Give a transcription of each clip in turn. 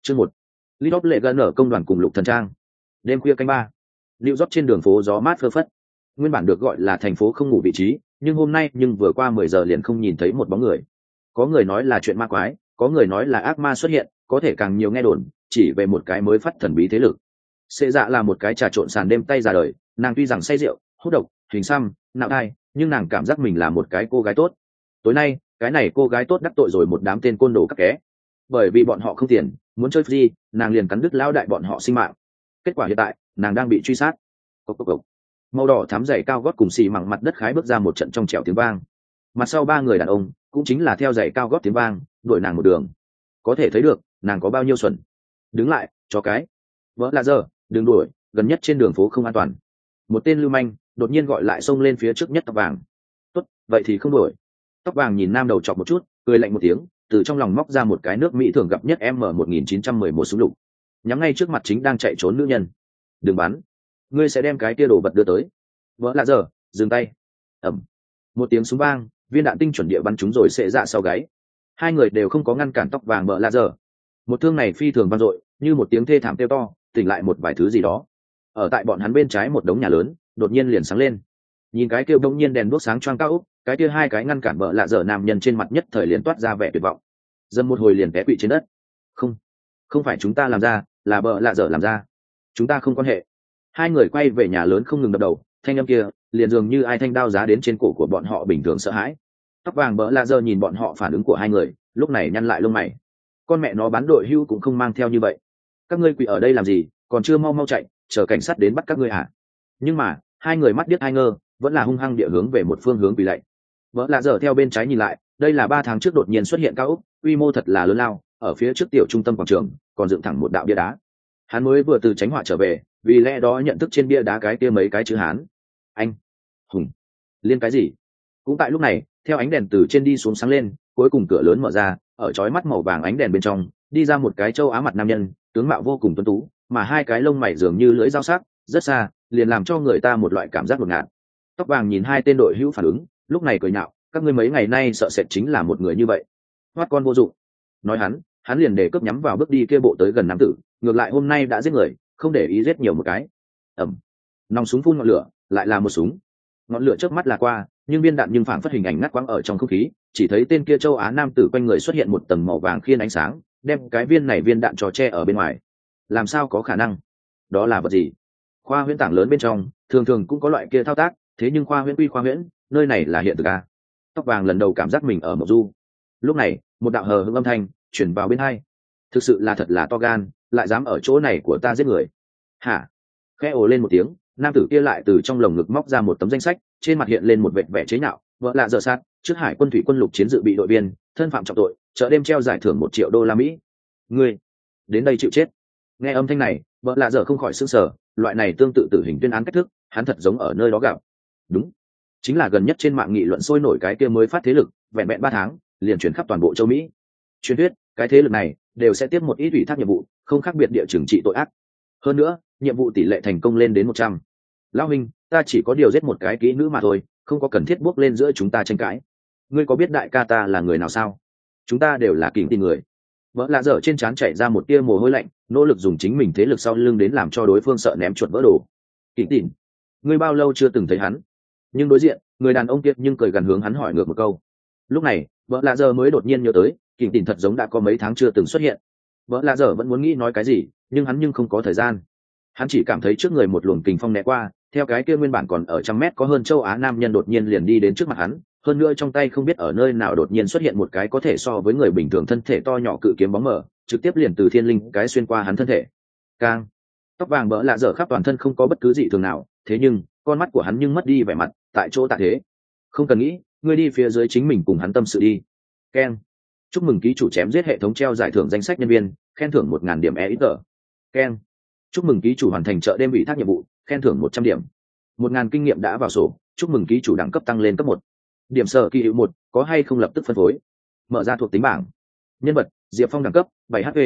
Chương 1. Lidop lệ gần ở công đoàn cùng Lục Thần Trang. Đêm khuya canh ba, New York trên đường phố gió mát phơ phất. Nguyên bản được gọi là thành phố không ngủ vị trí, nhưng hôm nay vừa qua 10 giờ liền không nhìn thấy một bóng người. Có người nói là chuyện ma quái, có người nói là ác ma xuất hiện, có thể càng nhiều nghe đồn chỉ về một cái mới phát thần bí thế lực. Xệ Dạ là một cái trà trộn sàn đêm tay ra đời, nàng tuy rằng say rượu, hút độc, hình xăm, nạo thai, nhưng nàng cảm giác mình là một cái cô gái tốt. Tối nay, cái này cô gái tốt đắc tội rồi một đám tên côn đồ các ké. Bởi vì bọn họ không tiền, muốn chơi free, nàng liền cắn đứt lao đại bọn họ sinh mạng. Kết quả hiện tại, nàng đang bị truy sát. Cốc cốc cốc. Màu đỏ thắm giày cao gót cùng xì mẳng mặt đất khái bước ra một trận trong trẻo tiếng vang. Mặt sau ba người đàn ông cũng chính là theo giày cao gót tiếng vang đuổi nàng một đường. Có thể thấy được nàng có bao nhiêu xuẩn. Đứng lại, cho cái. Vỡ là giờ, đừng đuổi, gần nhất trên đường phố không an toàn. Một tên lưu manh đột nhiên gọi lại xông lên phía trước nhất tóc vàng. Tốt, vậy thì không đuổi. Tóc vàng nhìn nam đầu chọc một chút, cười lạnh một tiếng, từ trong lòng móc ra một cái nước Mỹ thường gặp nhất M1911 súng lục, nhắm ngay trước mặt chính đang chạy trốn nữ nhân. Đừng bắn, ngươi sẽ đem cái tia đồ vật đưa tới. Vỡ là giờ, dừng tay. Ẩm. Một tiếng súng vang, viên đạn tinh chuẩn địa bắn chúng rồi xệ dạ sau gáy. Hai người đều không có ngăn cản tóc vàng vỡ là giờ. Một thương này phi thường vang dội, như một tiếng thê thảm kêu to, tỉnh lại một vài thứ gì đó. Ở tại bọn hắn bên trái một đống nhà lớn, đột nhiên liền sáng lên. Nhìn cái kêu đông nhiên đèn đuốc sáng choang cao ốc, cái kia hai cái ngăn cản vợ lạ dở nam nhân trên mặt nhất thời liền toát ra vẻ tuyệt vọng. Dâm một hồi liền té quỵ trên đất. Không phải chúng ta làm ra, là vợ lạ dở làm ra. Chúng ta không quan hệ. Hai người quay về nhà lớn không ngừng đập đầu, thanh âm kia liền dường như ai thanh đao giá đến trên cổ của bọn họ bình thường sợ hãi. Tóc vàng vợ lạ dở nhìn bọn họ phản ứng của hai người, lúc này nhăn lại lông mày. Con mẹ nó bán đội hưu cũng không mang theo như vậy. Các ngươi quỵ ở đây làm gì, còn chưa mau mau chạy, chờ cảnh sát đến bắt các ngươi à? Nhưng mà hai người mắt điếc hai ngơ, vẫn là hung hăng địa hướng về một phương hướng quỳ lạy. Vợ lạ dở theo bên trái nhìn lại, đây là 3 tháng trước đột nhiên xuất hiện cao ốc, quy mô thật là lớn lao, ở phía trước tiểu trung tâm quảng trường còn dựng thẳng một đạo bia đá. Hắn mới vừa từ tránh họa trở về, vì lẽ đó nhận thức trên bia đá cái kia mấy cái chữ Hán. Anh, hùng, liên cái gì? Cũng tại lúc này, theo ánh đèn từ trên đi xuống sáng lên, cuối cùng cửa lớn mở ra, ở chói mắt màu vàng ánh đèn bên trong, đi ra một cái châu Á mặt nam nhân, tướng mạo vô cùng tuấn tú, mà hai cái lông mày dường như lưỡi dao sắc, rất xa, liền làm cho người ta một loại cảm giác ngột ngạt. Tóc vàng nhìn hai tên đội hữu phản ứng, lúc này cười nhạo, các ngươi mấy ngày nay sợ sệt chính là một người như vậy. Hoát con vô dụng. Nói hắn liền để cướp nhắm vào bước đi kia bộ tới gần nam tử, ngược lại hôm nay đã giết người, không để ý giết nhiều một cái. Ẩm. Nòng súng phun ngọn lửa, lại là một súng. Ngọn lửa trước mắt là qua, nhưng viên đạn nhưng phảng phất hình ảnh ngắt quãng ở trong không khí, chỉ thấy tên kia châu Á nam tử quanh người xuất hiện một tầng màu vàng khiên ánh sáng, đem cái viên đạn trò che ở bên ngoài. Làm sao có khả năng? Đó là vật gì? Khoa huyễn tảng lớn bên trong, thường thường cũng có loại kia thao tác, thế nhưng khoa huyễn quy khoa huyễn, nơi này là hiện thực à? Tóc vàng lần đầu cảm giác mình ở mộng du. Lúc này, một đạo hờ hững âm thanh chuyển vào bên hai. Thực sự là thật là to gan, lại dám ở chỗ này của ta giết người. Hả? Khẽ ồ lên một tiếng, nam tử kia lại từ trong lồng ngực móc ra một tấm danh sách, trên mặt hiện lên một vệt vẻ chế nhạo. Vợ lạ dở sát, trước hải quân thủy quân lục chiến dự bị đội viên, thân phạm trọng tội, chợ đêm treo giải thưởng 1 triệu đô la Mỹ. Ngươi đến đây chịu chết. Nghe âm thanh này, vợ lạ dở không khỏi sững sờ, loại này tương tự tử hình tuyên án cách thức, hắn thật giống ở nơi đó gặp. Đúng, chính là gần nhất trên mạng nghị luận sôi nổi cái kia mới phát thế lực, vẹn vẹn 3 tháng liền chuyển khắp toàn bộ châu Mỹ. Truyền thuyết cái thế lực này đều sẽ tiếp một ít ủy thác nhiệm vụ, không khác biệt địa trừng trị tội ác. Hơn nữa, nhiệm vụ tỷ lệ thành công lên đến 100. Lão huynh, ta chỉ có điều giết một cái kỹ nữ mà thôi, không có cần thiết bước lên giữa chúng ta tranh cãi. Ngươi có biết đại ca ta là người nào sao? Chúng ta đều là kình tin người. Vợ lạ dở trên trán chảy ra một tia mồ hôi lạnh, nỗ lực dùng chính mình thế lực sau lưng đến làm cho đối phương sợ ném chuột vỡ đồ. Kình tin, ngươi bao lâu chưa từng thấy hắn? Nhưng đối diện, người đàn ông kia nhưng cười gần hướng hắn hỏi ngược một câu. Lúc này, vợ lạ dở mới đột nhiên nhớ tới, kình tin thật giống đã có mấy tháng chưa từng xuất hiện. Vợ lạ dở vẫn muốn nghĩ nói cái gì, nhưng không có thời gian. Hắn chỉ cảm thấy trước người một luồng kình phong né qua, theo cái kia nguyên bản còn ở 100 mét có hơn châu Á nam nhân đột nhiên liền đi đến trước mặt hắn, hơn nữa trong tay không biết ở nơi nào đột nhiên xuất hiện một cái có thể so với người bình thường thân thể to nhỏ cự kiếm bóng mờ, trực tiếp liền từ thiên linh cái xuyên qua hắn thân thể. Cang. Tóc vàng bỡ lạ dở khắp toàn thân không có bất cứ gì thường nào, thế nhưng con mắt của hắn nhưng mất đi vẻ mặt, tại chỗ tạ thế. Không cần nghĩ, ngươi đi phía dưới chính mình cùng hắn tâm sự đi. Ken. Chúc mừng ký chủ chém giết hệ thống treo giải thưởng danh sách nhân viên, khen thưởng 1000 điểm EXP. Ken. Chúc mừng ký chủ hoàn thành chợ đêm ủy thác nhiệm vụ, khen thưởng 100 điểm. 1000 kinh nghiệm đã vào sổ, chúc mừng ký chủ đẳng cấp tăng lên cấp 1. Điểm sở kỳ hiệu 1, có hay không lập tức phân phối. Mở ra thuộc tính bảng. Nhân vật: Diệp Phong đẳng cấp 7 HP,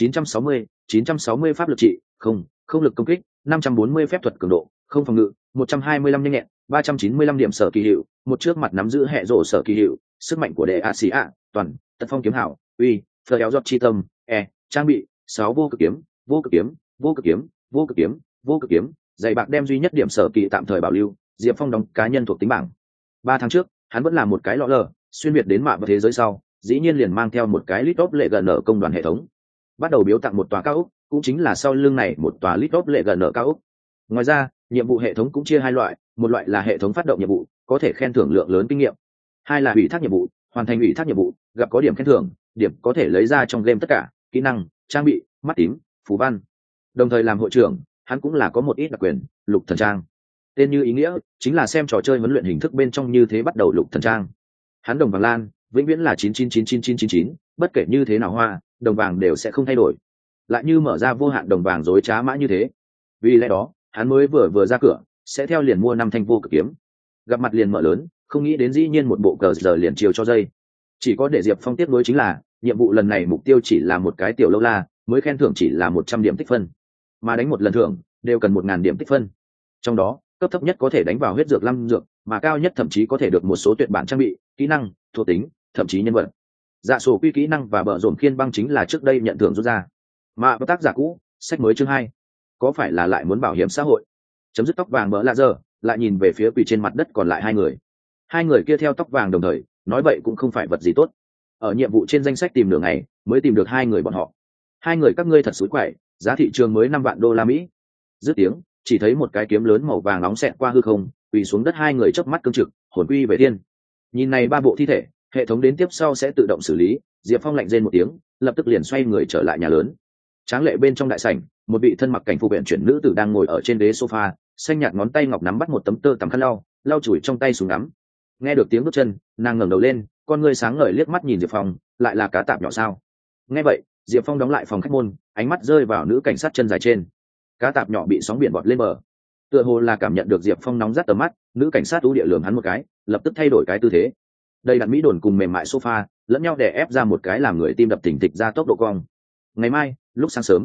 960 pháp lực trị, không lực công kích, 540 phép thuật cường độ, không phòng ngự, 125 nhanh nhẹn, 395 điểm sở kỳ hiệu, một trước mặt nắm giữ hệ rổ sở kỳ hiệu, sức mạnh của đệ A toàn, tật phong kiếm hảo, uy, phờ éo giọt chi tâm, trang bị, 6 vô cực kiếm, vô cực kiếm, vô cực kiếm, vô cực kiếm, vô cực kiếm, giày bạc đem duy nhất điểm sở kỳ tạm thời bảo lưu, Diệp Phong đóng cá nhân thuộc tính bảng. 3 tháng trước, hắn vẫn là một cái lọ lờ, xuyên việt đến mạng và thế giới sau, dĩ nhiên liền mang theo một cái lít top lệ gần ở công đoàn hệ thống, bắt đầu biếu tặng một tòa cao ốc, cũng chính là sau lưng này một tòa lít top lệ gần ở cao ốc. Ngoài ra, nhiệm vụ hệ thống cũng chia hai loại, một loại là hệ thống phát động nhiệm vụ, có thể khen thưởng lượng lớn kinh nghiệm. Hai là ủy thác nhiệm vụ, hoàn thành ủy thác nhiệm vụ, gặp có điểm khen thưởng, điểm có thể lấy ra trong game tất cả, kỹ năng, trang bị, mắt tím, phù văn. Đồng thời làm hội trưởng, hắn cũng là có một ít đặc quyền, lục thần trang. Tên như ý nghĩa, chính là xem trò chơi huấn luyện hình thức bên trong như thế bắt đầu lục thần trang. Hắn đồng vàng lan, vĩnh viễn là 99999999, bất kể như thế nào hoa, đồng vàng đều sẽ không thay đổi. Lại như mở ra vô hạn đồng vàng dối trá mã như thế. Vì lẽ đó, hắn mới vừa ra cửa, sẽ theo liền mua 5 thanh vô cực kiếm. Gặp mặt liền mở lớn, không nghĩ đến dĩ nhiên một bộ cờ giờ liền chiều cho dây. Chỉ có để Diệp Phong tiếp nối chính là, nhiệm vụ lần này mục tiêu chỉ là một cái tiểu lâu la, mới khen thưởng chỉ là 100 điểm tích phân. Mà đánh một lần thưởng, đều cần 1000 điểm tích phân. Trong đó, cấp thấp nhất có thể đánh vào huyết dược 5 dược, mà cao nhất thậm chí có thể được một số tuyệt bản trang bị, kỹ năng, thuộc tính, thậm chí nhân vật. Dạ sổ quy kỹ năng và bờ rộn khiên băng chính là trước đây nhận thưởng rút ra. Mà tác giả cũ, sách mới chương 2. Có phải là lại muốn bảo hiểm xã hội? Chấm dứt tóc vàng bỡ lạ giờ, lại nhìn về phía quỳ trên mặt đất còn lại hai người. Hai người kia theo tóc vàng đồng thời, nói vậy cũng không phải vật gì tốt. Ở nhiệm vụ trên danh sách tìm nửa ngày, mới tìm được hai người bọn họ. Hai người các ngươi thật xúi quậy, giá thị trường mới 5 vạn đô la Mỹ. Dứt tiếng, chỉ thấy một cái kiếm lớn màu vàng nóng xẹt qua hư không, quỳ xuống đất hai người chớp mắt cương trực, hồn quy về thiên. Nhìn này ba bộ thi thể, hệ thống đến tiếp sau sẽ tự động xử lý. Diệp Phong lạnh rên một tiếng, lập tức liền xoay người trở lại nhà lớn. Tráng lệ bên trong đại sảnh, một vị thân mặc cảnh phục viện chuyển nữ tử đang ngồi ở trên ghế sofa, xanh nhạt ngón tay ngọc nắm bắt một tấm tơ tằm khăn lau chùi trong tay súng ngắm. Nghe được tiếng bước chân, nàng ngẩng đầu lên, con ngươi sáng ngời liếc mắt nhìn Diệp Phong, lại là cá tạp nhỏ sao? Nghe vậy, Diệp Phong đóng lại phòng khách môn, ánh mắt rơi vào nữ cảnh sát chân dài trên. Cá tạp nhỏ bị sóng biển bọt lên bờ. Tựa hồ là cảm nhận được Diệp Phong nóng rát tầm mắt, nữ cảnh sát ưu địa lườm hắn một cái, lập tức thay đổi cái tư thế. Đây đặt mỹ đồn cùng mềm mại sofa, lẫn nhau đè ép ra một cái làm người tim đập thình thịch ra tốc độ cong. Ngày mai, lúc sáng sớm,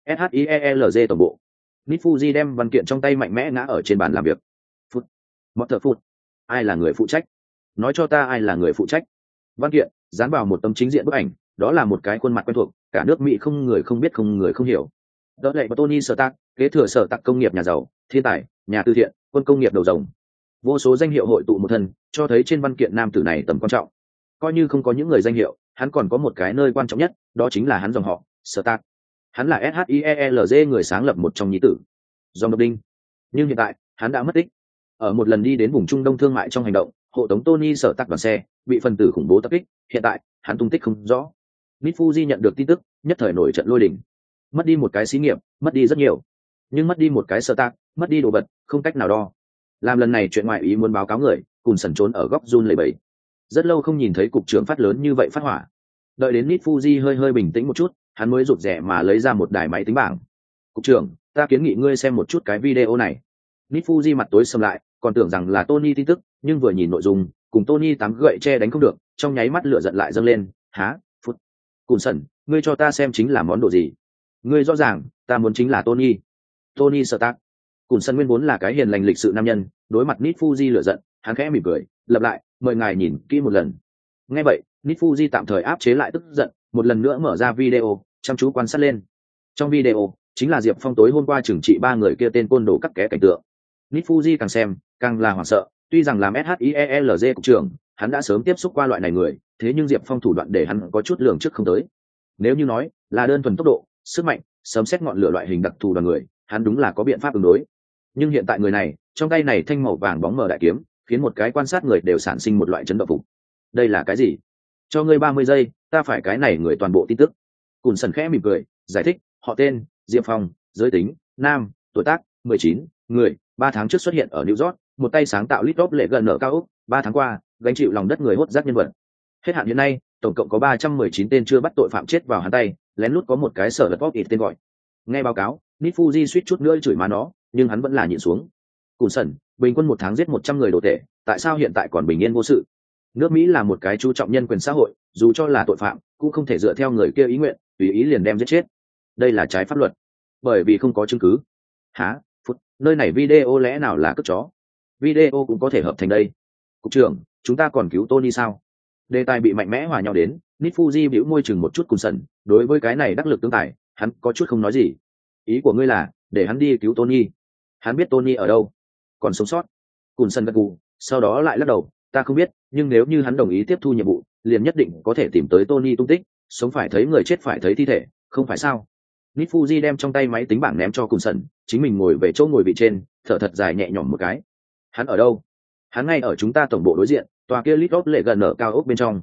SHIELZ tổng bộ. Nít Fuji đem văn kiện trong tay mạnh mẽ ngã ở trên bàn làm việc. Phút. Một thở phút. Ai là người phụ trách? Nói cho ta ai là người phụ trách. Văn kiện dán vào một tấm chính diện bức ảnh, đó là một cái khuôn mặt quen thuộc, cả nước Mỹ không người không biết không người không hiểu. Đó lại Tony Stark, kế thừa sở tạc công nghiệp nhà giàu, thiên tài, nhà từ thiện, quân công nghiệp đầu rồng. Vô số danh hiệu hội tụ một thân, cho thấy trên văn kiện nam tử này tầm quan trọng. Coi như không có những người danh hiệu, hắn còn có một cái nơi quan trọng nhất, đó chính là hắn dòng họ, Stark. Hắn là SHIELZ người sáng lập một trong nhí tử, dòng độc đinh. Nhưng hiện tại, hắn đã mất tích. Ở một lần đi đến vùng Trung Đông thương mại trong hành động, hộ tống Tony Stark đoàn xe, bị phần tử khủng bố tập kích, hiện tại, hắn tung tích không rõ. Nít Fuji nhận được tin tức, nhất thời nổi trận lôi đình. Mất đi một cái xí nghiệp, mất đi rất nhiều, nhưng mất đi một cái Stark, mất đi đồ vật, không cách nào đo. Làm lần này chuyện ngoại ý muốn báo cáo người, cùng sẩn trốn ở góc run lẩy bẩy. Rất lâu không nhìn thấy cục trưởng phát lớn như vậy phát hỏa. Đợi đến Nít Fuji hơi bình tĩnh một chút, hắn mới rụt rè mà lấy ra một đài máy tính bảng. Cục trưởng, ta kiến nghị ngươi xem một chút cái video này. Nít Fuji mặt tối sầm lại, còn tưởng rằng là Tony tin tức, nhưng vừa nhìn nội dung, cùng Tony tám gậy che đánh không được, trong nháy mắt lửa giận lại dâng lên. Há, phút. Cùng sẩn, ngươi cho ta xem chính là món đồ gì? Ngươi rõ ràng, ta muốn chính là Tony Stark. Cùng sân nguyên vốn là cái hiền lành lịch sự nam nhân, đối mặt Nít Fuji lửa giận, hắn khẽ mỉm cười, lặp lại, mời ngài nhìn kỹ một lần. Nghe vậy, Nít Fuji tạm thời áp chế lại tức giận, một lần nữa mở ra video, chăm chú quan sát lên. Trong video, chính là Diệp Phong tối hôm qua trừng trị 3 người kia tên côn đồ cắt ké cảnh tượng. Nít Fuji càng xem, càng là hoảng sợ, tuy rằng làm SHIELZ cục trưởng, hắn đã sớm tiếp xúc qua loại này người, thế nhưng Diệp Phong thủ đoạn để hắn có chút lường trước không tới. Nếu như nói là đơn thuần tốc độ, sức mạnh, sớm xét ngọn lửa loại hình đặc thù đoàn người, hắn đúng là có biện pháp ứng đối. Nhưng hiện tại người này, trong tay này thanh màu vàng bóng mờ đại kiếm, khiến một cái quan sát người đều sản sinh một loại chấn động phục. Đây là cái gì? Cho ngươi 30 giây, ta phải cái này người toàn bộ tin tức. Cùn sần khẽ mỉm cười, giải thích, họ tên, Diệp Phong, giới tính, nam, tuổi tác, 19, người, 3 tháng trước xuất hiện ở New York, một tay sáng tạo lít top lệ gần ở cao ốc, 3 tháng qua, gánh chịu lòng đất người hốt rác nhân vật. Hết hạn hiện nay, tổng cộng có 319 tên chưa bắt tội phạm chết vào hắn tay, lén lút có một cái sở lật bóp ít tên gọi. Nghe báo cáo, Nít Fuji suýt chút nữa chửi má nó, nhưng hắn vẫn là nhịn xuống. Cùn sẩn, bình quân 1 tháng giết 100 người đồ tệ, tại sao hiện tại còn bình yên vô sự? Nước Mỹ là một cái chú trọng nhân quyền xã hội, dù cho là tội phạm, cũng không thể dựa theo người kia ý nguyện, tùy ý liền đem giết chết. Đây là trái pháp luật, bởi vì không có chứng cứ. Hả? Phút, nơi này video lẽ nào là cất chó? Video cũng có thể hợp thành đây. Cục trưởng, chúng ta còn cứu Tony sao? Đề tài bị mạnh mẽ hòa nhau đến, Nít Fuji bĩu môi chừng một chút Cùn sẩn, đối với cái này đắc lực tương tài, Hắn có chút không nói gì. Ý của ngươi là để hắn đi cứu Tony? Hắn biết Tony ở đâu, còn sống sót? Cùn sân gật gù, sau đó lại lắc đầu, ta không biết, nhưng nếu như hắn đồng ý tiếp thu nhiệm vụ, liền nhất định có thể tìm tới Tony tung tích. Sống phải thấy người, chết phải thấy thi thể, không phải sao? Nít Fuji đem trong tay máy tính bảng ném cho Cùn sân, chính mình ngồi về chỗ ngồi vị trên, thở thật dài nhẹ nhõm một cái. Hắn ở đâu? Hắn ngay ở chúng ta tổng bộ đối diện, tòa kia lít lệ gần ở cao ốc bên trong.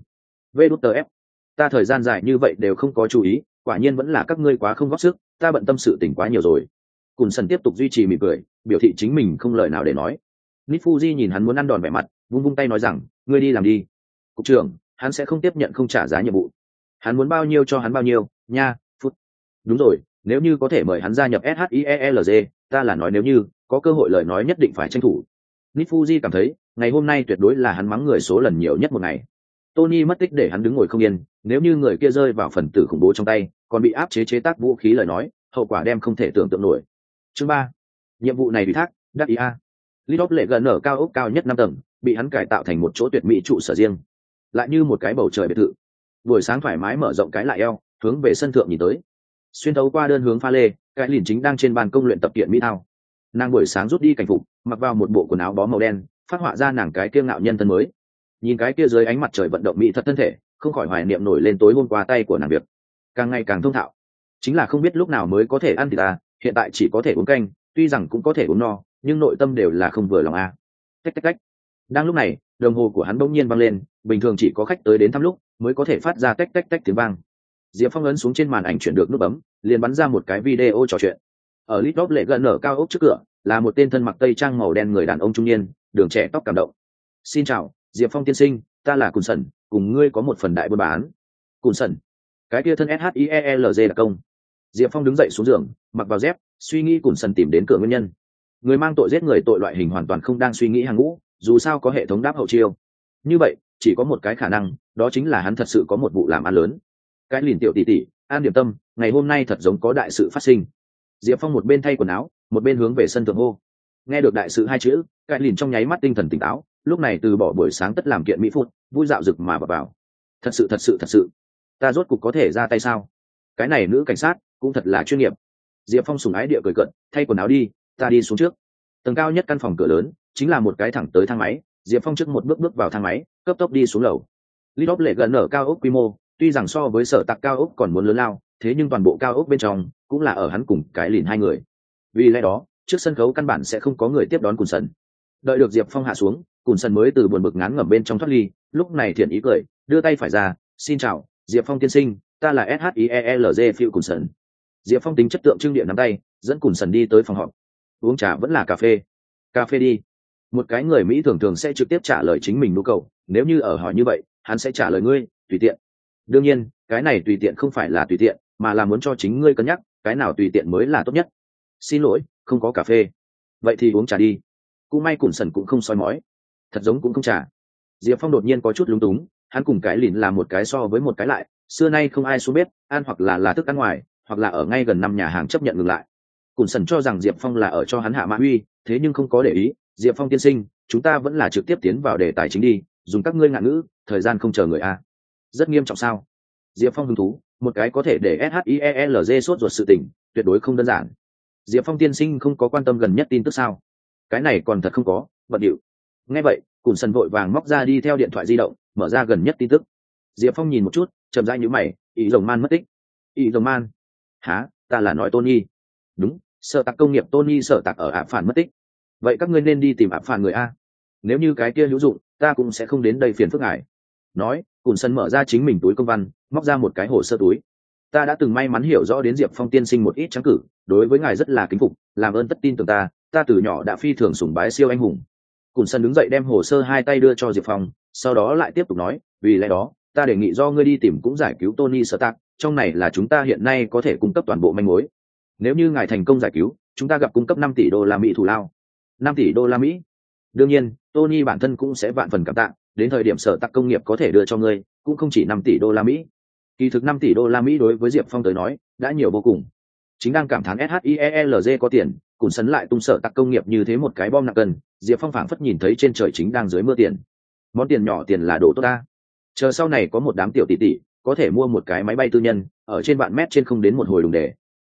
VF, ta thời gian dài như vậy đều không có chú ý, quả nhiên vẫn là các ngươi quá không góp sức, ta bận tâm sự tình quá nhiều rồi. Cùn sân tiếp tục duy trì mỉm cười, biểu thị chính mình không lời nào để nói. Nít Fuji nhìn hắn muốn ăn đòn vẻ mặt, vung vung tay nói rằng, ngươi đi làm đi. Cục trưởng, hắn sẽ không tiếp nhận không trả giá nhiệm vụ. Hắn muốn bao nhiêu cho hắn bao nhiêu, nha, phút. Đúng rồi, nếu như có thể mời hắn gia nhập SHIELZ, ta là nói nếu như có cơ hội lời nói nhất định phải tranh thủ. Nít Fuji cảm thấy ngày hôm nay tuyệt đối là hắn mắng người số lần nhiều nhất một ngày. Tony mất tích để hắn đứng ngồi không yên, nếu như người kia rơi vào phần tử khủng bố trong tay, còn bị áp chế chế tác vũ khí lời nói, hậu quả đem không thể tưởng tượng nổi. Chương 3. Nhiệm vụ này ủy thác, đắc ý a. Lidop lệ gần ở cao ốc cao nhất 5 tầng, bị hắn cải tạo thành một chỗ tuyệt mỹ trụ sở riêng, lại như một cái bầu trời biệt thự. Buổi sáng thoải mái mở rộng cái lại eo, hướng về sân thượng nhìn tới. Xuyên thấu qua đơn hướng pha lê, cái lìn chính đang trên ban công luyện tập kiện mỹ thao. Nàng buổi sáng rút đi cảnh phục, mặc vào một bộ quần áo bó màu đen, phát họa ra nàng cái kiêu ngạo nhân thân mới. Nhìn cái kia dưới ánh mặt trời vận động mỹ thật thân thể, không khỏi hoài niệm nổi lên tối hôm qua tay của nàng việc. Càng ngày càng thông thạo, chính là không biết lúc nào mới có thể ăn thịt ta, hiện tại chỉ có thể uống canh, tuy rằng cũng có thể uống no, nhưng nội tâm đều là không vừa lòng a. Tách tách tách. Đang lúc này, đồng hồ của hắn bỗng nhiên vang lên, bình thường chỉ có khách tới đến thăm lúc mới có thể phát ra tách tách tách tiếng vang. Diệp Phong ấn xuống trên màn ảnh chuyển được nút bấm, liền bắn ra một cái video trò chuyện. Ở Lidop lệ gần ở cao ốc trước cửa, là một tên thân mặc tây trang màu đen người đàn ông trung niên, đường trẻ tóc cảm động. Xin chào, Diệp Phong tiên sinh, ta là Cùn Sẩn, cùng ngươi có một phần đại buôn bán. Cùn Sẩn, cái kia thân SHIELZ đặc công. Diệp Phong đứng dậy xuống giường, mặc vào dép, suy nghĩ Cùn Sẩn tìm đến cửa nguyên nhân. Người mang tội giết người tội loại hình hoàn toàn không đang suy nghĩ hàng ngũ, dù sao có hệ thống đáp hậu chiêu. Như vậy, chỉ có một cái khả năng, đó chính là hắn thật sự có một vụ làm ăn lớn. Cái lìn tiểu tỷ tỷ, an điểm tâm, ngày hôm nay thật giống có đại sự phát sinh. Diệp Phong một bên thay quần áo, một bên hướng về sân thượng hô. Nghe được đại sự hai chữ, cái lìn trong nháy mắt tinh thần tỉnh táo, lúc này từ bỏ buổi sáng tất làm kiện mỹ phút, vui dạo rực mà vào. Thật sự, ta rốt cục có thể ra tay sao? Cái này nữ cảnh sát cũng thật là chuyên nghiệp. Diệp Phong sùng ái địa cười cận, thay quần áo đi, ta đi xuống trước. Tầng cao nhất căn phòng cửa lớn chính là một cái thẳng tới thang máy. Diệp Phong trước một bước vào thang máy, cấp tốc đi xuống lầu. Lidop lệ gần ở cao ốc quy mô, tuy rằng so với sở tạc cao ốc còn muốn lớn lao, thế nhưng toàn bộ cao ốc bên trong cũng là ở hắn cùng cái lìn hai người. Vì lẽ đó, trước sân khấu căn bản sẽ không có người tiếp đón Cùn Sẩn. Đợi được Diệp Phong hạ xuống, Cùn Sẩn mới từ buồn bực ngán ngẩm bên trong thoát ly, lúc này thiện ý cười, đưa tay phải ra, xin chào, Diệp Phong tiên sinh, ta là SHIELZ phiêu Cùn Sẩn. Diệp Phong tính chất tượng trưng điện nắm tay, dẫn Cùn Sẩn đi tới phòng họp. Uống trà vẫn là cà phê? Cà phê đi. Một cái người Mỹ thường sẽ trực tiếp trả lời chính mình nhu cầu, nếu như ở hỏi như vậy, hắn sẽ trả lời ngươi, tùy tiện. Đương nhiên, cái này tùy tiện không phải là tùy tiện, mà là muốn cho chính ngươi cân nhắc, cái nào tùy tiện mới là tốt nhất. Xin lỗi, không có cà phê. Vậy thì uống trà đi. Cũng may Cùn Sẩn cũng không soi mói, thật giống cũng không trà. Diệp Phong đột nhiên có chút lúng túng, hắn cùng cái lìn là một cái so với một cái lại, xưa nay không ai xuống bếp ăn, hoặc là thức ăn ngoài, hoặc là ở ngay gần 5 nhà hàng chấp nhận ngừng lại. Cùn Sẩn cho rằng Diệp Phong là ở cho hắn hạ mã uy, thế nhưng không có để ý. Diệp Phong tiên sinh, chúng ta vẫn là trực tiếp tiến vào đề tài chính đi, dùng các ngươi ngạn ngữ, thời gian không chờ người a. Rất nghiêm trọng sao? Diệp Phong hứng thú, một cái có thể để SHIELZ sốt ruột sự tình, tuyệt đối không đơn giản. Diệp Phong tiên sinh không có quan tâm gần nhất tin tức sao? Cái này còn thật không có, bận điệu. Nghe vậy, Cùn Sẩn vội vàng móc ra đi theo điện thoại di động, mở ra gần nhất tin tức. Diệp Phong nhìn một chút, chậm rãi nhíu mày, ý rồng man mất tích. Ý rồng man? Hả? Ta là nói Tony. Đúng, sở tạc công nghiệp Tony sở tạc ở ạp phản mất tích. Vậy các ngươi nên đi tìm ạp phản người a. Nếu như cái kia hữu dụng, ta cũng sẽ không đến đây phiền phức ngài. Nói, Cùn Sẩn mở ra chính mình túi công văn, móc ra một cái hồ sơ túi. Ta đã từng may mắn hiểu rõ đến Diệp Phong tiên sinh một ít trắng cử, đối với ngài rất là kính phục, làm ơn tất tin tưởng ta từ nhỏ đã phi thường sùng bái siêu anh hùng. Cùn Sẩn đứng dậy đem hồ sơ hai tay đưa cho Diệp Phong, sau đó lại tiếp tục nói, vì lẽ đó, ta đề nghị do ngươi đi tìm cũng giải cứu Tony Stark, trong này là chúng ta hiện nay có thể cung cấp toàn bộ manh mối. Nếu như ngài thành công giải cứu, chúng ta gặp cung cấp 5 tỷ đô la Mỹ thù lao. 5 tỷ đô la Mỹ? Đương nhiên, Tony bản thân cũng sẽ vạn phần cảm tạ, đến thời điểm sở tạc công nghiệp có thể đưa cho ngươi, cũng không chỉ 5 tỷ đô la Mỹ. Kỳ thực 5 tỷ đô la Mỹ đối với Diệp Phong tới nói, đã nhiều vô cùng. Chính đang cảm thán SHIELZ có tiền, Cùn Sẩn lại tung sở tạc công nghiệp như thế một cái bom nặng cân, Diệp Phong phảng phất nhìn thấy trên trời chính đang dưới mưa tiền. Món tiền nhỏ tiền là đồ tốt ta. Chờ sau này có một đám tiểu tỷ tỷ, có thể mua một cái máy bay tư nhân, ở trên vạn mét trên không đến một hồi đùng đề,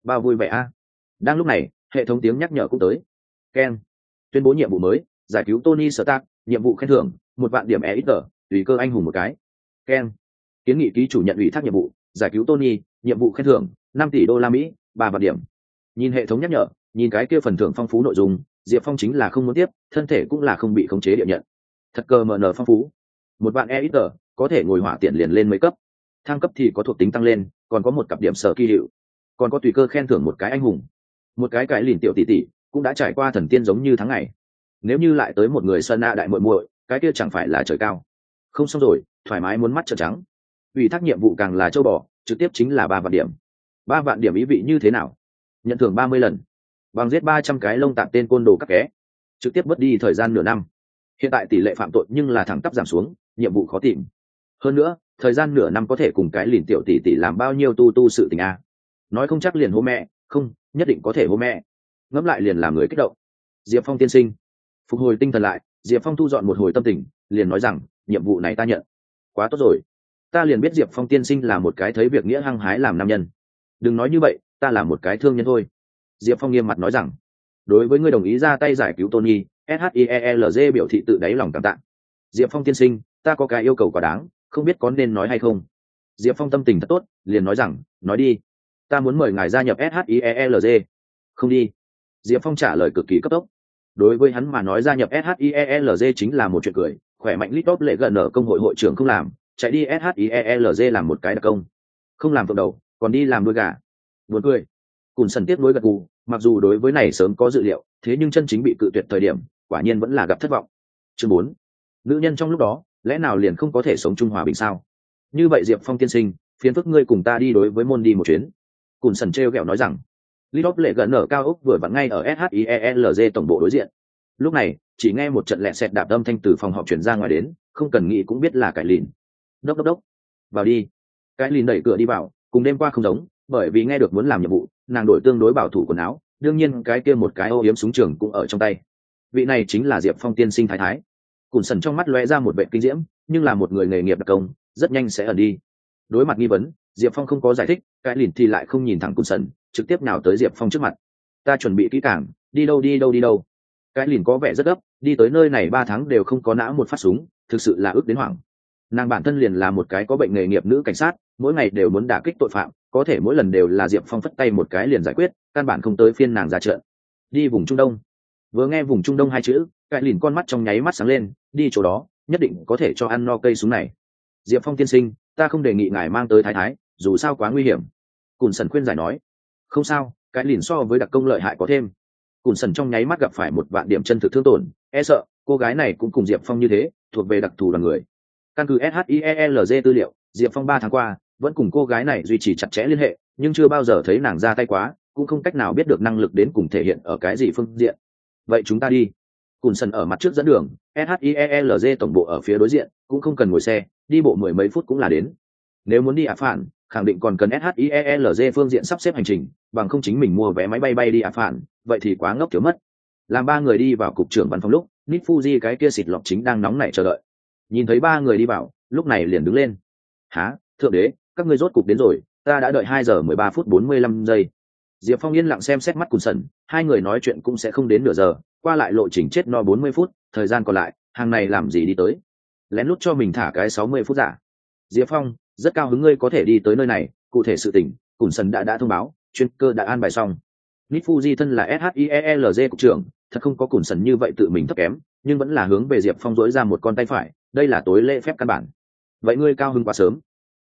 bao vui vẻ a. Đang lúc này hệ thống tiếng nhắc nhở cũng tới. Ken tuyên bố nhiệm vụ mới, giải cứu Tony Stark, nhiệm vụ khen thưởng 1 vạn điểm EXP, tùy cơ anh hùng một cái. Ken kiến nghị ký chủ nhận ủy thác nhiệm vụ, giải cứu Tony, nhiệm vụ khen thưởng 5 tỷ đô la Mỹ, 3 vạn điểm. Nhìn hệ thống nhắc nhở, nhìn cái kia phần thưởng phong phú nội dung, Diệp Phong chính là không muốn tiếp, thân thể cũng là không bị khống chế địa nhận. Thật cờ mở nở phong phú. 1 vạn EXP có thể ngồi hỏa tiện liền lên mấy cấp, thăng cấp thì có thuộc tính tăng lên, còn có 1 cặp điểm sở kỳ hiệu, còn có tùy cơ khen thưởng 1 cái anh hùng, một cái lìn tiểu tỷ tỷ cũng đã trải qua thần tiên giống như tháng ngày. Nếu như lại tới một người sơn a đại muội muội, cái kia chẳng phải là trời cao. Không xong rồi, thoải mái muốn mắt trợn trắng. Ủy thác nhiệm vụ càng là châu bò, trực tiếp chính là 3 vạn điểm. 3 vạn điểm ý vị như thế nào? Nhận thưởng 30 lần, bằng giết 300 cái lông tạp tên côn đồ các ké, trực tiếp mất đi thời gian nửa năm. Hiện tại tỷ lệ phạm tội nhưng là thẳng tắp giảm xuống, nhiệm vụ khó tìm. Hơn nữa, thời gian nửa năm có thể cùng cái lìn tiểu tỷ tỷ làm bao nhiêu tu sự tình a. Nói không chắc liền hô mẹ, không, nhất định có thể hô mẹ. Ngẫm lại liền làm người kích động. Diệp Phong tiên sinh, phục hồi tinh thần lại, Diệp Phong thu dọn một hồi tâm tình, liền nói rằng, nhiệm vụ này ta nhận. Quá tốt rồi, ta liền biết Diệp Phong tiên sinh là một cái thấy việc nghĩa hăng hái làm nam nhân. Đừng nói như vậy, ta là một cái thương nhân thôi. Diệp Phong nghiêm mặt nói rằng, đối với ngươi đồng ý ra tay giải cứu Tony, SHIELZ biểu thị tự đáy lòng cảm tạ. Diệp Phong tiên sinh, ta có cái yêu cầu quá đáng, không biết có nên nói hay không. Diệp Phong tâm tình thật tốt, liền nói rằng, nói đi. Ta muốn mời ngài gia nhập SHIELZ. Không đi. Diệp Phong trả lời cực kỳ cấp tốc. Đối với hắn mà nói gia nhập SHIELZ chính là một chuyện cười, khỏe mạnh lít top lệ gần ở công hội hội trưởng không làm, chạy đi SHIELZ làm một cái đặc công. Không làm phượng đầu, còn đi làm nuôi gà. Buồn cười. Cùn Sần tiếp nối gật gù, mặc dù đối với này sớm có dự liệu, thế nhưng chân chính bị cự tuyệt thời điểm, quả nhiên vẫn là gặp thất vọng. Chương 4. Nữ nhân trong lúc đó, lẽ nào liền không có thể sống chung hòa bình sao? Như vậy Diệp Phong tiên sinh, phiền phức ngươi cùng ta đi đối với môn đi một chuyến. Cùn Sần trêu ghẹo nói rằng, Lidop lệ gần ở cao ốc vừa vặn ngay ở SHIELZ tổng bộ đối diện. Lúc này, chỉ nghe một trận lẹ sẹt đạp âm thanh từ phòng họp chuyển ra ngoài đến, không cần nghĩ cũng biết là cái lìn. Đốc đốc đốc, vào đi. Cái lìn đẩy cửa đi vào, cùng đêm qua không giống, bởi vì nghe được muốn làm nhiệm vụ, nàng đổi tương đối bảo thủ quần áo, đương nhiên cái kia một cái ô yếm súng trường cũng ở trong tay. Vị này chính là Diệp Phong tiên sinh thái thái. Cùn Sần trong mắt lóe ra một vẻ kinh diễm, nhưng là một người nghề nghiệp đặc công, rất nhanh sẽ ẩn đi. Đối mặt nghi vấn, Diệp Phong không có giải thích, cái lìn thì lại không nhìn thẳng Cùn Sần, trực tiếp nào tới Diệp Phong trước mặt. Ta chuẩn bị kỹ càng, đi đâu. Cái lìn có vẻ rất gấp, đi tới nơi này 3 tháng đều không có nã một phát súng, thực sự là ước đến hoảng. Nàng bản thân liền là một cái có bệnh nghề nghiệp nữ cảnh sát, mỗi ngày đều muốn đả kích tội phạm, có thể mỗi lần đều là Diệp Phong phất tay một cái liền giải quyết, căn bản không tới phiên nàng ra trận. Đi vùng Trung Đông. Vừa nghe vùng Trung Đông 2 chữ, cái lìn con mắt trong nháy mắt sáng lên, đi chỗ đó, nhất định có thể cho ăn no cây súng này. Diệp Phong tiên sinh, ta không đề nghị ngài mang tới thái thái, dù sao quá nguy hiểm. Cùn Sần khuyên giải nói. Không sao, cái lìn so với đặc công lợi hại có thêm. Cùn Sần trong nháy mắt gặp phải 1 vạn điểm chân thực thương tổn, e sợ cô gái này cũng cùng Diệp Phong như thế, thuộc về đặc thù đoàn người. Căn cứ SHIELZ tư liệu, Diệp Phong 3 tháng qua vẫn cùng cô gái này duy trì chặt chẽ liên hệ, nhưng chưa bao giờ thấy nàng ra tay quá, cũng không cách nào biết được năng lực đến cùng thể hiện ở cái gì phương diện. Vậy chúng ta đi. Cùn Sần ở mặt trước dẫn đường, SHIELZ tổng bộ ở phía đối diện, cũng không cần ngồi xe, đi bộ 10 mấy phút cũng là đến. Nếu muốn đi Ả Phản, khẳng định còn cần SHIELZ phương diện sắp xếp hành trình, bằng không chính mình mua vé máy bay bay đi Ả Phản, vậy thì quá ngốc thiếu mất. Làm 3 người đi vào cục trưởng văn phòng lúc, Nít Fuji cái kia xịt lọc chính đang nóng nảy chờ đợi. Nhìn thấy 3 người đi vào, lúc này liền đứng lên. Hả, thượng đế, các ngươi rốt cục đến rồi, ta đã đợi 2 giờ 13 phút 45 giây. Diệp Phong yên lặng xem xét mắt Cùn Sần, 2 người nói chuyện cũng sẽ không đến nửa giờ, qua lại lộ trình chết no 40 phút, thời gian còn lại, hàng này làm gì đi tới. Lén lút cho mình thả cái 60 phút giả. Diệp Phong, rất cao hứng ngươi có thể đi tới nơi này, cụ thể sự tình, Cùn Sần đã thông báo, chuyên cơ đã an bài xong. Nít Fuji thân là SHIELZ cục trưởng, thật không có Cùn Sần như vậy tự mình thấp kém, nhưng vẫn là hướng về Diệp Phong dỗi ra một con tay phải, đây là tối lễ phép căn bản. Vậy ngươi cao hứng quá sớm.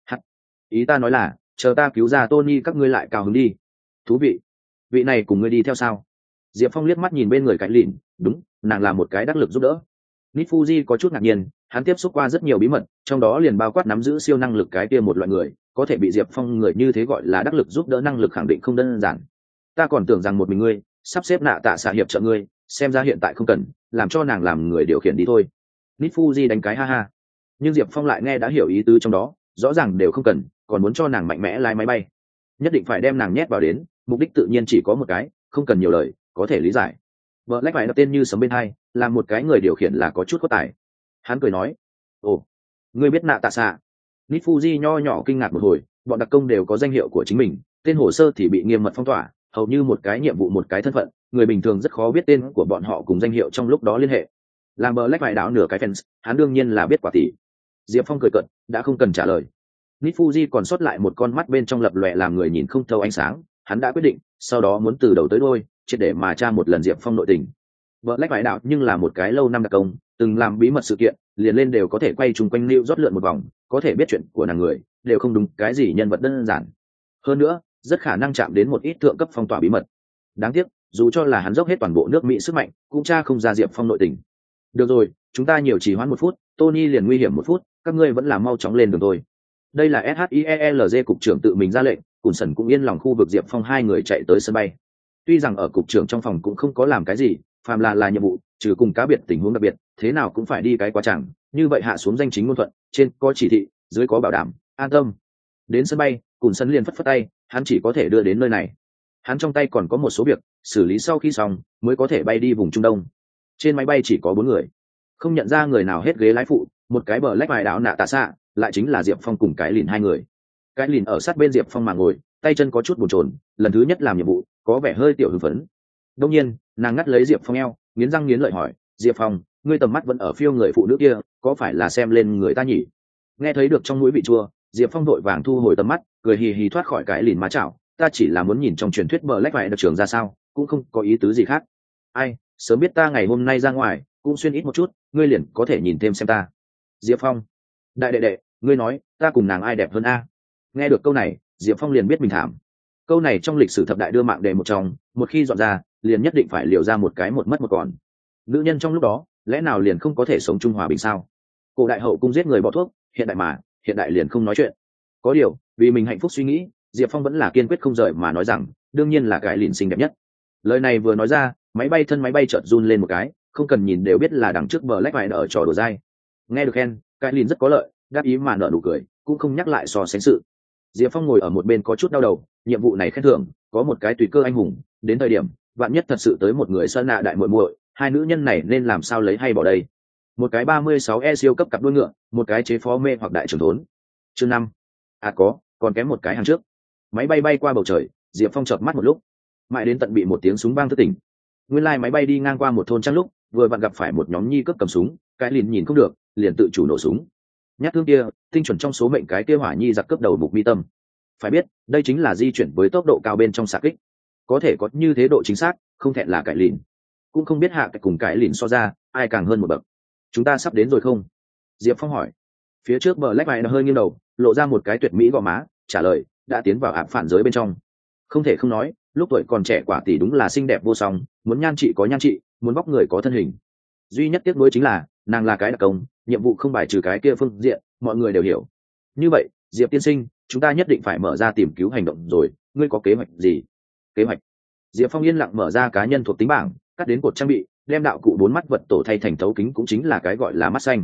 Ý ta nói là, chờ ta cứu ra Tony các ngươi lại cao hứng đi. Thú vị. Vị này cùng ngươi đi theo sao? Diệp Phong liếc mắt nhìn bên người cạnh lìn, đúng, nàng là một cái đắc lực giúp đỡ. Nít Fuji có chút ngạc nhiên, hắn tiếp xúc qua rất nhiều bí mật, trong đó liền bao quát nắm giữ siêu năng lực cái kia một loại người, có thể bị Diệp Phong người như thế gọi là đắc lực giúp đỡ, năng lực khẳng định không đơn giản. Ta còn tưởng rằng một mình ngươi, sắp xếp nạ tạ xạ hiệp trợ ngươi, xem ra hiện tại không cần, làm cho nàng làm người điều khiển đi thôi. Nít Fuji đánh cái ha ha. Nhưng Diệp Phong lại nghe đã hiểu ý tứ trong đó, rõ ràng đều không cần, còn muốn cho nàng mạnh mẽ lái máy bay, nhất định phải đem nàng nhét vào đến, mục đích tự nhiên chỉ có một cái, không cần nhiều lời, có thể lý giải. Vợ lách phải đặt tên như sấm bên hai, là một cái người điều khiển là có chút có tài. Hắn cười nói, ồ, ngươi biết nạ tạ xạ? Nít Fuji nho nhỏ kinh ngạc một hồi, bọn đặc công đều có danh hiệu của chính mình, tên hồ sơ thì bị nghiêm mật phong tỏa, hầu như một cái nhiệm vụ một cái thân phận, người bình thường rất khó biết tên của bọn họ cùng danh hiệu trong lúc đó liên hệ. Làm bờ lách vải đảo nửa cái fans, hắn đương nhiên là biết quả tỷ. Diệp Phong cười cợt, đã không cần trả lời. Nít Fuji còn sót lại một con mắt bên trong lập lòe làm người nhìn không thấu ánh sáng, hắn đã quyết định, sau đó muốn từ đầu tới đuôi, triệt để mà tra một lần Diệp Phong nội tình. Bờ lách vải đảo nhưng là một cái lâu năm đặc công, từng làm bí mật sự kiện, liền lên đều có thể quay chung quanh New rót lượn một vòng, có thể biết chuyện của nàng người, đều không đúng cái gì nhân vật đơn giản. Hơn nữa, rất khả năng chạm đến một ít thượng cấp phong tỏa bí mật. Đáng tiếc, dù cho là hắn dốc hết toàn bộ nước Mỹ sức mạnh, cũng tra không ra Diệp Phong nội tình. Được rồi, chúng ta nhiều trì hoãn 1 phút, Tony liền nguy hiểm 1 phút, các ngươi vẫn là mau chóng lên đường thôi. Đây là SHIELZ cục trưởng tự mình ra lệnh, Cùn Sẩn cũng yên lòng khu vực Diệp Phong hai người chạy tới sân bay. Tuy rằng ở cục trưởng trong phòng cũng không có làm cái gì, phàm là nhiệm vụ, trừ cùng cá biệt tình huống đặc biệt, thế nào cũng phải đi cái quá chẳng, như vậy hạ xuống danh chính ngôn thuận, trên có chỉ thị, dưới có bảo đảm, an tâm. Đến sân bay, Cùn Sẩn liền phất phất tay, hắn chỉ có thể đưa đến nơi này. Hắn trong tay còn có một số việc, xử lý sau khi xong, mới có thể bay đi vùng Trung Đông. Trên máy bay chỉ có 4 người, không nhận ra người nào hết ghế lái phụ, một cái bờ lách vài đảo nạ tạ xạ, lại chính là Diệp Phong cùng cái lìn hai người. Cái lìn ở sát bên Diệp Phong mà ngồi, tay chân có chút bồn chồn, lần thứ nhất làm nhiệm vụ, có vẻ hơi tiểu hưng phấn. Đông nhiên, nàng ngắt lấy Diệp Phong eo, nghiến răng nghiến lợi hỏi, Diệp Phong, ngươi tầm mắt vẫn ở phiêu người phụ nữ kia, có phải là xem lên người ta nhỉ? Nghe thấy được trong mũi vị chua, Diệp Phong vội vàng thu hồi tầm mắt, cười hì hì thoát khỏi cái lìn má chảo, ta chỉ là muốn nhìn trong truyền thuyết bờ lách vải được trường ra sao, cũng không có ý tứ gì khác. Ai, sớm biết ta ngày hôm nay ra ngoài, cũng xuyên ít một chút, ngươi liền có thể nhìn thêm xem ta. Diệp Phong, đại đệ đệ, ngươi nói, ta cùng nàng ai đẹp hơn a? Nghe được câu này, Diệp Phong liền biết mình thảm. Câu này trong lịch sử thập đại đưa mạng đề một trong, một khi dọn ra, liền nhất định phải liều ra một cái một mất một còn. Nữ nhân trong lúc đó, lẽ nào liền không có thể sống chung hòa bình sao? Cổ đại hậu cung giết người bỏ thuốc, hiện đại liền không nói chuyện. Có điều, vì mình hạnh phúc suy nghĩ, Diệp Phong vẫn là kiên quyết không rời mà nói rằng, đương nhiên là cái lìn xinh đẹp nhất. Lời này vừa nói ra, thân máy bay chợt run lên một cái, không cần nhìn đều biết là đằng trước bờ lách vải ở trò đùa dai. Nghe được khen, cái lìn rất có lợi, đáp ý mà nở nụ cười, cũng không nhắc lại so sánh sự. Diệp Phong ngồi ở một bên có chút đau đầu, nhiệm vụ này khen thưởng, có một cái tùy cơ anh hùng, đến thời điểm, vạn nhất thật sự tới một người sơn nạ đại muội muội, hai nữ nhân này nên làm sao lấy hay bỏ đây? Một cái 36E siêu cấp cặp đuôi ngựa, một cái chế phó mê hoặc đại trưởng thốn. Chương 5. Còn kém một cái hàng trước. Máy bay bay qua bầu trời, Diệp Phong chợp mắt một lúc, mãi đến tận bị một tiếng súng vang thức tỉnh. Nguyên lai máy bay đi ngang qua một thôn trăng lúc, vừa vặn gặp phải một nhóm nhi cướp cầm súng, cái lìn nhìn không được, liền tự chủ nổ súng. Nhát thương kia, tinh chuẩn trong số mệnh cái kia hỏa nhi giặc cướp đầu mục mi tâm. Phải biết, đây chính là di chuyển với tốc độ cao bên trong xạ kích, có thể có như thế độ chính xác, không thẹn là cái lìn. Cũng không biết hạ cái cùng cái lìn so ra, ai càng hơn một bậc. Chúng ta sắp đến rồi không? Diệp Phong hỏi. Phía trước bờ lách vai nó hơi nghiêng đầu, lộ ra một cái tuyệt mỹ gò má, trả lời, đã tiến vào ạp phản giới bên trong. Không thể không nói, lúc tuổi còn trẻ quả tỷ đúng là xinh đẹp vô song, muốn nhan trị có nhan trị, muốn vóc người có thân hình. Duy nhất tiếc nuối chính là, nàng là cái đặc công, nhiệm vụ không bài trừ cái kia phương diện, mọi người đều hiểu. Như vậy, Diệp tiên sinh, chúng ta nhất định phải mở ra tìm cứu hành động rồi, ngươi có kế hoạch gì? Kế hoạch? Diệp Phong yên lặng mở ra cá nhân thuộc tính bảng, cắt đến cột trang bị, đem đạo cụ 4 mắt vật tổ thay thành thấu kính cũng chính là cái gọi là mắt xanh.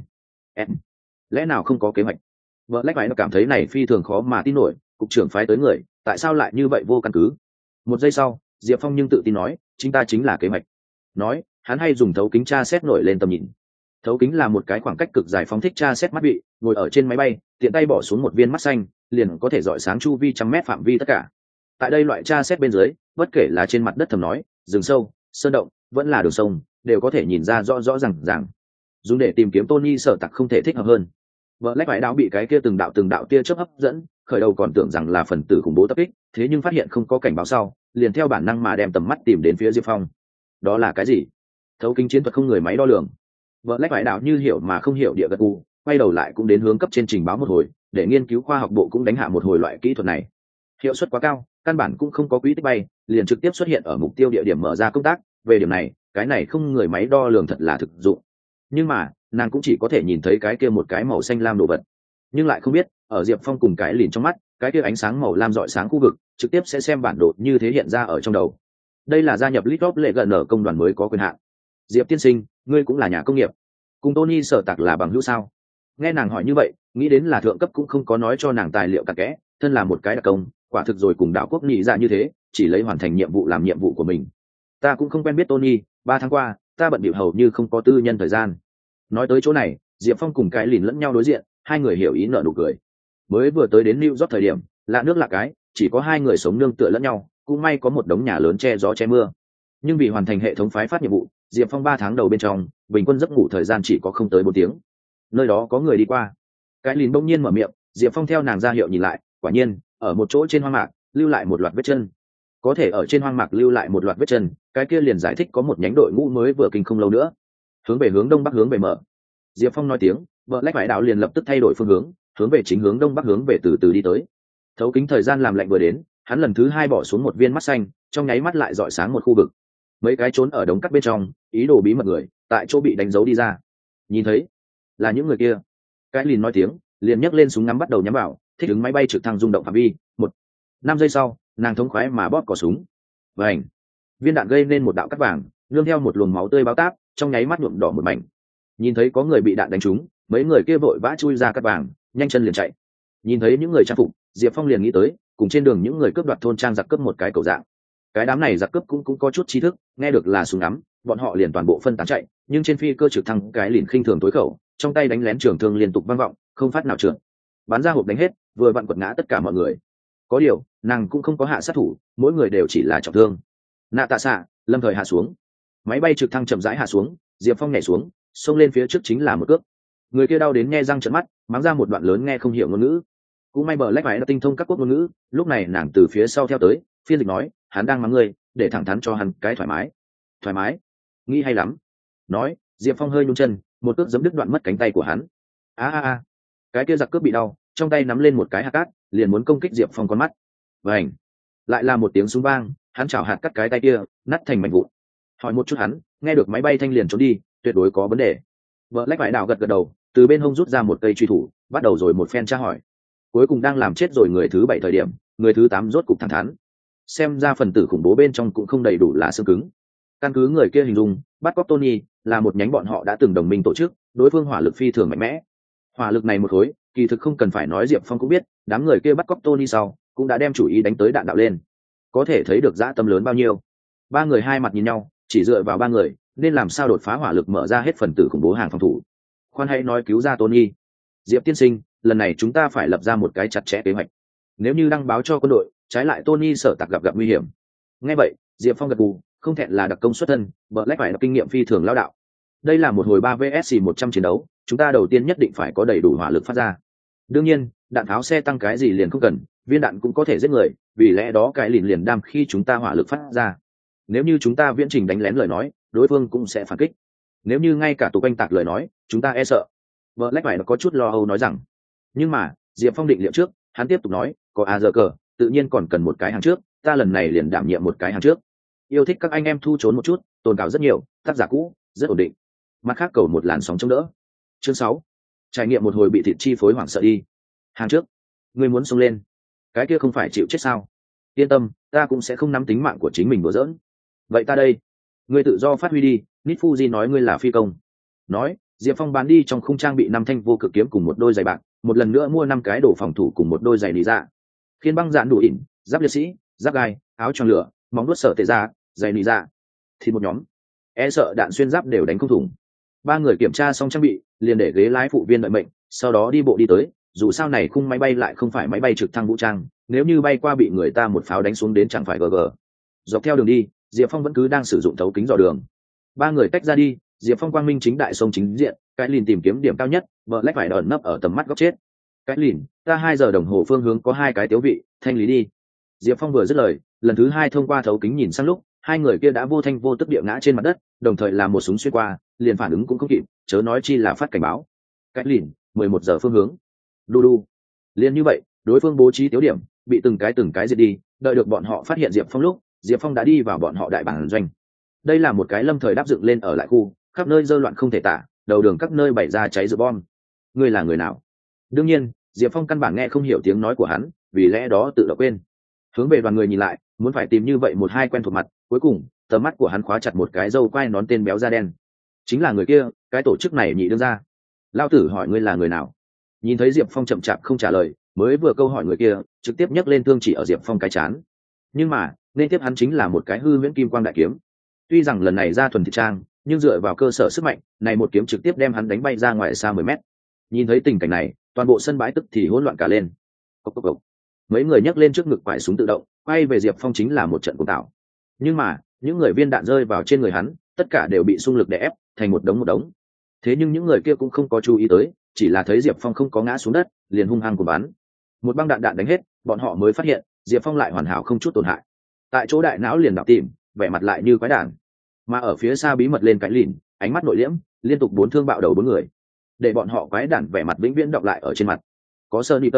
Lẽ nào không có kế hoạch? Black nó cảm thấy này phi thường khó mà tin nổi, cục trưởng phái tới người, tại sao lại như vậy vô căn cứ? Một giây sau, Diệp Phong nhưng tự tin nói, chính ta chính là kế hoạch. Nói, hắn hay dùng thấu kính tra xét nổi lên tầm nhìn. Thấu kính là một cái khoảng cách cực dài phóng thích tra xét mắt bị, ngồi ở trên máy bay, tiện tay bỏ xuống một viên mắt xanh, liền có thể rọi sáng chu vi trăm mét phạm vi tất cả. Tại đây loại tra xét bên dưới, bất kể là trên mặt đất thầm nói, rừng sâu, sơn động, vẫn là đường sông, đều có thể nhìn ra rõ ràng. Dùng để tìm kiếm Tony Sở Tặc không thể thích hợp hơn. Black vải đáo bị cái kia từng đạo tia chớp hấp dẫn, khởi đầu còn tưởng rằng là phần tử khủng bố tập kích, thế nhưng phát hiện không có cảnh báo sau, liền theo bản năng mà đem tầm mắt tìm đến phía Diệp Phong. Đó là cái gì? Thấu kính chiến thuật không người máy đo lường. Black vải đáo như hiểu mà không hiểu địa gật gù, quay đầu lại cũng đến hướng cấp trên trình báo một hồi, để nghiên cứu khoa học bộ cũng đánh hạ một hồi loại kỹ thuật này. Hiệu suất quá cao, căn bản cũng không có quỹ tích bay, liền trực tiếp xuất hiện ở mục tiêu địa điểm mở ra công tác. Về điểm này, cái này không người máy đo lường thật là thực dụng. Nhưng mà, nàng cũng chỉ có thể nhìn thấy cái kia một cái màu xanh lam đồ vật, nhưng lại không biết ở Diệp Phong cùng cái lìn trong mắt, cái kia ánh sáng màu lam rọi sáng khu vực trực tiếp sẽ xem bản đồ như thế hiện ra ở trong đầu. Đây là gia nhập Litop lệ gần ở công đoàn mới có quyền hạn. Diệp tiên sinh, ngươi cũng là nhà công nghiệp, cùng Tony Sở Tặc là bằng hữu sao? Nghe nàng hỏi như vậy, nghĩ đến là thượng cấp cũng không có nói cho nàng tài liệu cặn kẽ, thân là một cái đặc công, quả thực rồi cùng đạo quốc nhị dạ như thế, chỉ lấy hoàn thành nhiệm vụ làm nhiệm vụ của mình. Ta cũng không quen biết Tony, 3 tháng qua, ta bận bịu hầu như không có tư nhân thời gian. Nói tới chỗ này, Diệp Phong cùng cái lìn lẫn nhau đối diện, hai người hiểu ý nở nụ cười. Mới vừa tới đến New York thời điểm, lạ nước lạ cái, chỉ có hai người sống nương tựa lẫn nhau, cũng may có một đống nhà lớn che gió che mưa. Nhưng vì hoàn thành hệ thống phái phát nhiệm vụ, Diệp Phong 3 tháng đầu bên trong bình quân giấc ngủ thời gian chỉ có không tới 4 tiếng. Nơi đó có người đi qua, cái lìn bỗng nhiên mở miệng. Diệp Phong theo nàng ra hiệu nhìn lại, quả nhiên ở một chỗ trên hoang mạc lưu lại một loạt vết chân. Có thể ở trên hoang mạc lưu lại một loạt vết chân, cái kia liền giải thích có một nhánh đội ngũ mới vừa kinh không lâu nữa, hướng về hướng đông bắc hướng về mở. Diệp Phong nói tiếng, vợ lách vải đạo liền lập tức thay đổi phương hướng về chính hướng đông bắc hướng về từ từ đi tới. Thấu kính thời gian làm lạnh vừa đến, hắn lần thứ 2 bỏ xuống một viên mắt xanh, trong nháy mắt lại dọi sáng một khu vực. Mấy cái trốn ở đống cắt bên trong, ý đồ bí mật người, tại chỗ bị đánh dấu đi ra. Nhìn thấy, là những người kia. Cái lìn nói tiếng, liền nhấc lên súng ngắm bắt đầu nhắm vào, thích ứng máy bay trực thăng rung động phạm vi. 5 giây sau, nàng thống khoái mà bóp cò súng. Vành, viên đạn gây nên một đạo cắt vàng, nương theo một luồng máu tươi báo táp, trong nháy mắt nhuộm đỏ một mảnh. Nhìn thấy có người bị đạn đánh trúng, mấy người kia vội vã chui ra cắt vàng, nhanh chân liền chạy. Nhìn thấy những người trang phục, Diệp Phong liền nghĩ tới, cùng trên đường những người cướp đoạt thôn trang giặc cướp một cái cầu dạng. Cái đám này giặc cướp cũng có chút trí thức, nghe được là súng ngắm, bọn họ liền toàn bộ phân tán chạy, nhưng trên phi cơ trực thăng cái liền khinh thường tối khẩu, trong tay đánh lén trường thương liên tục vang vọng, không phát nào trượt. Bắn ra hộp đánh hết, vừa vặn quật ngã tất cả mọi người. Có điều, nàng cũng không có hạ sát thủ, mỗi người đều chỉ là trọng thương. Nạ tạ xạ lâm thời hạ xuống, máy bay trực thăng chậm rãi hạ xuống, Diệp Phong nhảy xuống, xông lên phía trước chính là một cước. Người kia đau đến nghe răng trợn mắt, mắng ra một đoạn lớn nghe không hiểu ngôn ngữ. Cũng may bờ lách phải là tinh thông các quốc ngôn ngữ, lúc này nàng từ phía sau theo tới, phiên dịch nói, hắn đang mắng ngươi, để thẳng thắn cho hắn cái thoải mái, nghĩ hay lắm. Nói, Diệp Phong hơi nhún chân, một cước giẫm đứt đoạn mất cánh tay của hắn. Cái kia giặc cướp bị đau, trong tay nắm lên một cái hạt cát, liền muốn công kích Diệp Phong con mắt. Vành, lại là một tiếng súng vang, hắn chảo hạt cắt cái tay kia, nát thành mảnh vụn. Hỏi một chút hắn, nghe được máy bay thanh liền trốn đi, tuyệt đối có vấn đề. Vợ lách vải đảo gật đầu, từ bên hông rút ra một cây truy thủ, bắt đầu rồi một phen tra hỏi. Cuối cùng đang làm chết rồi người thứ 7 thời điểm, người thứ 8 rốt cục thẳng thắn. Xem ra phần tử khủng bố bên trong cũng không đầy đủ là xương cứng. Căn cứ người kia hình dung, bắt cóc Tony là một nhánh bọn họ đã từng đồng minh tổ chức, đối phương hỏa lực phi thường mạnh mẽ. Hỏa lực này một khối, kỳ thực không cần phải nói Diệp Phong cũng biết, đám người kia bắt cóc Tony sau, cũng đã đem chủ ý đánh tới đạn đạo lên. Có thể thấy được dã tâm lớn bao nhiêu. Ba người hai mặt nhìn nhau, chỉ dựa vào ba người, nên làm sao đột phá hỏa lực mở ra hết phần tử khủng bố hàng phòng thủ. Khoan hãy nói cứu ra Tony. Diệp tiên sinh, lần này chúng ta phải lập ra một cái chặt chẽ kế hoạch. Nếu như đăng báo cho quân đội, trái lại Tony sợ tặc gặp nguy hiểm. Nghe vậy, Diệp Phong gật gù, không thẹn là đặc công xuất thân, Black phải là kinh nghiệm phi thường lao đạo. Đây là một hồi 3 vs 100 chiến đấu, chúng ta đầu tiên nhất định phải có đầy đủ hỏa lực phát ra. Đương nhiên, đạn tháo xe tăng cái gì liền không cần, viên đạn cũng có thể giết người, vì lẽ đó cái liền đam khi chúng ta hỏa lực phát ra. Nếu như chúng ta viễn trình đánh lén lời nói, đối phương cũng sẽ phản kích. Nếu như ngay cả tù quanh tạc lời nói, chúng ta e sợ. Black phải có chút lo âu nói rằng. Nhưng mà, Diệp Phong định liệu trước, hắn tiếp tục nói, có giờ cờ, tự nhiên còn cần một cái hàng trước, ta lần này liền đảm nhiệm một cái hàng trước. Yêu thích các anh em thu trốn một chút, tồn cảo rất nhiều, tác giả cũ, rất ổn định. Mặt khác cầu một làn sóng chống đỡ. Chương 6. Trải nghiệm một hồi bị thịt chi phối hoảng sợ đi. Hàng trước, ngươi muốn xông lên, cái kia không phải chịu chết sao? Yên tâm, ta cũng sẽ không nắm tính mạng của chính mình đùa giỡn. Vậy ta đây, ngươi tự do phát huy đi. Nít Fuji nói ngươi là phi công. Nói, Diệp Phong bán đi trong khung trang bị 5 thanh vô cực kiếm cùng một đôi giày bạc, một lần nữa mua 5 cái đồ phòng thủ cùng một đôi giày lý dạ. Khiên băng dạn đủ ỉn, giáp liệt sĩ, giáp gai, áo choàng lửa, móng đuốt sở tệ ra, giày lý dạ. Thì một nhóm, e sợ đạn xuyên giáp đều đánh không thủng. Ba người kiểm tra xong trang bị, liền để ghế lái phụ viên đợi mệnh, sau đó đi bộ đi tới. Dù sao này khung máy bay lại không phải máy bay trực thăng vũ trang, nếu như bay qua bị người ta một pháo đánh xuống đến chẳng phải gg. Dọc theo đường đi, Diệp Phong vẫn cứ đang sử dụng thấu kính dò đường. Ba người tách ra đi, Diệp Phong quang minh chính đại sông chính diện, cái lìn tìm kiếm điểm cao nhất, Black phải ẩn nấp ở tầm mắt góc chết. Cái lìn, ta 2 giờ đồng hồ phương hướng có 2 cái tiếu vị, thanh lý đi. Diệp Phong vừa dứt lời, lần thứ 2 thông qua thấu kính nhìn sang lúc, hai người kia đã vô thanh vô tức địa ngã trên mặt đất, đồng thời làm một súng xuyên qua, liền phản ứng cũng không kịp, chớ nói chi là phát cảnh báo. Cái lìn, 11 giờ phương hướng. Đu. Liền như vậy, đối phương bố trí tiếu điểm, bị từng cái diệt đi, đợi được bọn họ phát hiện Diệp Phong lúc, Diệp Phong đã đi vào bọn họ đại bản doanh. Đây là một cái lâm thời đáp dựng lên ở lại khu, khắp nơi rơi loạn không thể tả, đầu đường các nơi bày ra cháy rượu bom. Ngươi là người nào? Đương nhiên, Diệp Phong căn bản nghe không hiểu tiếng nói của hắn, vì lẽ đó tự động quên. Hướng về đoàn người nhìn lại, muốn phải tìm như vậy một hai quen thuộc mặt, cuối cùng, tầm mắt của hắn khóa chặt một cái râu quai nón tên béo da đen. Chính là người kia, cái tổ chức này nhị đương ra. Lao tử hỏi ngươi là người nào? Nhìn thấy Diệp Phong chậm chạp không trả lời, mới vừa câu hỏi người kia, trực tiếp nhấc lên thương chỉ ở Diệp Phong cái chán. Nhưng mà, nên tiếp hắn chính là một cái hư huyễn kim quang đại kiếm. Tuy rằng lần này ra thuần thị trang, nhưng dựa vào cơ sở sức mạnh, này một kiếm trực tiếp đem hắn đánh bay ra ngoài xa 10 mét. Nhìn thấy tình cảnh này, toàn bộ sân bãi tức thì hỗn loạn cả lên. Cốc. mấy người nhấc lên trước ngực quải súng tự động quay về Diệp Phong chính là một trận cuồng tạo. Nhưng mà những người viên đạn rơi vào trên người hắn tất cả đều bị xung lực đè ép thành một đống. Thế nhưng những người kia cũng không có chú ý tới, chỉ là thấy Diệp Phong không có ngã xuống đất liền hung hăng của bắn một băng đạn đánh hết, bọn họ mới phát hiện Diệp Phong lại hoàn hảo không chút tổn hại, tại chỗ đại não liền đảo tìm, vẻ mặt lại như quái đản. Mà ở phía xa bí mật lên cái lìn, ánh mắt nội liễm, liên tục 4 thương bạo đầu 4 người, để bọn họ quái đản vẻ mặt vĩnh viễn đọng lại ở trên mặt. Có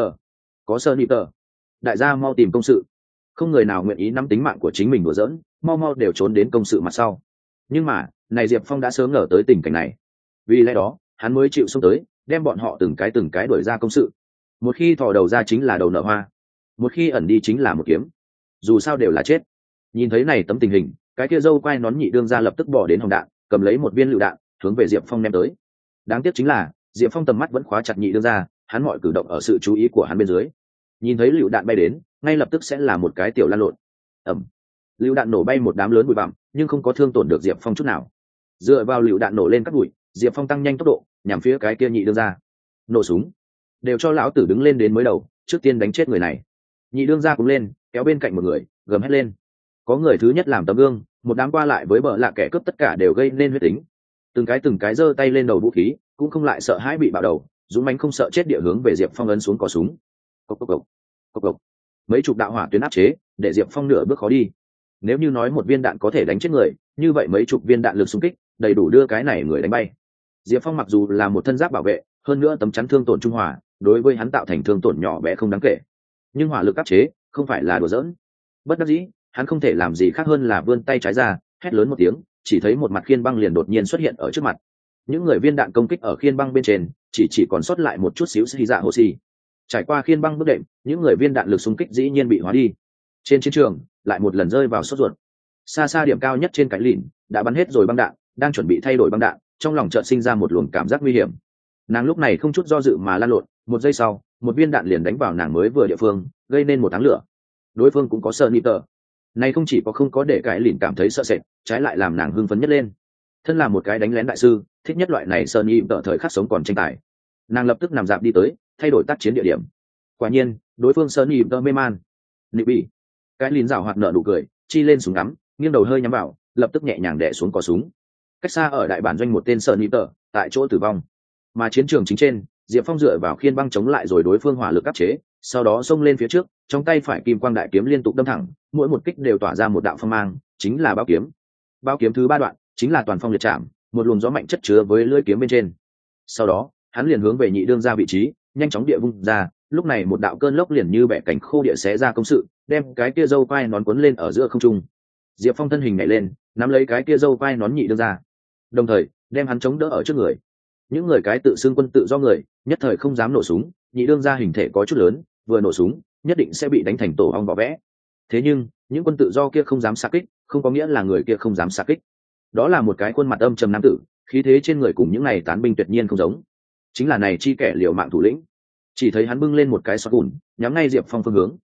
Sơn Niter, đại gia mau tìm công sự. Không người nào nguyện ý nắm tính mạng của chính mình đùa giỡn, mau đều trốn đến công sự mặt sau. Nhưng mà này Diệp Phong đã sớm ngờ tới tình cảnh này, vì lẽ đó hắn mới chịu xông tới, đem bọn họ từng cái đuổi ra công sự. Một khi thò đầu ra chính là đầu nở hoa, một khi ẩn đi chính là một kiếm, dù sao đều là chết. Nhìn thấy này tấm tình hình, cái kia dâu quai nón nhị đương ra lập tức bỏ đến hòng đạn, cầm lấy một viên lựu đạn hướng về Diệp Phong ném tới. Đáng tiếc chính là Diệp Phong tầm mắt vẫn khóa chặt nhị đương ra, hắn mọi cử động ở sự chú ý của hắn bên dưới. Nhìn thấy lựu đạn bay đến, ngay lập tức sẽ là một cái tiểu lan lộn. Ầm. Lựu đạn nổ bay một đám lớn bụi bặm, nhưng không có thương tổn được Diệp Phong chút nào. Dựa vào lựu đạn nổ lên các bụi, Diệp Phong tăng nhanh tốc độ, nhằm phía cái kia nhị đương ra. Nổ súng, đều cho lão tử đứng lên đến mới đầu, trước tiên đánh chết người này. Nhị đương ra cũng lên, kéo bên cạnh một người, gầm hét lên. Có người thứ nhất làm tấm gương, một đám qua lại với bợ lạ kẻ cướp tất cả đều gây nên huyết tính. Từng cái giơ tay lên đầu vũ khí, cũng không lại sợ hãi bị bạo đầu, dũng mãnh không sợ chết địa hướng về Diệp Phong ấn xuống cò súng. Cộc cộc cộc, cộc cộc. Mấy chục đạo hỏa tuyến áp chế, để Diệp Phong nửa bước khó đi. Nếu như nói một viên đạn có thể đánh chết người, như vậy mấy chục viên đạn lực xung kích đầy đủ đưa cái này người đánh bay. Diệp Phong mặc dù là một thân giáp bảo vệ, hơn nữa tấm chắn thương tổn trung hòa, đối với hắn tạo thành thương tổn nhỏ bé không đáng kể, nhưng hỏa lực áp chế không phải là đùa giỡn. Bất đắc dĩ, hắn không thể làm gì khác hơn là vươn tay trái ra, hét lớn một tiếng, chỉ thấy một mặt khiên băng liền đột nhiên xuất hiện ở trước mặt. Những người viên đạn công kích ở khiên băng bên trên, chỉ còn sót lại một chút xíu xì dạ hồ xì. Trải qua khiên băng bước đệm, những người viên đạn lực xung kích dĩ nhiên bị hóa đi. Trên chiến trường lại một lần rơi vào sốt ruột. Xa xa điểm cao nhất trên cái lìn đã bắn hết rồi băng đạn, đang chuẩn bị thay đổi băng đạn, trong lòng chợt sinh ra một luồng cảm giác nguy hiểm. Nàng lúc này không chút do dự mà lăn lộn, một giây sau, một viên đạn liền đánh vào nàng mới vừa địa phương, gây nên một áng lửa. Đối phương cũng có sợ nịp tờ, này không chỉ có không có để cái lìn cảm thấy sợ sệt, trái lại làm nàng hưng phấn nhất lên. Thân là một cái đánh lén đại sư, thích nhất loại này sợ nịp tờ thời khắc sống còn tranh tài. Nàng lập tức nằm dạp đi tới, thay đổi tác chiến địa điểm. Quả nhiên, đối phương sợ nịp tờ mê man. Nịp bị cái lìn rảo hoạt nợ nụ cười, chi lên súng ngắm, nghiêng đầu hơi nhắm vào, lập tức nhẹ nhàng đè xuống cò súng. Cách xa ở đại bản doanh một tên sợ nịp tờ tại chỗ tử vong. Mà chiến trường chính trên, Diệp Phong dựa vào khiên băng chống lại rồi đối phương hỏa lực áp chế, sau đó xông lên phía trước, trong tay phải kim quang đại kiếm liên tục đâm thẳng, mỗi một kích đều tỏa ra một đạo phong mang, chính là bao kiếm. Bao kiếm thứ 3 đoạn, chính là toàn phong liệt chạm, một luồng gió mạnh chất chứa với lưỡi kiếm bên trên. Sau đó, hắn liền hướng về nhị đương ra vị trí, nhanh chóng địa vung ra, lúc này một đạo cơn lốc liền như bẻ cánh khô địa xé ra công sự, đem cái kia dâu quai nón cuốn lên ở giữa không trung. Diệp Phong thân hình nhảy lên, nắm lấy cái kia dâu quai nón nhị đương ra, đồng thời đem hắn chống đỡ ở trước người. Những người cái tự xưng quân tự do người nhất thời không dám nổ súng, nhị đương ra hình thể có chút lớn, vừa nổ súng nhất định sẽ bị đánh thành tổ ong vỏ vẽ. Thế nhưng những quân tự do kia không dám xạ kích, không có nghĩa là người kia không dám xạ kích. Đó là một cái khuôn mặt âm trầm nam tử, khí thế trên người cùng những này tán binh tuyệt nhiên không giống, chính là này chi kẻ liều mạng thủ lĩnh. Chỉ thấy hắn bưng lên một cái xoát cùn, nhắm ngay Diệp Phong phương hướng.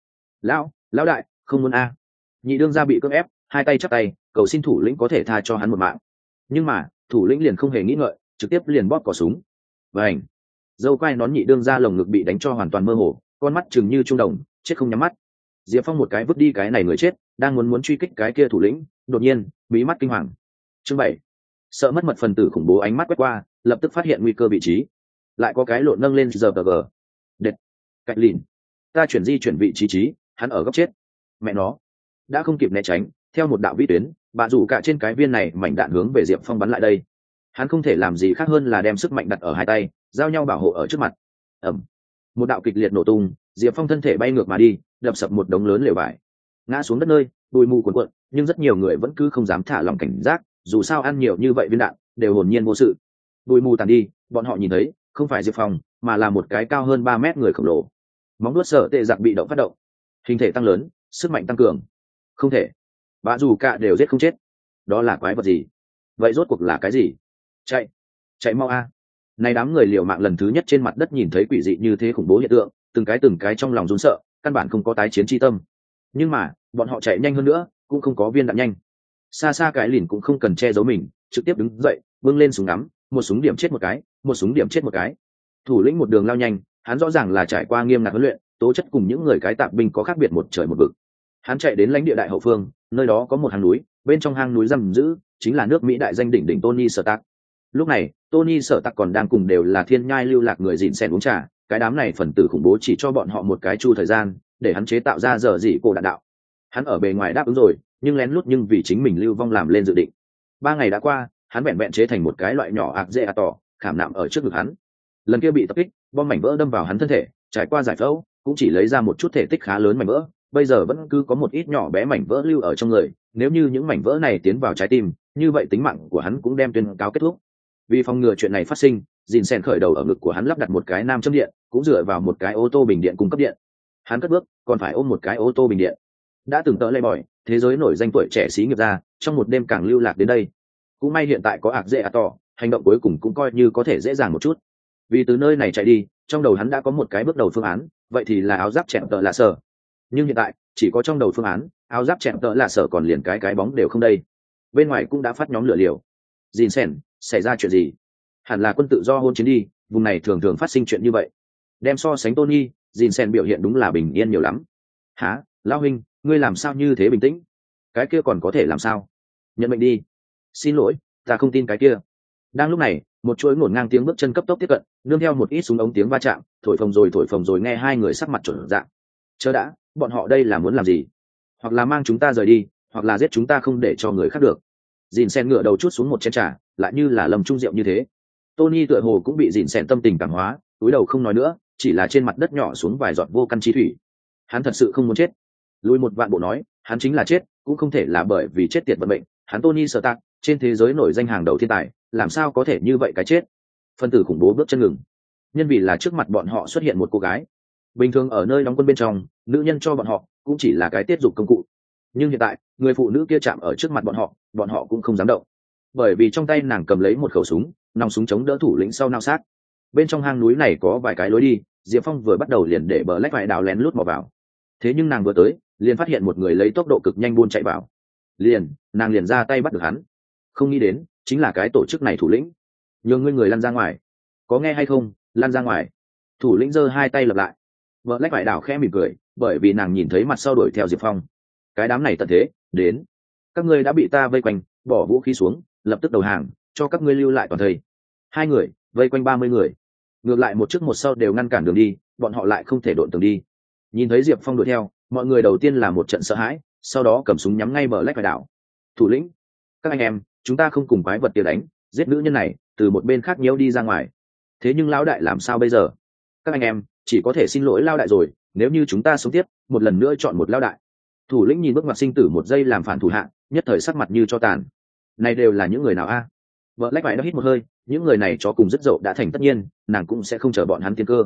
Lão đại, không muốn a. Nhị đương ra bị cưỡng ép, hai tay chắp tay, cầu xin thủ lĩnh có thể tha cho hắn một mạng. Nhưng mà thủ lĩnh liền không hề nghĩ ngợi, trực tiếp liền bóp cò súng. Vành, dâu quai nón nhị đương ra lồng ngực bị đánh cho hoàn toàn mơ hồ, con mắt chừng như trung đồng, chết không nhắm mắt. Diệp Phong một cái vứt đi cái này người chết, đang muốn truy kích cái kia thủ lĩnh, đột nhiên bí mắt kinh hoàng. Chương 7, sợ mất mật phần tử khủng bố ánh mắt quét qua, lập tức phát hiện nguy cơ vị trí, lại có cái lộn nâng lên giờ gờ. Đệt, cạnh lìn, ta di chuyển vị trí, hắn ở góc chết. Mẹ nó, đã không kịp né tránh, theo một đạo vĩ tuyến, bà rủ cả trên cái viên này mảnh đạn hướng về Diệp Phong bắn lại đây. Hắn không thể làm gì khác hơn là đem sức mạnh đặt ở hai tay, giao nhau bảo hộ ở trước mặt. Ầm, một đạo kịch liệt nổ tung, Diệp Phong thân thể bay ngược mà đi, đập sập một đống lớn lều vải, ngã xuống đất nơi, bụi mù cuồn cuộn, nhưng rất nhiều người vẫn cứ không dám thả lòng cảnh giác, dù sao ăn nhiều như vậy viên đạn, đều hồn nhiên vô sự. Bụi mù tàn đi, bọn họ nhìn thấy, không phải Diệp Phong, mà là một cái cao hơn 3 mét người khổng lồ. Móng vuốt sợ tệ giặc bị động phát động, hình thể tăng lớn, sức mạnh tăng cường. Không thể, bà dù cả đều giết không chết. Đó là quái vật gì? Vậy rốt cuộc là cái gì? Chạy mau a. Này đám người liều mạng lần thứ nhất trên mặt đất nhìn thấy quỷ dị như thế khủng bố hiện tượng, từng cái trong lòng run sợ, căn bản không có tái chiến chi tâm. Nhưng mà bọn họ chạy nhanh hơn nữa cũng không có viên đạn nhanh. Xa xa cái lìn cũng không cần che giấu mình, trực tiếp đứng dậy, bưng lên súng ngắm, một súng điểm chết một cái, một súng điểm chết một cái. Thủ lĩnh một đường lao nhanh, hắn rõ ràng là trải qua nghiêm ngặt huấn luyện, tố chất cùng những người cái tạp binh có khác biệt một trời một vực. Hắn chạy đến lãnh địa đại hậu phương, nơi đó có một hang núi, bên trong hang núi giam giữ chính là nước Mỹ đại danh đỉnh đỉnh Tony Stark. Lúc này Tony Stark còn đang cùng đều là thiên nhai lưu lạc người dịn sen uống trà, cái đám này phần tử khủng bố chỉ cho bọn họ một cái chu thời gian để hắn chế tạo ra giờ dị cổ đạn đạo. Hắn ở bề ngoài đáp ứng rồi, nhưng lén lút nhưng vì chính mình lưu vong làm lên dự định. 3 ngày đã qua, hắn vẹn vẹn chế thành một cái loại nhỏ ạc dễ à tỏ khảm nạm ở trước ngực hắn. Lần kia bị tập kích, bom mảnh vỡ đâm vào hắn thân thể, trải qua giải phẫu cũng chỉ lấy ra một chút thể tích khá lớn mảnh vỡ, bây giờ vẫn cứ có một ít nhỏ bé mảnh vỡ lưu ở trong người. Nếu như những mảnh vỡ này tiến vào trái tim, như vậy tính mạng của hắn cũng đem tuyên cáo kết thúc. Vì phòng ngừa chuyện này phát sinh, dìn sen khởi đầu ở ngực của hắn lắp đặt một cái nam châm điện, cũng dựa vào một cái ô tô bình điện cung cấp điện. Hắn cất bước còn phải ôm một cái ô tô bình điện. Đã từng tớ lay bòi thế giới nổi danh tuổi trẻ xí nghiệp ra, trong một đêm càng lưu lạc đến đây. Cũng may hiện tại có ạc dễ à tỏ, hành động cuối cùng cũng coi như có thể dễ dàng một chút. Vì từ nơi này chạy đi, trong đầu hắn đã có một cái bước đầu phương án, vậy thì là áo giáp chẹm tợ lạ sở. Nhưng hiện tại chỉ có trong đầu phương án, áo giáp chẹm tợ lạ sở còn liền cái bóng đều không đây. Bên ngoài cũng đã phát nhóm lửa liều. Dìn sen, xảy ra chuyện gì? Hẳn là quân tự do hôn chiến đi, vùng này thường thường phát sinh chuyện như vậy. Đem so sánh Tony, dìn sen biểu hiện đúng là bình yên nhiều lắm. Hả, lão huynh, ngươi làm sao như thế bình tĩnh? Cái kia còn có thể làm sao? Nhận mệnh đi. Xin lỗi, ta không tin cái kia. Đang lúc này, một chuỗi ngổn ngang tiếng bước chân cấp tốc tiếp cận, nương theo một ít súng ống tiếng va chạm, thổi phồng rồi nghe hai người sắc mặt chuẩn dạng. Chờ đã, bọn họ đây là muốn làm gì? Hoặc là mang chúng ta rời đi, hoặc là giết chúng ta không để cho người khác được. Dìn sen ngựa đầu chút xuống một chén trà, lại như là lầm trung rượu như thế. Tony tựa hồ cũng bị dìn sen tâm tình cảm hóa, cúi đầu không nói nữa, chỉ là trên mặt đất nhỏ xuống vài giọt vô căn chi thủy. Hắn thật sự không muốn chết. Lùi một vạn bộ nói, hắn chính là chết, cũng không thể là bởi vì chết tiệt vận mệnh. Hắn Tony Stark, trên thế giới nổi danh hàng đầu thiên tài, làm sao có thể như vậy cái chết? Phân tử khủng bố bước chân ngừng. Nhân vì là trước mặt bọn họ xuất hiện một cô gái. Bình thường ở nơi đóng quân bên trong, nữ nhân cho bọn họ cũng chỉ là cái tiết dục công cụ. Nhưng hiện tại, người phụ nữ kia chạm ở trước mặt bọn họ cũng không dám động. Bởi vì trong tay nàng cầm lấy một khẩu súng, nòng súng chống đỡ thủ lĩnh sau nao sát. Bên trong hang núi này có vài cái lối đi, Diệp Phong vừa bắt đầu liền để bờ lách vải đào lén lút mò vào. Thế nhưng nàng vừa tới, liền phát hiện một người lấy tốc độ cực nhanh buôn chạy vào. Nàng liền ra tay bắt được hắn. Không nghĩ đến, chính là cái tổ chức này thủ lĩnh. Nhường ngươi người lăn ra ngoài. Có nghe hay không, lăn ra ngoài. Thủ lĩnh giơ hai tay lập lại. Vợ lách vải đảo khẽ mỉm cười, bởi vì nàng nhìn thấy mặt sau đuổi theo Diệp Phong. Cái đám này tận thế, đến. Các ngươi đã bị ta vây quanh, bỏ vũ khí xuống, lập tức đầu hàng, cho các ngươi lưu lại toàn thây. 2 người, vây quanh 30 người. Ngược lại một trước một sau đều ngăn cản đường đi, bọn họ lại không thể độn tường đi. Nhìn thấy Diệp Phong đuổi theo, mọi người đầu tiên là một trận sợ hãi, sau đó cầm súng nhắm ngay bờ lách vải đảo. Thủ lĩnh, các anh em, chúng ta không cùng quái vật kia đánh, giết nữ nhân này, từ một bên khác nhiễu đi ra ngoài. Thế nhưng lão đại làm sao bây giờ? Các anh em chỉ có thể xin lỗi lão đại rồi, nếu như chúng ta sống tiếp, một lần nữa chọn một lão đại. Thủ lĩnh nhìn bước ngoặt sinh tử một giây làm phản thủ hạ, nhất thời sắc mặt như cho tàn. Này đều là những người nào a? Vợ lách vải nó hít một hơi, những người này chó cùng rất dậu đã thành tất nhiên, nàng cũng sẽ không chờ bọn hắn tiên cơ.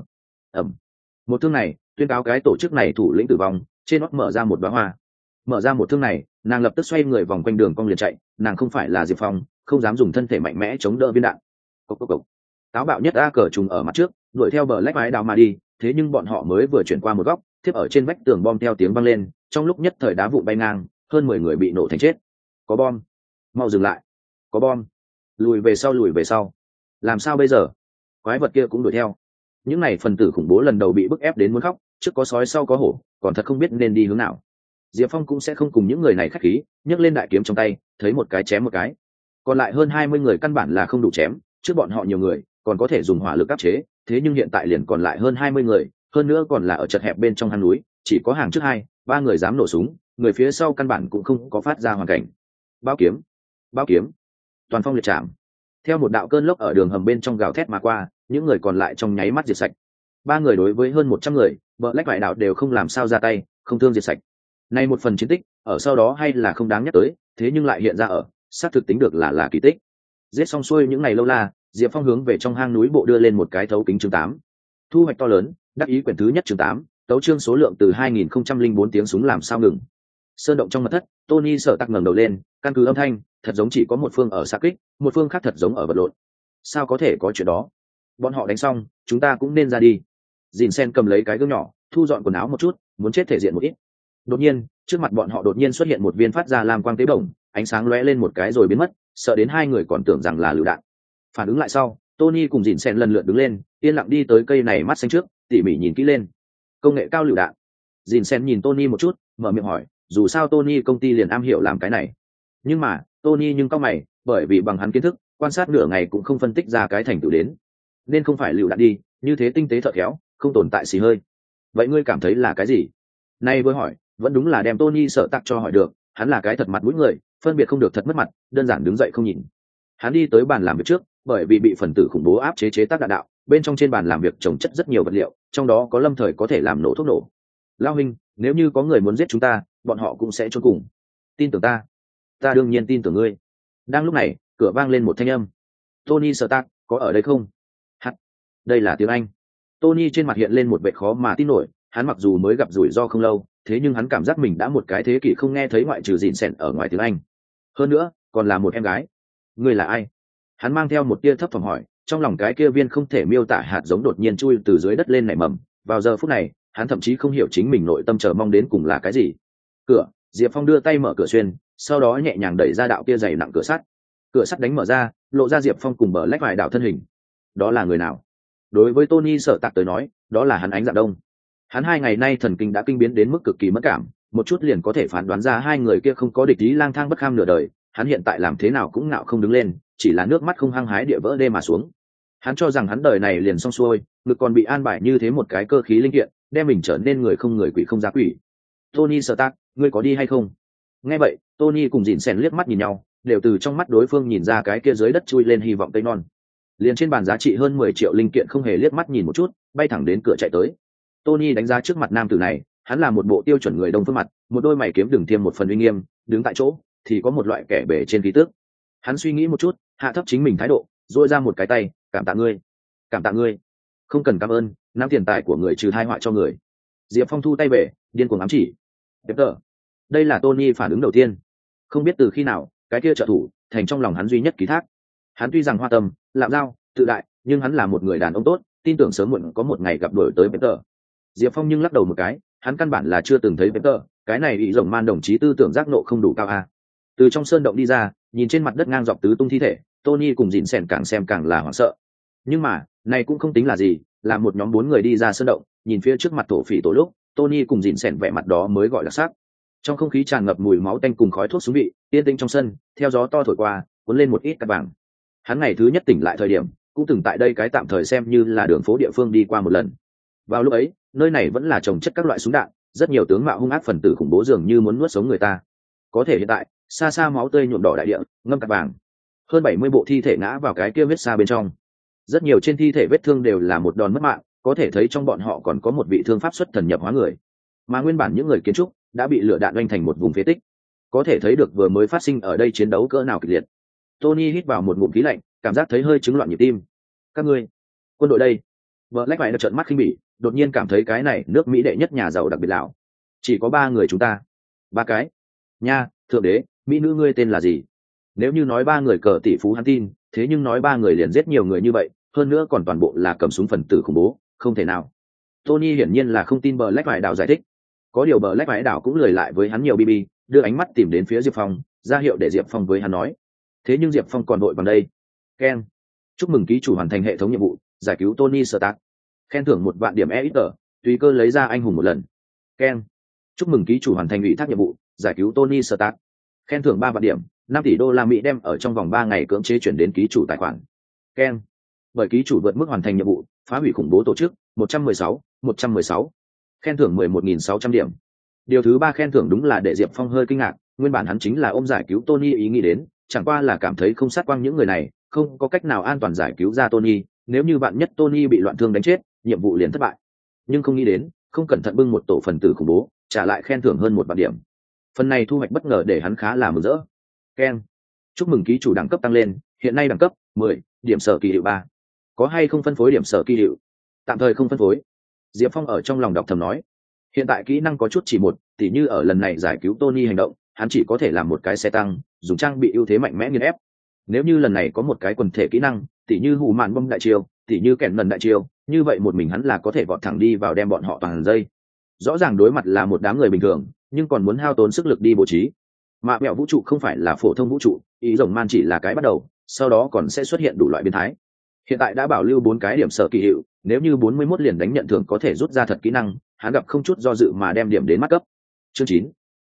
Một thương này tuyên cáo cái tổ chức này thủ lĩnh tử vong, trên nót mở ra một đóa hoa. Mở ra một thương này, nàng lập tức xoay người vòng quanh đường cong liền chạy, nàng không phải là Diệp Phong, không dám dùng thân thể mạnh mẽ chống đỡ viên đạn. Cộc. Táo bạo nhất A cờ trùng ở mặt trước, đuổi theo bờ lách mái đào mà đi, thế nhưng bọn họ mới vừa chuyển qua một góc, thiếp ở trên vách tường bom theo tiếng vang lên, trong lúc nhất thời đá vụn bay ngang, hơn 10 người bị nổ thành chết. Có bom, mau dừng lại. Có bom, lùi về sau. Làm sao bây giờ? Quái vật kia cũng đuổi theo. Những này phần tử khủng bố lần đầu bị bức ép đến muốn khóc, trước có sói sau có hổ, còn thật không biết nên đi hướng nào. Diệp Phong cũng sẽ không cùng những người này khách khí, nhấc lên đại kiếm trong tay, thấy một cái chém một cái. Còn lại hơn 20 người căn bản là không đủ chém, trước bọn họ nhiều người, còn có thể dùng hỏa lực áp chế, thế nhưng hiện tại liền còn lại hơn 20 người, hơn nữa còn là ở chật hẹp bên trong hang núi, chỉ có hàng trước 2-3 người dám nổ súng, người phía sau căn bản cũng không có phát ra hoàn cảnh. Bao kiếm, toàn phong liệt trảm. Theo một đạo cơn lốc ở đường hầm bên trong gào thét mà qua, những người còn lại trong nháy mắt diệt sạch. 3 người đối với hơn 100 người, bợ lách vải đạo đều không làm sao ra tay, không thương diệt sạch. Nay một phần chiến tích, ở sau đó hay là không đáng nhắc tới, thế nhưng lại hiện ra ở, xác thực tính được là kỳ tích. Giết xong xuôi những ngày lâu la, Diệp Phong hướng về trong hang núi bộ đưa lên một cái thấu kính chương 8. Thu hoạch to lớn, đắc ý quyển thứ nhất chương 8, tấu chương số lượng từ 2004 tiếng súng làm sao ngừng. Sơn động trong mật thất, Tony sợ tắc ngẩng đầu lên, căn cứ âm thanh, thật giống chỉ có một phương ở xa kích, một phương khác thật giống ở vật lộn. Sao có thể có chuyện đó? Bọn họ đánh xong, chúng ta cũng nên ra đi. Dìn Sen cầm lấy cái gương nhỏ, thu dọn quần áo một chút, muốn chết thể diện một ít. Đột nhiên, trước mặt bọn họ đột nhiên xuất hiện một viên phát ra lam quang tế bổng, ánh sáng lóe lên một cái rồi biến mất, sợ đến 2 người còn tưởng rằng là lựu đạn. Phản ứng lại sau, Tony cùng Dìn Sen lần lượt đứng lên, yên lặng đi tới cây này mắt xanh trước, tỉ mỉ nhìn kỹ lên. Công nghệ cao lựu đạn. Dìn Sen nhìn Tony một chút, mở miệng hỏi, dù sao Tony công ty liền am hiểu làm cái này. Nhưng mà Tony nhưng cao mày, bởi vì bằng hắn kiến thức quan sát nửa ngày cũng không phân tích ra cái thành tựu đến, nên không phải lựu đạn đi, như thế tinh tế thợ khéo không tồn tại xì hơi. Vậy ngươi cảm thấy là cái gì? Nay vừa hỏi vẫn đúng là đem Tony sợ tặc cho hỏi được, hắn là cái thật mặt mũi người, phân biệt không được thật mất mặt, đơn giản đứng dậy không nhìn. Hắn đi tới bàn làm việc trước, bởi vì bị phần tử khủng bố áp chế chế tác đạn đạo, bên trong trên bàn làm việc trồng chất rất nhiều vật liệu, trong đó có lâm thời có thể làm nổ thuốc nổ. Lao huynh, nếu như có người muốn giết chúng ta, bọn họ cũng sẽ chôn cùng. Tin tưởng ta. Ta đương nhiên tin tưởng ngươi. Đang lúc này, cửa vang lên một thanh âm. Tony Stark, có ở đây không? Hắt. Đây là tiếng Anh. Tony trên mặt hiện lên một vẻ khó mà tin nổi, hắn mặc dù mới gặp rủi ro không lâu, thế nhưng hắn cảm giác mình đã một cái thế kỷ không nghe thấy ngoại trừ Dìn Sẻn ở ngoài tiếng Anh. Hơn nữa, còn là một em gái. Ngươi là ai? Hắn mang theo một tia thấp thỏm hỏi, trong lòng cái kia viên không thể miêu tả hạt giống đột nhiên chui từ dưới đất lên nảy mầm. Vào giờ phút này, hắn thậm chí không hiểu chính mình nội tâm chờ mong đến cùng là cái gì. Cửa, Diệp Phong đưa tay mở cửa xuyên, sau đó nhẹ nhàng đẩy ra đạo kia dày nặng cửa sắt. Cửa sắt đánh mở ra, lộ ra Diệp Phong cùng bờ lách vải đạo thân hình. Đó là người nào? Đối với Tony sợ tạc tới nói, đó là hắn Ánh Dạ Đông. Hắn 2 ngày nay thần kinh đã kinh biến đến mức cực kỳ mất cảm, một chút liền có thể phán đoán ra hai người kia không có địch ý, lang thang bất kham nửa đời. Hắn hiện tại làm thế nào cũng ngạo không đứng lên, chỉ là nước mắt không hăng hái địa vỡ đê mà xuống. Hắn cho rằng hắn đời này liền xong xuôi, ngực còn bị an bài như thế một cái cơ khí linh kiện, đem mình trở nên người không người quỷ không ra quỷ. Tony Stark, ngươi có đi hay không? Nghe vậy, Tony cùng Dìn Sen liếc mắt nhìn nhau, đều từ trong mắt đối phương nhìn ra cái kia dưới đất chui lên hy vọng tây non. Liền trên bàn giá trị hơn 10 triệu linh kiện không hề liếc mắt nhìn một chút, bay thẳng đến cửa chạy tới. Tony đánh giá trước mặt nam tử này, hắn là một bộ tiêu chuẩn người đông phương mặt, một đôi mày kiếm đường tiêm một phần uy nghiêm, đứng tại chỗ thì có một loại kẻ bể trên khí tước. Hắn suy nghĩ một chút, hạ thấp chính mình thái độ, duỗi ra một cái tay, cảm tạ ngươi. Cảm tạ ngươi. Không cần cảm ơn, nắm tiền tài của người trừ tai họa cho người. Diệp Phong thu tay về, điên cuồng ám chỉ. Peter. Đây là Tony phản ứng đầu tiên. Không biết từ khi nào, cái kia trợ thủ thành trong lòng hắn duy nhất ký thác. Hắn tuy rằng hoa tâm, lạm giao, tự đại, nhưng hắn là một người đàn ông tốt, tin tưởng sớm muộn có một ngày gặp đổi tới Peter. Diệp Phong nhưng lắc đầu một cái, hắn căn bản là chưa từng thấy Peter, cái này ý rồng man đồng chí tư tưởng giác nộ không đủ cao a. Từ trong sơn động đi ra, nhìn trên mặt đất ngang dọc tứ tung thi thể, Tony cùng Dìn Sèn càng xem càng là hoảng sợ. Nhưng mà, này cũng không tính là gì, là một nhóm 4 người đi ra sơn động, nhìn phía trước mặt thổ phỉ tổ lúc, Tony cùng Dìn Sèn vẻ mặt đó mới gọi là sắc. Trong không khí tràn ngập mùi máu tanh cùng khói thuốc súng vị, yên tĩnh trong sân, theo gió to thổi qua, cuốn lên một ít cát vàng. Hắn ngày thứ nhất tỉnh lại thời điểm, cũng từng tại đây cái tạm thời xem như là đường phố địa phương đi qua một lần. Vào lúc ấy, nơi này vẫn là trồng chất các loại súng đạn, rất nhiều tướng mạo hung ác phần tử khủng bố dường như muốn nuốt sống người ta. Có thể hiện tại, xa xa máu tươi nhuộm đỏ đại địa, ngâm cát vàng. Hơn 70 bộ thi thể ngã vào cái kia huyết xa bên trong. Rất nhiều trên thi thể vết thương đều là một đòn mất mạng, có thể thấy trong bọn họ còn có một vị thương pháp xuất thần nhập hóa người. Mà nguyên bản những người kiến trúc đã bị lửa đạn oanh thành một vùng phế tích. Có thể thấy được vừa mới phát sinh ở đây chiến đấu cỡ nào kịch liệt. Tony hít vào một ngụm khí lạnh, cảm giác thấy hơi chứng loạn nhịp tim. Các ngươi, quân đội đây? Black White trợn mắt khinh bỉ, đột nhiên cảm thấy cái này nước Mỹ đệ nhất nhà giàu đặc biệt lão. Chỉ có 3 người chúng ta. 3 cái? Nha, thượng đế, mỹ nữ ngươi tên là gì? Nếu như nói 3 người cờ tỷ phú hắn tin, thế nhưng nói 3 người liền giết nhiều người như vậy, hơn nữa còn toàn bộ là cầm súng phần tử khủng bố, không thể nào. Tony hiển nhiên là không tin Black White đảo giải thích. Có điều Black White đảo cũng lười lại với hắn nhiều BB, đưa ánh mắt tìm đến phía Diệp Phong, ra hiệu để Diệp Phong với hắn nói. Thế nhưng Diệp Phong còn đội bằng đây. Ken, chúc mừng ký chủ hoàn thành hệ thống nhiệm vụ, giải cứu Tony Stark. Khen thưởng 1 vạn điểm EXP, tùy cơ lấy ra anh hùng một lần. Ken, chúc mừng ký chủ hoàn thành ủy thác nhiệm vụ, giải cứu Tony Stark. Khen thưởng 3 vạn điểm, 5 tỷ đô la Mỹ đem ở trong vòng 3 ngày cưỡng chế chuyển đến ký chủ tài khoản. Ken, bởi ký chủ vượt mức hoàn thành nhiệm vụ, phá hủy khủng bố tổ chức, 116. Khen thưởng 11.600 điểm. Điều thứ 3 khen thưởng đúng là để Diệp Phong hơi kinh ngạc, nguyên bản hắn chính là ôm giải cứu Tony ý nghĩ đến, chẳng qua là cảm thấy không sát quang những người này, không có cách nào an toàn giải cứu ra Tony, nếu như bạn nhất Tony bị loạn thương đánh chết, nhiệm vụ liền thất bại. Nhưng không nghĩ đến, không cẩn thận bưng một tổ phần tử khủng bố, trả lại khen thưởng hơn 1 vạn điểm. Phần này thu hoạch bất ngờ để hắn khá là mừng rỡ. Ken, chúc mừng ký chủ đẳng cấp tăng lên, hiện nay đẳng cấp 10, điểm sở kỳ hiệu 3. Có hay không phân phối điểm sở kỳ hiệu? Tạm thời không phân phối. Diệp Phong ở trong lòng đọc thầm nói. Hiện tại kỹ năng có chút chỉ một, tỉ như ở lần này giải cứu Tony hành động, hắn chỉ có thể làm một cái xe tăng, dùng trang bị ưu thế mạnh mẽ nghiền ép. Nếu như lần này có một cái quần thể kỹ năng, tỉ như hù màn bom đại chiêu, tỉ như kẹn lần đại chiêu, như vậy một mình hắn là có thể vọt thẳng đi vào đem bọn họ toàn dây. Rõ ràng đối mặt là một đám người bình thường, nhưng còn muốn hao tốn sức lực đi bố trí. Mạ mẹo vũ trụ không phải là phổ thông vũ trụ, ý rồng man chỉ là cái bắt đầu, sau đó còn sẽ xuất hiện đủ loại biến thái. Hiện tại đã bảo lưu 4 cái điểm sở kỳ hiệu, nếu như 41 liền đánh nhận thưởng có thể rút ra thật kỹ năng, hắn gặp không chút do dự mà đem điểm đến mắt cấp. Chương 9.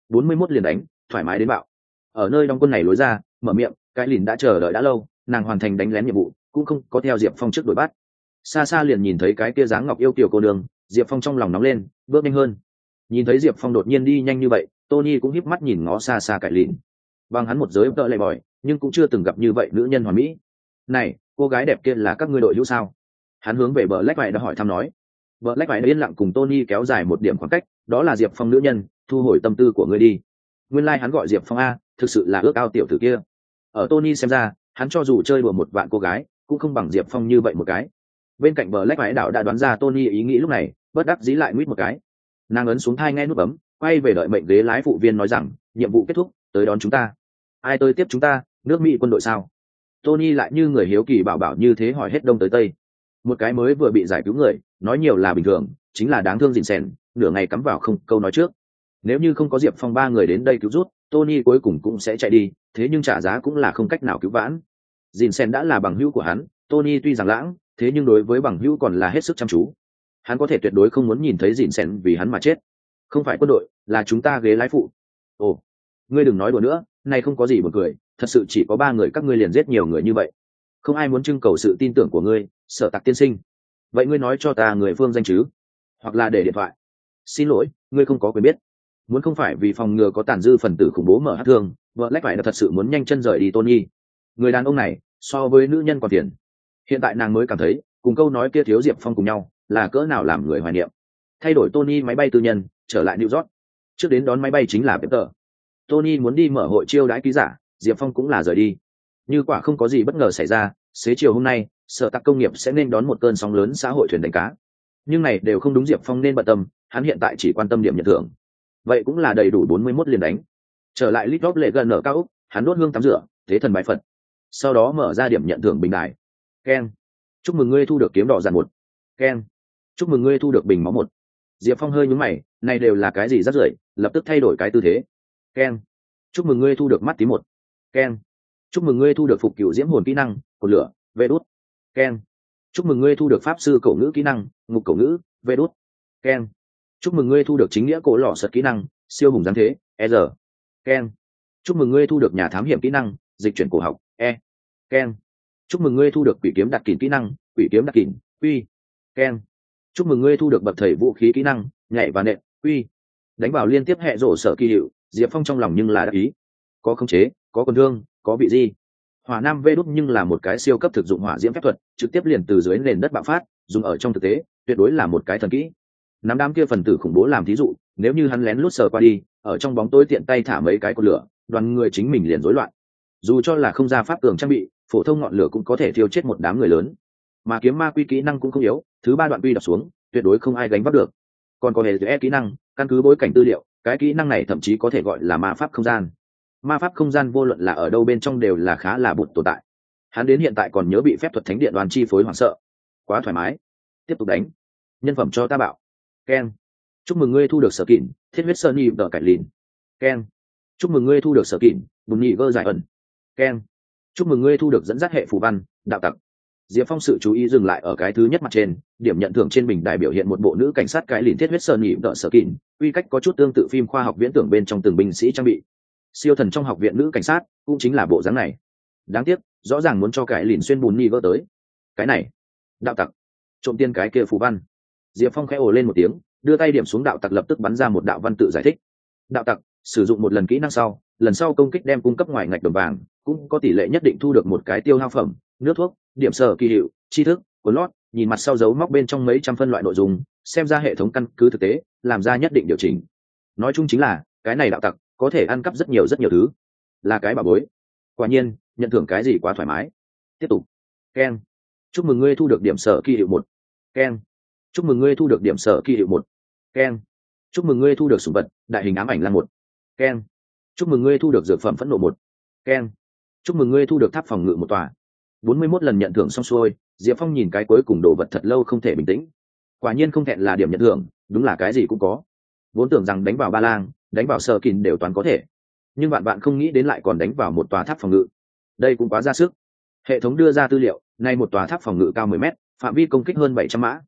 41 liền đánh, thoải mái đến bạo. Ở nơi đóng quân này lối ra, mở miệng, cái lìn đã chờ đợi đã lâu, nàng hoàn thành đánh lén nhiệm vụ, cũng không có theo Diệp Phong trước đuổi bắt. Xa xa liền nhìn thấy cái kia dáng ngọc yêu kiều cô đường, Diệp Phong trong lòng nóng lên, bước nhanh hơn. Nhìn thấy Diệp Phong đột nhiên đi nhanh như vậy, Tony cũng híp mắt nhìn ngó xa xa cái lìn. Bằng hắn một giới tợ lệ bòi, nhưng cũng chưa từng gặp như vậy nữ nhân hoàn mỹ. Này, cô gái đẹp kia là các ngươi đội hữu sao? Hắn hướng về bờ Black White đã hỏi thăm nói. Bờ Black White yên lặng cùng Tony kéo dài một điểm khoảng cách, đó là Diệp Phong nữ nhân, thu hồi tâm tư của ngươi đi. Nguyên lai hắn gọi Diệp Phong a, thực sự là ước ao tiểu tử kia. Ở Tony xem ra, hắn cho dù chơi đùa một vạn cô gái, cũng không bằng Diệp Phong như vậy một cái. Bên cạnh bờ Black White đảo đã đoán ra Tony ý nghĩ lúc này, bất đắc dĩ lại nguyết một cái. Nàng ấn xuống thai nghe nút bấm, quay về đợi mệnh ghế lái phụ viên nói rằng, nhiệm vụ kết thúc, tới đón chúng ta. Ai tới tiếp chúng ta? Nước Mỹ quân đội sao? Tony lại như người hiếu kỳ bảo bảo như thế hỏi hết đông tới tây. Một cái mới vừa bị giải cứu người, nói nhiều là bình thường, chính là đáng thương dịn sèn, nửa ngày cắm vào không câu nói trước. Nếu như không có Diệp Phong ba người đến đây cứu rút, Tony cuối cùng cũng sẽ chạy đi, thế nhưng trả giá cũng là không cách nào cứu vãn. Dịn sèn đã là bằng hữu của hắn, Tony tuy rằng lãng, thế nhưng đối với bằng hữu còn là hết sức chăm chú. Hắn có thể tuyệt đối không muốn nhìn thấy dịn sèn vì hắn mà chết. Không phải quân đội, là chúng ta ghế lái phụ. Ồ, ngươi đừng nói đùa nữa, này không có gì buồn cười, thật sự chỉ có ba người các ngươi liền giết nhiều người như vậy. Không ai muốn trưng cầu sự tin tưởng của ngươi, Sở Tạc tiên sinh. Vậy ngươi nói cho ta người phương danh chứ, hoặc là để điện thoại. Xin lỗi, ngươi không có quyền biết. Muốn không phải vì phòng ngừa có tàn dư phần tử khủng bố mở hát thương, vợ Lách phải là thật sự muốn nhanh chân rời đi Tony. Người đàn ông này so với nữ nhân còn tiền. Hiện tại nàng mới cảm thấy cùng câu nói kia thiếu Diệp Phong cùng nhau là cỡ nào làm người hoài niệm. Thay đổi Tony máy bay tư nhân trở lại New York. Trước đến đón máy bay chính là Peter. Tony muốn đi mở hội chiêu đãi ký giả, Diệp Phong cũng là rời đi. Như quả không có gì bất ngờ xảy ra, xế chiều hôm nay Sở Tạc công nghiệp sẽ nên đón một cơn sóng lớn xã hội thuyền đánh cá. Nhưng này đều không đúng Diệp Phong nên bận tâm, hắn hiện tại chỉ quan tâm điểm nhận thưởng. Vậy cũng là đầy đủ 41 liền đánh. Trở lại Little lệ gần ở cao ốc, hắn đốt hương tắm rửa, tế thần bái Phật. Sau đó mở ra điểm nhận thưởng bình đài. Ken, chúc mừng ngươi thu được kiếm đỏ dàn 1. Ken, chúc mừng ngươi thu được bình máu 1. Diệp Phong hơi nhướng mày, này đều là cái gì rắc rưởi, lập tức thay đổi cái tư thế. Ken, chúc mừng ngươi thu được mắt tí 1. Ken, chúc mừng ngươi thu được phục cựu diễm hồn kỹ năng, cột lửa, vê đốt. Ken, chúc mừng ngươi thu được pháp sư cổ ngữ kỹ năng, ngục cổ ngữ, vê đốt. Ken, chúc mừng ngươi thu được chính nghĩa cổ lò sật kỹ năng, siêu hùng giáng thế, r. Ken, chúc mừng ngươi thu được nhà thám hiểm kỹ năng, dịch chuyển cổ học, e. Ken, chúc mừng ngươi thu được quỷ kiếm đặc kỉnh kỹ năng, quỷ kiếm đặc kỉnh, quy. Ken, chúc mừng ngươi thu được bậc thầy vũ khí kỹ năng, nhảy và nện, quy. Đánh vào liên tiếp hệ rổ sở kỳ hiệu, Diệp Phong trong lòng nhưng là đắc ý. Có khống chế, có còn thương, có vị gì. Hỏa nam vê đốt nhưng là một cái siêu cấp thực dụng hỏa diễm phép thuật, trực tiếp liền từ dưới nền đất bạo phát, dùng ở trong thực tế, tuyệt đối là một cái thần kỹ. Nắm đám kia phần tử khủng bố làm thí dụ, nếu như hắn lén lút sờ qua đi, ở trong bóng tối tiện tay thả mấy cái cột lửa, đoàn người chính mình liền rối loạn. Dù cho là không ra pháp tường trang bị, phổ thông ngọn lửa cũng có thể thiêu chết một đám người lớn. Mà kiếm ma quy kỹ năng cũng không yếu, thứ ba đoạn quy đập xuống, tuyệt đối không ai gánh vác được. Còn có hệ e kỹ năng, căn cứ bối cảnh tư liệu, cái kỹ năng này thậm chí có thể gọi là ma pháp không gian. Ma pháp không gian vô luận là ở đâu bên trong đều là khá là bụt tồn tại. Hắn đến hiện tại còn nhớ bị phép thuật thánh điện đoàn chi phối hoảng sợ. Quá thoải mái. Tiếp tục đánh. Nhân phẩm cho ta bảo. Ken, chúc mừng ngươi thu được sở kỵn thiết huyết sơn nhị đỡ cải lìn. Ken, chúc mừng ngươi thu được sở kỵn bùn nhị gơ giải ẩn. Ken, chúc mừng ngươi thu được dẫn dắt hệ phù văn đạo tặc. Diệp Phong sự chú ý dừng lại ở cái thứ nhất mặt trên, điểm nhận thưởng trên bình đài biểu hiện một bộ nữ cảnh sát cải lìn thiết huyết sơn nhị đỡ sở kỵn, quy cách có chút tương tự phim khoa học viễn tưởng bên trong từng binh sĩ trang bị. Siêu thần trong học viện nữ cảnh sát cũng chính là bộ dáng này. Đáng tiếc, rõ ràng muốn cho cải lìn xuyên bùn nhị gơ tới. Cái này, đạo tặc, trộm tiên cái kia phù văn. Diệp Phong khẽ ồ lên một tiếng, đưa tay điểm xuống đạo tặc lập tức bắn ra một đạo văn tự giải thích. Đạo tặc sử dụng một lần kỹ năng sau, lần sau công kích đem cung cấp ngoài ngạch đồng vàng, cũng có tỷ lệ nhất định thu được một cái tiêu hao phẩm, nước thuốc, điểm sở kỳ hiệu, tri thức, cuốn lót, nhìn mặt sau dấu móc bên trong mấy trăm phân loại nội dung, xem ra hệ thống căn cứ thực tế, làm ra nhất định điều chỉnh. Nói chung chính là, cái này đạo tặc có thể ăn cắp rất nhiều thứ, là cái bà bối. Quả nhiên, nhận thưởng cái gì quá thoải mái. Tiếp tục. Ken, chúc mừng ngươi thu được điểm sở kỳ hiệu 1. Ken, chúc mừng ngươi thu được điểm sở kỳ hiệu 1. Ken, chúc mừng ngươi thu được sủng vật đại hình ám ảnh lang 1. Ken, chúc mừng ngươi thu được dược phẩm phẫn nộ 1. Ken, chúc mừng ngươi thu được tháp phòng ngự 1 tòa. 41 lần nhận thưởng xong xuôi, Diệp Phong nhìn cái cuối cùng đồ vật thật lâu không thể bình tĩnh. Quả nhiên không thẹn là điểm nhận thưởng, đúng là cái gì cũng có. Vốn tưởng rằng đánh vào ba lang, đánh vào sở kìn đều toán có thể, nhưng bạn không nghĩ đến lại còn đánh vào một tòa tháp phòng ngự. Đây cũng quá ra sức. Hệ thống đưa ra tư liệu, nay một tòa tháp phòng ngự cao 10 mét, phạm vi công kích hơn 700 mã.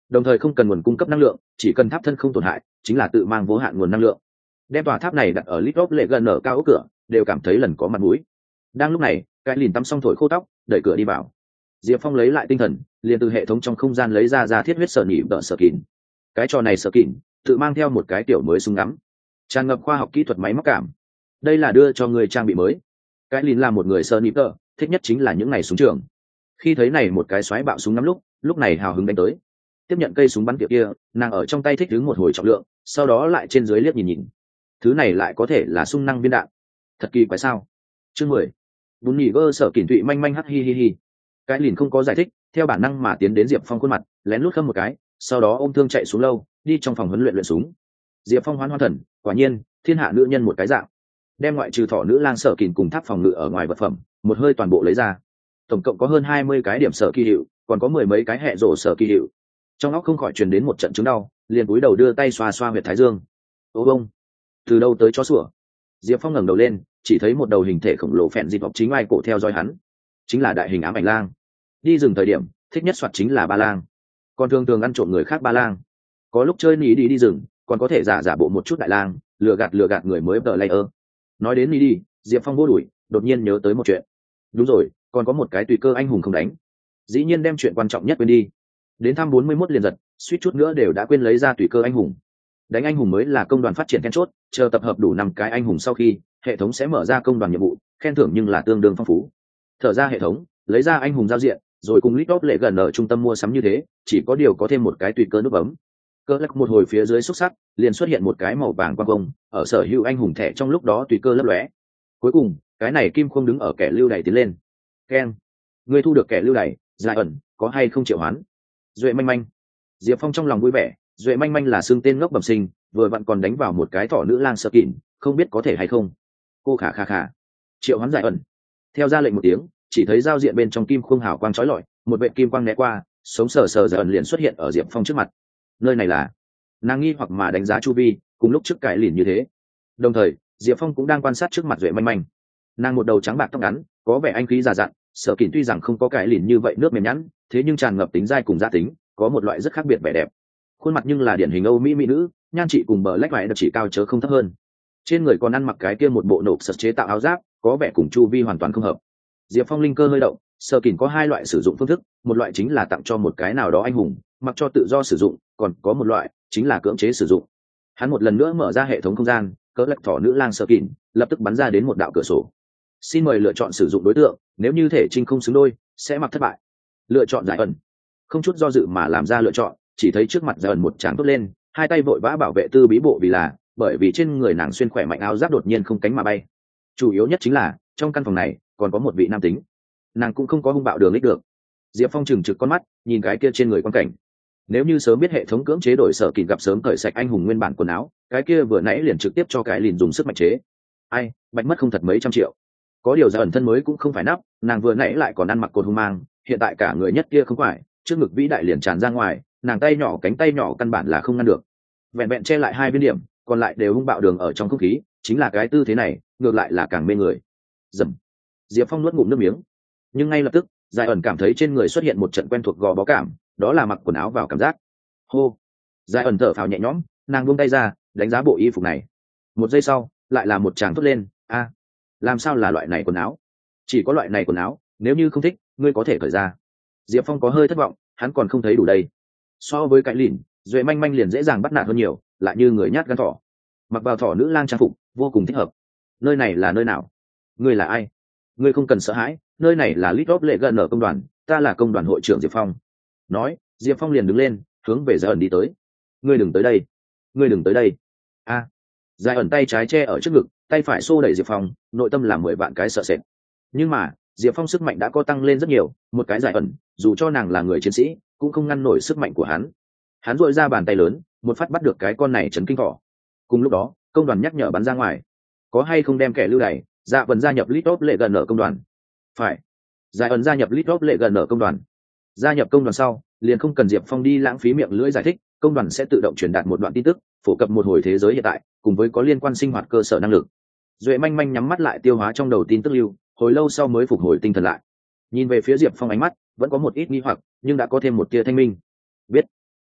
đồng thời không cần nguồn cung cấp năng lượng, chỉ cần tháp thân không tổn hại chính là tự mang vô hạn nguồn năng lượng. Đem tòa tháp này đặt ở Little Lệ gần ở cao ốc cửa, đều cảm thấy lần có mặt mũi. Đang lúc này, cái lìn tắm xong thổi khô tóc, đẩy cửa đi vào. Diệp Phong lấy lại tinh thần, liền từ hệ thống trong không gian lấy ra thiết huyết sở nhị đỡ sở kỉn. Cái trò này sở kỉn tự mang theo một cái tiểu mới súng ngắm, tràn ngập khoa học kỹ thuật máy móc cảm. Đây là đưa cho người trang bị mới. Cái lìn là một người sở nhị đỡ, thích nhất chính là những ngày súng trường. Khi thấy này một cái xoáy bạo súng ngắm lúc này hào hứng đánh tới. Tiếp nhận cây súng bắn tiệp kia, nàng ở trong tay thích đứng một hồi trọng lượng, sau đó lại trên dưới liếc nhìn nhìn. Thứ này lại có thể là xung năng viên đạn, thật kỳ quái sao. Chương 10. Bún nhỉ gơ sở kỉn thụy manh manh hắt hi hi hi. Cái lìn không có giải thích, theo bản năng mà tiến đến Diệp Phong khuôn mặt, lén lút khâm một cái, sau đó ôm thương chạy xuống lâu, đi trong phòng huấn luyện súng. Diệp Phong hoán thần, quả nhiên thiên hạ nữ nhân một cái dạng. Đem ngoại trừ thỏ nữ lang sở kỉn cùng tháp phòng ngự ở ngoài vật phẩm một hơi toàn bộ lấy ra. Tổng cộng có hơn 20 cái điểm sở kỳ hiệu, còn có 10 mấy cái hệ rổ sở kỳ hiệu. Trong óc không khỏi truyền đến một trận chứng đau, liền cúi đầu đưa tay xoa xoa huyệt thái dương. Ô bông, từ đâu tới chó sủa? Diệp Phong ngẩng đầu lên, chỉ thấy một đầu hình thể khổng lồ phèn dịp bọc chính ai cổ theo dõi hắn, chính là đại hình ám ảnh lang. Đi rừng thời điểm thích nhất soạt chính là ba lang, còn thường thường ăn trộm người khác ba lang. Có lúc chơi ní đi rừng còn có thể giả bộ một chút đại lang, lừa gạt người mới tờ layer. Nói đến ní đi, Diệp Phong vô đuổi, đột nhiên nhớ tới một chuyện. Đúng rồi, còn có một cái tùy cơ anh hùng không đánh, dĩ nhiên đem chuyện quan trọng nhất quên đi. Đến thăm 41 liền giật, suýt chút nữa đều đã quên lấy ra tùy cơ anh hùng. Đánh anh hùng mới là công đoàn phát triển then chốt, chờ tập hợp đủ 5 cái anh hùng sau khi, hệ thống sẽ mở ra công đoàn nhiệm vụ, khen thưởng nhưng là tương đương phong phú. Thở ra hệ thống, lấy ra anh hùng giao diện, rồi cùng lít lệ gần ở trung tâm mua sắm như thế, chỉ có điều có thêm một cái tùy cơ nút bấm. Cơ lắc một hồi phía dưới xúc sắc, liền xuất hiện một cái màu vàng quang công, ở sở hữu anh hùng thẻ trong lúc đó tùy cơ lấp lóe. Cuối cùng, cái này kim không đứng ở kẻ lưu đày tiến lên. Ken, người thu được kẻ lưu đày, giải ẩn, có hay không triệu hoán? Duệ manh manh. Diệp Phong trong lòng vui vẻ, Duệ manh manh là xương tên ngốc bẩm sinh, vừa vặn còn đánh vào một cái thỏ nữ lang sợ kỉn, không biết có thể hay không. Cô khả triệu hoán giải ẩn. Theo ra lệnh một tiếng, chỉ thấy giao diện bên trong kim khung hào quang chói lọi, một vệ kim quang né qua, sống sờ sờ giải ẩn liền xuất hiện ở Diệp Phong trước mặt. Nơi này là? Nàng nghi hoặc mà đánh giá chu vi, cùng lúc trước cái lìn như thế. Đồng thời, Diệp Phong cũng đang quan sát trước mặt Duệ manh manh. Nàng một đầu trắng bạc tóc ngắn, có vẻ anh khí già dặn, sợ kỉn tuy rằng không có cái lìn như vậy nước mềm nhẵn, thế nhưng tràn ngập tính dai cùng gia tính, có một loại rất khác biệt vẻ đẹp. Khuôn mặt nhưng là điển hình Âu Mỹ mỹ nữ, nhan trị cùng bờ lách vải đặc chỉ cao chớ không thấp hơn. Trên người còn ăn mặc cái kia một bộ nộp sật chế tạo áo giáp, có vẻ cùng chu vi hoàn toàn không hợp. Diệp Phong linh cơ hơi động, sợ kỉn có 2 loại sử dụng phương thức, một loại chính là tặng cho một cái nào đó anh hùng, mặc cho tự do sử dụng, còn có một loại chính là cưỡng chế sử dụng. Hắn một lần nữa mở ra hệ thống không gian, cỡ lật thỏ nữ lang sợ kỉn lập tức bắn ra đến một đạo cửa sổ. Xin mời lựa chọn sử dụng đối tượng, nếu như thể trinh không xứng đôi sẽ mặc thất bại. Lựa chọn giải ẩn. Không chút do dự mà làm ra lựa chọn, chỉ thấy trước mặt giải ẩn một tràng tốt lên, 2 tay vội vã bảo vệ tư bí bộ, bởi vì trên người nàng xuyên khỏe mạnh áo giáp đột nhiên không cánh mà bay. Chủ yếu nhất chính là trong căn phòng này còn có một vị nam tính, nàng cũng không có hung bạo đường đích được. Diệp Phong trừng trực con mắt nhìn cái kia trên người quan cảnh, nếu như sớm biết hệ thống cưỡng chế đổi sở kỉn gặp sớm cởi sạch anh hùng nguyên bản quần áo, cái kia vừa nãy liền trực tiếp cho cái lìn dùng sức mạnh chế. Ai, bạch mất không thật mấy trăm triệu. Có điều ra ẩn thân mới cũng không phải nắp, nàng vừa nãy lại còn ăn mặc cột hung mang, hiện tại cả người nhất kia không phải, trước ngực vĩ đại liền tràn ra ngoài, nàng tay nhỏ cánh tay nhỏ căn bản là không ngăn được, vẹn vẹn che lại 2 viên điểm, còn lại đều hung bạo đường ở trong không khí, chính là cái tư thế này ngược lại là càng mê người. Dầm. Diệp Phong nuốt ngụm nước miếng, nhưng ngay lập tức giải ẩn cảm thấy trên người xuất hiện một trận quen thuộc gò bó cảm, đó là mặc quần áo vào cảm giác. Hô. Giải ẩn thở phào nhẹ nhõm, nàng buông tay ra đánh giá bộ y phục này. Một giây sau lại là một tràng thốt lên, a, làm sao là loại này quần áo? Chỉ có loại này quần áo, nếu như không thích ngươi có thể cởi ra. Diệp Phong có hơi thất vọng, hắn còn không thấy đủ đây. So với cái lìn, Duệ manh manh liền dễ dàng bắt nạt hơn nhiều, lại như người nhát gan thỏ. Mặc vào thỏ nữ lang trang phục vô cùng thích hợp. Nơi này là nơi nào? Ngươi là ai? Ngươi không cần sợ hãi, nơi này là Little Lệ gần ở công đoàn, ta là công đoàn hội trưởng Diệp Phong. Nói, Diệp Phong liền đứng lên, hướng về Giải ẩn đi tới. Ngươi đừng tới đây, ngươi đừng tới đây. A. Giải ẩn tay trái che ở trước ngực, tay phải xô đẩy Diệp Phong, nội tâm là 10 vạn cái sợ sệt. Nhưng mà Diệp Phong sức mạnh đã có tăng lên rất nhiều, một cái Giải ẩn dù cho nàng là người chiến sĩ cũng không ngăn nổi sức mạnh của hắn. Hắn duỗi ra bàn tay lớn, một phát bắt được cái con này chấn kinh thỏ. Cùng lúc đó công đoàn nhắc nhở bắn ra ngoài, có hay không đem kẻ lưu đày Dạ Vân gia nhập Little Lệ gần ở công đoàn? Phải. Giải ẩn gia nhập Little Lệ gần ở công đoàn. Gia nhập công đoàn sau liền không cần Diệp Phong đi lãng phí miệng lưỡi giải thích, công đoàn sẽ tự động truyền đạt một đoạn tin tức, phổ cập một hồi thế giới hiện tại cùng với có liên quan sinh hoạt cơ sở năng lực. Duệ manh manh nhắm mắt lại tiêu hóa trong đầu tin tức lưu, hồi lâu sau mới phục hồi tinh thần lại, nhìn về phía Diệp Phong, ánh mắt vẫn có một ít nghi hoặc nhưng đã có thêm một tia thanh minh. Biết.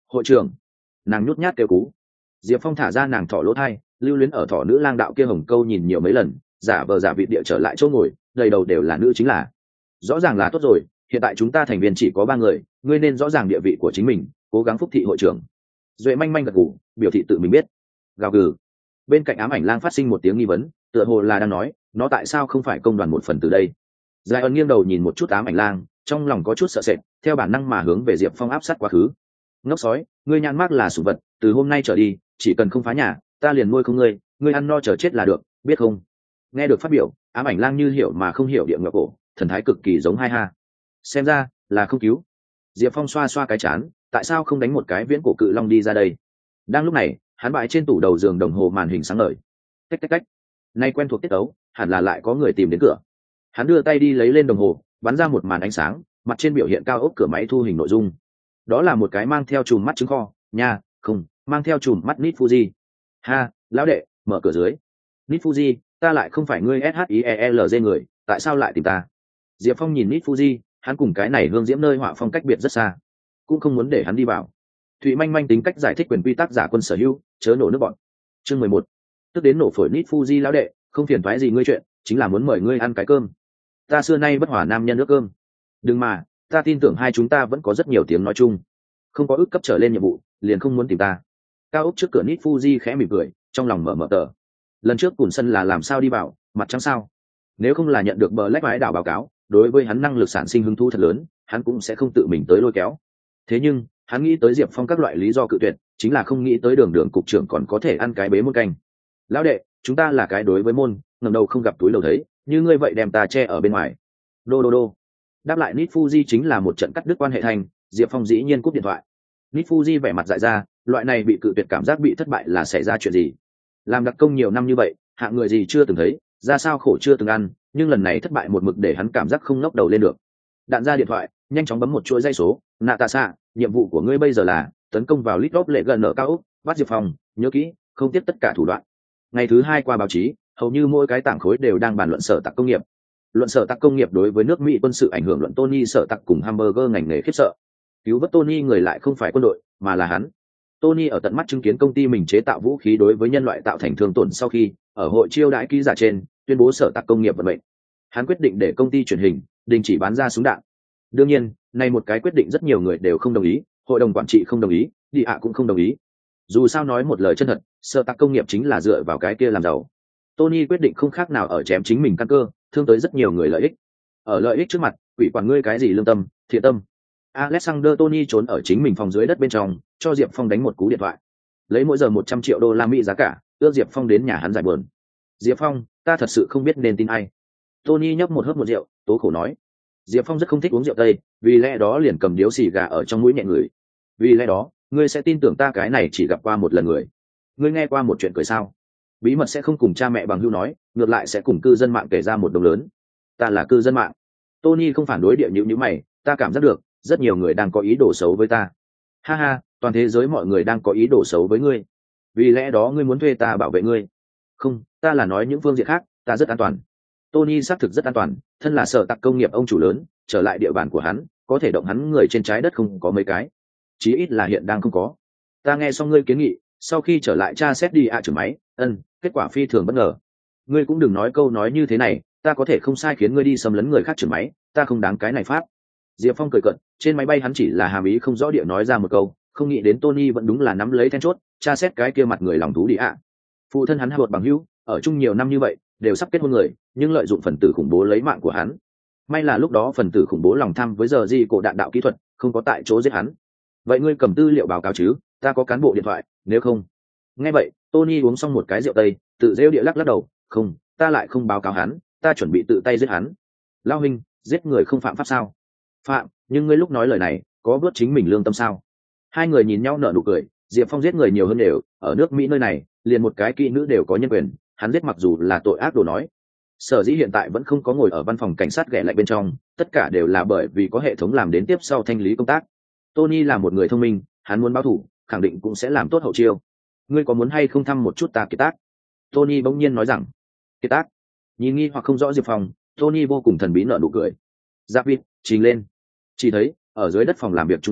hội trưởng. Nàng nhút nhát kêu cú. Diệp Phong thả ra nàng thỏ lỗ thai, lưu luyến ở thỏ nữ lang đạo kia hồng câu nhìn nhiều mấy lần, giả vờ giả vị địa trở lại chỗ ngồi, đầy đầu đều là nữ chính là. Rõ ràng là tốt rồi, hiện tại chúng ta thành viên chỉ có 3 người, ngươi nên rõ ràng địa vị của chính mình, cố gắng phúc thị hội trưởng. Duệ manh manh gật gù, biểu thị tự mình biết. Gào gừ. Bên cạnh ám ảnh lang phát sinh một tiếng nghi vấn, tựa hồ là đang nói, nó tại sao không phải công đoàn một phần từ đây. Giải ẩn nghiêng đầu nhìn một chút ám ảnh lang, trong lòng có chút sợ sệt, theo bản năng mà hướng về Diệp Phong áp sát quá khứ. Ngốc sói, ngươi nhãn mác là sủng vật, từ hôm nay trở đi, chỉ cần không phá nhà, ta liền nuôi không ngươi, ngươi ăn no chờ chết là được, biết không? Nghe được phát biểu, ám ảnh lang như hiểu mà không hiểu địa ngựa cổ, thần thái cực kỳ giống hai ha. Xem ra là không cứu. Diệp Phong xoa xoa cái chán, tại sao không đánh một cái viễn cổ cự long đi ra đây? Đang lúc này, hắn bại trên tủ đầu giường đồng hồ màn hình sáng ngời. Tách tách tách. Nay quen thuộc tiết tấu, hẳn là lại có người tìm đến cửa. Hắn đưa tay đi lấy lên đồng hồ, bắn ra một màn ánh sáng, mặt trên biểu hiện cao ốc cửa máy thu hình nội dung. Đó là một cái mang theo chùm mắt trứng kho, nha, không, mang theo chùm mắt Nit Fuji. Ha, lão đệ, mở cửa dưới. Nit Fuji, ta lại không phải ngươi SHIELZ người, tại sao lại tìm ta? Diệp Phong nhìn Nit Fuji, hắn cùng cái này hương diễm nơi họa phong cách biệt rất xa, cũng không muốn để hắn đi vào. Thụy manh manh tính cách giải thích quyền quy tắc giả quân sở hữu, chớ nổ nước bọn. Chương 11. Tức đến nổ phổi Nit Fuji lão đệ, không phiền toái gì ngươi chuyện, chính là muốn mời ngươi ăn cái cơm. Ta xưa nay bất hòa nam nhân nước cơm. Đừng mà, ta tin tưởng hai chúng ta vẫn có rất nhiều tiếng nói chung. Không có ước cấp trở lên nhiệm vụ, liền không muốn tìm ta. Cao ốc trước cửa Nit Fuji khẽ mỉm cười, trong lòng mở mở tờ. Lần trước Cùn Sân là làm sao đi vào, mặt trắng sao? Nếu không là nhận được bờ lách vái đảo báo cáo, đối với hắn năng lực sản sinh hứng thú thật lớn, hắn cũng sẽ không tự mình tới lôi kéo. Thế nhưng, hắn nghĩ tới Diệp Phong các loại lý do cự tuyệt, chính là không nghĩ tới đường cục trưởng còn có thể ăn cái bế môn canh. Lão đệ, chúng ta là cái đối với môn, ngẩng đầu không gặp túi lầu thấy, như ngươi vậy đem ta che ở bên ngoài. Đô đô đô. Đáp lại Nit Fuji chính là một trận cắt đứt quan hệ thành, Diệp Phong dĩ nhiên cúp điện thoại. Nit Fuji vẻ mặt dại ra, loại này bị cự tuyệt cảm giác bị thất bại là xảy ra chuyện gì? Làm đặc công nhiều năm như vậy, hạng người gì chưa từng thấy, ra sao khổ chưa từng ăn, nhưng lần này thất bại một mực để hắn cảm giác không ngóc đầu lên được. Đạn ra điện thoại, nhanh chóng bấm một chuỗi dây số. Natasha, nhiệm vụ của ngươi bây giờ là tấn công vào Litop lệ gần ở cao ốc, bắt Diệp Phong, nhớ kỹ, không tiếp tất cả thủ đoạn. Ngày thứ 2 qua báo chí, hầu như mỗi cái tảng khối đều đang bàn luận sở tạc công nghiệp. Luận sở tạc công nghiệp đối với nước Mỹ quân sự ảnh hưởng luận Tony sở tạc cùng hamburger ngành nghề khiếp sợ. Cứu vớt Tony người lại không phải quân đội, mà là hắn. Tony ở tận mắt chứng kiến công ty mình chế tạo vũ khí đối với nhân loại tạo thành thương tổn sau khi, ở hội chiêu đãi ký giả trên, tuyên bố sở tạc công nghiệp vận mệnh. Hắn quyết định để công ty truyền hình đình chỉ bán ra súng đạn. Đương nhiên, này một cái quyết định rất nhiều người đều không đồng ý, hội đồng quản trị không đồng ý, đi ạ cũng không đồng ý. Dù sao nói một lời chân thật, sở tạc công nghiệp chính là dựa vào cái kia làm giàu. Tony quyết định không khác nào ở chém chính mình căn cơ, thương tới rất nhiều người lợi ích. Ở lợi ích trước mặt, quỷ quản ngươi cái gì lương tâm, thiện tâm. Alexander Tony trốn ở chính mình phòng dưới đất bên trong, cho Diệp Phong đánh một cú điện thoại. Lấy mỗi giờ 100 triệu đô la Mỹ giá cả, ước Diệp Phong đến nhà hắn giải buồn. Diệp Phong, ta thật sự không biết nên tin ai. Tony nhấp một hớp một rượu, tố khổ nói. Diệp Phong rất không thích uống rượu tây, vì lẽ đó liền cầm điếu xì gà ở trong mũi nhẹ người. Vì lẽ đó, ngươi sẽ tin tưởng ta cái này chỉ gặp qua một lần người. Ngươi nghe qua một chuyện cười sao? Bí mật sẽ không cùng cha mẹ bằng hữu nói, ngược lại sẽ cùng cư dân mạng kể ra một đồng lớn. Ta là cư dân mạng. Tony không phản đối địa nhữ mày, ta cảm giác được, rất nhiều người đang có ý đồ xấu với ta. Ha ha, toàn thế giới mọi người đang có ý đồ xấu với ngươi. Vì lẽ đó ngươi muốn thuê ta bảo vệ ngươi. Không, ta là nói những phương diện khác, ta rất an toàn. Tony xác thực rất an toàn, thân là sở tạc công nghiệp ông chủ lớn, trở lại địa bàn của hắn, có thể động hắn người trên trái đất không có mấy cái. Chí ít là hiện đang không có. Ta nghe xong ngươi kiến nghị, sau khi trở lại tra xét đi trưởng máy, kết quả phi thường bất ngờ. Ngươi cũng đừng nói câu nói như thế này, ta có thể không sai khiến ngươi đi xâm lấn người khác trưởng máy, ta không đáng cái này pháp. Diệp Phong cười cợt, trên máy bay hắn chỉ là hàm ý không rõ địa nói ra một câu, không nghĩ đến Tony vẫn đúng là nắm lấy then chốt, tra xét cái kia mặt người lòng thú đi ạ. Phụ thân hắn Howard bằng hữu, ở chung nhiều năm như vậy, đều sắp kết hôn người, nhưng lợi dụng phần tử khủng bố lấy mạng của hắn. May là lúc đó phần tử khủng bố lòng tham với giờ gì cổ đạn đạo kỹ thuật, không có tại chỗ giết hắn. Vậy ngươi cầm tư liệu báo cáo chứ, ta có cán bộ điện thoại, nếu không. Nghe vậy, Tony uống xong một cái rượu tây, tự rêu địa lắc đầu, không, ta lại không báo cáo hắn, ta chuẩn bị tự tay giết hắn. Lao huynh, giết người không phạm pháp sao? Phạm, nhưng ngươi lúc nói lời này, có vớt chính mình lương tâm sao? Hai người nhìn nhau nở nụ cười. Diệp Phong giết người nhiều hơn đều, ở nước Mỹ nơi này, liền một cái kỹ nữ đều có nhân quyền, hắn giết mặc dù là tội ác đồ nói. Sở dĩ hiện tại vẫn không có ngồi ở văn phòng cảnh sát ghẻ lạnh bên trong, tất cả đều là bởi vì có hệ thống làm đến tiếp sau thanh lý công tác. Tony là một người thông minh, hắn muốn báo thủ, khẳng định cũng sẽ làm tốt hậu chiêu. Ngươi có muốn hay không thăm một chút ta kiệt tác? Tony bỗng nhiên nói rằng. Kiệt tác? Nhìn nghi hoặc không rõ Diệp Phong, Tony vô cùng thần bí nở nụ cười. Giáp vịt, trình lên. Chỉ thấy, ở dưới đất phòng làm việc trung ương,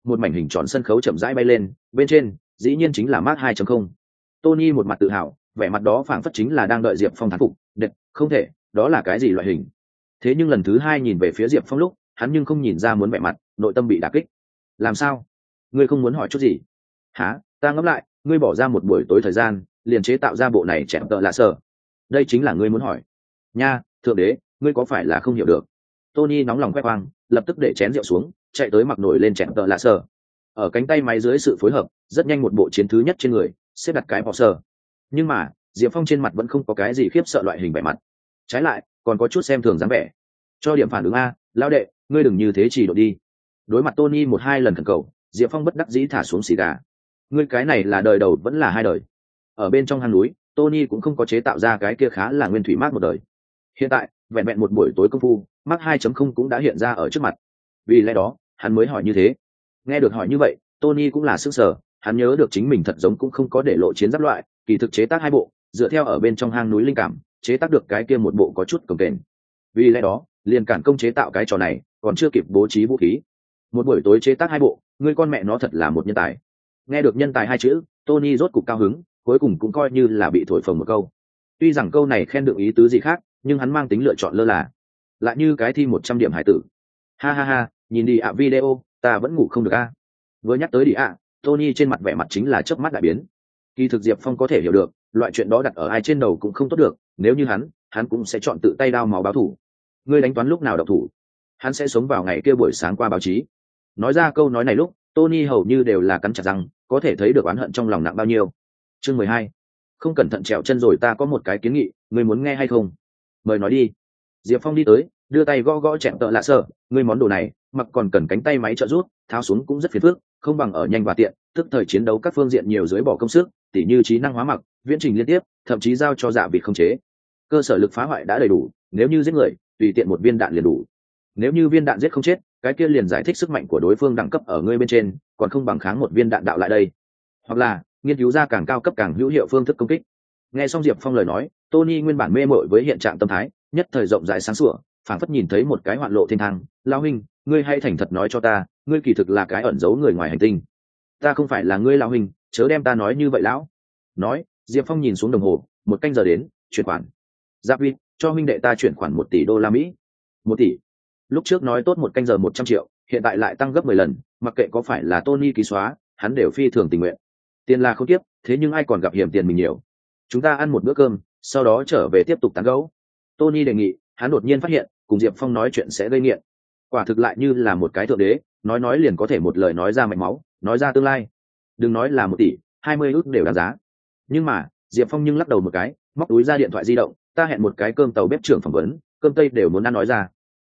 một mảnh hình tròn sân khấu chậm rãi bay lên, bên trên dĩ nhiên chính là Mark 2.0. Tony một mặt tự hào, vẻ mặt đó phảng phất chính là đang đợi Diệp Phong thán phục, đệt, không thể, đó là cái gì loại hình. Thế nhưng lần thứ hai nhìn về phía Diệp Phong lúc, hắn nhưng không nhìn ra muốn vẻ mặt, nội tâm bị đả kích. Làm sao? Ngươi không muốn hỏi chút gì? Hả? Ta ngẫm lại, ngươi bỏ ra một buổi tối thời gian, liền chế tạo ra bộ này chém tợ lạ sở. Đây chính là ngươi muốn hỏi. Nha, thượng đế, ngươi có phải là không hiểu được? Tony nóng lòng khoe khoang, lập tức để chén rượu xuống, chạy tới mặc nổi lên chém tợ lạ sở. Ở cánh tay máy dưới sự phối hợp, rất nhanh một bộ chiến thứ nhất trên người, xếp đặt cái bỏ sở. Nhưng mà, Diệp Phong trên mặt vẫn không có cái gì khiếp sợ loại hình vẻ mặt. Trái lại, còn có chút xem thường dáng vẻ. Cho điểm phản ứng a, lão đệ, ngươi đừng như thế chỉ độ đi. Đối mặt Tony một hai lần khẩn cầu, Diệp Phong bất đắc dĩ thả xuống xì gà. Ngươi cái này là đời đầu vẫn là hai đời. Ở bên trong hang núi, Tony cũng không có chế tạo ra cái kia khá là nguyên thủy Mark một đời. Hiện tại, vẹn vẹn một buổi tối công phu, Mark 2.0 cũng đã hiện ra ở trước mặt. Vì lẽ đó, hắn mới hỏi như thế. Nghe được hỏi như vậy, Tony cũng là sức sở, hắn nhớ được chính mình thật giống cũng không có để lộ chiến giáp loại, kỳ thực chế tác hai bộ, dựa theo ở bên trong hang núi linh cảm, chế tác được cái kia một bộ có chút cồng kềnh. Vì lẽ đó, liền cản công chế tạo cái trò này, còn chưa kịp bố trí vũ khí. Một buổi tối chế tác hai bộ, ngươi con mẹ nó thật là một nhân tài. Nghe được nhân tài hai chữ, Tony rốt cục cao hứng, cuối cùng cũng coi như là bị thổi phồng một câu. Tuy rằng câu này khen được ý tứ gì khác, nhưng hắn mang tính lựa chọn lơ là, lại như cái thi 100 điểm hải tử. Ha ha ha, nhìn đi ạ video, ta vẫn ngủ không được a. Vừa nhắc tới đi ạ, Tony trên mặt vẻ mặt chính là chớp mắt đại biến. Kỳ thực Diệp Phong có thể hiểu được, loại chuyện đó đặt ở ai trên đầu cũng không tốt được, nếu như hắn cũng sẽ chọn tự tay đao máu báo thủ. Ngươi đánh toán lúc nào độc thủ, hắn sẽ sống vào ngày kia buổi sáng qua báo chí. Nói ra câu nói này lúc, Tony hầu như đều là cắn chặt răng, có thể thấy được oán hận trong lòng nặng bao nhiêu. Chương 12. Không cẩn thận trèo chân rồi, ta có một cái kiến nghị, ngươi muốn nghe hay không? Mời nói đi. Diệp Phong đi tới, đưa tay gõ gõ chẹm tợ lạ sở, ngươi món đồ này, mặc còn cần cánh tay máy trợ rút, tháo xuống cũng rất phiền phức, không bằng ở nhanh và tiện, tức thời chiến đấu các phương diện nhiều dưới bỏ công sức, tỉ như trí năng hóa mặc, viễn trình liên tiếp, thậm chí giao cho dạ vị không chế. Cơ sở lực phá hoại đã đầy đủ, nếu như giết người, tùy tiện một viên đạn liền đủ. Nếu như viên đạn giết không chết, cái kia liền giải thích sức mạnh của đối phương đẳng cấp ở ngươi bên trên, còn không bằng kháng một viên đạn đạo lại đây. Hoặc là nghiên cứu ra càng cao cấp càng hữu hiệu phương thức công kích. Nghe xong Diệp Phong lời nói, Tony nguyên bản mê mội với hiện trạng tâm thái, nhất thời rộng rãi sáng sủa, phảng phất nhìn thấy một cái hoạn lộ thiên thang. Lão huynh, ngươi hay thành thật nói cho ta, ngươi kỳ thực là cái ẩn giấu người ngoài hành tinh. Ta không phải là ngươi lão huynh, chớ đem ta nói như vậy lão. Nói, Diệp Phong nhìn xuống đồng hồ, 1 canh giờ đến, chuyển khoản. Giáp Vi, cho huynh đệ ta chuyển khoản 1 tỷ đô la Mỹ. 1 tỷ. Lúc trước nói tốt 1 canh giờ 100 triệu, hiện tại lại tăng gấp 10 lần, mặc kệ có phải là Tony ký xóa, hắn đều phi thường tình nguyện. Tiền là không tiếp, thế nhưng ai còn gặp hiểm tiền mình nhiều. Chúng ta ăn một bữa cơm, sau đó trở về tiếp tục tán gẫu. Tony đề nghị, hắn đột nhiên phát hiện, cùng Diệp Phong nói chuyện sẽ gây nghiện. Quả thực lại như là một cái thượng đế, nói liền có thể một lời nói ra mạch máu, nói ra tương lai. Đừng nói là 1 tỷ, 20 ức đều đáng giá. Nhưng mà, Diệp Phong nhưng lắc đầu một cái, móc túi ra điện thoại di động, ta hẹn một cái cơm tàu bếp trưởng phỏng vấn, cơm tây đều muốn ăn nói ra.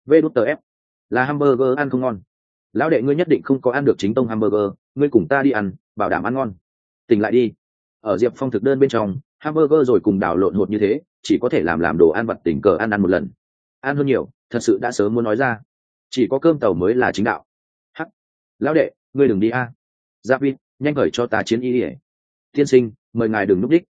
VF là hamburger ăn không ngon. Lão đệ ngươi nhất định không có ăn được chính tông hamburger, ngươi cùng ta đi ăn, bảo đảm ăn ngon. Tỉnh lại đi. Ở Diệp Phong thực đơn bên trong, hamburger rồi cùng đảo lộn hột như thế, chỉ có thể làm đồ ăn vặt tình cờ ăn một lần. Ăn hơn nhiều, thật sự đã sớm muốn nói ra. Chỉ có cơm tàu mới là chính đạo. Hắc. Lão đệ, ngươi đừng đi a. Giáp Vi, nhanh khởi cho ta chiến y đi. Tiên sinh, mời ngài đừng núp đích.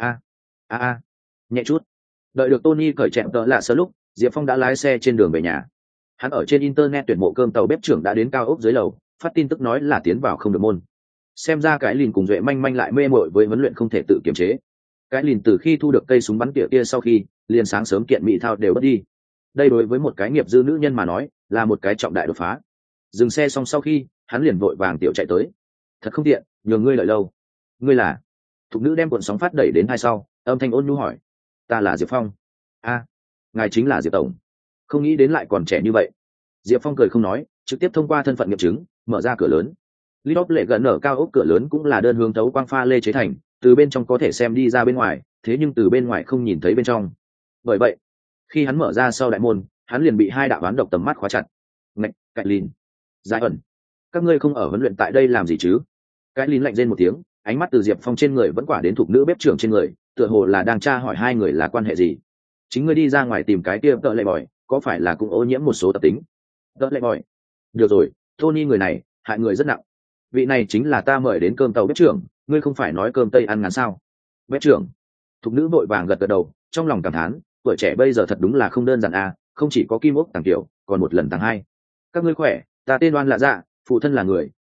A. Nhẹ chút. Đợi được Tony cởi chẹm tợ lạ sơ lúc, Diệp Phong đã lái xe trên đường về nhà. Hắn ở trên internet tuyển mộ cơm tàu bếp trưởng đã đến cao ốc dưới lầu, phát tin tức nói là tiến vào không được môn. Xem ra cái lìn cùng duệ manh manh lại mê mội với huấn luyện không thể tự kiềm chế. Cái lìn từ khi thu được cây súng bắn tỉa kia sau khi, liền sáng sớm kiện mỹ thao đều bất đi. Đây đối với một cái nghiệp dư nữ nhân mà nói, là một cái trọng đại đột phá. Dừng xe xong sau khi, hắn liền vội vàng tiểu chạy tới. Thật không tiện, nhường ngươi đợi lâu. Ngươi là? Thục nữ đem cuộn sóng phát đẩy đến hai sau, âm thanh ôn nhu hỏi. Ta là Diệp Phong. Ngài chính là Diệp tổng. Không nghĩ đến lại còn trẻ như vậy. Diệp Phong cười không nói, trực tiếp thông qua thân phận nghiệm chứng, mở ra cửa lớn. Lidop lệ gần ở cao ốc cửa lớn cũng là đơn hướng thấu quang pha lê chế thành, từ bên trong có thể xem đi ra bên ngoài, thế nhưng từ bên ngoài không nhìn thấy bên trong. Bởi vậy, khi hắn mở ra sau đại môn, hắn liền bị hai đạo oán độc tầm mắt khóa chặt. Ngạch, Cạnh Lìn, Giải ẩn, các ngươi không ở huấn luyện tại đây làm gì chứ? Cái Lìn lạnh rên một tiếng, ánh mắt từ Diệp Phong trên người vẫn quả đến thuộc nữ bếp trưởng trên người, tựa hồ là đang tra hỏi hai người là quan hệ gì. Chính ngươi đi ra ngoài tìm cái kia tợ lệ bòi, có phải là cũng ô nhiễm một số tập tính? Tợ lệ bòi. Được rồi, Tony người này hại người rất nặng. Vị này chính là ta mời đến cơm tàu bếp trưởng, ngươi không phải nói cơm tây ăn ngắn sao? Bếp trưởng. Thục nữ vội vàng gật gật đầu, trong lòng cảm thán, tuổi trẻ bây giờ thật đúng là không đơn giản a, không chỉ có kim ốc tàng tiểu, còn một lần tàng hai. Các ngươi khỏe, ta tên Đoan Lạ Dạ, phụ thân là người,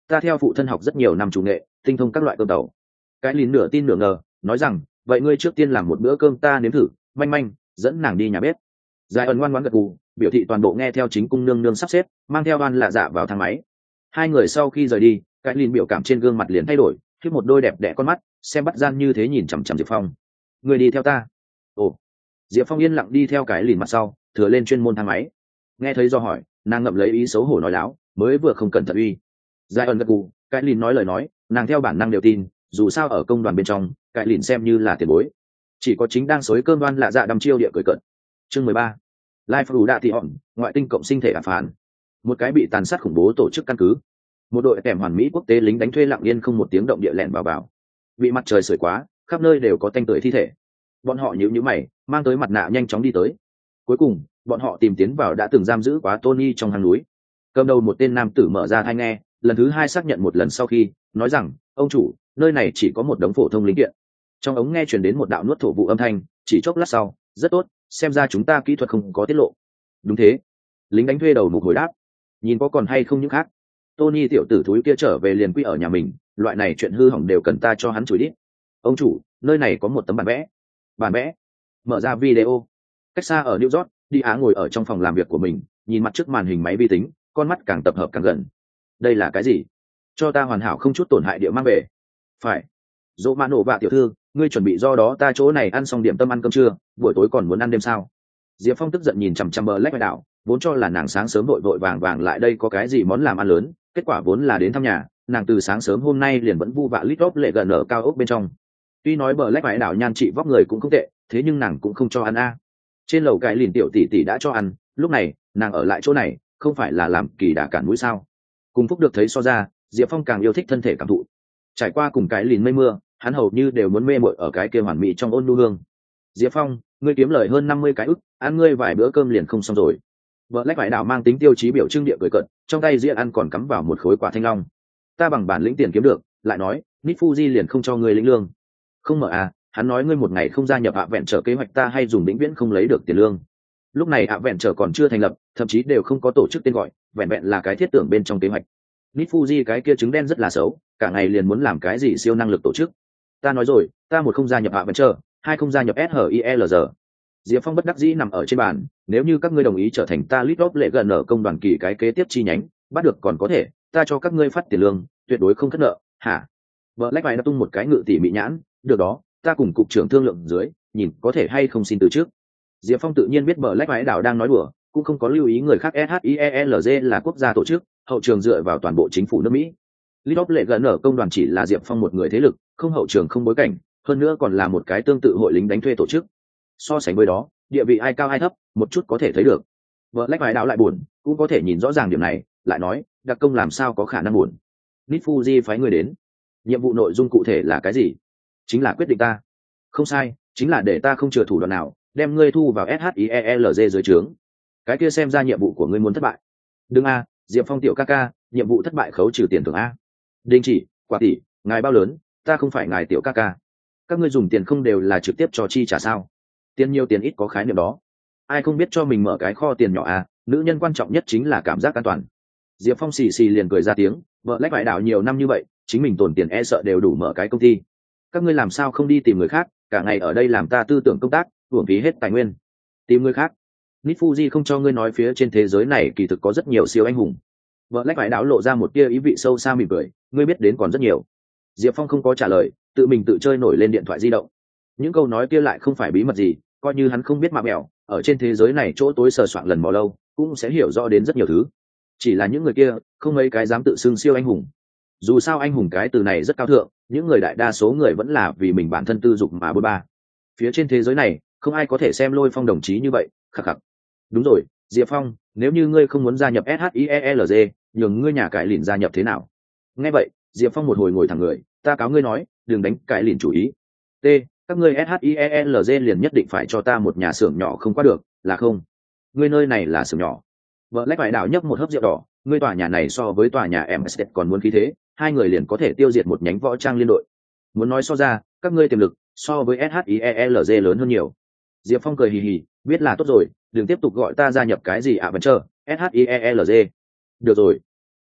ta theo phụ thân học rất nhiều năm chủ nghệ, tinh thông các loại cơm tàu. Cái lìn nửa tin nửa ngờ nói rằng, vậy ngươi trước tiên làm một bữa cơm ta nếm thử. Manh manh dẫn nàng đi nhà bếp. Giải ẩn ngoan ngoãn gật gù, biểu thị toàn bộ nghe theo chính cung nương nương sắp xếp, mang theo Oan Lạ Dạ vào thang máy. Hai người sau khi rời đi, cái lìn biểu cảm trên gương mặt liền thay đổi, khi một đôi đẹp đẽ con mắt xem bắt gian như thế nhìn chằm chằm Diệp Phong. Người đi theo ta. Ồ. Diệp Phong yên lặng đi theo cái lìn mặt sau, thừa lên chuyên môn thang máy. Nghe thấy do hỏi, nàng ngậm lấy ý xấu hổ nói láo, mới vừa không cẩn thận uy. Giải ẩn gật gù, cái lìn nói lời nói, nàng theo bản năng đều tin, dù sao ở công đoàn bên trong, cái lìn xem như là tiền bối. Chỉ có chính đang xối cơm Oan Lạ Dạ đăm chiêu địa cười cợt. Chương 13. Life Ru Đạ Thị Hòn, ngoại tinh cộng sinh thể ả phản. Một cái bị tàn sát khủng bố tổ chức căn cứ. Một đội kèm hoàn mỹ quốc tế lính đánh thuê lặng yên không một tiếng động địa lẻn vào. Bị mặt trời sưởi quá, khắp nơi đều có tanh tưởi thi thể. Bọn họ nhíu mày, mang tới mặt nạ nhanh chóng đi tới. Cuối cùng, bọn họ tìm tiến vào đã từng giam giữ quá Tony trong hang núi. Cầm đầu một tên nam tử mở ra tai nghe, lần thứ hai xác nhận một lần sau khi nói rằng, ông chủ, nơi này chỉ có một đống phổ thông linh kiện. Trong ống nghe truyền đến một đạo nuốt thổ vụ âm thanh, chỉ chốc lát sau, rất tốt, xem ra chúng ta kỹ thuật không có tiết lộ. Đúng thế. Lính đánh thuê đầu mục hồi đáp. Nhìn có còn hay không những khác. Tony tiểu tử thúi kia trở về liền quy ở nhà mình, loại này chuyện hư hỏng đều cần ta cho hắn chửi đi. Ông chủ, nơi này có một tấm bản vẽ. Bản vẽ. Mở ra video. Cách xa ở New York, đi Á ngồi ở trong phòng làm việc của mình, nhìn mặt trước màn hình máy vi tính, con mắt càng tập hợp càng gần. Đây là cái gì? Cho ta hoàn hảo không chút tổn hại địa mang về. Phải. Dỗ mã nổ vạ tiểu thư, ngươi chuẩn bị do đó ta chỗ này ăn xong điểm tâm ăn cơm trưa, buổi tối còn muốn ăn đêm sao? Diệp Phong tức giận nhìn chằm chằm Black White đảo, vốn cho là nàng sáng sớm vội vội vàng vàng lại đây có cái gì món làm ăn lớn, kết quả vốn là đến thăm nhà, nàng từ sáng sớm hôm nay liền vẫn vu vạ lít tóp lệ gần ở cao ốc bên trong. Tuy nói Black White đảo nhan trị vóc người cũng không tệ, thế nhưng nàng cũng không cho ăn a. Trên lầu cái lìn tiểu tỷ tỷ đã cho ăn, lúc này nàng ở lại chỗ này, không phải là làm kỳ đà cản mũi sao? Cùng Phúc được thấy so ra, Diệp Phong càng yêu thích thân thể cảm thụ. Trải qua cùng cái lìn mây mưa, hắn hầu như đều muốn mê mội ở cái kia hoàn mỹ trong ôn nhu hương. Diệp Phong, ngươi kiếm lời hơn 50 cái ức, ăn ngươi vài bữa cơm liền không xong rồi. Vợ lách vải đảo mang tính tiêu chí biểu trưng địa cười cận, trong tay dĩa ăn còn cắm vào một khối quả thanh long. Ta bằng bản lĩnh tiền kiếm được, lại nói, Nít Fuji liền không cho ngươi lĩnh lương. Không mở à, hắn nói ngươi một ngày không gia nhập hạ vẹn trở kế hoạch ta hay dùng vĩnh viễn không lấy được tiền lương. Lúc này hạ vẹn trở còn chưa thành lập, thậm chí đều không có tổ chức tên gọi, vẹn vẹn là cái thiết tưởng bên trong kế hoạch. Nít Fuji cái kia trứng đen rất là xấu, cả ngày liền muốn làm cái gì siêu năng lực tổ chức. Ta nói rồi, ta một không gia nhập hạ vẹn trở, hai không gia nhập SHIELG. Diệp Phong bất đắc dĩ nằm ở trên bàn, nếu như các ngươi đồng ý trở thành ta lead up lệ gần ở công đoàn kỳ cái kế tiếp chi nhánh, bắt được còn có thể, ta cho các ngươi phát tiền lương, tuyệt đối không thất nợ, hả? Black White đã tung một cái ngự tỷ mị nhãn, được đó, ta cùng cục trưởng thương lượng dưới, nhìn có thể hay không xin từ trước. Diệp Phong tự nhiên biết Black White đảo đang nói đùa, cũng không có lưu ý người khác. SHIELG là quốc gia tổ chức, hậu trường dựa vào toàn bộ chính phủ nước Mỹ. Lead up lệ gần ở công đoàn chỉ là Diệp Phong một người thế lực, không hậu trường không bối cảnh, hơn nữa còn là một cái tương tự hội lính đánh thuê tổ chức. So sánh với đó, địa vị ai cao ai thấp, một chút có thể thấy được. Black White đảo lại buồn, cũng có thể nhìn rõ ràng điểm này, lại nói, đặc công làm sao có khả năng buồn. Nít Fuji phái người đến. Nhiệm vụ nội dung cụ thể là cái gì? Chính là quyết định ta. Không sai, chính là để ta không chừa thủ đoạn nào, đem ngươi thu vào SHIELG dưới trướng. Cái kia xem ra nhiệm vụ của ngươi muốn thất bại. Đừng a, Diệp Phong tiểu ca ca, nhiệm vụ thất bại khấu trừ tiền thưởng a. Đình chỉ, quả tỷ, ngài bao lớn, ta không phải ngài tiểu ca ca. Các ngươi dùng tiền không đều là trực tiếp cho chi trả sao? Tiền nhiều tiền ít có khái niệm đó. Ai không biết cho mình mở cái kho tiền nhỏ à, nữ nhân quan trọng nhất chính là cảm giác an toàn. Diệp Phong xì xì liền cười ra tiếng, vợ lách vải đảo nhiều năm như vậy, chính mình tồn tiền e sợ đều đủ mở cái công ty. Các ngươi làm sao không đi tìm người khác, cả ngày ở đây làm ta tư tưởng công tác, uổng phí hết tài nguyên. Tìm người khác? Nít Fuji không cho ngươi nói phía trên thế giới này kỳ thực có rất nhiều siêu anh hùng. Vợ lách vải đảo lộ ra một tia ý vị sâu xa mỉm cười, ngươi biết đến còn rất nhiều. Diệp Phong không có trả lời, tự mình tự chơi nổi lên điện thoại di động. Những câu nói kia lại không phải bí mật gì, coi như hắn không biết mà mèo, ở trên thế giới này chỗ tối sờ soạn lần mò lâu, cũng sẽ hiểu rõ đến rất nhiều thứ. Chỉ là những người kia, không mấy cái dám tự xưng siêu anh hùng. Dù sao anh hùng cái từ này rất cao thượng, những người đại đa số người vẫn là vì mình bản thân tư dục mà bôi ba. Phía trên thế giới này, không ai có thể xem Lôi Phong đồng chí như vậy, khắc khắc. Đúng rồi, Diệp Phong, nếu như ngươi không muốn gia nhập SHIELG, nhường ngươi nhà cải lìn gia nhập thế nào? Nghe vậy, Diệp Phong một hồi ngồi thẳng người, ta cáo ngươi nói, đừng đánh cải lìn chủ ý. T, các ngươi SHIELG liền nhất định phải cho ta một nhà xưởng nhỏ không qua được, là không? Ngươi nơi này là xưởng nhỏ. Vợ lách vải đảo nhấp một hớp rượu đỏ, ngươi tòa nhà này so với tòa nhà MS còn muốn khí thế, hai người liền có thể tiêu diệt một nhánh võ trang liên đội. Muốn nói so ra, các ngươi tiềm lực so với SHIELG lớn hơn nhiều. Diệp Phong cười hì hì, biết là tốt rồi, đừng tiếp tục gọi ta gia nhập cái gì ạ vẫn chờ, SHIELG. Được rồi.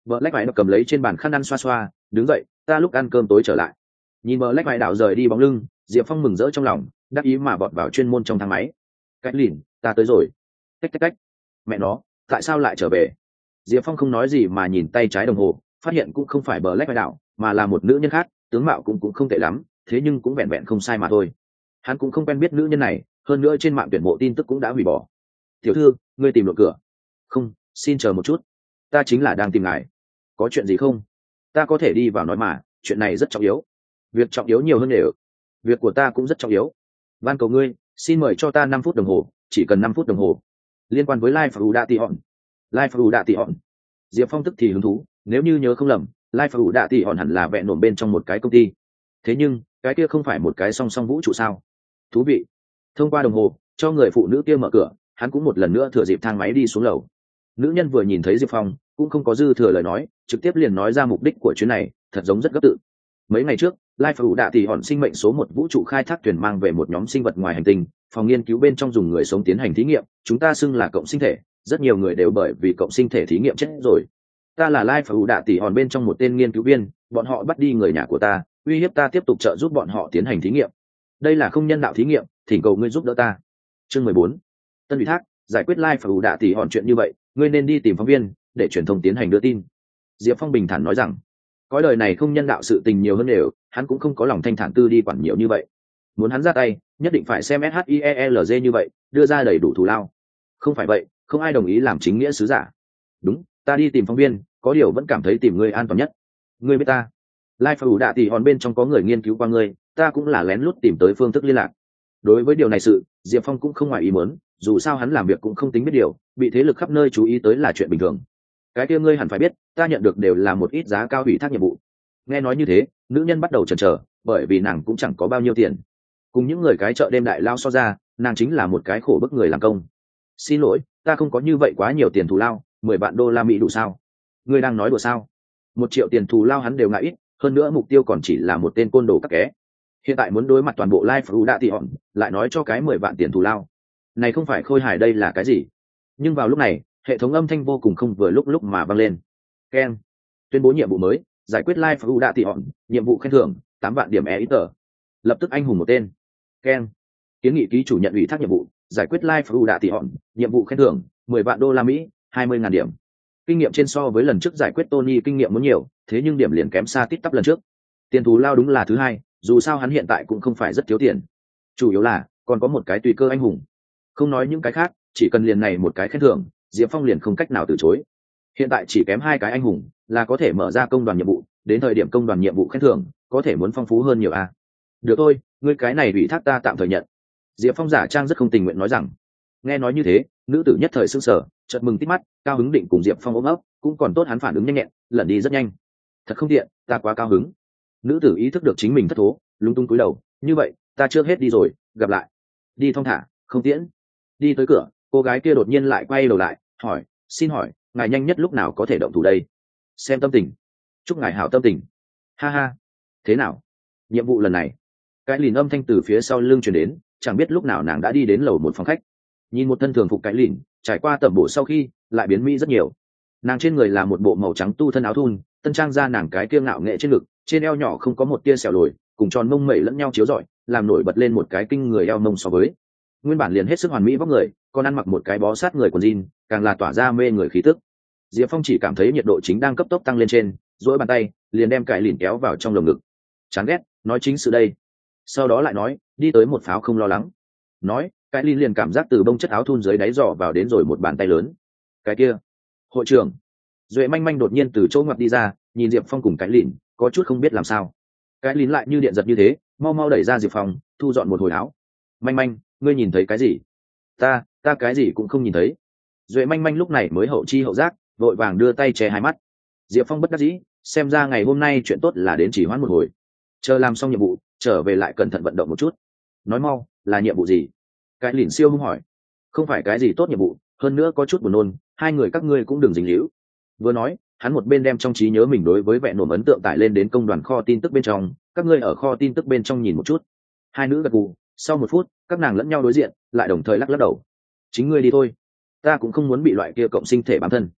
vợ lách vải cầm lấy trên bàn khăn ăn xoa xoa, đứng dậy, ta lúc ăn cơm tối trở lại. Nhìn vợ lách vải đạo rời đi bóng lưng, Diệp Phong mừng rỡ trong lòng, đắc ý mà vọt vào chuyên môn trong thang máy. Cách lìn, ta tới rồi. Cách cách cách. Mẹ nó, tại sao lại trở về? Diệp Phong không nói gì mà nhìn tay trái đồng hồ, phát hiện cũng không phải bờ lách vải đạo, mà là một nữ nhân khác, tướng mạo cũng không tệ lắm, thế nhưng cũng vẹn vẹn không sai mà thôi. Hắn cũng không quen biết nữ nhân này, hơn nữa trên mạng tuyển mộ tin tức cũng đã hủy bỏ. Tiểu thư, ngươi tìm được cửa? Không, xin chờ một chút, ta chính là đang tìm ngài. Có chuyện gì không? Ta có thể đi vào nói mà, chuyện này rất trọng yếu. Việc trọng yếu nhiều hơn đều. Việc của ta cũng rất trọng yếu. Van cầu ngươi, xin mời cho ta 5 phút đồng hồ, chỉ cần 5 phút đồng hồ. Liên quan với Life of Đạ Tỷ Hòn. Life of Đạ Tỷ Hòn. Diệp Phong tức thì hứng thú, nếu như nhớ không lầm, Life of Đạ Tỷ Hòn hẳn là vẹn nổm bên trong một cái công ty. Thế nhưng, cái kia không phải một cái song song vũ trụ sao? Thú vị. Thông qua đồng hồ, cho người phụ nữ kia mở cửa, hắn cũng một lần nữa thừa dịp thang máy đi xuống lầu. Nữ nhân vừa nhìn thấy Diệp Phong, cũng không có dư thừa lời nói, trực tiếp liền nói ra mục đích của chuyến này, thật giống rất gấp tự. Mấy ngày trước, Life of Đạ Tỷ Hòn sinh mệnh số 1 vũ trụ khai thác thuyền mang về một nhóm sinh vật ngoài hành tinh, phòng nghiên cứu bên trong dùng người sống tiến hành thí nghiệm, chúng ta xưng là cộng sinh thể, rất nhiều người đều bởi vì cộng sinh thể thí nghiệm chết rồi. Ta là Life of Đạ Tỷ Hòn bên trong một tên nghiên cứu viên, bọn họ bắt đi người nhà của ta, uy hiếp ta tiếp tục trợ giúp bọn họ tiến hành thí nghiệm. Đây là không nhân đạo thí nghiệm, thỉnh cầu ngươi giúp đỡ ta. Chương 14. Tân ủy thác, giải quyết Life of Đạ Tỷ Hòn chuyện như vậy, ngươi nên đi tìm phóng viên, để truyền thông tiến hành đưa tin. Diệp Phong bình thản nói rằng, cõi đời này không nhân đạo sự tình nhiều hơn đều, hắn cũng không có lòng thanh thản tư đi quản nhiều như vậy. Muốn hắn ra tay, nhất định phải xem SHIELZ như vậy, đưa ra đầy đủ thù lao. Không phải vậy, không ai đồng ý làm chính nghĩa sứ giả. Đúng, ta đi tìm phóng viên, có điều vẫn cảm thấy tìm ngươi an toàn nhất. Ngươi biết ta, Life of Đạ Tỷ Hòn bên trong có người nghiên cứu qua ngươi, ta cũng là lén lút tìm tới phương thức liên lạc. Đối với điều này sự, Diệp Phong cũng không ngoài ý muốn, dù sao hắn làm việc cũng không tính biết điều, bị thế lực khắp nơi chú ý tới là chuyện bình thường. Cái kia ngươi hẳn phải biết, ta nhận được đều là một ít giá cao ủy thác nhiệm vụ. Nghe nói như thế, nữ nhân bắt đầu chần chờ, bởi vì nàng cũng chẳng có bao nhiêu tiền. Cùng những người cái chợ đêm đại lao so ra, nàng chính là một cái khổ bức người làm công. Xin lỗi, ta không có như vậy quá nhiều tiền thù lao, 10 vạn đô la Mỹ đủ sao? Ngươi đang nói đùa sao? 1 triệu tiền thù lao hắn đều ngại ít, hơn nữa mục tiêu còn chỉ là một tên côn đồ các ké. Hiện tại muốn đối mặt toàn bộ Life of Đạ Tỷ Hòn, lại nói cho cái 10 vạn tiền thù lao. Này không phải khôi hài đây là cái gì? Nhưng vào lúc này, hệ thống âm thanh vô cùng không vừa lúc mà vang lên. Ken, tuyên bố nhiệm vụ mới, giải quyết Life of Đạ Tỷ Hòn, nhiệm vụ khen thưởng 8 vạn điểm EXP. Lập tức anh hùng một tên. Ken, kiến nghị ký chủ nhận ủy thác nhiệm vụ, giải quyết Life of Đạ Tỷ Hòn, nhiệm vụ khen thưởng 10 vạn đô la Mỹ, 20.000 điểm. Kinh nghiệm trên so với lần trước giải quyết Tony kinh nghiệm muốn nhiều, thế nhưng điểm liền kém xa tít tắp lần trước. Tiền thù lao đúng là thứ hai, dù sao hắn hiện tại cũng không phải rất thiếu tiền, chủ yếu là còn có một cái tùy cơ anh hùng. Không nói những cái khác, chỉ cần liền này một cái khen thưởng, Diệp Phong liền không cách nào từ chối. Hiện tại chỉ kém 2 cái anh hùng là có thể mở ra công đoàn nhiệm vụ, đến thời điểm công đoàn nhiệm vụ khen thưởng có thể muốn phong phú hơn nhiều a. Được thôi, ngươi cái này ủy thác ta tạm thời nhận. Diệp Phong giả trang rất không tình nguyện nói rằng. Nghe nói như thế, nữ tử nhất thời sững sờ, chợt mừng tít mắt, cao hứng định cùng Diệp Phong ôm ấp, cũng còn tốt hắn phản ứng nhanh nhẹn, lẩn đi rất nhanh. Thật không tiện, ta quá cao hứng. Nữ tử ý thức được chính mình thất thố, lúng túng cúi đầu, như vậy, ta trước hết đi rồi, gặp lại. Đi thong thả, không tiễn. Đi tới cửa, cô gái kia đột nhiên lại quay đầu lại, hỏi, xin hỏi, ngài nhanh nhất lúc nào có thể động thủ đây? Xem tâm tình. Chúc ngài hảo tâm tình. Ha ha. Thế nào? Nhiệm vụ lần này. Cái lìn âm thanh từ phía sau lưng truyền đến, chẳng biết lúc nào nàng đã đi đến lầu một phòng khách. Nhìn một thân thường phục cái lìn, trải qua tẩm bổ sau khi, lại biến mỹ rất nhiều. Nàng trên người là một bộ màu trắng tu thân áo thun, tân trang ra nàng cái kia ngạo nghệ trên ngực, trên eo nhỏ không có một tia sẹo lồi, cùng tròn mông mẩy lẫn nhau chiếu rọi, làm nổi bật lên một cái kinh người eo mông so với. Nguyên bản liền hết sức hoàn mỹ vóc người, còn ăn mặc một cái bó sát người quần jean, càng là tỏa ra mê người khí tức. Diệp Phong chỉ cảm thấy nhiệt độ chính đang cấp tốc tăng lên trên, duỗi bàn tay, liền đem cải lìn kéo vào trong lồng ngực. Chán ghét, nói chính sự đây. Sau đó lại nói, đi tới một pháo không lo lắng. Nói, cái lìn liền cảm giác từ bông chất áo thun dưới đáy giò vào đến rồi một bàn tay lớn. Cái kia, hội trưởng. Duệ manh manh đột nhiên từ chỗ ngoặt đi ra, nhìn Diệp Phong cùng cái lìn, có chút không biết làm sao. Cái lìn lại như điện giật như thế, mau mau đẩy ra Diệp Phong, thu dọn một hồi áo. Manh manh, ngươi nhìn thấy cái gì? Ta cái gì cũng không nhìn thấy. Duệ manh manh lúc này mới hậu chi hậu giác, vội vàng đưa tay che hai mắt. Diệp Phong bất đắc dĩ, xem ra ngày hôm nay chuyện tốt là đến chỉ hoãn một hồi, chờ làm xong nhiệm vụ trở về lại cẩn thận vận động một chút. Nói mau, là nhiệm vụ gì? Cái lìn siêu hung hỏi. Không phải cái gì tốt nhiệm vụ, hơn nữa có chút buồn nôn, hai người các ngươi cũng đừng dính líu. Vừa nói, hắn một bên đem trong trí nhớ mình đối với vẹn nổm ấn tượng tải lên đến công đoàn kho tin tức bên trong, các ngươi ở kho tin tức bên trong nhìn một chút. Hai nữ gật gù, sau 1 phút, các nàng lẫn nhau đối diện, lại đồng thời lắc lắc đầu. Chính ngươi đi thôi, ta cũng không muốn bị loại kia cộng sinh thể bám thân.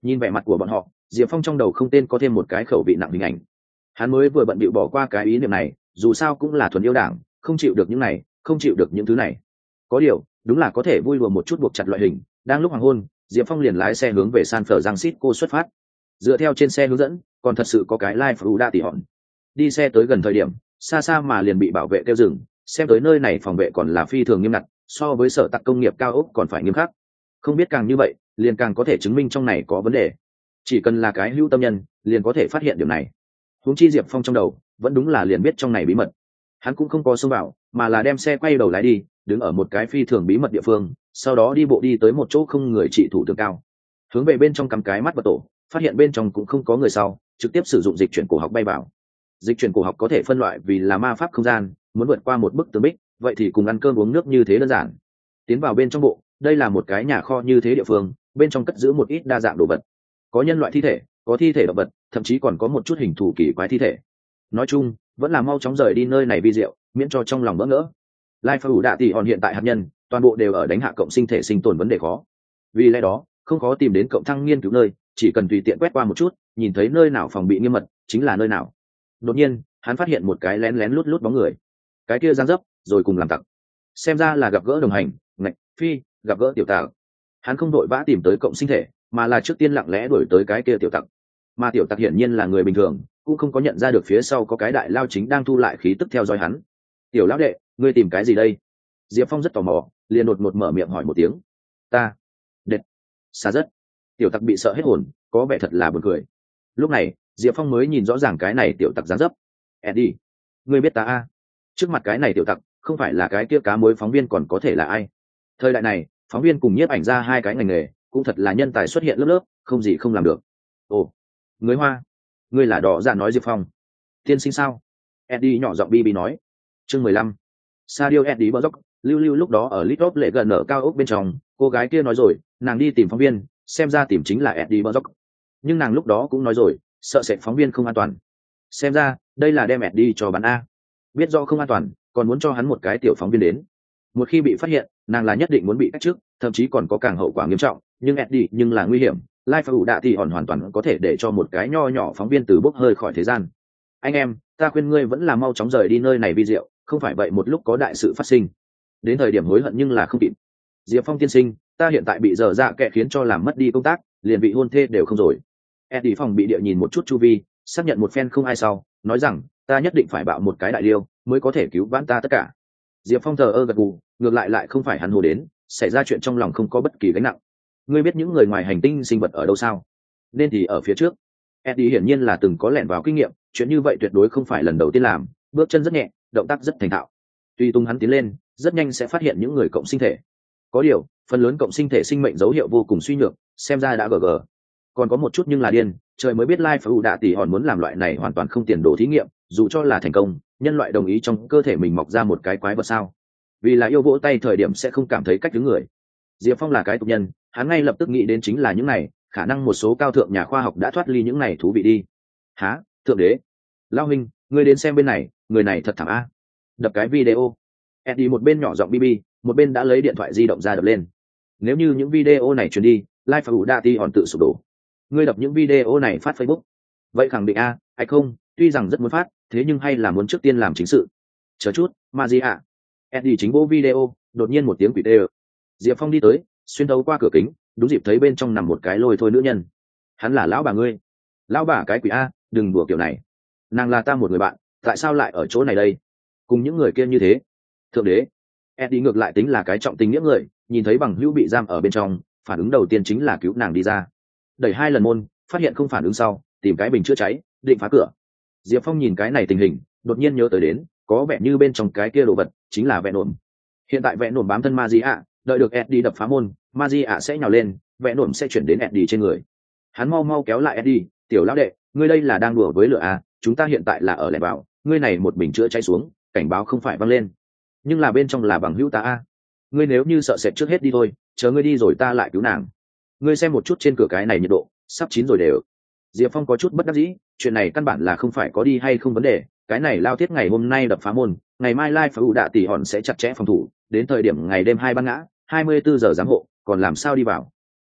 Nhìn vẻ mặt của bọn họ, Diệp Phong trong đầu không tên có thêm một cái khẩu vị nặng hình ảnh. Hắn mới vừa bận bịu bỏ qua cái ý niệm này, dù sao cũng là thuần yêu đảng, không chịu được những này, không chịu được những thứ này. Có điều, đúng là có thể vui đùa một chút buộc chặt loại hình. Đang lúc hoàng hôn, Diệp Phong liền lái xe hướng về San Francisco xuất phát. Dựa theo trên xe hướng dẫn, còn thật sự có cái Life Florida tỉ hòn. Đi xe tới gần thời điểm, xa xa mà liền bị bảo vệ kêu dừng, xem tới nơi này phòng vệ còn là phi thường nghiêm ngặt, so với sở tạc công nghiệp cao ốc còn phải nghiêm khắc. Không biết càng như vậy, liền càng có thể chứng minh trong này có vấn đề. Chỉ cần là cái hữu tâm nhân, liền có thể phát hiện điều này. Huống chi Diệp Phong trong đầu, vẫn đúng là liền biết trong này bí mật. Hắn cũng không có xông vào, mà là đem xe quay đầu lái đi, đứng ở một cái phi thường bí mật địa phương, sau đó đi bộ đi tới một chỗ không người trị thủ tường cao. Hướng về bên trong cắm cái mắt vật tổ, phát hiện bên trong cũng không có người sau, trực tiếp sử dụng dịch chuyển cổ học bay vào. Dịch chuyển cổ học có thể phân loại vì là ma pháp không gian, muốn vượt qua một bức tường bích, vậy thì cùng ăn cơm uống nước như thế đơn giản. Tiến vào bên trong bộ, đây là một cái nhà kho như thế địa phương, bên trong cất giữ một ít đa dạng đồ vật. Có nhân loại thi thể, có thi thể động vật, thậm chí còn có một chút hình thù kỳ quái thi thể. Nói chung, vẫn là mau chóng rời đi nơi này vi diệu, miễn cho trong lòng bỡ ngỡ. Life Florida tỷ hòn hiện tại hạt nhân, toàn bộ đều ở đánh hạ cộng sinh thể sinh tồn vấn đề khó. Vì lẽ đó, không khó tìm đến cộng thăng nghiên cứu nơi, chỉ cần tùy tiện quét qua một chút, nhìn thấy nơi nào phòng bị nghiêm mật, chính là nơi nào. Đột nhiên, hắn phát hiện một cái lén lén lút lút bóng người. Cái kia giang dấp, rồi cùng làm tặc. Xem ra là gặp gỡ đồng hành, ngạch, phi, gặp gỡ tiểu tặc. Hắn không đội vã tìm tới cộng sinh thể, mà là trước tiên lặng lẽ đuổi tới cái kia tiểu tặc. Mà tiểu tặc hiển nhiên là người bình thường, cũng không có nhận ra được phía sau có cái đại lao chính đang thu lại khí tức theo dõi hắn. Tiểu lão đệ, ngươi tìm cái gì đây? Diệp Phong rất tò mò, liền đột ngột mở miệng hỏi một tiếng. Ta, đệt, xa rất. Tiểu tặc bị sợ hết hồn, có vẻ thật là buồn cười. Lúc này, Diệp Phong mới nhìn rõ ràng cái này tiểu tặc dáng dấp. Eddie, ngươi biết ta a? Trước mặt cái này tiểu tặc, không phải là cái kia cá mối phóng viên còn có thể là ai? Thời đại này, phóng viên cùng nhiếp ảnh ra hai cái ngành nghề, cũng thật là nhân tài xuất hiện lớp lớp, không gì không làm được. Ồ, người Hoa, ngươi là đỏ dạ nói Diệp Phong. Tiên sinh sao? Eddie nhỏ giọng bi nói. Chương 15. Sadio Eddie bờ dốc, lưu lưu lúc đó ở Little lệ gần ở cao ốc bên trong, cô gái kia nói rồi, nàng đi tìm phóng viên, xem ra tìm chính là Eddie bờ dốc. Nhưng nàng lúc đó cũng nói rồi, sợ sẽ phóng viên không an toàn. Xem ra, đây là đem Eddie cho bán A. Biết rõ không an toàn, còn muốn cho hắn một cái tiểu phóng viên đến. Một khi bị phát hiện, nàng là nhất định muốn bị cách chức, thậm chí còn có càng hậu quả nghiêm trọng. Nhưng Eddie nhưng là nguy hiểm, Life Florida thì hoàn toàn có thể để cho một cái nho nhỏ phóng viên từ bốc hơi khỏi thế gian. Anh em, ta khuyên ngươi vẫn là mau chóng rời đi nơi này vi diệu, không phải vậy một lúc có đại sự phát sinh. Đến thời điểm hối hận nhưng là không kịp. Diệp Phong tiên sinh, ta hiện tại bị dở dạ kẻ khiến cho làm mất đi công tác, liền bị hôn thê đều không rồi. Eddie phòng bị địa nhìn một chút chu vi, xác nhận một phen không ai sau, nói rằng, ta nhất định phải bạo một cái đại liêu, mới có thể cứu vãn ta tất cả. Diệp Phong thờ ơ gật gù, ngược lại không phải hắn hồ đến, xảy ra chuyện trong lòng không có bất kỳ gánh nặng. Ngươi biết những người ngoài hành tinh sinh vật ở đâu sao? Nên thì ở phía trước. Eddie hiển nhiên là từng có lẻn vào kinh nghiệm, chuyện như vậy tuyệt đối không phải lần đầu tiên làm, bước chân rất nhẹ, động tác rất thành thạo. Tuy tung hắn tiến lên, rất nhanh sẽ phát hiện những người cộng sinh thể. Có điều, phần lớn cộng sinh thể sinh mệnh dấu hiệu vô cùng suy nhược, xem ra đã gg. Còn có một chút nhưng là điên, trời mới biết Life Florida tỷ hòn muốn làm loại này hoàn toàn không tiền đồ thí nghiệm, dù cho là thành công, nhân loại đồng ý trong cơ thể mình mọc ra một cái quái vật sao? Vì là yêu vỗ tay thời điểm sẽ không cảm thấy cách đứng người. Diệp Phong là cái tục nhân, hắn ngay lập tức nghĩ đến chính là những này, khả năng một số cao thượng nhà khoa học đã thoát ly những này thú vị đi. Hả, thượng đế, Lao Minh, ngươi đến xem bên này, người này thật thẳng a. Đập cái video. Eddie một bên nhỏ giọng bb, một bên đã lấy điện thoại di động ra đập lên. Nếu như những video này truyền đi, Life Florida tỷ hòn tự sụp đổ. Ngươi đập những video này phát Facebook, vậy khẳng định a, hay không? Tuy rằng rất muốn phát, thế nhưng hay là muốn trước tiên làm chính sự. Chờ chút, Magia. Eddie chính vô video, đột nhiên một tiếng quỷ tê. Diệp Phong đi tới, xuyên thấu qua cửa kính, đúng dịp thấy bên trong nằm một cái lôi thôi nữ nhân. Hắn là lão bà ngươi. Lão bà cái quỷ a, đừng đùa kiểu này. Nàng là ta một người bạn, tại sao lại ở chỗ này đây? Cùng những người kia như thế. Thượng đế. Eddie ngược lại tính là cái trọng tình nghĩa người, nhìn thấy bằng hữu bị giam ở bên trong, phản ứng đầu tiên chính là cứu nàng đi ra. Đẩy 2 lần môn, phát hiện không phản ứng sau, tìm cái bình chữa cháy, định phá cửa. Diệp Phong nhìn cái này tình hình, đột nhiên nhớ tới đến, có vẻ như bên trong cái kia đồ vật chính là vẹn nổm. Hiện tại vẹn nổm bám thân Magia, đợi được Eddie đập phá môn, Magia sẽ nhào lên, vẹn nổm sẽ chuyển đến Eddie trên người. Hắn mau kéo lại Eddie, tiểu lão đệ, ngươi đây là đang đùa với lửa à? Chúng ta hiện tại là ở lẻn vào, ngươi này một bình chữa cháy xuống, cảnh báo không phải văng lên. Nhưng là bên trong là bằng hữu ta a. Ngươi nếu như sợ sệt trước hết đi thôi, chờ ngươi đi rồi ta lại cứu nàng. Ngươi xem một chút trên cửa cái này nhiệt độ, sắp chín rồi đều. Diệp Phong có chút bất đắc dĩ, chuyện này căn bản là không phải có đi hay không vấn đề, cái này lao thiết ngày hôm nay đập phá môn, ngày mai Life Florida tỷ hòn sẽ chặt chẽ phòng thủ, đến thời điểm ngày đêm 2 ban ngã, 24 giờ giám hộ, còn làm sao đi vào.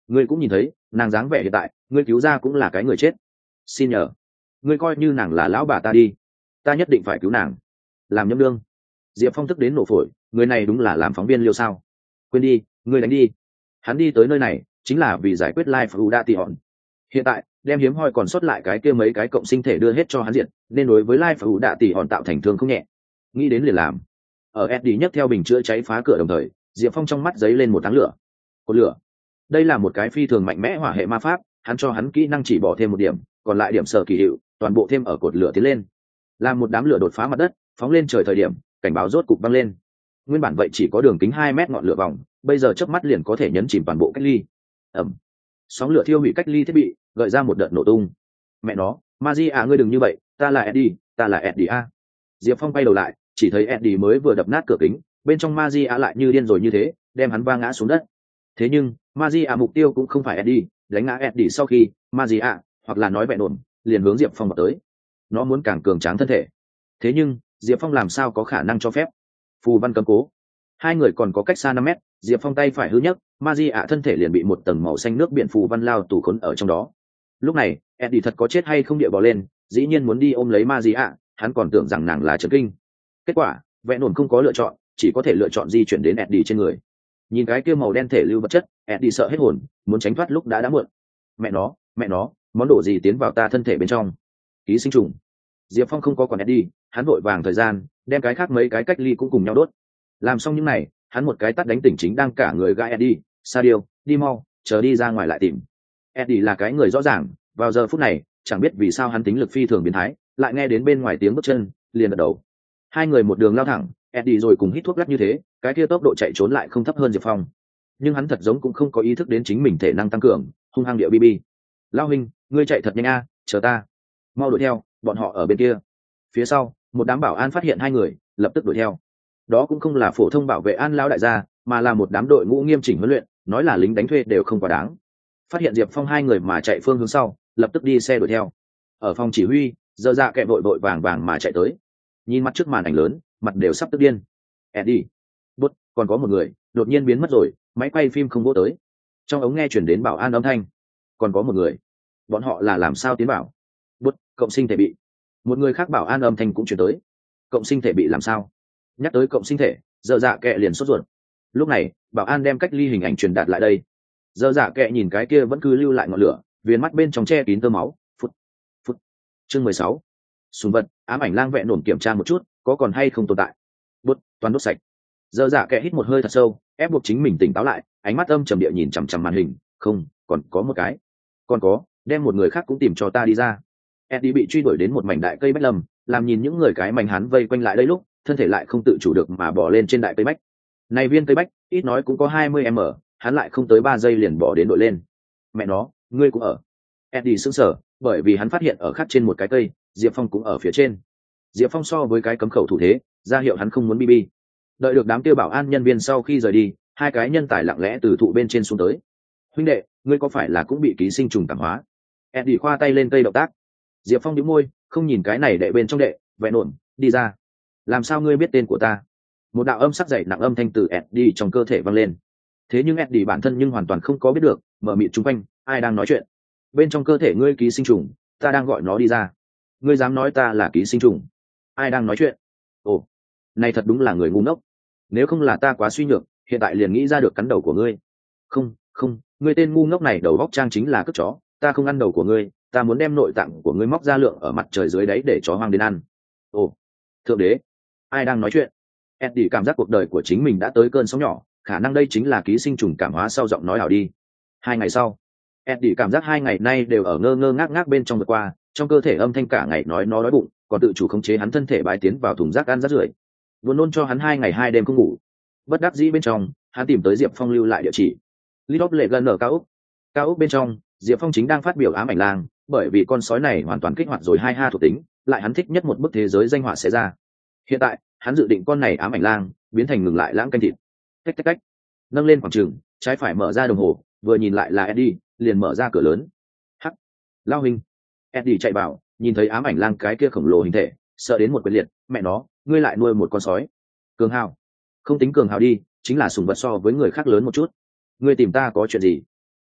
Ngươi cũng nhìn thấy nàng dáng vẻ hiện tại, ngươi cứu ra cũng là cái người chết. Xin nhờ, ngươi coi như nàng là lão bà ta đi, ta nhất định phải cứu nàng. Làm nhâm đương. Diệp Phong tức đến nổ phổi, người này đúng là làm phóng viên liêu sao? Quên đi, ngươi đánh đi. Hắn đi tới nơi này chính là vì giải quyết Life Udation. Hiện tại đem hiếm hoi còn sót lại cái kia mấy cái cộng sinh thể đưa hết cho hắn diện, nên đối với Life Udation tạo thành thương không nhẹ. Nghĩ đến liền làm. Ở Eddie nhấc theo bình chữa cháy phá cửa đồng thời, Diệp Phong trong mắt giấy lên một tháng lửa. Cột lửa. Đây là một cái phi thường mạnh mẽ hỏa hệ ma pháp, hắn cho hắn kỹ năng chỉ bỏ thêm một điểm, còn lại điểm sở kỳ hiệu toàn bộ thêm ở cột lửa tiến lên. Làm một đám lửa đột phá mặt đất, phóng lên trời thời điểm, cảnh báo rốt cục vang lên. Nguyên bản vậy chỉ có đường kính 2 mét ngọn lửa vòng, bây giờ chớp mắt liền có thể nhấn chìm toàn bộ cách ly. Ầm. Sóng lửa thiêu hủy cách ly thiết bị, gợi ra một đợt nổ tung. Mẹ nó, Magia ngươi đừng như vậy, ta là Eddie, ta là Eddie a. Diệp Phong quay đầu lại, chỉ thấy Eddie mới vừa đập nát cửa kính, bên trong Magia lại như điên rồi như thế, đem hắn va ngã xuống đất. Thế nhưng, Magia mục tiêu cũng không phải Eddie, đánh ngã Eddie sau khi, Magia, hoặc là nói vẹn ổn, liền hướng Diệp Phong vào tới. Nó muốn càng cường tráng thân thể. Thế nhưng, Diệp Phong làm sao có khả năng cho phép? Phù văn cấm cố. Hai người còn có cách xa 5 mét, Diệp Phong tay phải hư nhấc, Magia thân thể liền bị một tầng màu xanh nước biển phù văn lao tù khốn ở trong đó. Lúc này, Eddie thật có chết hay không địa bò lên, dĩ nhiên muốn đi ôm lấy Magia, hắn còn tưởng rằng nàng là trấn kinh. Kết quả, vẹn ổn không có lựa chọn, chỉ có thể lựa chọn di chuyển đến Eddie trên người. Nhìn cái kia màu đen thể lưu vật chất, Eddie sợ hết hồn, muốn tránh thoát lúc đã muộn. Mẹ nó, món đồ gì tiến vào ta thân thể bên trong? Ký sinh trùng. Diệp Phong không có còn Eddie, hắn vội vàng thời gian, đem cái khác mấy cái cách ly cũng cùng nhau đốt. Làm xong những này, hắn một cái tát đánh tỉnh chính đang cả người gai Eddie, Sadio, đi mau, chờ đi ra ngoài lại tìm. Eddie là cái người rõ ràng, vào giờ phút này, chẳng biết vì sao hắn tính lực phi thường biến thái, lại nghe đến bên ngoài tiếng bước chân, liền gật đầu. Hai người một đường lao thẳng, Eddie rồi cùng hít thuốc lắc như thế, cái kia tốc độ chạy trốn lại không thấp hơn Diệp Phong. Nhưng hắn thật giống cũng không có ý thức đến chính mình thể năng tăng cường, hung hăng điệu BB. Lao huynh, ngươi chạy thật nhanh a, chờ ta. Mau đuổi theo, bọn họ ở bên kia. Phía sau, một đám bảo an phát hiện hai người, lập tức đuổi theo. Đó cũng không là phổ thông bảo vệ an lão đại gia, mà là một đám đội ngũ nghiêm chỉnh huấn luyện, nói là lính đánh thuê đều không quá đáng. Phát hiện Diệp Phong hai người mà chạy phương hướng sau, lập tức đi xe đuổi theo. Ở phòng chỉ huy, Dơ Dạ Kệ vội vàng mà chạy tới. Nhìn mắt trước màn ảnh lớn, mặt đều sắp tức điên. Eddie, bút, còn có một người, đột nhiên biến mất rồi, máy quay phim không vô tới. Trong ống nghe chuyển đến bảo an âm thanh. Còn có một người, bọn họ là làm sao tiến bảo? Bút, cộng sinh thể bị. Một người khác bảo an âm thanh cũng chuyển tới. Cộng sinh thể bị làm sao? Nhắc tới cộng sinh thể, Dơ Dạ Kệ liền sốt ruột. Lúc này, bảo an đem cách ly hình ảnh truyền đạt lại đây. Dơ Dạ Kệ nhìn cái kia vẫn cứ lưu lại ngọn lửa, viền mắt bên trong che kín tơ máu. Phút. Chương 16. Súng vật, ám ảnh lang vẹn nổm kiểm tra một chút, có còn hay không tồn tại. Bút, toàn đốt sạch. Dơ Dạ Kệ hít một hơi thật sâu, ép buộc chính mình tỉnh táo lại, ánh mắt âm trầm địa nhìn chằm chằm màn hình. Không, còn có một cái. Còn có, đem một người khác cũng tìm cho ta đi ra. Eddie bị truy đuổi đến một mảnh đại cây bách lâm, làm nhìn những người cái mảnh hắn vây quanh lại đây lúc, thân thể lại không tự chủ được mà bỏ lên trên đại cây bách. Này viên cây bách, ít nói cũng có 20 m, hắn lại không tới 3 giây liền bỏ đến đội lên. Mẹ nó, ngươi cũng ở. Eddie sững sờ, bởi vì hắn phát hiện ở khác trên một cái cây, Diệp Phong cũng ở phía trên. Diệp Phong so với cái cấm khẩu thủ thế, ra hiệu hắn không muốn BB. Đợi được đám tiêu bảo an nhân viên sau khi rời đi, hai cái nhân tài lặng lẽ từ thụ bên trên xuống tới. Huynh đệ, ngươi có phải là cũng bị ký sinh trùng cảm hóa? Eddie khoa tay lên cây động tác. Diệp Phong nhíu môi, không nhìn cái này đệ bên trong đệ, vẹn ổn, đi ra. Làm sao ngươi biết tên của ta? Một đạo âm sắc dày nặng âm thanh từ Eddie trong cơ thể vang lên. Thế nhưng Eddie bản thân nhưng hoàn toàn không có biết được, mở miệng chung quanh, ai đang nói chuyện? Bên trong cơ thể ngươi ký sinh trùng, ta đang gọi nó đi ra. Ngươi dám nói ta là ký sinh trùng? Ai đang nói chuyện? Ồ, này thật đúng là người ngu ngốc. Nếu không là ta quá suy nhược, hiện tại liền nghĩ ra được cắn đầu của ngươi. Không, ngươi tên ngu ngốc này đầu góc trang chính là cất chó, ta không ăn đầu của ngươi, ta muốn đem nội tạng của ngươi móc ra lượng ở mặt trời dưới đáy để chó hoang đến ăn. Ồ, thượng đế, ai đang nói chuyện? Eddie cảm giác cuộc đời của chính mình đã tới cơn sóng nhỏ, khả năng đây chính là ký sinh trùng cảm hóa sau giọng nói ảo đi. 2 ngày sau, Eddie cảm giác 2 ngày nay đều ở ngơ ngơ ngác ngác bên trong vượt qua, trong cơ thể âm thanh cả ngày nói nó đói bụng, còn tự chủ khống chế hắn thân thể bài tiến vào thùng rác ăn rác rưởi. Buồn nôn cho hắn 2 ngày 2 đêm không ngủ. Bất đắc dĩ bên trong, hắn tìm tới Diệp Phong lưu lại địa chỉ. Lidop lệ gần ở cao ốc bên trong, Diệp Phong chính đang phát biểu ám ảnh lang, bởi vì con sói này hoàn toàn kích hoạt rồi 2 thuộc tính, lại hắn thích nhất một bức thế giới danh họa sẽ ra. Hiện tại, hắn dự định con này ám ảnh lang biến thành ngừng lại lãng canh thịt. Cách. Nâng lên khoảng trường, trái phải mở ra đồng hồ, vừa nhìn lại là Eddie, liền mở ra cửa lớn. Hắc, lao hình. Eddie chạy vào, nhìn thấy ám ảnh lang cái kia khổng lồ hình thể, sợ đến một quyết liệt, mẹ nó, ngươi lại nuôi một con sói. Cường hào. Không tính cường hào đi, chính là sủng vật so với người khác lớn một chút. Ngươi tìm ta có chuyện gì?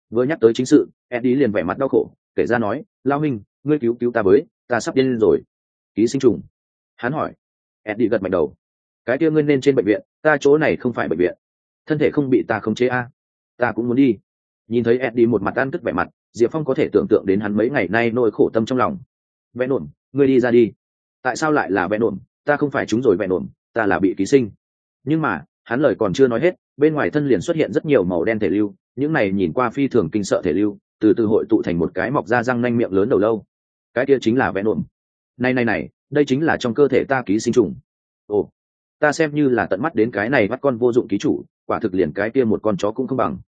Vừa nhắc tới chính sự, Eddie liền vẻ mặt đau khổ kể ra nói, lao huynh, ngươi cứu cứu ta với, ta sắp điên lên rồi. Ký sinh trùng? Hắn hỏi. Eddie gật mạnh đầu. Cái kia ngươi nên trên bệnh viện, ta chỗ này không phải bệnh viện, thân thể không bị ta khống chế a. Ta cũng muốn đi. Nhìn thấy Eddie một mặt ăn tức vẻ mặt, Diệp Phong có thể tưởng tượng đến hắn mấy ngày nay nỗi khổ tâm trong lòng. Vẽ nổm, ngươi đi ra đi. Tại sao lại là vẽ nổm? Ta không phải chúng rồi vẽ nổm, ta là bị ký sinh. Nhưng mà hắn lời còn chưa nói hết, bên ngoài thân liền xuất hiện rất nhiều màu đen thể lưu, những này nhìn qua phi thường kinh sợ thể lưu từ từ hội tụ thành một cái mọc ra răng nanh miệng lớn đầu lâu. Cái kia chính là vẽ nổm. Này, đây chính là trong cơ thể ta ký sinh trùng. Ồ, ta xem như là tận mắt đến cái này bắt con vô dụng ký chủ, quả thực liền cái kia một con chó cũng không bằng.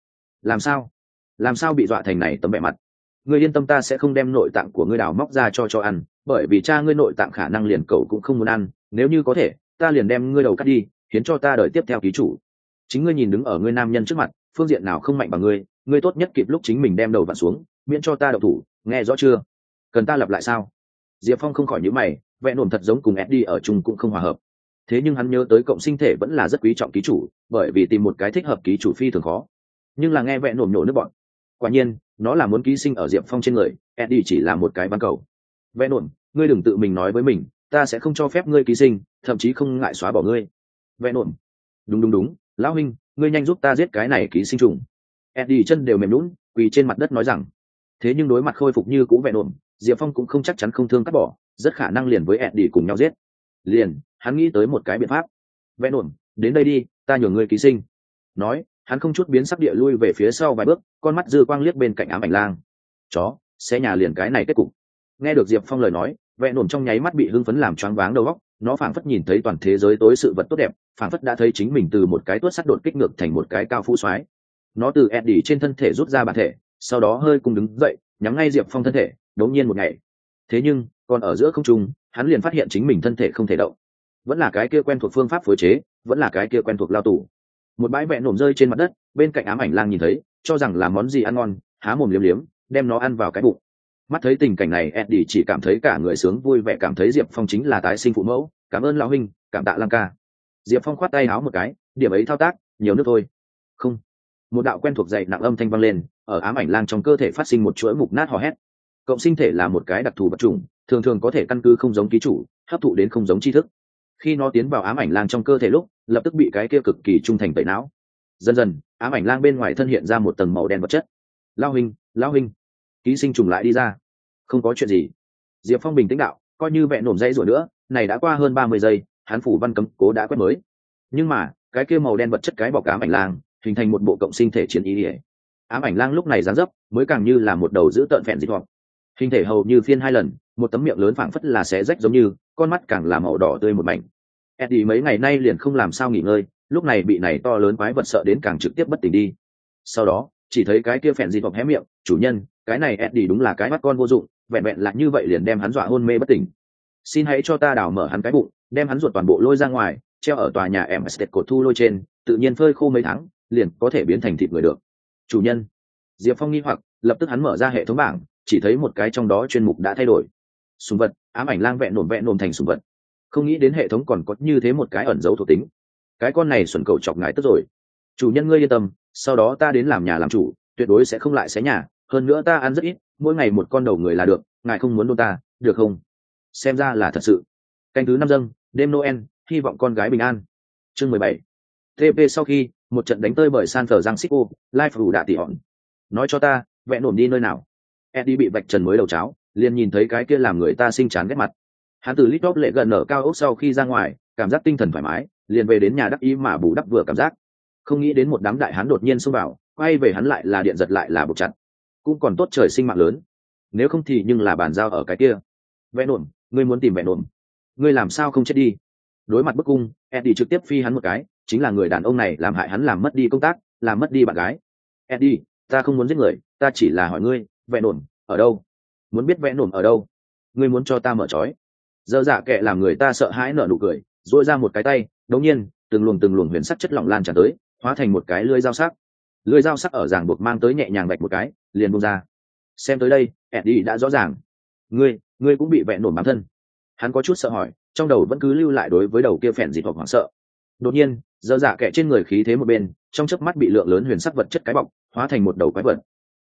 Làm sao bị dọa thành này tấm bẻ mặt? Ngươi yên tâm, ta sẽ không đem nội tạng của ngươi đào móc ra cho ăn, bởi vì cha ngươi nội tạng khả năng liền cậu cũng không muốn ăn, nếu như có thể ta liền đem ngươi đầu cắt đi, khiến cho ta đợi tiếp theo ký chủ. Chính ngươi nhìn đứng ở ngươi nam nhân trước mặt, phương diện nào không mạnh bằng ngươi, ngươi tốt nhất kịp lúc chính mình đem đầu vặn xuống, miễn cho ta đậu thủ, nghe rõ chưa? Cần ta lặp lại sao? Diệp Phong không khỏi nhíu mày, vẽ nổm thật giống cùng Eddie ở chung cũng không hòa hợp. Thế nhưng hắn nhớ tới cộng sinh thể vẫn là rất quý trọng ký chủ, bởi vì tìm một cái thích hợp ký chủ phi thường khó. Nhưng là nghe vẽ nổm nhổ nước bọn. Quả nhiên, nó là muốn ký sinh ở Diệp Phong trên người, Eddie chỉ là một cái ban cầu. Vẽ nổm, ngươi đừng tự mình nói với mình, ta sẽ không cho phép ngươi ký sinh, thậm chí không ngại xóa bỏ ngươi. Vẽ nổm, đúng, lão huynh, ngươi nhanh giúp ta giết cái này ký sinh trùng. Eddie chân đều mềm lún, quỳ trên mặt đất nói rằng. Thế nhưng đối mặt khôi phục như cũ vẽ nổm, Diệp Phong cũng không chắc chắn không thương cắt bỏ, rất khả năng liền với Eddie cùng nhau giết. Liền, hắn nghĩ tới một cái biện pháp. Vẽ nổm, đến đây đi, ta nhường ngươi ký sinh. Nói, hắn không chút biến sắc địa lui về phía sau vài bước, con mắt dư quang liếc bên cạnh ám ảnh lang. Chó, sẽ nhà liền cái này kết cục. Nghe được Diệp Phong lời nói, vẽ nổm trong nháy mắt bị hưng phấn làm choáng váng đầu óc, nó phảng phất nhìn thấy toàn thế giới tối sự vật tốt đẹp, phảng phất đã thấy chính mình từ một cái tuốt sắt đột kích ngược thành một cái cao phú soái. Nó từ Eddie trên thân thể rút ra bản thể, sau đó hơi cùng đứng dậy, nhắm ngay Diệp Phong thân thể, đột nhiên một ngày. Thế nhưng, còn ở giữa không trung, hắn liền phát hiện chính mình thân thể không thể động. Vẫn là cái kia quen thuộc phương pháp phối chế, vẫn là cái kia quen thuộc lao tù. Một bãi vẹn nổm rơi trên mặt đất, bên cạnh ám ảnh lang nhìn thấy, cho rằng là món gì ăn ngon, há mồm liếm liếm, đem nó ăn vào cái bụng. Mắt thấy tình cảnh này, Eddie chỉ cảm thấy cả người sướng vui vẻ, cảm thấy Diệp Phong chính là tái sinh phụ mẫu, cảm ơn lão huynh, cảm tạ lang ca. Diệp Phong khoát tay háo một cái, điểm ấy thao tác, nhiều nước thôi. Không. Một đạo quen thuộc dậy nặng âm thanh vang lên, ở ám ảnh lang trong cơ thể phát sinh một chuỗi mục nát hò hét. Cộng sinh thể là một cái đặc thù vật chủng, thường thường có thể căn cứ không giống ký chủ, hấp thụ đến không giống tri thức. Khi nó tiến vào ám ảnh lang trong cơ thể lúc, lập tức bị cái kia cực kỳ trung thành tẩy não. Dần dần, ám ảnh lang bên ngoài thân hiện ra một tầng màu đen vật chất. Lao huynh, ký sinh trùng lại đi ra. Không có chuyện gì. Diệp Phong bình tĩnh đạo, coi như vẹn nổm dây rồi nữa, này đã qua hơn 30 giây, hắn phủ văn cấm cố đã quét mới. Nhưng mà, cái kia màu đen vật chất cái bọc ám ảnh lang, hình thành một bộ cộng sinh thể chiến ý. Ám ảnh lang lúc này dáng dấp, mới càng như là một đầu giữ tợn phèn dịch hoặc. Hình thể hầu như phiên 2 lần, một tấm miệng lớn phảng phất là xé rách giống như, con mắt càng là màu đỏ tươi một mảnh. Eddie mấy ngày nay liền không làm sao nghỉ ngơi, lúc này bị này to lớn quái vật sợ đến càng trực tiếp bất tỉnh đi. Sau đó, chỉ thấy cái kia phèn dịch hoặc hé miệng, chủ nhân, cái này Eddie đúng là cái mắt con vô dụng, vẹn vẹn là như vậy liền đem hắn dọa hôn mê bất tỉnh. Xin hãy cho ta đào mở hắn cái bụng, đem hắn ruột toàn bộ lôi ra ngoài, treo ở tòa nhà Empire cột thu lôi trên, tự nhiên phơi khô mấy tháng, liền có thể biến thành thịt người được. Chủ nhân. Diệp Phong nghi hoặc, lập tức hắn mở ra hệ thống bảng, chỉ thấy một cái trong đó chuyên mục đã thay đổi. Sùng vật, ám ảnh lang vẹn nổm thành sùng vật. Không nghĩ đến hệ thống còn có như thế một cái ẩn dấu thuộc tính. Cái con này xuẩn cầu chọc ngài tức rồi. Chủ nhân ngươi yên tâm, sau đó ta đến làm nhà làm chủ, tuyệt đối sẽ không lại xé nhà, hơn nữa ta ăn rất ít, mỗi ngày một con đầu người là được, ngài không muốn đôn ta, được không? Xem ra là thật sự. Canh thứ 5 dâng, đêm Noel, hy vọng con gái bình an. Chương 17. TP sau khi một trận đánh tơi bởi San Francisco, live đủ đạ tỷ hòn. Nói cho ta, vẹn nổm đi nơi nào? Eddie bị vạch trần mới đầu cháo, liền nhìn thấy cái kia làm người ta sinh chán ghét mặt. Hắn từ lít lệ gần ở cao ốc sau khi ra ngoài, cảm giác tinh thần thoải mái, liền về đến nhà đắc ý mà bù đắp vừa cảm giác. Không nghĩ đến một đám đại hán đột nhiên xông vào, quay về hắn lại là điện giật lại là buộc chặt. Cũng còn tốt trời sinh mạng lớn, nếu không thì nhưng là bàn giao ở cái kia. Vẽ nổm, ngươi muốn tìm vẽ nổm, ngươi làm sao không chết đi? Đối mặt bức cung, Eddie trực tiếp phi hắn một cái, chính là người đàn ông này làm hại hắn làm mất đi công tác, làm mất đi bạn gái. Eddie, ta không muốn giết người, ta chỉ là hỏi ngươi, vẽ nổm ở đâu? Muốn biết vẽ nổm ở đâu? Ngươi muốn cho ta mở trói? Dơ dạ kệ làm người ta sợ hãi nở nụ cười, duỗi ra một cái tay, đống nhiên từng luồng huyền sắc chất lỏng lan tràn tới, hóa thành một cái lưỡi dao sắc. Lưỡi dao sắc ở ràng buộc mang tới nhẹ nhàng vạch một cái, liền buông ra. Xem tới đây, Eddie đã rõ ràng. Ngươi cũng bị vẽ nổm bám thân. Hắn có chút sợ hỏi, trong đầu vẫn cứ lưu lại đối với đầu kia phèn dịch hoặc hoảng sợ. Đột nhiên, dơ dạ kệ trên người khí thế một bên, trong chớp mắt bị lượng lớn huyền sắc vật chất cái bọc, hóa thành một đầu quái vật.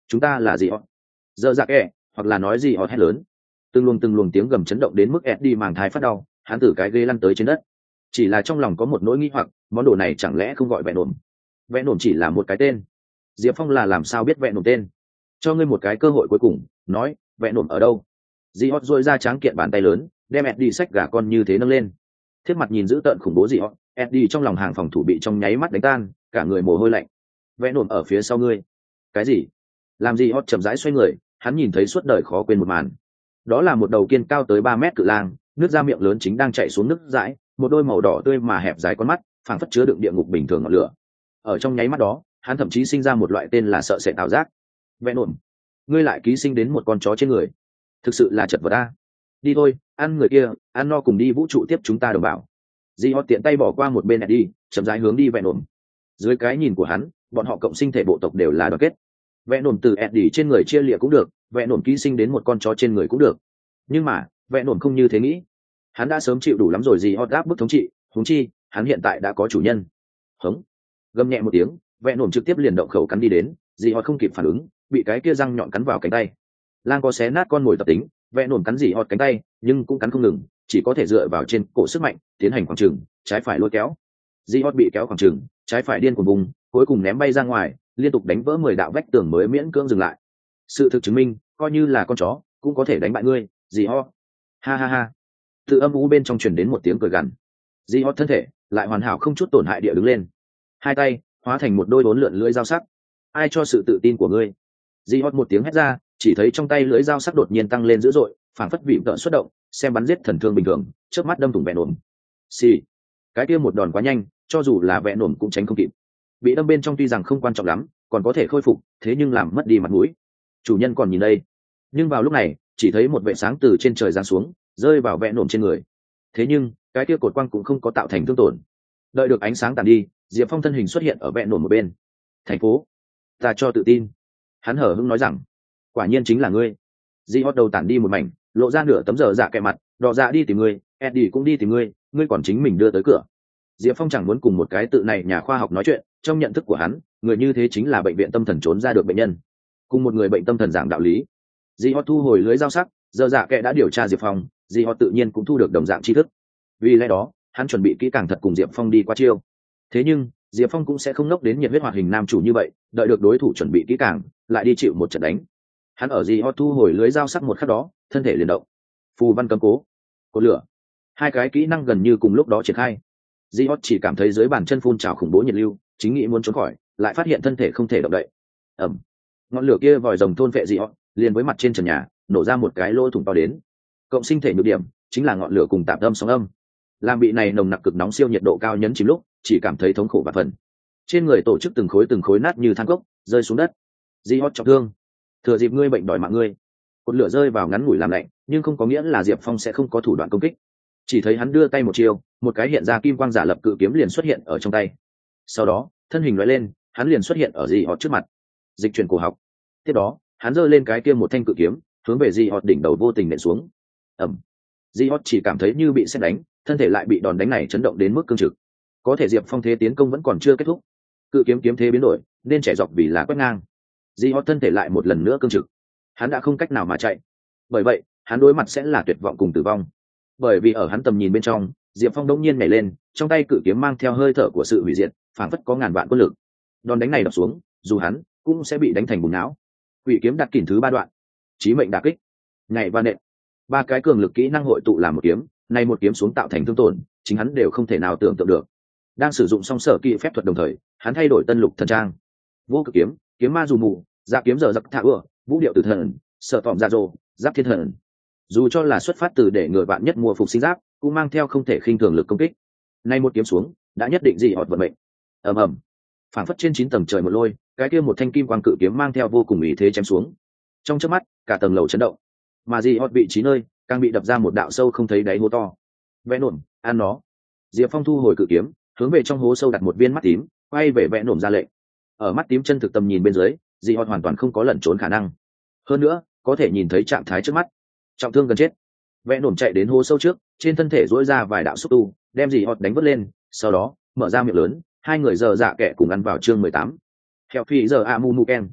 chúng ta là gì họ dơ dạ kẹ hoặc là nói gì họ hét lớn. Từng luồng tiếng gầm chấn động đến mức Eddie màng thai phát đau, hắn từ cái ghế lăn tới trên đất. Chỉ là trong lòng có một nỗi nghi hoặc, món đồ này chẳng lẽ không gọi vẹn ổn? Vẹn ổn chỉ là một cái tên. Diệp Phong là làm sao biết vẹn ổn tên? Cho ngươi một cái cơ hội cuối cùng, nói, vẹn ổn ở đâu? Dị Hot duỗi ra tráng kiện bàn tay lớn, đem Eddie xách gà con như thế nâng lên. Thiết mặt nhìn dữ tợn khủng bố Dị Hot, Eddie trong lòng hàng phòng thủ bị trong nháy mắt đánh tan, cả người mồ hôi lạnh. Vẹn ổn ở phía sau ngươi. Cái gì? Làm Dị Hot chậm rãi xoay người, hắn nhìn thấy suốt đời khó quên một màn. Đó là một đầu kiên cao tới 3 mét cự lang, nước ra miệng lớn chính đang chạy xuống nước dãi, một đôi màu đỏ tươi mà hẹp dài con mắt, phảng phất chứa đựng địa ngục bình thường ngọn lửa. Ở trong nháy mắt đó, hắn thậm chí sinh ra một loại tên là sợ sệt ảo giác. Vẹn ổn, ngươi lại ký sinh đến một con chó trên người, thực sự là chật vật a. Đi thôi, ăn người kia, ăn no cùng đi vũ trụ tiếp chúng ta đồng bảo. Di Hot tiện tay bỏ qua một bên đi, chậm rãi hướng đi vẹn ổn. Dưới cái nhìn của hắn, bọn họ cộng sinh thể bộ tộc đều là đoàn kết. Vẹn ổn từ Eddie trên người chia lịa cũng được, vẹn ổn ký sinh đến một con chó trên người cũng được. Nhưng mà, vẹn ổn không như thế nghĩ. Hắn đã sớm chịu đủ lắm rồi. Di Hot áp bức thống trị, huống chi, hắn hiện tại đã có chủ nhân. Hống. Gầm nhẹ một tiếng, vẹn ổn trực tiếp liền động khẩu cắn đi đến, Di Hot không kịp phản ứng, bị cái kia răng nhọn cắn vào cánh tay. Lang có xé nát con mồi tập tính, vẹn ổn cắn Di Hot cánh tay, nhưng cũng cắn không ngừng, chỉ có thể dựa vào trên cổ sức mạnh tiến hành khoảng trừng, trái phải lôi kéo. Di Hot bị kéo khoảng trừng, trái phải điên cuồng vùng, cuối cùng ném bay ra ngoài, liên tục đánh vỡ 10 đạo vách tường mới miễn cưỡng dừng lại. Sự thực chứng minh, coi như là con chó cũng có thể đánh bại ngươi, Di Hot. Ha ha ha. Từ âm u bên trong truyền đến một tiếng cười gằn. Di Hot thân thể lại hoàn hảo không chút tổn hại địa đứng lên, hai tay hóa thành một đôi bốn lượn lưỡi dao sắc. Ai cho sự tự tin của ngươi? Di Hot một tiếng hét ra, chỉ thấy trong tay lưỡi dao sắc đột nhiên tăng lên dữ dội, phảng phất vịm tợn xuất động, xem bắn giết thần thương bình thường, chớp mắt đâm thủng vẹn ổn. Xì. Cái kia một đòn quá nhanh, cho dù là vẹn ổn cũng tránh không kịp. Bị đâm bên trong tuy rằng không quan trọng lắm, còn có thể khôi phục, thế nhưng làm mất đi mặt mũi. Chủ nhân còn nhìn đây. Nhưng vào lúc này, chỉ thấy một vệ sáng từ trên trời giáng xuống, rơi vào vẹn ổn trên người. Thế nhưng, cái kia cột quang cũng không có tạo thành thương tổn. Đợi được ánh sáng tàn đi, Diệp Phong thân hình xuất hiện ở vẹn ổn một bên. Thành phố, ta cho tự tin. Hắn hở hững nói rằng, quả nhiên chính là ngươi. Di Hot đầu tản đi một mảnh, lộ ra nửa tấm giờ dạ kẹ mặt, đỏ dạ đi tìm ngươi, Eddie cũng đi tìm ngươi, ngươi còn chính mình đưa tới cửa. Diệp Phong chẳng muốn cùng một cái tự này nhà khoa học nói chuyện, trong nhận thức của hắn, người như thế chính là bệnh viện tâm thần trốn ra được bệnh nhân, cùng một người bệnh tâm thần giảng đạo lý. Di Hot thu hồi lưới dao sắc, giờ dạ kẹ đã điều tra Diệp Phong, Di Hot tự nhiên cũng thu được đồng dạng tri thức. Vì lẽ đó, hắn chuẩn bị kỹ càng thật cùng Diệp Phong đi qua chiêu. Thế nhưng, Diệp Phong cũng sẽ không ngốc đến nhiệt huyết hoạt hình nam chủ như vậy, đợi được đối thủ chuẩn bị kỹ càng, lại đi chịu một trận đánh. Hắn ở Di Hot thu hồi lưới dao sắc một khắc đó, thân thể liền động. Phù văn cấm cố, cột lửa, hai cái kỹ năng gần như cùng lúc đó triển khai. Di Hot chỉ cảm thấy dưới bàn chân phun trào khủng bố nhiệt lưu, chính nghĩ muốn trốn khỏi, lại phát hiện thân thể không thể động đậy. Ầm. Ngọn lửa kia vòi rồng thôn vệ Di Hot, liền với mặt trên trần nhà, nổ ra một cái lỗ thủng to đến. Cộng sinh thể nhược điểm chính là ngọn lửa cùng tạp âm sóng âm. Làm bị này nồng nặc cực nóng siêu nhiệt độ cao nhấn chìm lúc, chỉ cảm thấy thống khổ và phần. Trên người tổ chức từng khối nát như than cốc, rơi xuống đất. Di Hot trọng thương, thừa dịp ngươi bệnh đòi mạng ngươi. Cột lửa rơi vào ngắn ngủi làm lạnh, nhưng không có nghĩa là Diệp Phong sẽ không có thủ đoạn công kích. Chỉ thấy hắn đưa tay một chiều, một cái hiện ra kim quang giả lập cự kiếm liền xuất hiện ở trong tay. Sau đó, thân hình lóe lên, hắn liền xuất hiện ở Di Hot trước mặt. Dịch chuyển cổ học. Tiếp đó, hắn giơ lên cái kia một thanh cự kiếm, hướng về Di Hot đỉnh đầu vô tình nện xuống. Ầm. Di Hot chỉ cảm thấy như bị sét đánh, thân thể lại bị đòn đánh này chấn động đến mức cương trực. Có thể Diệp Phong thế tiến công vẫn còn chưa kết thúc, cự kiếm kiếm thế biến đổi, nên chạy dọc vì là quét ngang. Di Hot thân thể lại một lần nữa cương trực, hắn đã không cách nào mà chạy, bởi vậy hắn đối mặt sẽ là tuyệt vọng cùng tử vong. Bởi vì ở hắn tầm nhìn bên trong, Diệp Phong đống nhiên nhảy lên, trong tay cự kiếm mang theo hơi thở của sự hủy diệt, phảng phất có ngàn vạn quân lực. Đòn đánh này đập xuống, dù hắn cũng sẽ bị đánh thành bùn não. Quỷ kiếm đặt kỉnh thứ 3 đoạn, chí mệnh đả kích, nhảy và nện, 3 cái cường lực kỹ năng hội tụ làm một kiếm, này một kiếm xuống tạo thành thương tổn, chính hắn đều không thể nào tưởng tượng được. Đang sử dụng song sở kỹ phép thuật đồng thời, hắn thay đổi tân lục thần trang. Vô cực kiếm, kiếm ma dù mù, dạ kiếm giờ giặc thả ưa, vũ điệu tử thần, sở tọm dạ dồ, giáp thiên thần. Dù cho là xuất phát từ để người bạn nhất mua phục sinh giáp, cũng mang theo không thể khinh thường lực công kích. Nay một kiếm xuống, đã nhất định Di Hot vận mệnh. Ầm ầm. Phảng phất trên 9 tầng trời một lôi, cái kia một thanh kim quang cự kiếm mang theo vô cùng ý thế chém xuống. Trong chớp mắt, cả tầng lầu chấn động. Mà Di Hot vị trí nơi, càng bị đập ra một đạo sâu không thấy đáy hố to. Vẽ nổm, ăn nó. Diệp Phong thu hồi cự kiếm, hướng về trong hố sâu đặt một viên mắt tím, quay về vẽ nổm ra lệnh. Ở mắt tím chân thực tầm nhìn bên dưới, Di Hot hoàn toàn không có lẩn trốn khả năng. Hơn nữa, có thể nhìn thấy trạng thái trước mắt, trọng thương gần chết. Vẽ nổm chạy đến hố sâu trước, trên thân thể duỗi ra vài đạo xúc tu, đem Di Hot đánh vớt lên, sau đó mở ra miệng lớn, hai người giờ dạ kẹ cùng ăn vào chương 18. Heo phi giờ Amunuken.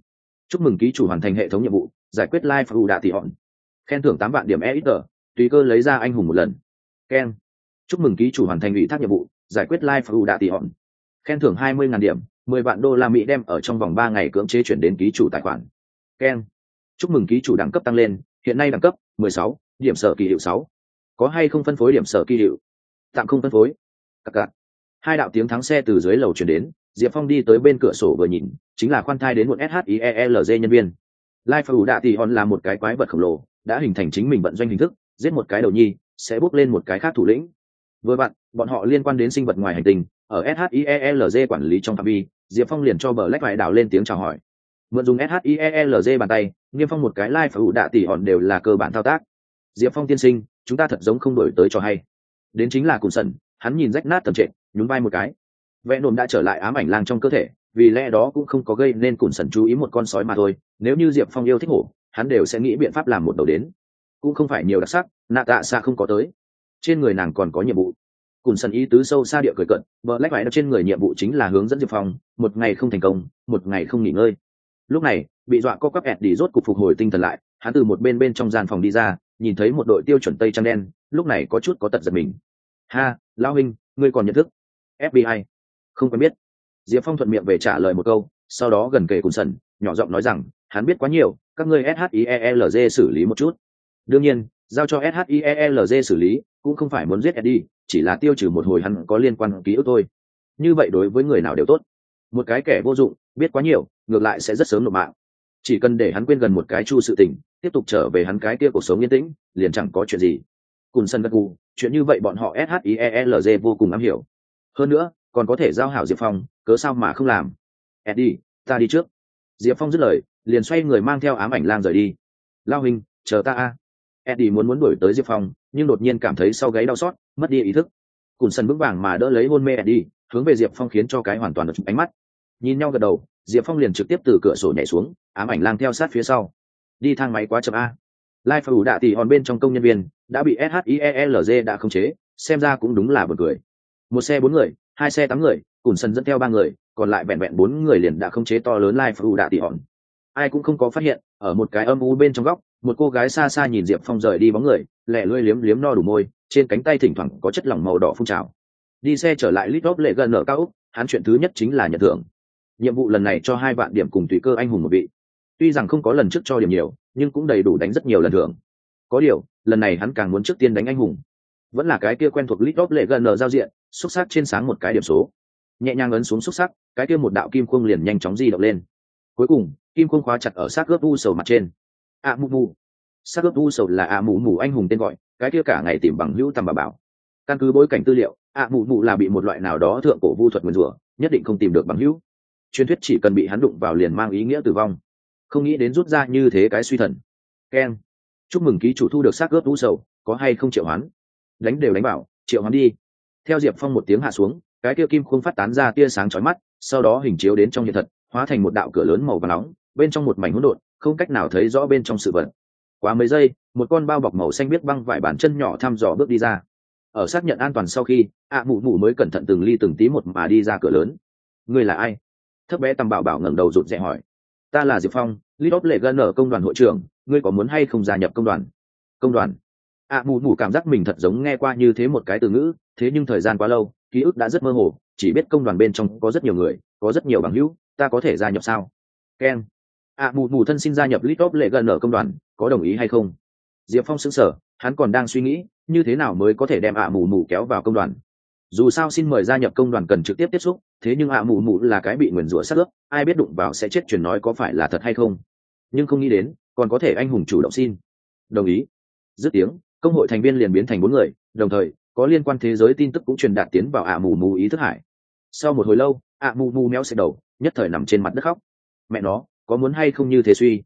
chúc mừng ký chủ hoàn thành hệ thống nhiệm vụ, giải quyết live ủ đạ tỷ hòn, khen thưởng 8 vạn điểm EXP, tùy cơ lấy ra anh hùng một lần. Ken, chúc mừng ký chủ hoàn thành ủy thác nhiệm vụ, giải quyết live ủ đạ tỷ hòn, khen thưởng 20.000 điểm, 10 vạn đô la Mỹ đem ở trong vòng 3 ngày cưỡng chế chuyển đến ký chủ tài khoản. Ken, chúc mừng ký chủ đẳng cấp tăng lên, hiện nay đẳng cấp 16, điểm sở kỳ hiệu 6. Có hay không phân phối điểm sở kỳ hiệu? Tạm không phân phối. Cặc cặc. Hai đạo tiếng thắng xe từ dưới lầu chuyển đến, Diệp Phong đi tới bên cửa sổ vừa nhìn, chính là khoan thai đến một SHIELZ nhân viên. Life ủ đạ tỷ hòn là một cái quái vật khổng lồ, đã hình thành chính mình vận doanh hình thức, giết một cái đầu nhi, sẽ bước lên một cái khác thủ lĩnh. Vừa bạn, bọn họ liên quan đến sinh vật ngoài hành tinh, ở SHIELZ quản lý trong phạm vi, Diệp Phong liền cho Black vài đảo lên tiếng chào hỏi. Mượn dùng SHIELZ bàn tay, Niêm Phong một cái Life ủ đạ tỷ hòn đều là cơ bản thao tác. Diệp Phong tiên sinh, chúng ta thật giống không đổi tới cho hay. Đến chính là Cùn Sần, hắn nhìn rách nát tầm trệ, nhún vai một cái. Vẽ nổm đã trở lại ám ảnh lang trong cơ thể, vì lẽ đó cũng không có gây nên Cùn Sần chú ý một con sói mà thôi. Nếu như Diệp Phong yêu thích hổ, hắn đều sẽ nghĩ biện pháp làm một đầu đến. Cũng không phải nhiều đặc sắc, nạ tạ xa không có tới. Trên người nàng còn có nhiệm vụ. Cùn Sần ý tứ sâu xa địa cười cận, Black vải trên người nhiệm vụ chính là hướng dẫn Diệp Phong, một ngày không thành công, một ngày không nghỉ ngơi. Lúc này, bị dọa co quắp đi rốt cục phục hồi tinh thần lại, hắn từ một bên trong gian phòng đi ra, nhìn thấy một đội tiêu chuẩn tây trang đen, lúc này có chút có tật giật mình. Ha, lão huynh, ngươi còn nhận thức FBI? Không quen biết. Diệp Phong thuận miệng về trả lời một câu, sau đó gần kề Cùn Sần, nhỏ giọng nói rằng hắn biết quá nhiều, các ngươi SHIELZ xử lý một chút. Đương nhiên, giao cho SHIELZ xử lý cũng không phải muốn giết Eddie, chỉ là tiêu trừ một hồi hắn có liên quan ký ức thôi. Như vậy đối với người nào đều tốt. Một cái kẻ vô dụng, biết quá nhiều, ngược lại sẽ rất sớm nộp mạng. Chỉ cần để hắn quên gần một cái chu sự tình, tiếp tục trở về hắn cái kia cuộc sống yên tĩnh, liền chẳng có chuyện gì. Cùn Sần gật gù, chuyện như vậy bọn họ SHIELZ vô cùng am hiểu. Hơn nữa, còn có thể giao hảo Diệp Phong, cớ sao mà không làm. Eddie, ta đi trước. Diệp Phong dứt lời, liền xoay người mang theo ám ảnh lang rời đi. Lao hình, chờ ta a. Eddie muốn đuổi tới Diệp Phong, nhưng đột nhiên cảm thấy sau gáy đau xót, mất đi ý thức. Cùn Sần vững vàng mà đỡ lấy hôn mê Eddie, hướng về Diệp Phong khiến cho cái hoàn toàn được ánh mắt. Nhìn nhau gật đầu, Diệp Phong liền trực tiếp từ cửa sổ nhảy xuống, ám ảnh lang theo sát phía sau. Đi thang máy quá chậm a. Life ủ đạ tỷ hòn bên trong công nhân viên đã bị SHIELZ đã khống chế, xem ra cũng đúng là buồn cười. Một xe 4 người, 2 xe 8 người, Cùn Sần dẫn theo 3 người, còn lại vẹn vẹn 4 người liền đã khống chế to lớn Life ủ đạ tỷ hòn. Ai cũng không có phát hiện, ở một cái âm u bên trong góc, một cô gái xa xa nhìn Diệp Phong rời đi bóng người, lẻ lươi liếm liếm no đủ môi, trên cánh tay thỉnh thoảng có chất lỏng màu đỏ phun trào. Đi xe trở lại Little lệ gần ở cao ốc, hắn chuyện thứ nhất chính là nhận thưởng. Nhiệm vụ lần này cho 2 vạn điểm cùng tùy cơ anh hùng một vị. Tuy rằng không có lần trước cho điểm nhiều, nhưng cũng đầy đủ đánh rất nhiều lần thưởng. Có điều, lần này hắn càng muốn trước tiên đánh anh hùng. Vẫn là cái kia quen thuộc Little lệ gần ở giao diện, xúc sắc trên sáng một cái điểm số. Nhẹ nhàng ấn xuống xúc sắc, cái kia một đạo kim khung liền nhanh chóng di động lên. Cuối cùng, kim khung khóa chặt ở xác ướp u sầu mặt trên. Mù mù. Xác ướp u sầu là mù mù anh hùng tên gọi, cái kia cả ngày tìm bằng hữu tầm bà bảo. Căn cứ bối cảnh tư liệu, mù mù là bị một loại nào đó thượng cổ vu thuật nguyền rủa, nhất định không tìm được bằng hữu. Truyền thuyết chỉ cần bị hắn đụng vào liền mang ý nghĩa tử vong. Không nghĩ đến rút ra như thế cái suy thần. Ken, chúc mừng ký chủ thu được xác ướp u sầu, có hay không triệu hoán? Đánh đều đánh bảo, triệu hoán đi. Theo Diệp Phong một tiếng hạ xuống, cái kia kim khung phát tán ra tia sáng chói mắt, sau đó hình chiếu đến trong hiện thật, hóa thành một đạo cửa lớn màu vàng nóng, bên trong một mảnh hỗn độn, không cách nào thấy rõ bên trong sự vật. Quá mấy giây, một con bao bọc màu xanh biếc băng vải bàn chân nhỏ thăm dò bước đi ra. Ở xác nhận an toàn sau khi, mụ mụ mới cẩn thận từng ly từng tí một mà đi ra cửa lớn. Ngươi là ai? Thấp bé tầm bảo bảo ngẩng đầu rụt rè hỏi. Ta là Diệp Phong, Little lệ gần ở công đoàn hội trưởng, ngươi có muốn hay không gia nhập công đoàn? Công đoàn? Mụ mụ cảm giác mình thật giống nghe qua như thế một cái từ ngữ, thế nhưng thời gian quá lâu, ký ức đã rất mơ hồ, chỉ biết công đoàn bên trong có rất nhiều người, có rất nhiều bằng hữu, ta có thể gia nhập sao? Ken. Mụ mụ thân xin gia nhập Little lệ gần ở công đoàn, có đồng ý hay không? Diệp Phong sững sờ, hắn còn đang suy nghĩ, như thế nào mới có thể đem mụ mụ kéo vào công đoàn. Dù sao xin mời gia nhập công đoàn cần trực tiếp tiếp xúc, thế nhưng mụ mụ là cái bị nguyền rủa sát ướp, ai biết đụng vào sẽ chết, truyền nói có phải là thật hay không. Nhưng không nghĩ đến, còn có thể anh hùng chủ động xin. Đồng ý. Dứt tiếng, công hội thành viên liền biến thành 4 người, đồng thời có liên quan thế giới tin tức cũng truyền đạt tiến vào mụ mụ ý thức hải. Sau một hồi lâu, mụ mụ méo xẹt đầu, nhất thời nằm trên mặt đất khóc. Mẹ nó, có muốn hay không như thế suy?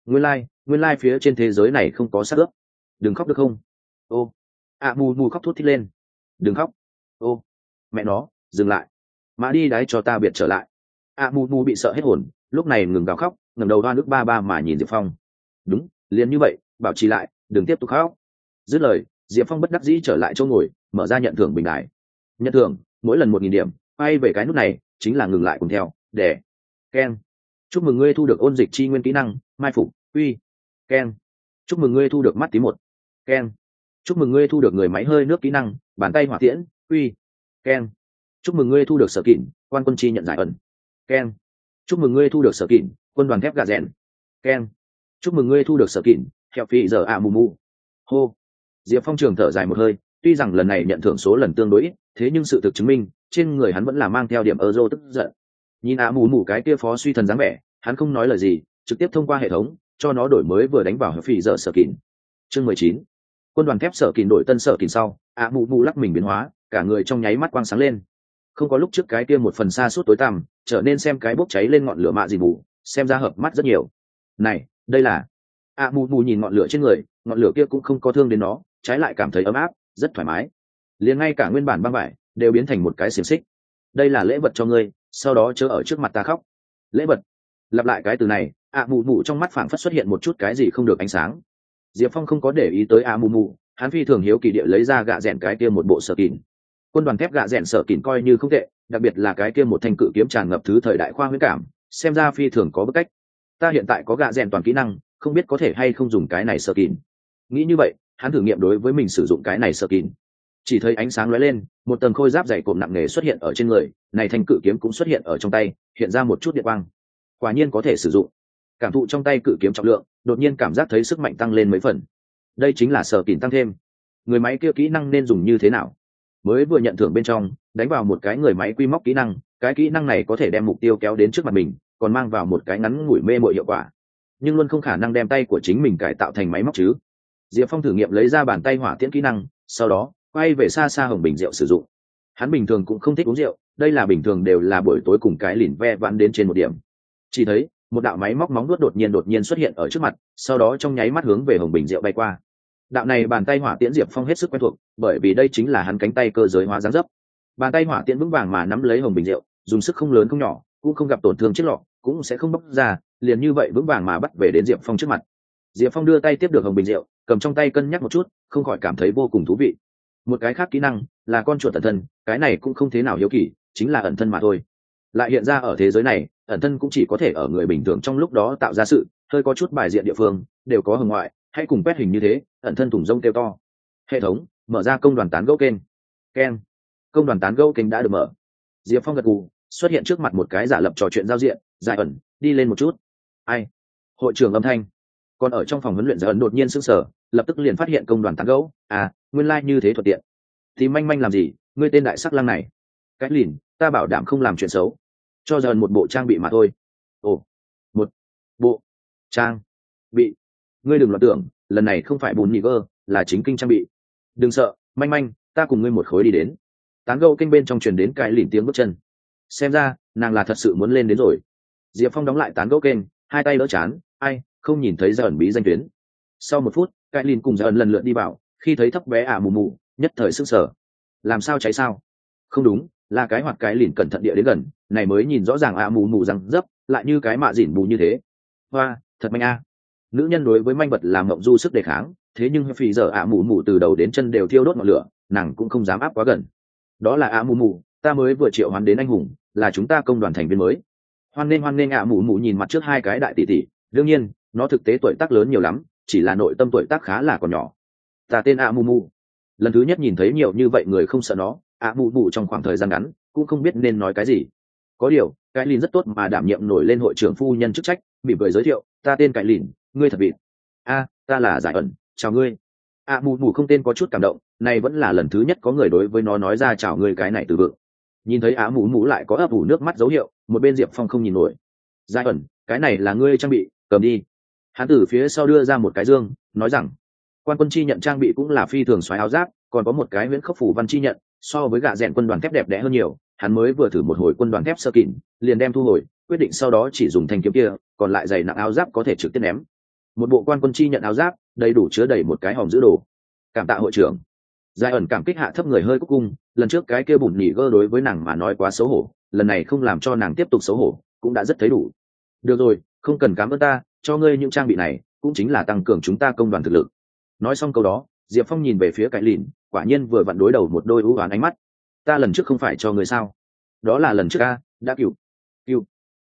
Nguyên lai phía trên thế giới này không có sát ướp. Đừng khóc được không? Ô. Mụ mụ khóc thút thít lên. Đừng khóc. Ô. Mẹ nó, dừng lại. Mà đi đái cho ta biệt trở lại. Mụ mụ bị sợ hết hồn, lúc này ngừng gào khóc, ngẩng đầu đoan nước ba ba mà nhìn Diệp Phong. Đúng, liền như vậy, bảo trì lại, đừng tiếp tục khóc. Dứt lời, Diệp Phong bất đắc dĩ trở lại chỗ ngồi, mở ra nhận thưởng bình đài. Nhận thưởng, mỗi lần 1.000 điểm, quay về cái nút này, chính là ngừng lại cùng theo, để. Ken. chúc mừng ngươi thu được ôn dịch chi nguyên kỹ năng mai phục uy keng. Chúc mừng ngươi thu được mắt tí một keng. Chúc mừng ngươi thu được người máy hơi nước kỹ năng bàn tay hỏa tiễn uy keng. Chúc mừng ngươi thu được sở kỉnh quan quân chi nhận giải ẩn keng. Chúc mừng ngươi thu được sở kỉnh quân đoàn thép gà rèn keng. Chúc mừng ngươi thu được sở kỉnh hẹo phi giờ mù mù hô. Diệp Phong trường thở dài một hơi, tuy rằng lần này nhận thưởng số lần tương đối ít, thế nhưng sự thực chứng minh trên người hắn vẫn là mang theo điểm euro tức giận. Nhìn mù mù cái kia phó suy thần dáng vẻ, hắn không nói lời gì, trực tiếp thông qua hệ thống cho nó đổi mới vừa đánh vào hợp phì giờ sở kìn. Chương 19. Quân đoàn thép sở kìn đổi tân sở kìn sau, mù mù lắc mình biến hóa, cả người trong nháy mắt quang sáng lên. Không có lúc trước cái kia một phần xa suốt tối tăm, trở nên xem cái bốc cháy lên ngọn lửa mạ gì mù, xem ra hợp mắt rất nhiều. Này, đây là mù mù nhìn ngọn lửa trên người, ngọn lửa kia cũng không có thương đến nó, trái lại cảm thấy ấm áp, rất thoải mái. Liền ngay cả nguyên bản băng vải đều biến thành một cái xiềng xích. Đây là lễ vật cho ngươi, sau đó chớ ở trước mặt ta khóc. Lễ vật? Lặp lại cái từ này, mù mù trong mắt phảng phất xuất hiện một chút cái gì không được ánh sáng. Diệp Phong không có để ý tới mù mù, hắn phi thường hiếu kỳ địa lấy ra gạ rèn cái kia một bộ sở kìn. Quân đoàn thép gạ rèn sở kìn coi như không tệ, đặc biệt là cái kia một thanh cự kiếm tràn ngập thứ thời đại khoa huyễn cảm, xem ra phi thường có bức cách. Ta hiện tại có gạ rèn toàn kỹ năng, không biết có thể hay không dùng cái này sở kìn. Nghĩ như vậy, hắn thử nghiệm đối với mình sử dụng cái này sở kìn. Chỉ thấy ánh sáng lóe lên, một tầng khôi giáp dày cộm nặng nề xuất hiện ở trên người, này thanh cự kiếm cũng xuất hiện ở trong tay, hiện ra một chút điện quang. Quả nhiên có thể sử dụng. Cảm thụ trong tay cự kiếm trọng lượng, đột nhiên cảm giác thấy sức mạnh tăng lên mấy phần. Đây chính là sở kìn tăng thêm. Người máy kia kỹ năng nên dùng như thế nào? Mới vừa nhận thưởng bên trong, đánh vào một cái người máy quy móc kỹ năng, cái kỹ năng này có thể đem mục tiêu kéo đến trước mặt mình, còn mang vào một cái ngắn ngủi mê mội hiệu quả. Nhưng luôn không khả năng đem tay của chính mình cải tạo thành máy móc chứ. Diệp Phong thử nghiệm lấy ra bàn tay hỏa tiễn kỹ năng, sau đó quay về xa xa hồng bình rượu sử dụng. Hắn bình thường cũng không thích uống rượu, đây là bình thường đều là buổi tối cùng cái lìn ve vãn đến trên một điểm. Chỉ thấy một đạo máy móc móng vuốt đột nhiên xuất hiện ở trước mặt, sau đó trong nháy mắt hướng về hồng bình rượu bay qua. Đạo này bàn tay hỏa tiễn Diệp Phong hết sức quen thuộc, bởi vì đây chính là hắn cánh tay cơ giới hóa dáng dấp. Bàn tay hỏa tiễn vững vàng mà nắm lấy hồng bình rượu, dùng sức không lớn không nhỏ, cũng không gặp tổn thương chiếc lọ, cũng sẽ không bốc ra, liền như vậy vững vàng mà bắt về đến Diệp Phong trước mặt. Diệp Phong đưa tay tiếp được hồng bình rượu, cầm trong tay cân nhắc một chút, không khỏi cảm thấy vô cùng thú vị. Một cái khác kỹ năng là con chuột ẩn thân, cái này cũng không thế nào hiếu kỳ, chính là ẩn thân mà thôi. Lại hiện ra ở thế giới này, ẩn thân cũng chỉ có thể ở người bình thường trong lúc đó tạo ra sự hơi có chút bài diện địa phương đều có hồng ngoại, hãy cùng quét hình như thế, ẩn thân thủng rông kêu to. Hệ thống mở ra công đoàn tán gẫu kênh. Keng. Công đoàn tán gẫu kênh đã được mở. Diệp Phong gật gù, xuất hiện trước mặt một cái giả lập trò chuyện giao diện, giải ẩn, đi lên một chút. Ai? Hội trưởng âm thanh. Còn ở trong phòng huấn luyện giải ẩn đột nhiên sững sờ, lập tức liền phát hiện công đoàn tán gẫu, nguyên lai như thế thuận tiện. Thì manh manh làm gì, ngươi tên đại sắc lang này. Cái lìn, ta bảo đảm không làm chuyện xấu, cho dần một bộ trang bị mà thôi. Ồ, một bộ trang bị? Ngươi đừng loạn tưởng, lần này không phải bùn nhị cơ, là chính kinh trang bị. Đừng sợ, manh manh, ta cùng ngươi một khối đi đến. Tán gẫu kênh bên trong truyền đến cái lìn tiếng bước chân. Xem ra nàng là thật sự muốn lên đến rồi. Diệp Phong đóng lại tán gẫu kênh, hai tay đỡ chán, ai không nhìn thấy dần bí danh tuyến. Sau một phút, cái lìn cùng dần lần lượt đi vào, khi thấy thấp bé mù mù, nhất thời sững sờ. Làm sao cháy sao? Không đúng, là cái hoạt cái lìn cẩn thận địa đến gần, này mới nhìn rõ ràng mù mù răng dấp, lại như cái mạ dỉn bù như thế. Hoa, thật manh a. Nữ nhân đối với manh vật làm mộng du sức đề kháng, thế nhưng phì giờ mù mù từ đầu đến chân đều thiêu đốt ngọn lửa, nàng cũng không dám áp quá gần. Đó là mù mù, ta mới vừa triệu hoán đến anh hùng, là chúng ta công đoàn thành viên mới. Hoan nghênh mù mù nhìn mặt trước hai cái đại tỷ tỷ, đương nhiên nó thực tế tuổi tác lớn nhiều lắm, chỉ là nội tâm tuổi tác khá là còn nhỏ. Ta tên mù mù. Lần thứ nhất nhìn thấy nhiều như vậy người không sợ nó, mù mù trong khoảng thời gian ngắn cũng không biết nên nói cái gì. Có điều cái lìn rất tốt mà đảm nhiệm nổi lên hội trưởng phu nhân chức trách, mỉm cười giới thiệu, ta tên cái lìn, ngươi thật vịt. Ta là giải ẩn, chào ngươi. Mù mù không tên có chút cảm động, này vẫn là lần thứ nhất có người đối với nó nói ra chào ngươi cái này từ vựng. Nhìn thấy mù mù lại có ấp ủ nước mắt dấu hiệu, một bên Diệp Phong không nhìn nổi. Giải ẩn, cái này là ngươi trang bị, cầm đi. Hắn từ phía sau đưa ra một cái dương, nói rằng quan quân chi nhận trang bị cũng là phi thường xoáy áo giáp, còn có một cái huyễn khốc phủ văn chi nhận, so với gạ rèn quân đoàn thép đẹp đẽ hơn nhiều. Hắn mới vừa thử một hồi quân đoàn thép sơ kỉn, liền đem thu hồi, quyết định sau đó chỉ dùng thanh kiếm kia, còn lại giày nặng áo giáp có thể trực tiếp ném. Một bộ quan quân chi nhận áo giáp, đầy đủ chứa đầy một cái hòm giữ đồ. Cảm tạ hội trưởng. Giải ẩn cảm kích hạ thấp người hơi cúc cung, lần trước cái kia bùn nhỉ gơ đối với nàng mà nói quá xấu hổ, lần này không làm cho nàng tiếp tục xấu hổ, cũng đã rất thấy đủ. Được rồi, không cần cảm ơn ta, cho ngươi những trang bị này, cũng chính là tăng cường chúng ta công đoàn thực lực. Nói xong câu đó, Diệp Phong nhìn về phía cái lìn, quả nhiên vừa vặn đối đầu một đôi ưu oán ánh mắt. Ta lần trước không phải cho ngươi sao? Đó là lần trước đã cựu.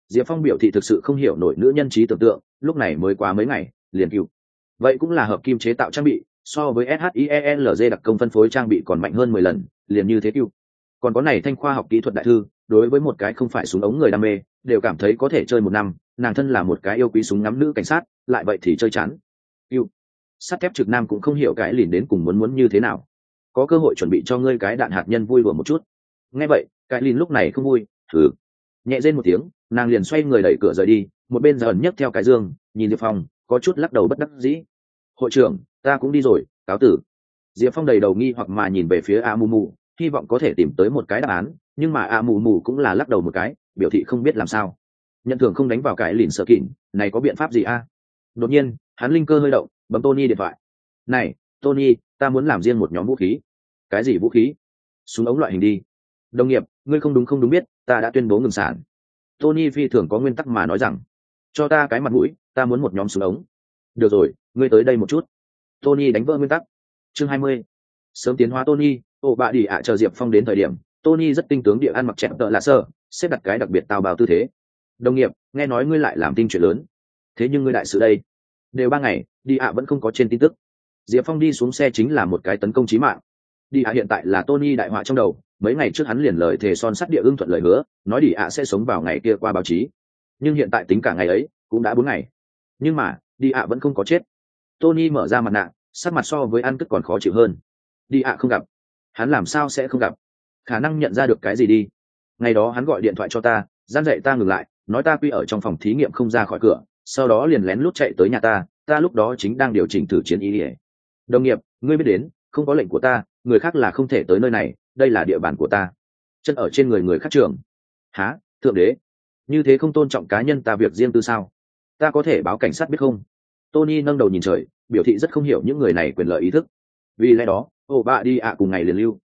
Diệp Phong biểu thị thực sự không hiểu nổi nữ nhân trí tưởng tượng, lúc này mới quá mấy ngày liền cứu. Vậy cũng là hợp kim chế tạo trang bị, so với SHIELZ đặc công phân phối trang bị còn mạnh hơn 10 lần, liền như thế cứu. Còn có này thanh khoa học kỹ thuật đại thư, đối với một cái không phải súng ống người đam mê, đều cảm thấy có thể chơi một năm, nàng thân là một cái yêu quý súng ngắm nữ cảnh sát, lại vậy thì chơi chán. Cứu. Sắt thép trực nam cũng không hiểu cái lìn đến cùng muốn như thế nào. Có cơ hội chuẩn bị cho ngươi cái đạn hạt nhân vui đùa một chút. Nghe vậy, cái lìn lúc này không vui, thử nhẹ rên một tiếng, nàng liền xoay người đẩy cửa rời đi, một bên giờ nhấc theo cái dương, nhìn Diệp Phong, có chút lắc đầu bất đắc dĩ. Hội trưởng, ta cũng đi rồi, cáo tử. Diệp Phong đầy đầu nghi hoặc mà nhìn về phía A Mù Mù, hy vọng có thể tìm tới một cái đáp án, nhưng mà A Mù Mù cũng là lắc đầu một cái, biểu thị không biết làm sao. Nhận thưởng không đánh vào cái lìn sợ kịn, này có biện pháp gì a? Đột nhiên, hắn linh cơ hơi động, bấm Tony điện thoại. Này, Tony, ta muốn làm riêng một nhóm vũ khí. Cái gì vũ khí? Súng ống loại hình đi. Đồng nghiệp, ngươi không đúng biết, ta đã tuyên bố ngừng sản. Tony phi thường có nguyên tắc mà nói rằng, cho ta cái mặt mũi, ta muốn một nhóm súng ống. Được rồi, ngươi tới đây một chút. Tony đánh vỡ nguyên tắc. Chương 20. Sớm tiến hóa Tony, ồ bạ đi ạ chờ Diệp Phong đến thời điểm, Tony rất tinh tướng địa ăn mặc chẹt tợ là sơ, xếp đặt cái đặc biệt tao bào tư thế. Đồng nghiệp, nghe nói ngươi lại làm tinh chuyện lớn. Thế nhưng ngươi đại sự đây? Đều 3 ngày, đi ạ vẫn không có trên tin tức. Diệp Phong đi xuống xe chính là một cái tấn công chí mạng. Đi ạ hiện tại là Tony đại họa trong đầu, mấy ngày trước hắn liền lời thề son sắt địa ưng thuận lời hứa, nói đi ạ sẽ sống vào ngày kia qua báo chí. Nhưng hiện tại tính cả ngày ấy, cũng đã 4 ngày. Nhưng mà, đi ạ vẫn không có chết. Tony mở ra mặt nạ, sắc mặt so với ăn cất còn khó chịu hơn. Đi ạ không gặp. Hắn làm sao sẽ không gặp? Khả năng nhận ra được cái gì đi. Ngày đó hắn gọi điện thoại cho ta, gian dạy ta ngừng lại, nói ta quy ở trong phòng thí nghiệm không ra khỏi cửa, sau đó liền lén lút chạy tới nhà ta lúc đó chính đang điều chỉnh thử chiến ý ỉa. Đồng nghiệp, ngươi biết đến, không có lệnh của ta, người khác là không thể tới nơi này, đây là địa bàn của ta. Chân ở trên người khác trưởng. Há, thượng đế, như thế không tôn trọng cá nhân ta việc riêng tư sao? Ta có thể báo cảnh sát biết không? Tony nâng đầu nhìn trời, biểu thị rất không hiểu những người này quyền lợi ý thức. Vì lẽ đó, ồ bạ đi ạ cùng ngày liền lưu.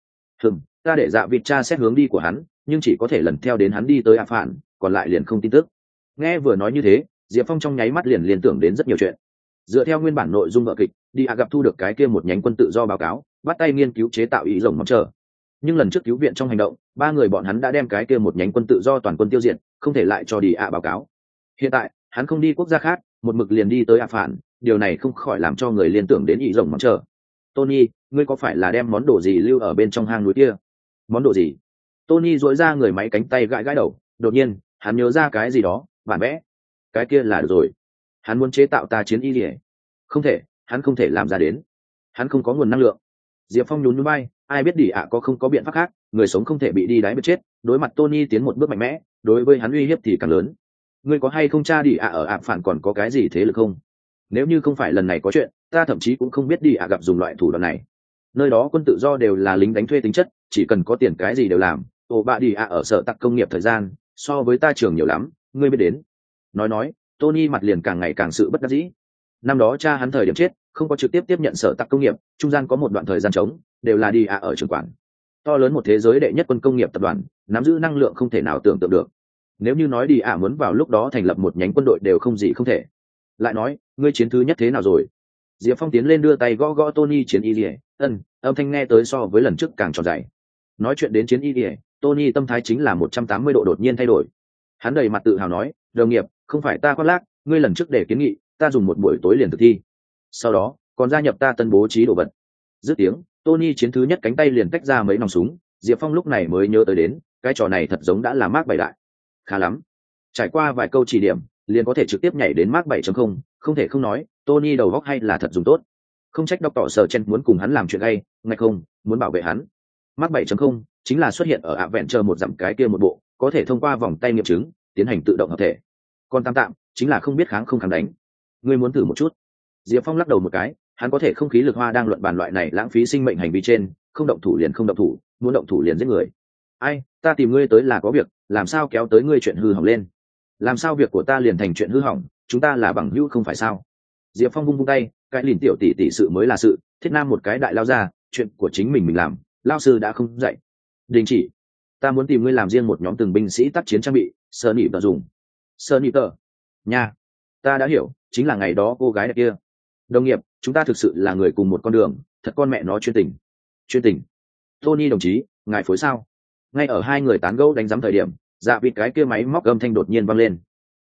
Ta để dạ vịt tra xét hướng đi của hắn, nhưng chỉ có thể lần theo đến hắn đi tới ạ phản, còn lại liền không tin tức. Nghe vừa nói như thế, Diệp Phong trong nháy mắt liền liên tưởng đến rất nhiều chuyện. Dựa theo nguyên bản nội dung vở kịch, đi ạ gặp thu được cái kia một nhánh quân tự do báo cáo, bắt tay nghiên cứu chế tạo ý rồng mong chờ. Nhưng lần trước cứu viện trong hành động, 3 người bọn hắn đã đem cái kia một nhánh quân tự do toàn quân tiêu diệt, không thể lại cho đi ạ báo cáo. Hiện tại, hắn không đi quốc gia khác, một mực liền đi tới ạ phản, điều này không khỏi làm cho người liên tưởng đến ý rồng mong chờ. Tony, ngươi có phải là đem món đồ gì lưu ở bên trong hang núi kia? Món đồ gì? Tony duỗi ra người máy cánh tay gãi đầu, đột nhiên, hắn nhớ ra cái gì đó, bản vẽ. Cái kia là được rồi. Hắn muốn chế tạo ta chiến y liễu. Không thể, hắn không thể làm ra đến. Hắn không có nguồn năng lượng. Diệp Phong nhún nhún vai, ai biết đi ạ có không có biện pháp khác, người sống không thể bị đi đáy bị chết. Đối mặt Tony tiến một bước mạnh mẽ, đối với hắn uy hiếp thì càng lớn. Ngươi có hay không tra đi ạ ở ạ phản còn có cái gì thế lực không? Nếu như không phải lần này có chuyện, ta thậm chí cũng không biết đi ạ gặp dùng loại thủ đoạn này. Nơi đó quân tự do đều là lính đánh thuê tính chất, chỉ cần có tiền cái gì đều làm. Ồ bạ đi ạ ở sở tặc công nghiệp thời gian, so với ta trường nhiều lắm, ngươi biết đến. Nói, Tony mặt liền càng ngày càng sự bất đắc dĩ. Năm đó cha hắn thời điểm chết, không có trực tiếp tiếp nhận sở tặc công nghiệp, trung gian có một đoạn thời gian trống, đều là đi ạ ở trường quản. To lớn một thế giới đệ nhất quân công nghiệp tập đoàn, nắm giữ năng lượng không thể nào tưởng tượng được. Nếu như nói đi ạ muốn vào lúc đó thành lập một nhánh quân đội đều không gì không thể. Lại nói, ngươi chiến thứ nhất thế nào rồi? Diệp Phong tiến lên đưa tay gõ gõ Tony chiến y liễu, âm thanh nghe tới so với lần trước càng tròn dày. Nói chuyện đến chiến y liễu, Tony tâm thái chính là 180 độ đột nhiên thay đổi. Hắn đầy mặt tự hào nói, đồng nghiệp, không phải ta khoác lác, ngươi lần trước để kiến nghị, ta dùng một buổi tối liền thực thi. Sau đó, còn gia nhập ta tân bố trí đồ vật. Dứt tiếng, Tony chiến thứ nhất cánh tay liền tách ra mấy nòng súng, Diệp Phong lúc này mới nhớ tới đến, cái trò này thật giống đã là Mark 7 đại. Khá lắm. Trải qua vài câu chỉ điểm, liền có thể trực tiếp nhảy đến Mark 7.0, không thể không nói, Tony đầu óc hay là thật dùng tốt. Không trách Dr. Sergeant muốn cùng hắn làm chuyện hay, ngay không, muốn bảo vệ hắn. Mark 7.0 chính là xuất hiện ở Adventure một dặm cái kia một bộ, có thể thông qua vòng tay nghiệm chứng, tiến hành tự động hợp thể. Còn tam tạm, chính là không biết kháng không kháng đánh. Ngươi muốn thử một chút? Diệp Phong lắc đầu một cái, hắn có thể không khí lực hoa đang luận bàn loại này lãng phí sinh mệnh hành vi trên, không động thủ liền không động thủ, muốn động thủ liền giết người. Ai, ta tìm ngươi tới là có việc, làm sao kéo tới ngươi chuyện hư hỏng lên? Làm sao việc của ta liền thành chuyện hư hỏng, chúng ta là bằng hữu không phải sao? Diệp Phong vung tay, cái lìn tiểu tỷ tỷ sự mới là sự, thiết nam một cái đại lao ra, chuyện của chính mình làm, lao sư đã không dạy. Đình chỉ, ta muốn tìm ngươi làm riêng một nhóm từng binh sĩ tác chiến trang bị, sơ nị tờ dùng. Sơ nị tờ, nha, ta đã hiểu, chính là ngày đó cô gái đẹp kia. Đồng nghiệp, chúng ta thực sự là người cùng một con đường, thật con mẹ nó chuyên tình. Chuyên tình. Tony đồng chí, ngài phối sao? Ngay ở hai người tán gẫu đánh giám thời điểm, dạ vịt cái kia máy móc âm thanh đột nhiên vang lên.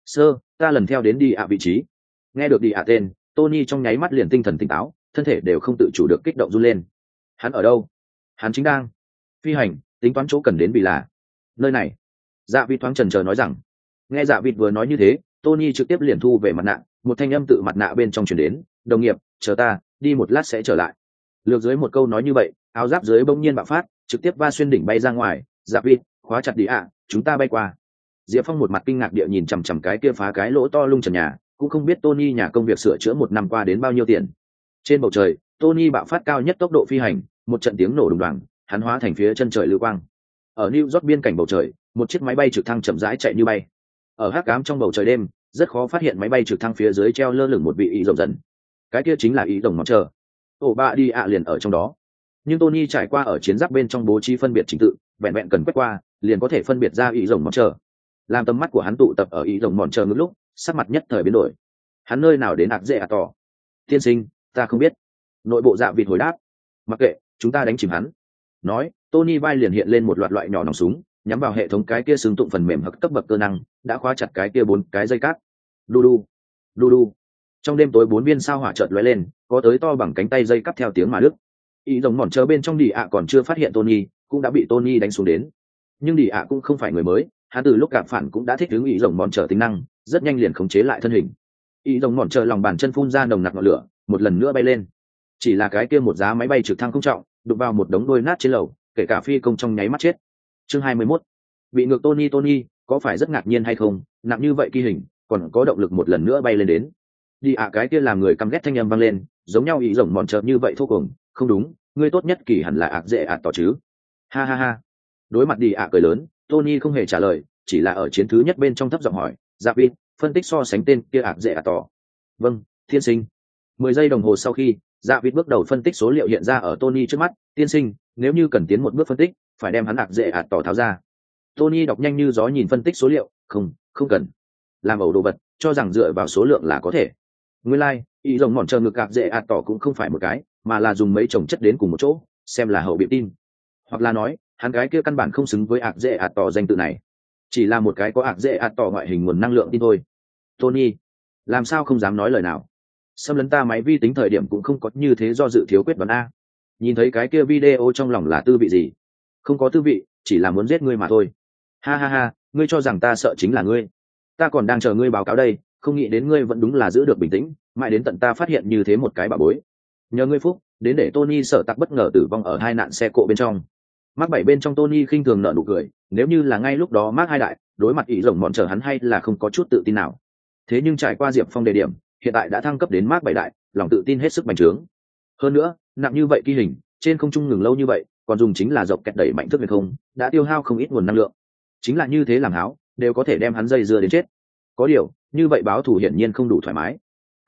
Sơ, ta lần theo đến đi ạ vị trí. Nghe được đi ạ tên, Tony trong nháy mắt liền tinh thần tỉnh táo, thân thể đều không tự chủ được kích động run lên. Hắn ở đâu? Hắn chính đang phi hành, tính toán chỗ cần đến vì là nơi này. Dạ vịt thoáng chần chờ nói rằng. Nghe dạ vịt vừa nói như thế, Tony trực tiếp liền thu về mặt nạ, một thanh âm tự mặt nạ bên trong truyền đến, đồng nghiệp, chờ ta, đi một lát sẽ trở lại. Lược dưới một câu nói như vậy, áo giáp dưới bỗng nhiên bạo phát, trực tiếp va xuyên đỉnh bay ra ngoài. Dạ vịt, khóa chặt đi ạ, chúng ta bay qua. Diệp Phong một mặt kinh ngạc địa nhìn chằm chằm cái kia phá cái lỗ to lung trần nhà, cũng không biết Tony nhà công việc sửa chữa một năm qua đến bao nhiêu tiền. Trên bầu trời, Tony bạo phát cao nhất tốc độ phi hành, một trận tiếng nổ đùng đoàng, hắn hóa thành phía chân trời lưu quang. Ở New York biên cảnh bầu trời, một chiếc máy bay trực thăng chậm rãi chạy như bay. Ở hắc ám trong bầu trời đêm, rất khó phát hiện máy bay trực thăng phía dưới treo lơ lửng một vị ý rồng dần. Cái kia chính là ý rồng mòn chờ. Ổ ba đi ạ liền ở trong đó. Nhưng Tony trải qua ở chiến giáp bên trong bố trí phân biệt trình tự, vẹn vẹn cần quét qua, liền có thể phân biệt ra ý rồng mòn chờ. Làm tầm mắt của hắn tụ tập ở ý rồng mòn chờ ngước lúc, sắc mặt nhất thời biến đổi. Hắn nơi nào đến ạc dễ tỏ? Tiên sinh, ta không biết. Nội bộ dạ vịt hồi đáp. Mặc kệ, chúng ta đánh chìm hắn. Nói, Tony vai liền hiện lên một loạt loại nhỏ nòng súng, nhắm vào hệ thống cái kia xương tụng phần mềm hắc cấp bậc cơ năng, đã khóa chặt cái kia 4 cái dây cáp. Đu đu, đu đu. Trong đêm tối 4 viên sao hỏa chợt lóe lên, có tới to bằng cánh tay dây cáp theo tiếng mà đứt. Ý rồng mòn chờ bên trong đi ạ còn chưa phát hiện Tony, cũng đã bị Tony đánh xuống đến. Nhưng đi ạ cũng không phải người mới, hắn từ lúc gặp phản cũng đã thích ứng ý rồng mòn chờ tính năng, rất nhanh liền khống chế lại thân hình. Ý rồng mòn chờ lòng bàn chân phun ra nồng nặc ngọn lửa, một lần nữa bay lên. Chỉ là cái kia một giá máy bay trực thăng không trọng, đụng vào một đống đôi nát trên lầu, kể cả phi công trong nháy mắt chết. Chương 21. Bị ngược Tony có phải rất ngạc nhiên hay không, nặng như vậy kỳ hình, còn có động lực một lần nữa bay lên đến. Đi ạ cái kia làm người căm ghét thanh âm vang lên, giống nhau ý rồng mòn chờ như vậy thô cùng, không đúng, ngươi tốt nhất kỳ hẳn là ạc dễ ạc tỏ chứ. Ha ha ha. Đối mặt đi ạ cười lớn, Tony không hề trả lời, chỉ là ở chiến thứ nhất bên trong thấp giọng hỏi, Dạ Vịt, phân tích so sánh tên kia ạc dễ ạc tỏ. Vâng, thiên sinh. 10 giây đồng hồ sau khi, Dạ Vịt bước đầu phân tích số liệu hiện ra ở Tony trước mắt, tiên sinh, nếu như cần tiến một bước phân tích, phải đem hắn ạc dễ ạc tỏ tháo ra. Tony đọc nhanh như gió nhìn phân tích số liệu, không cần. Làm ẩu đồ vật, cho rằng dựa vào số lượng là có thể. Nguyên lai, ý rồng mòn chờ ngược ạc dễ ạc tỏ cũng không phải một cái, mà là dùng mấy chồng chất đến cùng một chỗ, xem là hậu biện tin. Hoặc là nói, hắn cái kia căn bản không xứng với ạc dễ ạc tỏ danh tự này, chỉ là một cái có ạc dễ ạc tỏ ngoại hình nguồn năng lượng tin thôi. Tony, làm sao không dám nói lời nào? Xâm lấn ta máy vi tính thời điểm cũng không có như thế do dự thiếu quyết đoán a. Nhìn thấy cái kia video trong lòng là tư vị gì? Không có tư vị, chỉ là muốn giết ngươi mà thôi. Ha ha ha, ngươi cho rằng ta sợ chính là ngươi. Ta còn đang chờ ngươi báo cáo đây, không nghĩ đến ngươi vẫn đúng là giữ được bình tĩnh, mãi đến tận ta phát hiện như thế một cái bà bối. Nhờ ngươi phúc, đến để Tony sợ tặc bất ngờ tử vong ở hai nạn xe cộ bên trong. Mark 7 bên trong Tony khinh thường nở nụ cười, nếu như là ngay lúc đó Mark 2 đại, đối mặt ý rồng mòn chờ hắn hay là không có chút tự tin nào. Thế nhưng trải qua Diệp Phong đề điểm, hiện tại đã thăng cấp đến Mark 7 đại, lòng tự tin hết sức bành trướng. Hơn nữa, nặng như vậy kỳ hình, trên không trung ngừng lâu như vậy, còn dùng chính là dọc kẹt đẩy mạnh thức huyền không, đã tiêu hao không ít nguồn năng lượng. Chính là như thế làm háo, đều có thể đem hắn dây dưa đến chết. Có điều, như vậy báo thù hiển nhiên không đủ thoải mái.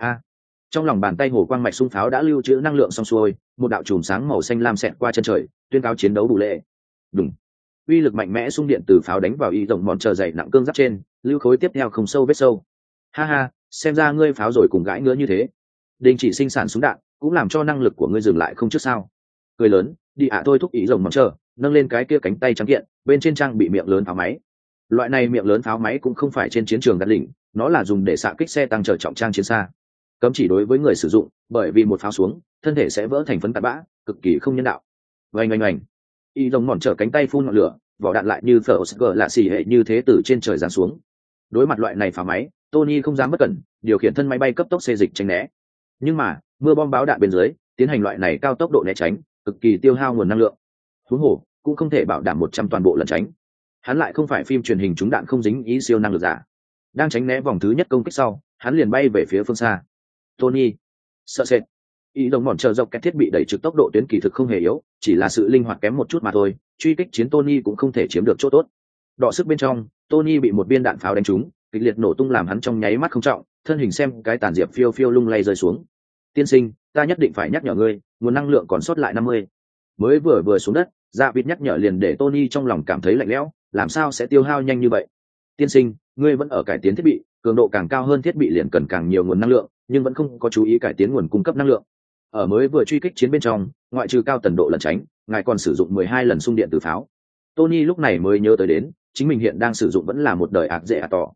Trong lòng bàn tay hồ quang mạch xung pháo đã lưu trữ năng lượng xong xuôi, một đạo chùm sáng màu xanh lam xẹt qua chân trời, tuyên cáo chiến đấu đủ lệ. Đùng. Uy lực mạnh mẽ xung điện từ pháo đánh vào y rồng mòn chờ dày nặng cương giáp trên, lưu khối tiếp theo không sâu vết sâu. Ha ha, xem ra ngươi pháo rồi cùng gãi ngứa như thế. Đình chỉ sinh sản súng đạn, cũng làm cho năng lực của ngươi dừng lại không trước sao? Cười lớn, đi ạ thôi thúc ý rồng mòn chờ, nâng lên cái kia cánh tay trắng kiện, bên trên trang bị miệng lớn pháo máy. Loại này miệng lớn pháo máy cũng không phải trên chiến trường gắn lỉnh, nó là dùng để xạ kích xe tăng chở trọng trang chiến xa. Cấm chỉ đối với người sử dụng, bởi vì một pháo xuống, thân thể sẽ vỡ thành phấn tạt bã, cực kỳ không nhân đạo. Oanh oanh oanh. Y rồng mòn trở cánh tay phun ngọn lửa, vỏ đạn lại như phở gờ lạ xì hệ như thế từ trên trời giáng xuống. Đối mặt loại này pháo máy, Tony không dám bất cẩn, điều khiển thân máy bay cấp tốc xê dịch tránh né. Nhưng mà, mưa bom báo đạn bên dưới, tiến hành loại này cao tốc độ né tránh, cực kỳ tiêu hao nguồn năng lượng. Huống hồ, cũng không thể bảo đảm 100 toàn bộ lẩn tránh. Hắn lại không phải phim truyền hình trúng đạn không dính ý siêu năng lực giả. Đang tránh né vòng thứ nhất công kích sau, hắn liền bay về phía phương xa. Tony, sợ sệt. Ý đồng mòn chờ dọc cái thiết bị đẩy trực tốc độ tuyến kỳ thực không hề yếu, chỉ là sự linh hoạt kém một chút mà thôi. Truy kích chiến Tony cũng không thể chiếm được chỗ tốt. Đọ sức bên trong, Tony bị một viên đạn pháo đánh trúng, kịch liệt nổ tung làm hắn trong nháy mắt không trọng, thân hình xem cái tàn diệp phiêu phiêu lung lay rơi xuống. Tiên sinh, ta nhất định phải nhắc nhở ngươi, nguồn năng lượng còn sót lại 50. Mới vừa xuống đất, Dạ Vịt nhắc nhở liền để Tony trong lòng cảm thấy lạnh lẽo, làm sao sẽ tiêu hao nhanh như vậy? Tiên sinh, ngươi vẫn ở cải tiến thiết bị, cường độ càng cao hơn thiết bị liền cần càng nhiều nguồn năng lượng, nhưng vẫn không có chú ý cải tiến nguồn cung cấp năng lượng. Ở mới vừa truy kích chiến bên trong, ngoại trừ cao tần độ lẩn tránh, ngài còn sử dụng 12 lần xung điện từ pháo. Tony lúc này mới nhớ tới đến, chính mình hiện đang sử dụng vẫn là một đời ạc dễ tỏ.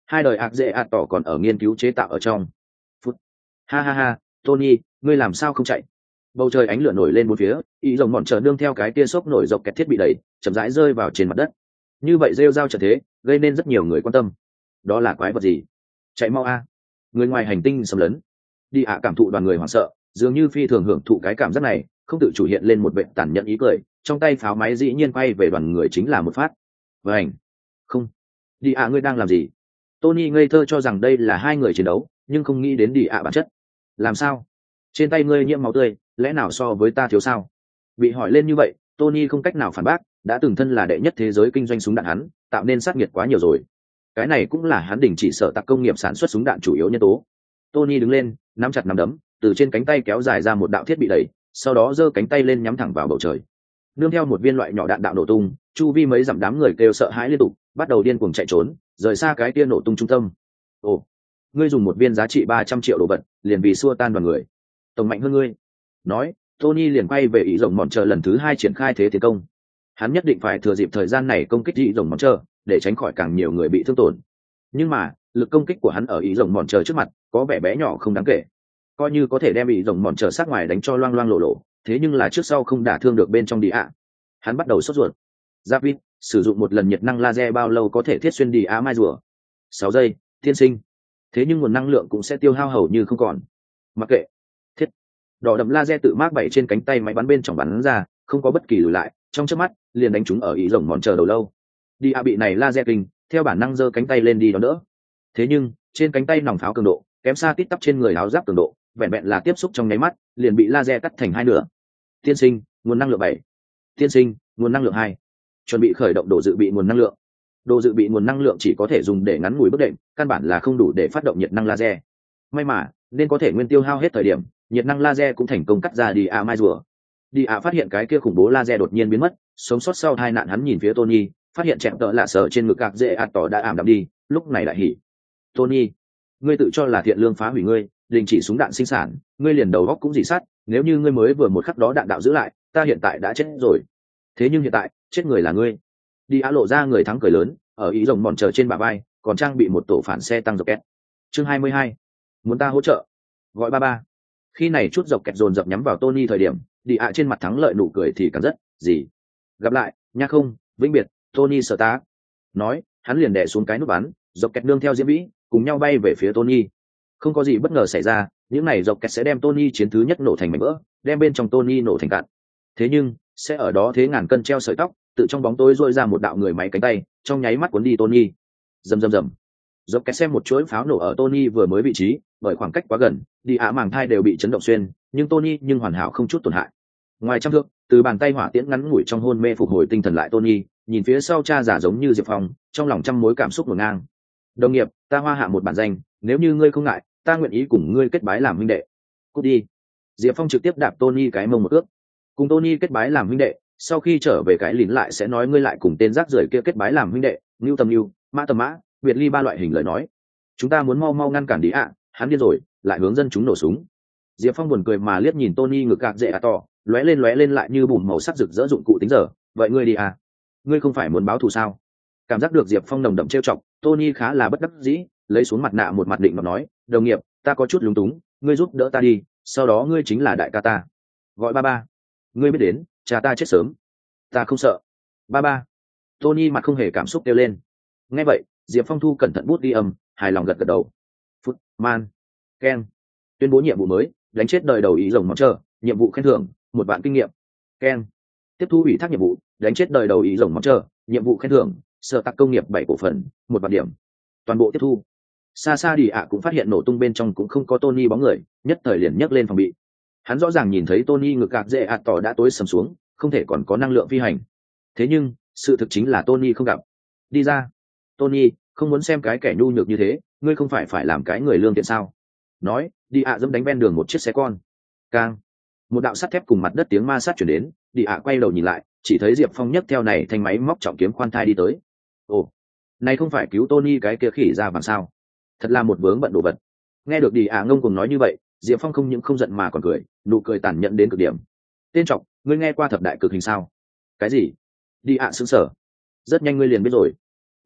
Hai đời ạc dễ ạt tỏ còn ở nghiên cứu chế tạo ở trong. Phút. Ha ha ha, Tony, ngươi làm sao không chạy? Bầu trời ánh lửa nổi lên bốn phía, ý rồng mòn chờ nương theo cái tia sốc nổi dọc kẹt thiết bị đẩy, chậm rãi rơi vào trên mặt đất. Như vậy rêu rao trận thế, gây nên rất nhiều người quan tâm. Đó là quái vật gì? Chạy mau a! Người ngoài hành tinh xâm lấn. Đi ạ cảm thụ đoàn người hoảng sợ, dường như phi thường hưởng thụ cái cảm giác này, không tự chủ hiện lên một vẻ tàn nhẫn ý cười, trong tay pháo máy dĩ nhiên quay về đoàn người chính là một phát. Vành. Không. Đi ạ ngươi đang làm gì? Tony ngây thơ cho rằng đây là hai người chiến đấu, nhưng không nghĩ đến đi ạ bản chất. Làm sao? Trên tay ngươi nhiễm máu tươi, lẽ nào so với ta thiếu sao? Bị hỏi lên như vậy, Tony không cách nào phản bác, đã từng thân là đệ nhất thế giới kinh doanh súng đạn hắn, tạo nên sát nghiệt quá nhiều rồi. Cái này cũng là hắn đình chỉ sở tạc công nghiệp sản xuất súng đạn chủ yếu nhân tố. Tony đứng lên, nắm chặt nắm đấm, từ trên cánh tay kéo dài ra một đạo thiết bị đẩy, sau đó giơ cánh tay lên nhắm thẳng vào bầu trời. Nương theo một viên loại nhỏ đạn đạo nổ tung, chu vi mấy dặm đám người kêu sợ hãi liên tục, bắt đầu điên cuồng chạy trốn, rời xa cái tia nổ tung trung tâm. Ồ, ngươi dùng một viên giá trị 300 triệu đồ vật, liền vì xua tan đoàn người. Tổng mạnh hơn ngươi. Nói, Tony liền quay về ý rồng mòn chờ lần thứ hai triển khai thế tiến công. Hắn nhất định phải thừa dịp thời gian này công kích ý rồng mòn chờ, để tránh khỏi càng nhiều người bị thương tổn. Nhưng mà, lực công kích của hắn ở ý rồng mòn chờ trước mặt, có vẻ bé nhỏ không đáng kể. Coi như có thể đem ý rồng mòn chờ sát ngoài đánh cho loang loang lộ lộ, thế nhưng là trước sau không đả thương được bên trong đi ạ. Hắn bắt đầu sốt ruột. David, sử dụng một lần nhiệt năng laser bao lâu có thể thiết xuyên đi á mai rùa? 6 giây, tiên sinh. Thế nhưng nguồn năng lượng cũng sẽ tiêu hao hầu như không còn. Mặc kệ. Thiết. Đỏ đậm laser tự mác bảy trên cánh tay máy bắn bên trong bắn ra, không có bất kỳ lùi lại, trong chớp mắt liền đánh trúng ở ý rồng mòn chờ đầu lâu. Đi ạ bị này laser kinh, theo bản năng giơ cánh tay lên đi đón đỡ. Thế nhưng trên cánh tay nòng pháo cường độ kém xa tít tắp trên người áo giáp cường độ, vẹn vẹn là tiếp xúc trong nháy mắt liền bị laser cắt thành hai nửa. Tiên sinh, nguồn năng lượng 7. Tiên sinh, nguồn năng lượng 2. Chuẩn bị khởi động đồ dự bị nguồn năng lượng. Đồ dự bị nguồn năng lượng chỉ có thể dùng để ngắn ngủi bất định, căn bản là không đủ để phát động nhiệt năng laser. May mà nên có thể nguyên tiêu hao hết thời điểm, nhiệt năng laser cũng thành công cắt ra đi ạ mai rùa. Đi ạ phát hiện cái kia khủng bố laser đột nhiên biến mất, sống sót sau tai nạn hắn nhìn phía Tony, phát hiện chẹm tợ lạ sợ trên ngực gạc dễ ạt tỏ đã ảm đạm đi, lúc này lại hỉ. Tony, ngươi tự cho là thiện lương phá hủy ngươi, đình chỉ súng đạn sinh sản, ngươi liền đầu góc cũng dị sát, nếu như ngươi mới vừa một khắc đó đạn đạo giữ lại, ta hiện tại đã chết rồi. Thế nhưng hiện tại, chết người là ngươi. Đi á lộ ra người thắng cười lớn, ở ý rồng mòn chờ trên bả vai, còn trang bị một tổ phản xe tăng dọc kẹt. Chương 22. Muốn ta hỗ trợ? Gọi ba. Khi này chút dọc kẹt dồn dập nhắm vào Tony thời điểm, đi ạ trên mặt thắng lợi nụ cười thì càng rất, gì? Gặp lại, nha không, vĩnh biệt, Tony Stark. Nói, hắn liền đè xuống cái nút bắn, dọc kẹt nương theo Diễm Vĩ, cùng nhau bay về phía Tony. Không có gì bất ngờ xảy ra, những này dọc kẹt sẽ đem Tony chiến thứ nhất nổ thành mảnh vỡ, đem bên trong Tony nổ thành cạn. Thế nhưng, sẽ ở đó thế ngàn cân treo sợi tóc, tự trong bóng tối rôi ra một đạo người máy cánh tay, trong nháy mắt cuốn đi Tony. Rầm rầm rầm. Dọc kẹt xem một chuỗi pháo nổ ở Tony vừa mới vị trí, bởi khoảng cách quá gần, đi ạ màng thai đều bị chấn động xuyên, nhưng Tony nhưng hoàn hảo không chút tổn hại. Ngoài trăm thước, từ bàn tay hỏa tiễn ngắn ngủi trong hôn mê phục hồi tinh thần lại Tony, nhìn phía sau cha giả giống như Diệp Phong, trong lòng trăm mối cảm xúc ngổn ngang. Đồng nghiệp, ta hoa hạ một bản danh, nếu như ngươi không ngại, ta nguyện ý cùng ngươi kết bái làm huynh đệ. Cút đi. Diệp Phong trực tiếp đạp Tony cái mông một ước. Cùng Tony kết bái làm huynh đệ, sau khi trở về cái lín lại sẽ nói ngươi lại cùng tên rác rưởi kia kết bái làm huynh đệ, Nưu Tầm Nưu, Mã Tầm Mã, biệt ly ba loại hình lời nói. Chúng ta muốn mau mau ngăn cản đi ạ, hắn điên rồi, lại hướng dân chúng nổ súng. Diệp Phong buồn cười mà liếc nhìn Tony ngực gạc dễ to, lóe lên lại như bùm màu sắc rực rỡ dụng cụ tính giờ, vậy ngươi đi à? Ngươi không phải muốn báo thù sao? Cảm giác được Diệp Phong nồng đậm trêu chọc, Tony khá là bất đắc dĩ, lấy xuống mặt nạ một mặt định mà nói, đồng nghiệp, ta có chút lúng túng, ngươi giúp đỡ ta đi, sau đó ngươi chính là đại ca ta. Gọi ba. Ngươi biết đến, cha ta chết sớm. Ta không sợ. Ba. Tony mặt không hề cảm xúc kêu lên. Nghe vậy, Diệp Phong thu cẩn thận bút ghi âm, hài lòng gật đầu. Phút, man, Ken, tuyên bố nhiệm vụ mới, đánh chết đời đầu ý rồng món chờ, nhiệm vụ khen thưởng, 1 vạn kinh nghiệm. Ken, tiếp thu ủy thác nhiệm vụ, đánh chết đời đầu ý rồng món chờ, nhiệm vụ khen thưởng, sở tạc công nghiệp 7 cổ phần, 1 vạn điểm. Toàn bộ tiếp thu. Xa đi ạ cũng phát hiện nổ tung bên trong cũng không có Tony bóng người, nhất thời liền nhấc lên phòng bị. Hắn rõ ràng nhìn thấy Tony ngực gạc dễ ạt tỏ đã tối sầm xuống, không thể còn có năng lượng phi hành. Thế nhưng, sự thực chính là Tony không gặp. Đi ra. Tony, không muốn xem cái kẻ nhu nhược như thế, ngươi không phải làm cái người lương thiện sao? Nói, đi ạ dẫm đánh ven đường một chiếc xe con. Cang. Một đạo sắt thép cùng mặt đất tiếng ma sát chuyển đến, đi ạ quay đầu nhìn lại, chỉ thấy Diệp Phong nhấc theo này thanh máy móc trọng kiếm khoan thai đi tới. Ồ, này không phải cứu Tony cái kia khỉ ra bằng sao? Thật là một vướng bận đồ vật. Nghe được đi ạ ngông cuồng nói như vậy, Diệp Phong không những không giận mà còn cười, nụ cười tàn nhẫn đến cực điểm. Tên trọc, ngươi nghe qua thập đại cực hình sao? Cái gì? Đi ạ sững sờ. Rất nhanh ngươi liền biết rồi.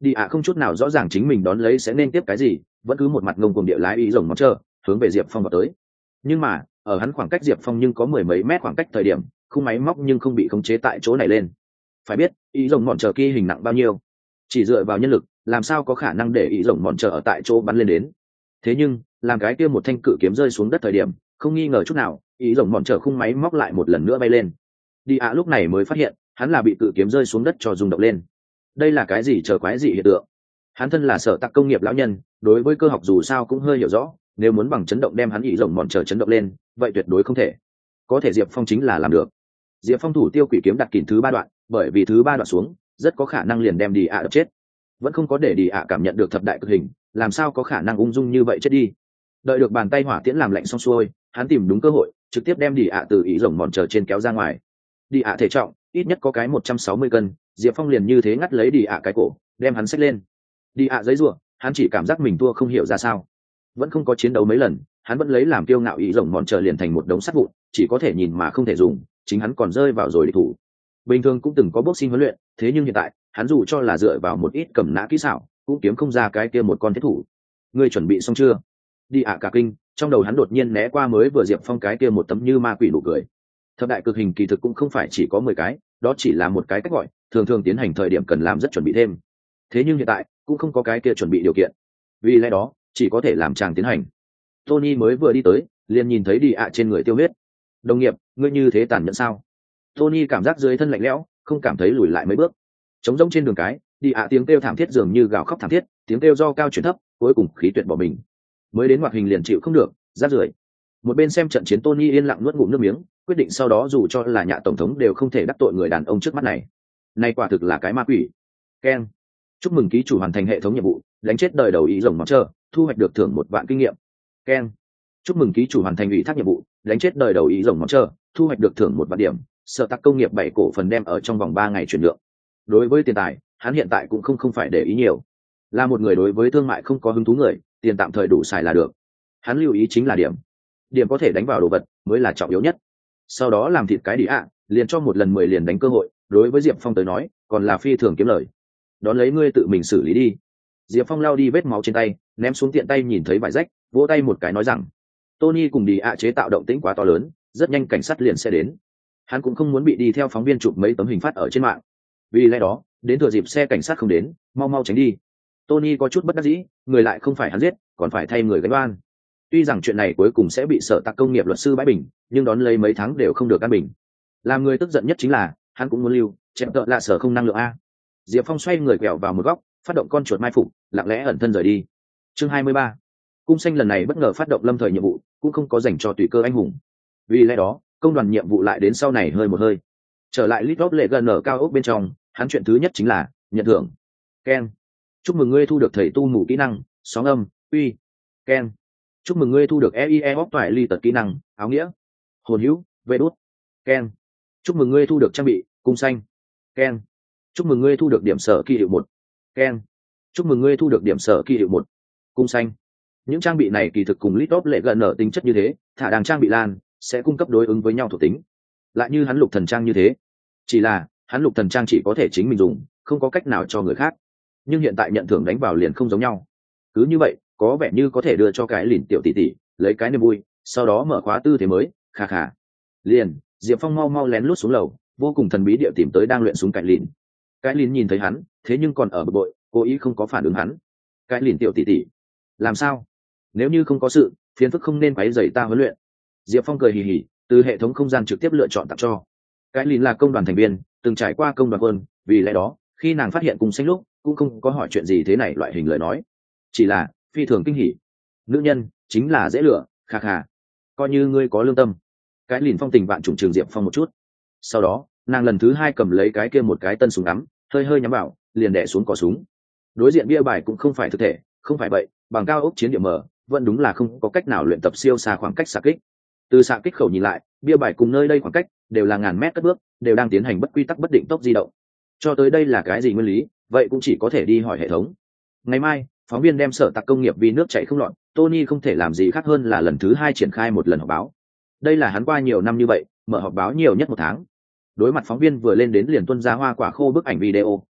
Đi ạ không chút nào rõ ràng chính mình đón lấy sẽ nên tiếp cái gì, vẫn cứ một mặt ngông cuồng địa lái ý rồng món chờ hướng về Diệp Phong vào tới. Nhưng mà ở hắn khoảng cách Diệp Phong nhưng có mười mấy mét khoảng cách thời điểm, khung máy móc nhưng không bị khống chế tại chỗ này lên. Phải biết ý rồng mọn chờ kia hình nặng bao nhiêu, chỉ dựa vào nhân lực làm sao có khả năng để ý rồng mọn chờ ở tại chỗ bắn lên đến. Thế nhưng làm cái kia một thanh cự kiếm rơi xuống đất thời điểm, không nghi ngờ chút nào ý rồng mọn chờ khung máy móc lại một lần nữa bay lên. Đi ạ lúc này mới phát hiện hắn là bị cự kiếm rơi xuống đất cho rung động lên. Đây là cái gì chờ quái gì hiện tượng? Hắn thân là sở tạc công nghiệp lão nhân, đối với cơ học dù sao cũng hơi hiểu rõ, nếu muốn bằng chấn động đem hắn ý rồng mọn chờ chấn động lên, vậy tuyệt đối không thể. Có thể Diệp Phong chính là làm được. Diệp Phong thủ tiêu quỷ kiếm đặt kìm thứ 3 đoạn, bởi vì thứ 3 đoạn xuống rất có khả năng liền đem đi ạ đập chết. Vẫn không có để đi ạ cảm nhận được thập đại cực hình, làm sao có khả năng ung dung như vậy chết đi. Đợi được bàn tay hỏa tiễn làm lạnh xong xuôi, hắn tìm đúng cơ hội trực tiếp đem đi ạ từ ý rồng mòn chờ trên kéo ra ngoài. Đi ạ thể trọng ít nhất có cái 160 cân, Diệp Phong liền như thế ngắt lấy đi ạ cái cổ, đem hắn xách lên. Đi ạ giấy rủa, hắn chỉ cảm giác mình thua không hiểu ra sao. Vẫn không có chiến đấu mấy lần, hắn vẫn lấy làm kiêu ngạo ý rồng mòn chờ liền thành một đống sắt vụn, chỉ có thể nhìn mà không thể dùng, chính hắn còn rơi vào rồi địch thủ. Bình thường cũng từng có boxing huấn luyện, thế nhưng hiện tại hắn dù cho là dựa vào một ít cầm nã kỹ xảo cũng kiếm không ra cái kia một con thiết thủ. Ngươi chuẩn bị xong chưa? Đi ạ cả kinh, trong đầu hắn đột nhiên né qua mới vừa Diệp Phong cái kia một tấm như ma quỷ nụ cười. Thập đại cực hình kỳ thực cũng không phải chỉ có 10 cái, đó chỉ là một cái cách gọi, thường thường tiến hành thời điểm cần làm rất chuẩn bị thêm. Thế nhưng hiện tại cũng không có cái kia chuẩn bị điều kiện, vì lẽ đó chỉ có thể làm chàng tiến hành. Tony mới vừa đi tới liền nhìn thấy đi ạ trên người tiêu huyết. Đồng nghiệp, ngươi như thế tàn nhẫn sao? Tony cảm giác dưới thân lạnh lẽo, không cảm thấy lùi lại mấy bước. Trống rỗng trên đường cái, đi ạ tiếng kêu thảm thiết dường như gào khóc thảm thiết, tiếng kêu do cao chuyển thấp, cuối cùng khí tuyệt bỏ mình. Mới đến hoạt hình liền chịu không được, rát rưởi. Một bên xem trận chiến Tony yên lặng nuốt ngụm nước miếng, quyết định sau đó dù cho là nhà tổng thống đều không thể đắc tội người đàn ông trước mắt này. Này quả thực là cái ma quỷ. Ken, chúc mừng ký chủ hoàn thành hệ thống nhiệm vụ, đánh chết đời đầu ý rồng móng chờ, thu hoạch được thưởng 1 vạn kinh nghiệm. Ken, chúc mừng ký chủ hoàn thành ủy thác nhiệm vụ, đánh chết đời đầu ý rồng móng chờ, thu hoạch được thưởng 1 vạn điểm. Sở tạc công nghiệp 7 cổ phần đem ở trong vòng 3 ngày chuyển nhượng. Đối với tiền tài, hắn hiện tại cũng không phải để ý nhiều. Là một người đối với thương mại không có hứng thú người, tiền tạm thời đủ xài là được. Hắn lưu ý chính là điểm có thể đánh vào đồ vật mới là trọng yếu nhất. Sau đó làm thịt cái đi ạ, liền cho một lần 10 liền đánh cơ hội, đối với Diệp Phong tới nói, còn là phi thường kiếm lời. Đón lấy ngươi tự mình xử lý đi. Diệp Phong lao đi vết máu trên tay, ném xuống tiện tay nhìn thấy vải rách, vỗ tay một cái nói rằng, Tony cùng đi ạ chế tạo động tĩnh quá to lớn, rất nhanh cảnh sát liền sẽ đến. Hắn cũng không muốn bị đi theo phóng viên chụp mấy tấm hình phát ở trên mạng, vì lẽ đó đến thừa dịp xe cảnh sát không đến, mau tránh đi. Tony có chút bất đắc dĩ, người lại không phải hắn giết, còn phải thay người gánh oan. Tuy rằng chuyện này cuối cùng sẽ bị sở tạc công nghiệp luật sư bãi bình, nhưng đón lấy mấy tháng đều không được an bình. Làm người tức giận nhất chính là hắn cũng muốn lưu, chém tợ lạ sở không năng lượng a. Diệp Phong xoay người quẹo vào một góc, phát động con chuột mai phục, lặng lẽ ẩn thân rời đi. Chương 23. Cung xanh lần này bất ngờ phát động lâm thời nhiệm vụ, cũng không có dành cho tùy cơ anh hùng. Vì lẽ đó công đoàn nhiệm vụ lại đến sau này hơi một hơi. Trở lại Little lệ gần ở cao ốc bên trong, hắn chuyện thứ nhất chính là nhận thưởng. Ken, chúc mừng ngươi thu được thầy tu mù kỹ năng sóng âm uy. Ken, chúc mừng ngươi thu được EIE bóc toại ly tật kỹ năng áo nghĩa hồn hữu vê đốt. Ken, chúc mừng ngươi thu được trang bị cung xanh. Ken, chúc mừng ngươi thu được điểm sở kỳ hiệu 1. Ken, chúc mừng ngươi thu được điểm sở kỳ hiệu 1. Cung xanh. Những trang bị này kỳ thực cùng Little lệ gần ở tính chất như thế, thả đàng trang bị lan sẽ cung cấp đối ứng với nhau thuộc tính, lại như hắn lục thần trang như thế, chỉ là hắn lục thần trang chỉ có thể chính mình dùng, không có cách nào cho người khác. Nhưng hiện tại nhận thưởng đánh vào liền không giống nhau, cứ như vậy có vẻ như có thể đưa cho cái lìn tiểu tỷ tỷ lấy cái niềm vui, sau đó mở khóa tư thế mới. Khà khà. Liền Diệp Phong mau lén lút xuống lầu, vô cùng thần bí địa tìm tới đang luyện súng cái lìn. Cái lìn nhìn thấy hắn, thế nhưng còn ở bực bội, cố ý không có phản ứng hắn. Cái lìn tiểu tỷ tỷ, làm sao? Nếu như không có sự phiền phức không nên quấy rầy ta huấn luyện. Diệp Phong cười hì hì, từ hệ thống không gian trực tiếp lựa chọn tặng cho. Cái lìn là công đoàn thành viên, từng trải qua công đoàn quân, vì lẽ đó khi nàng phát hiện cùng xanh lúc cũng không có hỏi chuyện gì thế này loại hình lời nói, chỉ là phi thường kinh hỉ. Nữ nhân chính là dễ lựa, khà khà, coi như ngươi có lương tâm. Cái lìn phong tình vạn trùng trường Diệp Phong một chút, sau đó nàng lần thứ 2 cầm lấy cái kia một cái tân súng ngắm, hơi nhắm vào, liền đẻ xuống cò súng. Đối diện bia bài cũng không phải thực thể, không phải vậy bằng cao ốc chiến địa mở vẫn đúng là không có cách nào luyện tập siêu xa khoảng cách xạ kích. Từ xạ kích khẩu nhìn lại, bia bài cùng nơi đây khoảng cách đều là ngàn mét cất bước, đều đang tiến hành bất quy tắc bất định tốc di động. Cho tới đây là cái gì nguyên lý, vậy cũng chỉ có thể đi hỏi hệ thống. Ngày mai phóng viên đem sở tạc công nghiệp vì nước chảy không lọt, Tony không thể làm gì khác hơn là lần thứ 2 triển khai một lần họp báo. Đây là hắn qua nhiều năm như vậy mở họp báo nhiều nhất 1 tháng. Đối mặt phóng viên vừa lên đến liền tuân ra hoa quả khô bức ảnh video,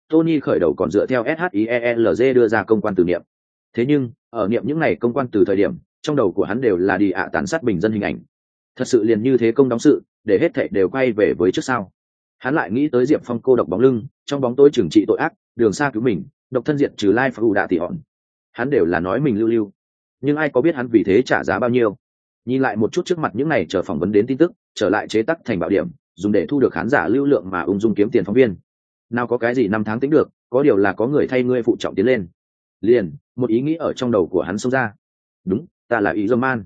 Tony khởi đầu còn dựa theo SHIELZ đưa ra công quan từ niệm. Thế nhưng, ở niệm những này công quan từ thời điểm, trong đầu của hắn đều là đi tàn sát bình dân hình ảnh. Thật sự liền như thế công đóng sự, để hết thảy đều quay về với trước sau. Hắn lại nghĩ tới Diệp Phong cô độc bóng lưng, trong bóng tối trừng trị tội ác, đường xa cứu mình, độc thân diện trừ lai phụ đạ tỷ hòn. Hắn đều là nói mình lưu lưu, nhưng ai có biết hắn vì thế trả giá bao nhiêu. Nhìn lại một chút trước mặt những này chờ phỏng vấn đến tin tức, trở lại chế tác thành bảo điểm, dùng để thu được khán giả lưu lượng mà ung dung kiếm tiền phóng viên. Nào có cái gì năm tháng tính được, có điều là có người thay ngươi phụ trọng tiến lên. Liền, một ý nghĩ ở trong đầu của hắn xông ra. Đúng, ta là ý dâm man.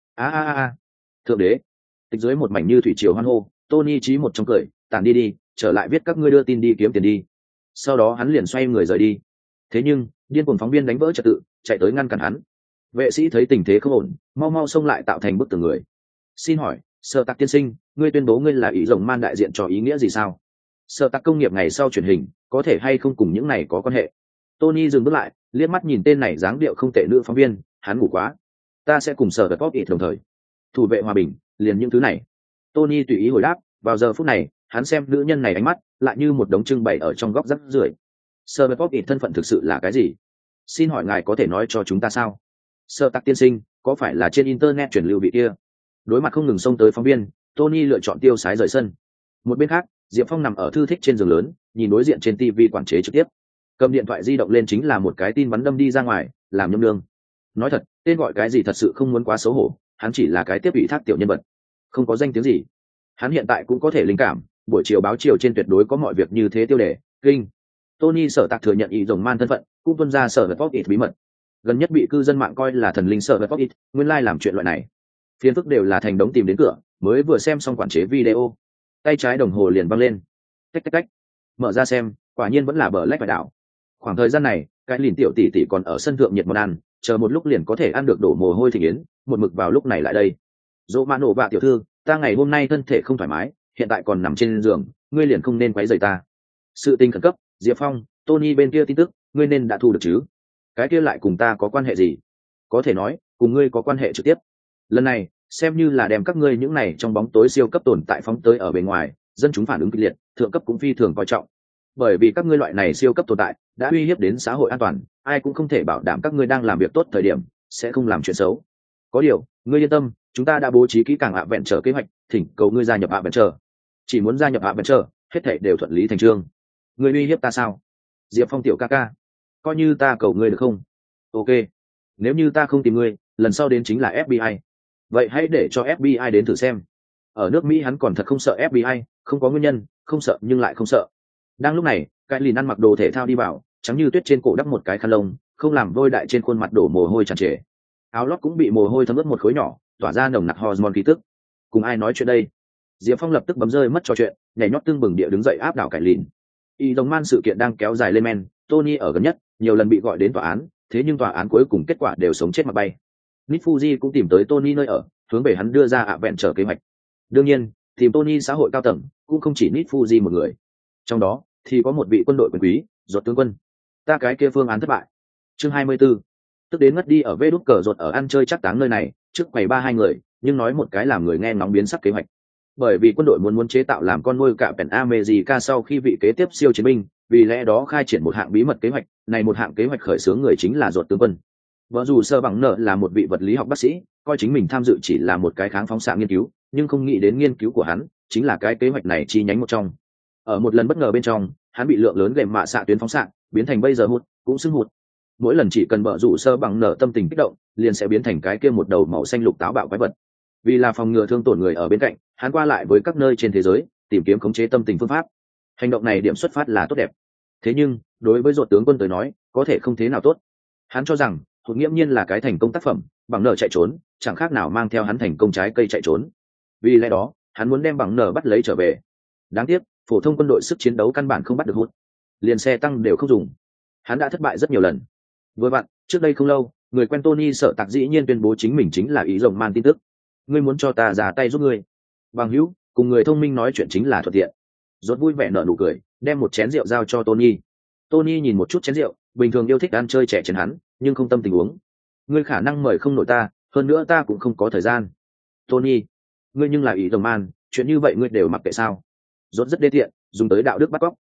Thượng đế. Tịch dưới một mảnh như thủy triều hoan hô, Tony chí một trong cười, tản đi đi, trở lại viết các ngươi đưa tin đi kiếm tiền đi. Sau đó hắn liền xoay người rời đi. Thế nhưng, điên cuồng phóng viên đánh vỡ trật tự, chạy tới ngăn cản hắn. Vệ sĩ thấy tình thế không ổn, mau mau xông lại tạo thành bức tường người. Xin hỏi, Sở Tạc tiên sinh, ngươi tuyên bố ngươi là ý rồng man đại diện cho ý nghĩa gì sao? Sở Tạc công nghiệp ngày sau truyền hình, có thể hay không cùng những này có quan hệ? Tony dừng bước lại, liếc mắt nhìn tên này dáng điệu không tệ nữ phóng viên, hắn ngủ quá. Ta sẽ cùng Sở Tạc ít đồng thời. Thủ vệ hòa bình, liền những thứ này. Tony tùy ý hồi đáp, vào giờ phút này, hắn xem nữ nhân này ánh mắt, lại như một đống trưng bày ở trong góc rác rưởi. Sở Tạc ít thân phận thực sự là cái gì? Xin hỏi ngài có thể nói cho chúng ta sao? Sở Tạc tiên sinh, có phải là trên internet truyền lưu vị kia? Đối mặt không ngừng xông tới phóng viên, Tony lựa chọn tiêu sái rời sân. Một bên khác, Diệp Phong nằm ở thư thích trên giường lớn, nhìn đối diện trên TV quản chế trực tiếp. Cầm điện thoại di động lên chính là một cái tin bắn đâm đi ra ngoài, làm nhâm đương. Nói thật, tên gọi cái gì thật sự không muốn quá xấu hổ, hắn chỉ là cái tiếp ủy thác tiểu nhân vật, không có danh tiếng gì. Hắn hiện tại cũng có thể linh cảm, buổi chiều báo chiều trên tuyệt đối có mọi việc như thế tiêu đề, kinh. Tony Sở Tạc thừa nhận ý rồng man thân phận, cũng tuân ra Sở Vật ít bí mật. Gần nhất bị cư dân mạng coi là thần linh Sở Vật ít, nguyên lai làm chuyện loại này. Phiền phức đều là thành đống tìm đến cửa, mới vừa xem xong quản chế video, tay trái đồng hồ liền văng lên. Tách tách tách. Mở ra xem, quả nhiên vẫn là bờ lách phải đảo. Khoảng thời gian này, cái lìn tiểu tỷ tỷ còn ở sân thượng nhiệt món ăn, chờ một lúc liền có thể ăn được đổ mồ hôi thịnh yến, một mực vào lúc này lại đây. Dỗ mã nổ bạ tiểu thư, ta ngày hôm nay thân thể không thoải mái, hiện tại còn nằm trên giường, ngươi liền không nên quấy rầy ta. Sự tình khẩn cấp, Diệp Phong, Tony bên kia tin tức, ngươi nên đã thu được chứ? Cái kia lại cùng ta có quan hệ gì? Có thể nói, cùng ngươi có quan hệ trực tiếp. Lần này, xem như là đem các ngươi những này trong bóng tối siêu cấp tồn tại phóng tới ở bên ngoài, dân chúng phản ứng kịch liệt, thượng cấp cũng phi thường coi trọng. Bởi vì các ngươi loại này siêu cấp tồn tại đã uy hiếp đến xã hội an toàn, ai cũng không thể bảo đảm các ngươi đang làm việc tốt thời điểm sẽ không làm chuyện xấu. Có điều, ngươi yên tâm, chúng ta đã bố trí kỹ càng vẹn trở kế hoạch, thỉnh cầu ngươi gia nhập vẹn trở. Chỉ muốn gia nhập vẹn trở, hết thảy đều thuận lý thành chương. Ngươi uy hiếp ta sao? Diệp Phong tiểu ca ca, coi như ta cầu ngươi được không? Ok, nếu như ta không tìm ngươi, lần sau đến chính là FBI. Vậy hãy để cho FBI đến thử xem. Ở nước Mỹ hắn còn thật không sợ FBI, không có nguyên nhân, không sợ nhưng lại không sợ. Đang lúc này, cái lìn ăn mặc đồ thể thao đi vào, trắng như tuyết trên cổ đắp một cái khăn lông, không làm vôi đại trên khuôn mặt đổ mồ hôi tràn trề. Áo lót cũng bị mồ hôi thấm ướt một khối nhỏ, tỏa ra nồng nặc hormone khí tức. Cùng ai nói chuyện đây? Diệp Phong lập tức bấm rơi mất trò chuyện, nhảy nhót tương bừng địa đứng dậy áp đảo cải lìn. Y đồng man sự kiện đang kéo dài lên men, Tony ở gần nhất, nhiều lần bị gọi đến tòa án, thế nhưng tòa án cuối cùng kết quả đều sống chết mà bay. Nít Fuji cũng tìm tới Tony nơi ở, hướng về hắn đưa ra vẹn trở kế hoạch. Đương nhiên, tìm Tony xã hội cao tầng cũng không chỉ Nít Fuji một người. Trong đó thì có một vị quân đội quyền quý, Ruột tướng quân. Ta cái kia phương án thất bại. Chương 24. Tức đến ngất đi ở vê đút cờ ruột ở ăn chơi chắc táng nơi này, trước quầy ba hai người, nhưng nói một cái làm người nghe nóng biến sắc kế hoạch. Bởi vì quân đội muốn chế tạo làm con nuôi cạm Pen America sau khi vị kế tiếp siêu chiến binh, vì lẽ đó khai triển một hạng bí mật kế hoạch, này một hạng kế hoạch khởi xướng người chính là Ruột tướng quân. Vợ dù sơ bằng nợ là một vị vật lý học bác sĩ, coi chính mình tham dự chỉ là một cái kháng phóng xạ nghiên cứu, nhưng không nghĩ đến nghiên cứu của hắn chính là cái kế hoạch này chi nhánh một trong. Ở một lần bất ngờ bên trong, hắn bị lượng lớn gệm mạ xạ tuyến phóng xạ biến thành bây giờ hụt, cũng xưng hụt. Mỗi lần chỉ cần vợ rủ sơ bằng nợ tâm tình kích động, liền sẽ biến thành cái kia một đầu màu xanh lục táo bạo quái vật. Vì là phòng ngừa thương tổn người ở bên cạnh, hắn qua lại với các nơi trên thế giới, tìm kiếm khống chế tâm tình phương pháp. Hành động này điểm xuất phát là tốt đẹp. Thế nhưng, đối với Ruột tướng quân tới nói, có thể không thế nào tốt. Hắn cho rằng, hụt nghiễm nhiên là cái thành công tác phẩm, bằng nợ chạy trốn, chẳng khác nào mang theo hắn thành công trái cây chạy trốn. Vì lẽ đó, hắn muốn đem bằng nợ bắt lấy trở về. Đáng tiếc, phổ thông quân đội sức chiến đấu căn bản không bắt được hụt, liền xe tăng đều không dùng. Hắn đã thất bại rất nhiều lần. Vừa vặn, trước đây không lâu, người quen Tony Sở Tạc dĩ nhiên tuyên bố chính mình chính là ý rồng man tin tức. Ngươi muốn cho ta ra tay giúp ngươi? Bằng hữu, cùng người thông minh nói chuyện chính là thuận tiện. Rốt vui vẻ nở nụ cười, đem một chén rượu giao cho Tony. Tony nhìn một chút chén rượu, bình thường yêu thích ăn chơi trẻ chén hắn, nhưng không tâm tình uống. Ngươi khả năng mời không nổi ta, hơn nữa ta cũng không có thời gian. Tony, ngươi nhưng là ý rồng man, chuyện như vậy ngươi đều mặc kệ sao? Rốt rất đê tiện, dùng tới đạo đức bắt cóc.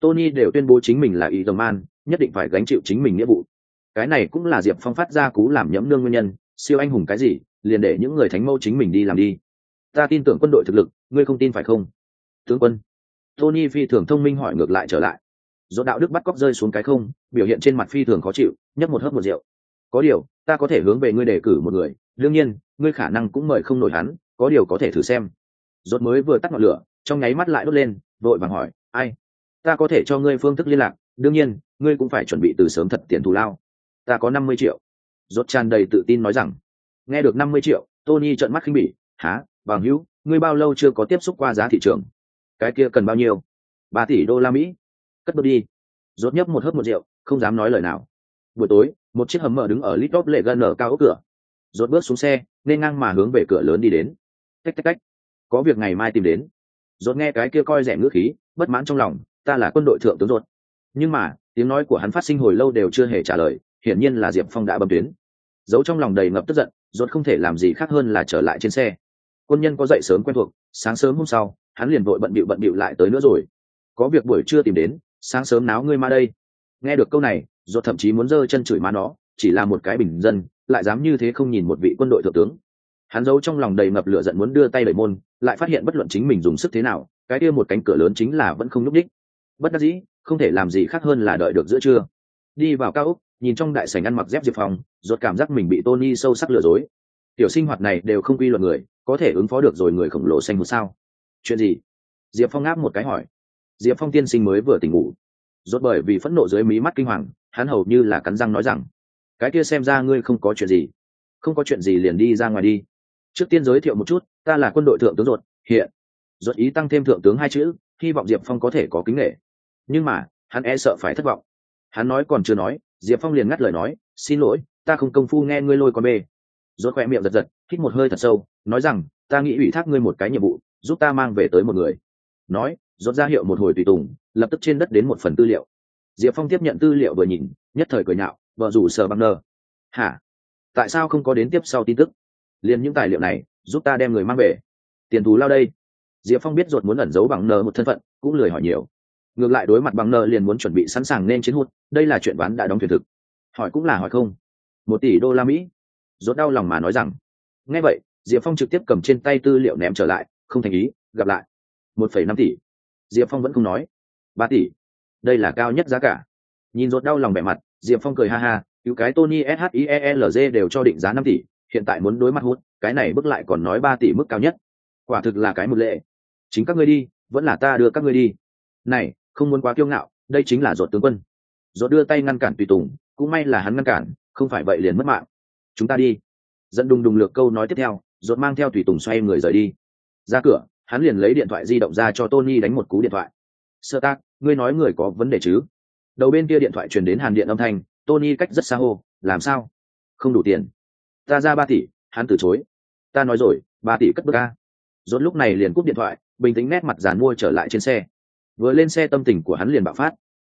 Tony đều tuyên bố chính mình là ý dòng man, nhất định phải gánh chịu chính mình nghĩa vụ. Cái này cũng là Diệp Phong phát ra cú làm nhẫm nương nguyên nhân, siêu anh hùng cái gì, liền để những người thánh mẫu chính mình đi làm đi. Ta tin tưởng quân đội thực lực, ngươi không tin phải không? Tướng quân. Tony phi thường thông minh hỏi ngược lại trở lại. Do đạo đức bắt cóc rơi xuống cái không, biểu hiện trên mặt phi thường khó chịu, nhấp một hớp một rượu. Có điều, ta có thể hướng về ngươi đề cử một người, đương nhiên, ngươi khả năng cũng mời không nổi hắn, có điều có thể thử xem. Rốt mới vừa tắt ngọn lửa, trong nháy mắt lại đốt lên, vội vàng hỏi, ai? Ta có thể cho ngươi phương thức liên lạc, đương nhiên, ngươi cũng phải chuẩn bị từ sớm thật tiền thù lao. Ta có 50 triệu. Rốt tràn đầy tự tin nói rằng. Nghe được 50 triệu, Tony trợn mắt khinh bỉ, hả, bằng hữu, ngươi bao lâu chưa có tiếp xúc qua giá thị trường? Cái kia cần bao nhiêu? 3 tỷ đô la Mỹ. Cất bước đi. Rốt nhấp một hớp một rượu, không dám nói lời nào. Buổi tối, một chiếc hầm mở đứng ở Little Lệ gần ở cao ốc cửa. Rốt bước xuống xe, nên ngang mà hướng về cửa lớn đi đến. Tách tách tách. Có việc ngày mai tìm đến. Rốt nghe cái kia coi rẻ ngữ khí, bất mãn trong lòng, ta là quân đội thượng tướng Rốt. Nhưng mà, tiếng nói của hắn phát sinh hồi lâu đều chưa hề trả lời, hiển nhiên là Diệp Phong đã bấm tuyến. Giấu trong lòng đầy ngập tức giận, Rốt không thể làm gì khác hơn là trở lại trên xe. Quân nhân có dậy sớm quen thuộc, sáng sớm hôm sau, hắn liền vội bận bịu lại tới nữa rồi. Có việc buổi trưa tìm đến, sáng sớm náo ngươi ma đây. Nghe được câu này, Rốt thậm chí muốn giơ chân chửi má nó, chỉ là một cái bình dân, lại dám như thế không nhìn một vị quân đội thượng tướng. Hắn giấu trong lòng đầy ngập lửa giận muốn đưa tay đẩy môn, lại phát hiện bất luận chính mình dùng sức thế nào, cái kia một cánh cửa lớn chính là vẫn không nhúc nhích. Bất đắc dĩ, không thể làm gì khác hơn là đợi được giữa trưa. Đi vào cao ốc, nhìn trong đại sảnh ăn mặc dép Diệp Phong, Rốt cảm giác mình bị Tony sâu sắc lừa dối. Tiểu sinh hoạt này đều không quy luật người, có thể ứng phó được rồi người khổng lồ xanh một sao? Chuyện gì? Diệp Phong ngáp một cái hỏi. Diệp Phong tiên sinh mới vừa tỉnh ngủ. Rốt bởi vì phẫn nộ dưới mí mắt kinh hoàng, hắn hầu như là cắn răng nói rằng, cái kia xem ra ngươi không có chuyện gì. Không có chuyện gì liền đi ra ngoài đi. Trước tiên giới thiệu một chút, ta là quân đội thượng tướng Rốt, hiện. Rốt ý tăng thêm thượng tướng hai chữ, hy vọng Diệp Phong có thể có kính nể. Nhưng mà, hắn e sợ phải thất vọng. Hắn nói còn chưa nói, Diệp Phong liền ngắt lời nói, xin lỗi, ta không công phu nghe ngươi lôi con bê. Rốt khỏe miệng giật, hít một hơi thật sâu, nói rằng, ta nghĩ ủy thác ngươi một cái nhiệm vụ, giúp ta mang về tới một người. Nói, Rốt ra hiệu một hồi tùy tùng, lập tức trên đất đến một phần tư liệu. Diệp Phong tiếp nhận tư liệu vừa nhìn, nhất thời cười nhạo, vợ rủ sở bằng nờ. Hả? Tại sao không có đến tiếp sau tin tức? Liên những tài liệu này, giúp ta đem người mang về. Tiền thù lao đây. Diệp Phong biết Rốt muốn ẩn giấu bằng nờ một thân phận, cũng lười hỏi nhiều. Ngược lại đối mặt bằng nờ liền muốn chuẩn bị sẵn sàng nên chiến hụt, đây là chuyện ván đã đóng thuyền thực. Hỏi cũng là hỏi không. 1 tỷ đô la Mỹ. Rốt đau lòng mà nói rằng. Nghe vậy, Diệp Phong trực tiếp cầm trên tay tư liệu ném trở lại, không thành ý, gặp lại. 1,5 tỷ. Diệp Phong vẫn không nói. 3 tỷ. Đây là cao nhất giá cả. Nhìn Rốt đau lòng vẻ mặt, Diệp Phong cười ha ha, cứu cái Tony SHIELZ đều cho định giá 5 tỷ, hiện tại muốn đối mặt hút, cái này bước lại còn nói 3 tỷ mức cao nhất. Quả thực là cái một lệ. Chính các ngươi đi, vẫn là ta đưa các ngươi đi. Này, không muốn quá kiêu ngạo, đây chính là Rốt tướng quân. Rốt đưa tay ngăn cản tùy tùng, cũng may là hắn ngăn cản, không phải vậy liền mất mạng. Chúng ta đi. Dẫn đùng đùng lược câu nói tiếp theo, Rốt mang theo tùy tùng xoay người rời đi. Ra cửa, hắn liền lấy điện thoại di động ra cho Tony đánh một cú điện thoại. Sơ tác, ngươi nói người có vấn đề chứ? Đầu bên kia điện thoại truyền đến hàn điện âm thanh, Tony cách rất xa hô, làm sao? Không đủ tiền. Ta ra 3 tỷ, hắn từ chối. Ta nói rồi, 3 tỷ cất bước a. Rốt lúc này liền cúp điện thoại, bình tĩnh nét mặt giàn mua trở lại trên xe. Vừa lên xe tâm tình của hắn liền bạo phát.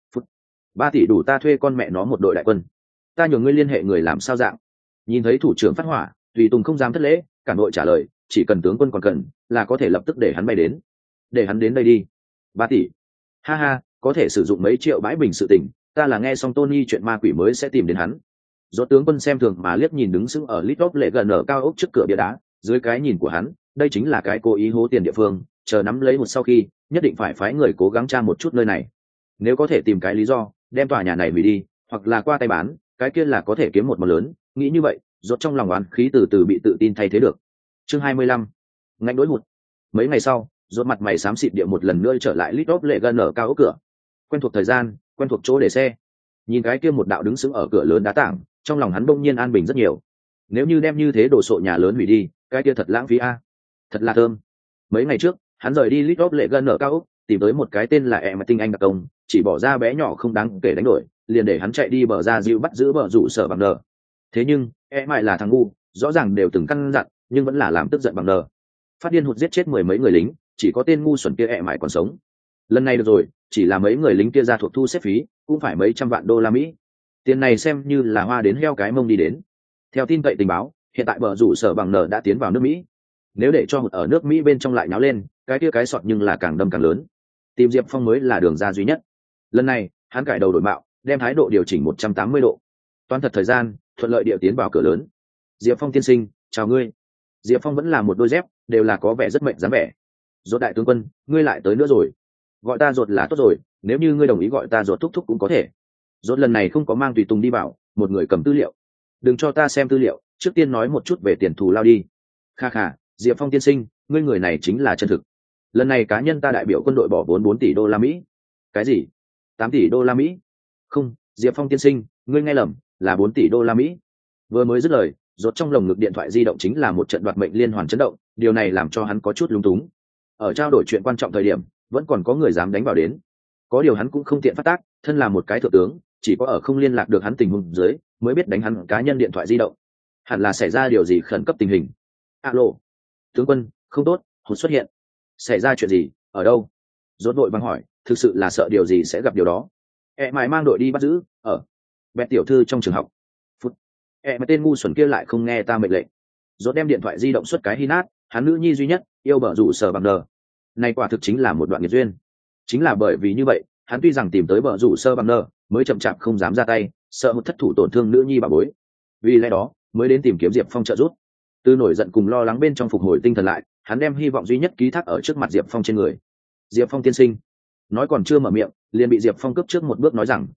3 tỷ đủ ta thuê con mẹ nó một đội đại quân. Ta nhường ngươi liên hệ người làm sao dạng. Nhìn thấy thủ trưởng phát hỏa, tùy tùng không dám thất lễ, cả đội trả lời, chỉ cần tướng quân còn cần, là có thể lập tức để hắn bay đến. Để hắn đến đây đi. 3 tỷ. Ha ha, có thể sử dụng mấy triệu bãi bình sự tình, ta là nghe xong Tony chuyện ma quỷ mới sẽ tìm đến hắn. Rốt tướng quân xem thường mà liếc nhìn đứng sững ở Little Lệ gần ở cao ốc trước cửa bia đá, dưới cái nhìn của hắn, đây chính là cái cố ý hố tiền địa phương, chờ nắm lấy một sau khi, nhất định phải phái người cố gắng tra một chút nơi này. Nếu có thể tìm cái lý do, đem tòa nhà này hủy đi, hoặc là qua tay bán, cái kia là có thể kiếm một món lớn, nghĩ như vậy, Rốt trong lòng oán khí từ từ bị tự tin thay thế được. Chương 25. Ngạnh đối hụt. Mấy ngày sau, Rốt mặt mày xám xịt địa một lần nữa trở lại Little Lệ gần ở cao ốc cửa. Quen thuộc thời gian, quen thuộc chỗ để xe. Nhìn cái kia một đạo đứng sững ở cửa lớn đá tảng, trong lòng hắn bỗng nhiên an bình rất nhiều. Nếu như đem như thế đổ sộ nhà lớn hủy đi, cái kia thật lãng phí a. Thật là thơm. Mấy ngày trước, hắn rời đi Little Lệ gần ở cao ốc, tìm tới một cái tên là E mà tinh anh đặc công, chỉ bỏ ra bé nhỏ không đáng kể đánh đổi, liền để hắn chạy đi bờ ra dịu bắt giữ bờ rủ sở bằng nờ. Thế nhưng, E mại là thằng ngu, rõ ràng đều từng căn dặn, nhưng vẫn là làm tức giận bằng nờ. Phát điên hụt giết chết 10 mấy người lính, chỉ có tên ngu xuẩn kia E mại còn sống. Lần này được rồi, chỉ là mấy người lính kia ra thuộc thu xếp phí, cũng phải mấy trăm vạn đô la Mỹ. Tiền này xem như là hoa đến heo cái mông đi đến. Theo tin cậy tình báo, hiện tại bờ rủ sở bằng nờ đã tiến vào nước Mỹ. Nếu để cho hụt ở nước Mỹ bên trong lại nháo lên, cái kia cái sọt nhưng là càng đâm càng lớn. Tìm Diệp Phong mới là đường ra duy nhất. Lần này hắn cải đầu đổi mạo, đem thái độ điều chỉnh 180 độ. Toán thật thời gian, thuận lợi địa tiến vào cửa lớn. Diệp Phong tiên sinh, chào ngươi. Diệp Phong vẫn là một đôi dép, đều là có vẻ rất mệnh dáng vẻ. Rốt đại tướng quân, ngươi lại tới nữa rồi. Gọi ta Rốt là tốt rồi, nếu như ngươi đồng ý gọi ta Rốt thúc thúc cũng có thể. Rốt lần này không có mang tùy tùng đi vào, một người cầm tư liệu. Đừng cho ta xem tư liệu, trước tiên nói một chút về tiền thù lao đi. Kha kha, Diệp Phong tiên sinh, ngươi người này chính là chân thực. Lần này cá nhân ta đại biểu quân đội bỏ vốn 4 tỷ đô la Mỹ. Cái gì? 8 tỷ đô la Mỹ? Không, Diệp Phong tiên sinh, ngươi nghe lầm, là 4 tỷ đô la Mỹ. Vừa mới dứt lời, Rốt trong lồng ngực điện thoại di động chính là một trận đoạt mệnh liên hoàn chấn động, điều này làm cho hắn có chút lúng túng. Ở trao đổi chuyện quan trọng thời điểm, vẫn còn có người dám đánh vào đến. Có điều hắn cũng không tiện phát tác, thân là một cái thượng tướng, chỉ có ở không liên lạc được hắn tình huống dưới, mới biết đánh hắn cá nhân điện thoại di động. Hẳn là xảy ra điều gì khẩn cấp tình hình. Alo, tướng quân, không tốt, hụt xuất hiện. Xảy ra chuyện gì, ở đâu? Rốt vội vàng hỏi, thực sự là sợ điều gì sẽ gặp điều đó. Mày mang đội đi bắt giữ, ở Bẹt tiểu thư trong trường học. Mà tên ngu xuẩn kia lại không nghe ta mệnh lệnh. Rốt đem điện thoại di động xuất cái hi nát, hắn nữ nhi duy nhất, yêu bở rủ sở bằng đờ. Này quả thực chính là một đoạn nghiệt duyên. Chính là bởi vì như vậy, hắn tuy rằng tìm tới bở rủ sơ bằng đờ, mới chậm chạp không dám ra tay, sợ một thất thủ tổn thương nữ nhi bà bối. Vì lẽ đó, mới đến tìm kiếm Diệp Phong trợ giúp. Từ nổi giận cùng lo lắng bên trong phục hồi tinh thần lại, hắn đem hy vọng duy nhất ký thác ở trước mặt Diệp Phong trên người. Diệp Phong tiên sinh, nói còn chưa mở miệng, liền bị Diệp Phong cướp trước một bước nói rằng,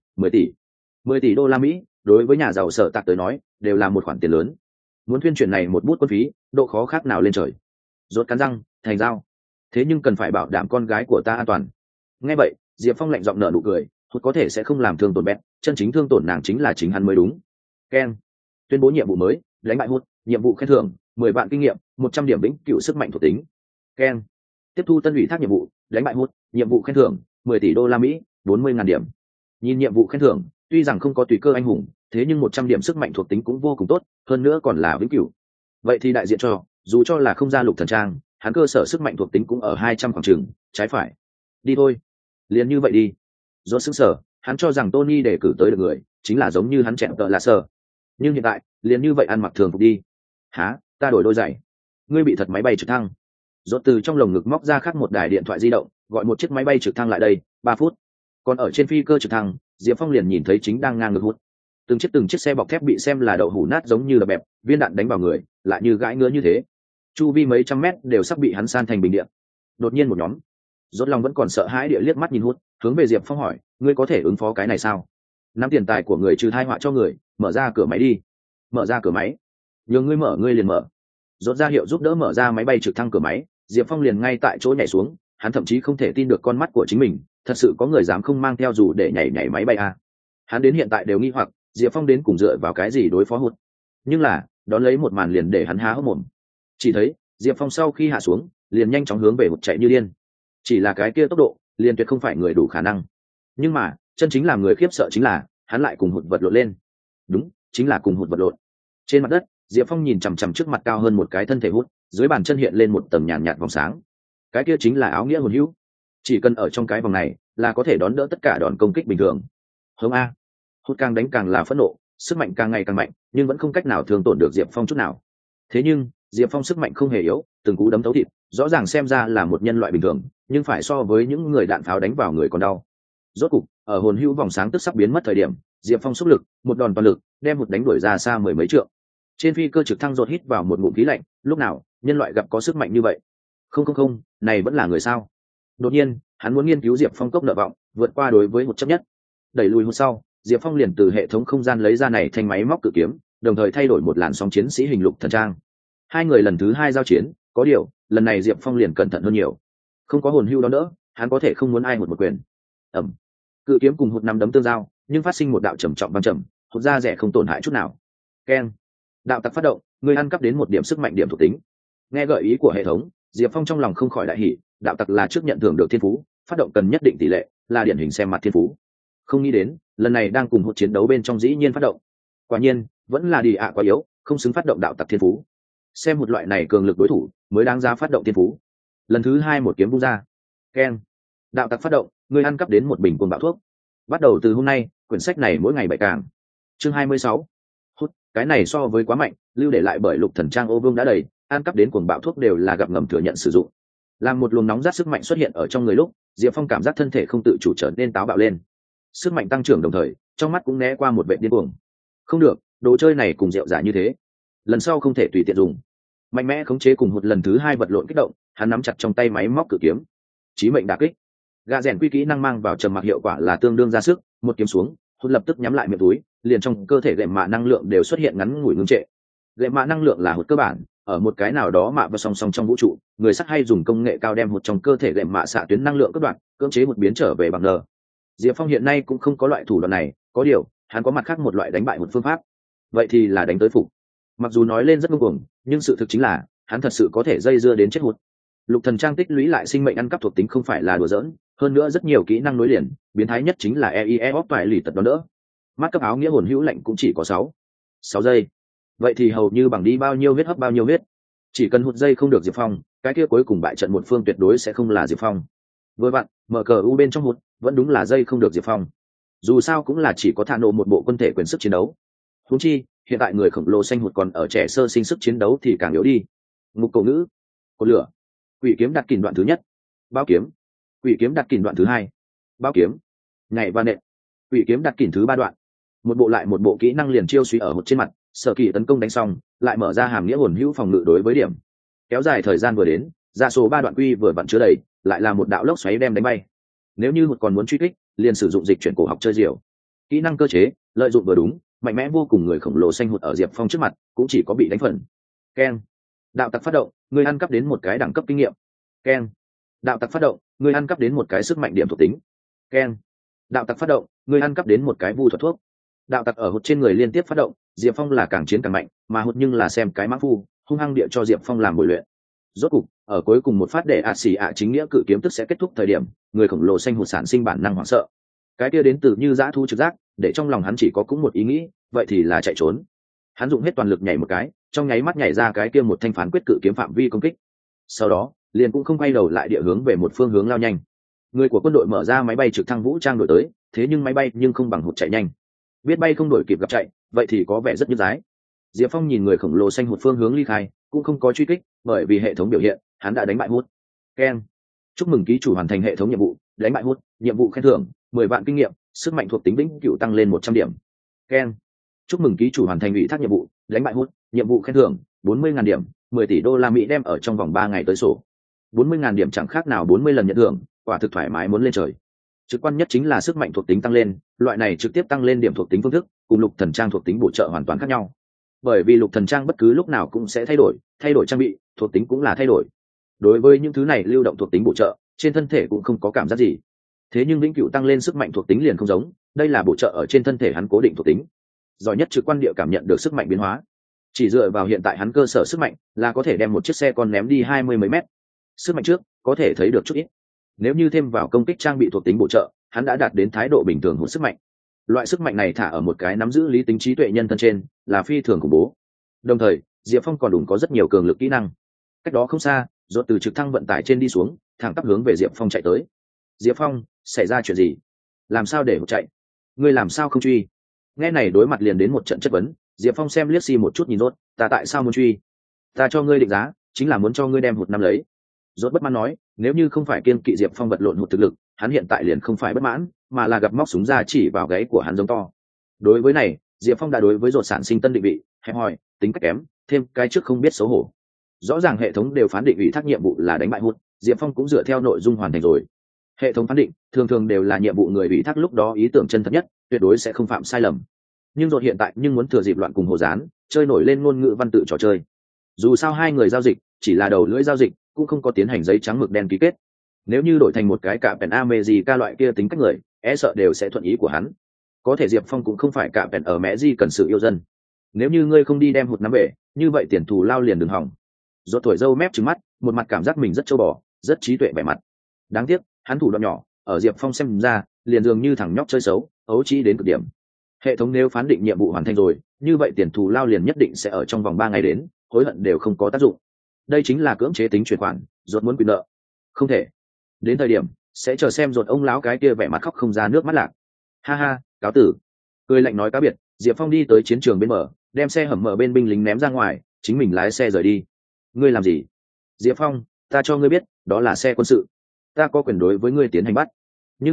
10 tỷ đô la Mỹ, đối với nhà giàu Sở Tạc tới nói, đều là một khoản tiền lớn. Muốn thuyên chuyển này một bút quân phí, độ khó khác nào lên trời. Rốt cắn răng, thành dao. Thế nhưng cần phải bảo đảm con gái của ta an toàn. Nghe vậy, Diệp Phong lạnh giọng nở nụ cười, hụt có thể sẽ không làm thương tổn Bẹt, chân chính thương tổn nàng chính là chính hắn mới đúng. Ken, tuyên bố nhiệm vụ mới, đánh bại hụt, nhiệm vụ khen thưởng, 10 vạn kinh nghiệm, 100 điểm vĩnh cửu sức mạnh thuộc tính. Ken, tiếp thu tân ủy thác nhiệm vụ, đánh bại hụt, nhiệm vụ khen thưởng, 10 tỷ đô la Mỹ, 40.000 điểm. Nhìn nhiệm vụ khen thưởng, tuy rằng không có tùy cơ anh hùng, thế nhưng 100 điểm sức mạnh thuộc tính cũng vô cùng tốt, hơn nữa còn là vĩnh cửu. Vậy thì đại diện cho, dù cho là không ra lục thần trang, hắn cơ sở sức mạnh thuộc tính cũng ở 200 khoảng chừng, trái phải. Đi thôi, liền như vậy đi. Rốt sững sờ, hắn cho rằng Tony để cử tới được người, chính là giống như hắn chẹn tợ là sờ. Nhưng hiện tại, liền như vậy ăn mặc thường phục đi. Hả, ta đổi đôi giày. Ngươi bị thật máy bay trực thăng. Rốt từ trong lồng ngực móc ra khác một đài điện thoại di động, gọi một chiếc máy bay trực thăng lại đây, 3 phút. Còn ở trên phi cơ trực thăng, Diệp Phong liền nhìn thấy chính đang ngang ngược hút. Từng chiếc xe bọc thép bị xem là đậu hũ nát giống như là bẹp, viên đạn đánh vào người, lại như gãi ngứa như thế. Chu vi mấy trăm mét đều sắp bị hắn san thành bình địa. Đột nhiên một nhóm, Rốt lòng vẫn còn sợ hãi địa liếc mắt nhìn hút, hướng về Diệp Phong hỏi, ngươi có thể ứng phó cái này sao? Nắm tiền tài của người trừ thai họa cho người, mở ra cửa máy đi. Mở ra cửa máy. Nhường ngươi mở ngươi liền mở. Rốt ra hiệu giúp đỡ mở ra máy bay trực thăng cửa máy, Diệp Phong liền ngay tại chỗ nhảy xuống, hắn thậm chí không thể tin được con mắt của chính mình, thật sự có người dám không mang theo dù để nhảy máy bay à? Hắn đến hiện tại đều nghi hoặc, Diệp Phong đến cùng dựa vào cái gì đối phó hụt. Nhưng là, đón lấy một màn liền để hắn há hốc mồm. Chỉ thấy, Diệp Phong sau khi hạ xuống, liền nhanh chóng hướng về hụt chạy như điên. Chỉ là cái kia tốc độ, liền tuyệt không phải người đủ khả năng. Nhưng mà, chân chính làm người khiếp sợ chính là, hắn lại cùng hụt vật lộn lên. Đúng, chính là cùng hụt vật lộn. Trên mặt đất, Diệp Phong nhìn chằm chằm trước mặt cao hơn một cái thân thể hút, dưới bàn chân hiện lên một tầng nhàn nhạt vòng sáng. Cái kia chính là áo nghĩa hồn hữu. Chỉ cần ở trong cái vòng này, là có thể đón đỡ tất cả đòn công kích bình thường. Hông a. Hút càng đánh càng là phẫn nộ, sức mạnh càng ngày càng mạnh, nhưng vẫn không cách nào thương tổn được Diệp Phong chút nào. Thế nhưng, Diệp Phong sức mạnh không hề yếu, từng cú đấm thấu thịt, rõ ràng xem ra là một nhân loại bình thường, nhưng phải so với những người đạn pháo đánh vào người còn đau. Rốt cục, ở hồn hữu vòng sáng tức sắp biến mất thời điểm, Diệp Phong xúc lực, một đòn toàn lực, đem hụt đánh đuổi ra xa mười mấy trượng. Trên phi cơ trực thăng rột hít vào một ngụm khí lạnh, lúc nào nhân loại gặp có sức mạnh như vậy? Không, này vẫn là người sao? Đột nhiên, hắn muốn nghiên cứu Diệp Phong cốc nợ vọng, vượt qua đối với hụt chấp nhất. Đẩy lùi hụt sau, Diệp Phong liền từ hệ thống không gian lấy ra này thanh máy móc cự kiếm, đồng thời thay đổi một làn sóng chiến sĩ hình lục thần trang. Hai người lần thứ hai giao chiến, có điều, lần này Diệp Phong liền cẩn thận hơn nhiều. Không có hồn hưu đó nữa, hắn có thể không muốn ai hụt một quyền. Ẩm. Cự kiếm cùng hụt năm đấm tương giao, nhưng phát sinh một đạo trầm trọng băng trầm, hụt ra rẻ không tổn hại chút nào. Keng. Đạo tặc phát động, người ăn cắp đến một điểm sức mạnh điểm thuộc tính. Nghe gợi ý của hệ thống, Diệp Phong trong lòng không khỏi đại hỉ, đạo tặc là trước nhận thưởng được thiên phú, phát động cần nhất định tỷ lệ, là điển hình xem mặt thiên phú. Không nghĩ đến, lần này đang cùng hụt chiến đấu bên trong dĩ nhiên phát động. Quả nhiên, vẫn là đi ạ quá yếu, không xứng phát động đạo tặc thiên phú. Xem một loại này cường lực đối thủ, mới đáng ra phát động thiên phú. Lần thứ hai một kiếm vung ra. Keng. Đạo tặc phát động, người ăn cắp đến một bình cuồng bạo thuốc. Bắt đầu từ hôm nay, quyển sách này mỗi ngày bảy càng. Chương 26. Hút, cái này so với quá mạnh, lưu để lại bởi lục thần trang ô vương đã đầy, ăn cắp đến cuồng bạo thuốc đều là gặp ngầm thừa nhận sử dụng. Làm một luồng nóng rát sức mạnh xuất hiện ở trong người lúc, Diệp Phong cảm giác thân thể không tự chủ trở nên táo bạo lên. sức mạnh tăng trưởng đồng thời trong mắt cũng né qua một vệ điên cuồng. Không được, đồ chơi này cùng rượu giả như thế, lần sau không thể tùy tiện dùng. Mạnh mẽ khống chế cùng một lần thứ hai vật lộn kích động, hắn nắm chặt trong tay máy móc cự kiếm, chí mệnh đả kích. Gạ rèn quy kỹ năng mang vào trầm mặc hiệu quả là tương đương ra sức, một kiếm xuống hút lập tức nhắm lại miệng túi, liền trong cơ thể gệm mạ năng lượng đều xuất hiện ngắn ngủi ngưng trệ. Gệm mạ năng lượng là hút cơ bản, ở một cái nào đó mạ và song song trong vũ trụ, người sắt hay dùng công nghệ cao đem hút trong cơ thể gệm mạ xạ tuyến năng lượng cắt đoạn, cưỡng chế một biến trở về bằng nờ. Diệp Phong hiện nay cũng không có loại thủ đoạn này, có điều hắn có mặt khác một loại đánh bại một phương pháp, vậy thì là đánh tới phục. Mặc dù nói lên rất ngông cuồng, nhưng sự thực chính là hắn thật sự có thể dây dưa đến chết hụt. Lục thần trang tích lũy lại sinh mệnh ăn cắp thuộc tính không phải là đùa giỡn, hơn nữa rất nhiều kỹ năng nối liền, biến thái nhất chính là EIE off toại lì tật đó nữa. Mắt cấp áo nghĩa hồn hữu lệnh cũng chỉ có 6 giây. Vậy thì hầu như bằng đi bao nhiêu huyết hấp bao nhiêu huyết. Chỉ cần hụt dây không được Diệp Phong, cái kia cuối cùng bại trận một phương tuyệt đối sẽ không là Diệp Phong. Với bạn, mở cờ u bên trong hụt, vẫn đúng là dây không được Diệp Phong. Dù sao cũng là chỉ có thả nổ một bộ quân thể quyền sức chiến đấu. Huống chi, hiện tại người khổng lồ xanh hụt còn ở trẻ sơ sinh sức chiến đấu thì càng yếu đi. Ngục cổ ngữ, cột lửa, quỷ kiếm đặt kìm đoạn thứ nhất, bao kiếm, quỷ kiếm đặt kìm đoạn thứ hai, bao kiếm, nhảy và nện, quỷ kiếm đặt kìm thứ ba đoạn. Một bộ lại một bộ kỹ năng liền chiêu suy ở hụt trên mặt, sở kỳ tấn công đánh xong, lại mở ra hàm nghĩa hồn hữu phòng ngự đối với điểm. Kéo dài thời gian vừa đến, ra số 3 đoạn quy vừa vặn chứa đầy, lại là một đạo lốc xoáy đem đánh bay. Nếu như hụt còn muốn truy kích, liền sử dụng dịch chuyển cổ học chơi diều. Kỹ năng cơ chế, lợi dụng vừa đúng, mạnh mẽ vô cùng người khổng lồ xanh hụt ở Diệp Phong trước mặt, cũng chỉ có bị đánh phần. Keng. Đạo tặc phát động, người ăn cắp đến một cái đẳng cấp kinh nghiệm. Keng. Đạo tặc phát động, người ăn cắp đến một cái sức mạnh điểm thuộc tính. Keng. Đạo tặc phát động, người ăn cắp đến một cái vu thuật thuốc. Đạo tặc ở hụt trên người liên tiếp phát động, Diệp Phong là càng chiến càng mạnh, mà hụt nhưng là xem cái mã phu, hung hăng địa cho Diệp Phong làm bồi luyện. Rốt cục, ở cuối cùng một phát để xì chính nghĩa cự kiếm tức sẽ kết thúc thời điểm, người khổng lồ xanh hụt sản sinh bản năng hoảng sợ. Cái kia đến từ như dã thu trực giác, để trong lòng hắn chỉ có cũng một ý nghĩ, vậy thì là chạy trốn. Hắn dùng hết toàn lực nhảy một cái, trong nháy mắt nhảy ra cái kia một thanh phán quyết cự kiếm phạm vi công kích. Sau đó, liền cũng không quay đầu lại địa hướng về một phương hướng lao nhanh. Người của quân đội mở ra máy bay trực thăng vũ trang đổi tới, thế nhưng máy bay nhưng không bằng hụt chạy nhanh. Biết bay không đổi kịp gặp chạy, vậy thì có vẻ rất nhức dái. Diệp Phong nhìn người khổng lồ xanh hụt phương hướng ly khai, cũng không có truy kích, bởi vì hệ thống biểu hiện, hắn đã đánh bại hút. Keng. Chúc mừng ký chủ hoàn thành hệ thống nhiệm vụ, đánh bại hút, nhiệm vụ khen thưởng 10 vạn kinh nghiệm, sức mạnh thuộc tính vĩnh cửu tăng lên 100 điểm. Keng. Chúc mừng ký chủ hoàn thành ủy thác nhiệm vụ, đánh bại hút, nhiệm vụ khen thưởng 40.000 điểm, 10 tỷ đô la Mỹ đem ở trong vòng 3 ngày tới sổ. 40.000 điểm chẳng khác nào 40 lần nhận thưởng, quả thực thoải mái muốn lên trời. Trực quan nhất chính là sức mạnh thuộc tính tăng lên, loại này trực tiếp tăng lên điểm thuộc tính phương thức, cùng lục thần trang thuộc tính bổ trợ hoàn toàn khác nhau. Bởi vì lục thần trang bất cứ lúc nào cũng sẽ thay đổi trang bị, thuộc tính cũng là thay đổi. Đối với những thứ này lưu động thuộc tính bổ trợ, trên thân thể cũng không có cảm giác gì. Thế nhưng vĩnh cửu tăng lên sức mạnh thuộc tính liền không giống, đây là bổ trợ ở trên thân thể hắn cố định thuộc tính. Giỏi nhất trực quan địa cảm nhận được sức mạnh biến hóa. Chỉ dựa vào hiện tại hắn cơ sở sức mạnh là có thể đem một chiếc xe con ném đi 20 mấy mét. Sức mạnh trước có thể thấy được chút ít. Nếu như thêm vào công kích trang bị thuộc tính bổ trợ, hắn đã đạt đến thái độ bình thường hút sức mạnh. Loại sức mạnh này thả ở một cái nắm giữ lý tính trí tuệ nhân thân trên, là phi thường khủng bố. Đồng thời, Diệp Phong còn đủ có rất nhiều cường lực kỹ năng. Cách đó không xa, rốt từ trực thăng vận tải trên đi xuống, thẳng tắp hướng về Diệp Phong chạy tới. Diệp Phong, xảy ra chuyện gì? Làm sao để hụt chạy? Ngươi làm sao không truy? Nghe này đối mặt liền đến một trận chất vấn, Diệp Phong xem liếc xi một chút nhìn rốt, ta tại sao muốn truy? Ta cho ngươi định giá, chính là muốn cho ngươi đem hụt năm lấy. Rốt bất mãn nói, nếu như không phải kiên kỵ Diệp Phong vật lộn hụt thực lực, hắn hiện tại liền không phải bất mãn, mà là gặp móc súng ra chỉ vào gáy của hắn giống to. Đối với này, Diệp Phong đã đối với rốt sản sinh tân định vị, hẹp hòi, tính cách kém, thêm cái trước không biết xấu hổ. Rõ ràng hệ thống đều phán định ủy thác nhiệm vụ là đánh bại hụt, Diệp Phong cũng dựa theo nội dung hoàn thành rồi. Hệ thống phán định thường thường đều là nhiệm vụ người ủy thác lúc đó ý tưởng chân thật nhất, tuyệt đối sẽ không phạm sai lầm. Nhưng rồi hiện tại nhưng muốn thừa dịp loạn cùng hồ dán, chơi nổi lên ngôn ngữ văn tự trò chơi. Dù sao hai người giao dịch chỉ là đầu lưỡi giao dịch, cũng không có tiến hành giấy trắng mực đen ký kết. Nếu như đổi thành một cái cạm pèn Ameji loại kia tính cách người, e sợ đều sẽ thuận ý của hắn. Có thể Diệp Phong cũng không phải cạm pèn ở mẹ gì cần sự yêu dân. Nếu như ngươi không đi đem hụt nắm về, như vậy tiền thù lao liền đừng hỏng. Rốt tuổi râu mép trừng mắt, một mặt cảm giác mình rất châu bò, rất trí tuệ vẻ mặt. Đáng tiếc, hắn thủ đoạn nhỏ, ở Diệp Phong xem ra, liền dường như thằng nhóc chơi xấu, ấu trí đến cực điểm. Hệ thống nếu phán định nhiệm vụ hoàn thành rồi, như vậy tiền thù lao liền nhất định sẽ ở trong vòng 3 ngày đến, hối hận đều không có tác dụng. Đây chính là cưỡng chế tính chuyển khoản, rốt muốn quyền nợ. Không thể. Đến thời điểm, sẽ chờ xem rốt ông lão cái kia vẻ mặt khóc không ra nước mắt lạc. Ha ha, cáo tử. Cười lạnh nói cá biệt, Diệp Phong đi tới chiến trường bên mở, đem xe hầm mở bên binh lính ném ra ngoài, chính mình lái xe rời đi. Ngươi làm gì? Diệp Phong, ta cho ngươi biết, đó là xe quân sự. Ta có quyền đối với ngươi tiến hành bắt. Nhưng mà,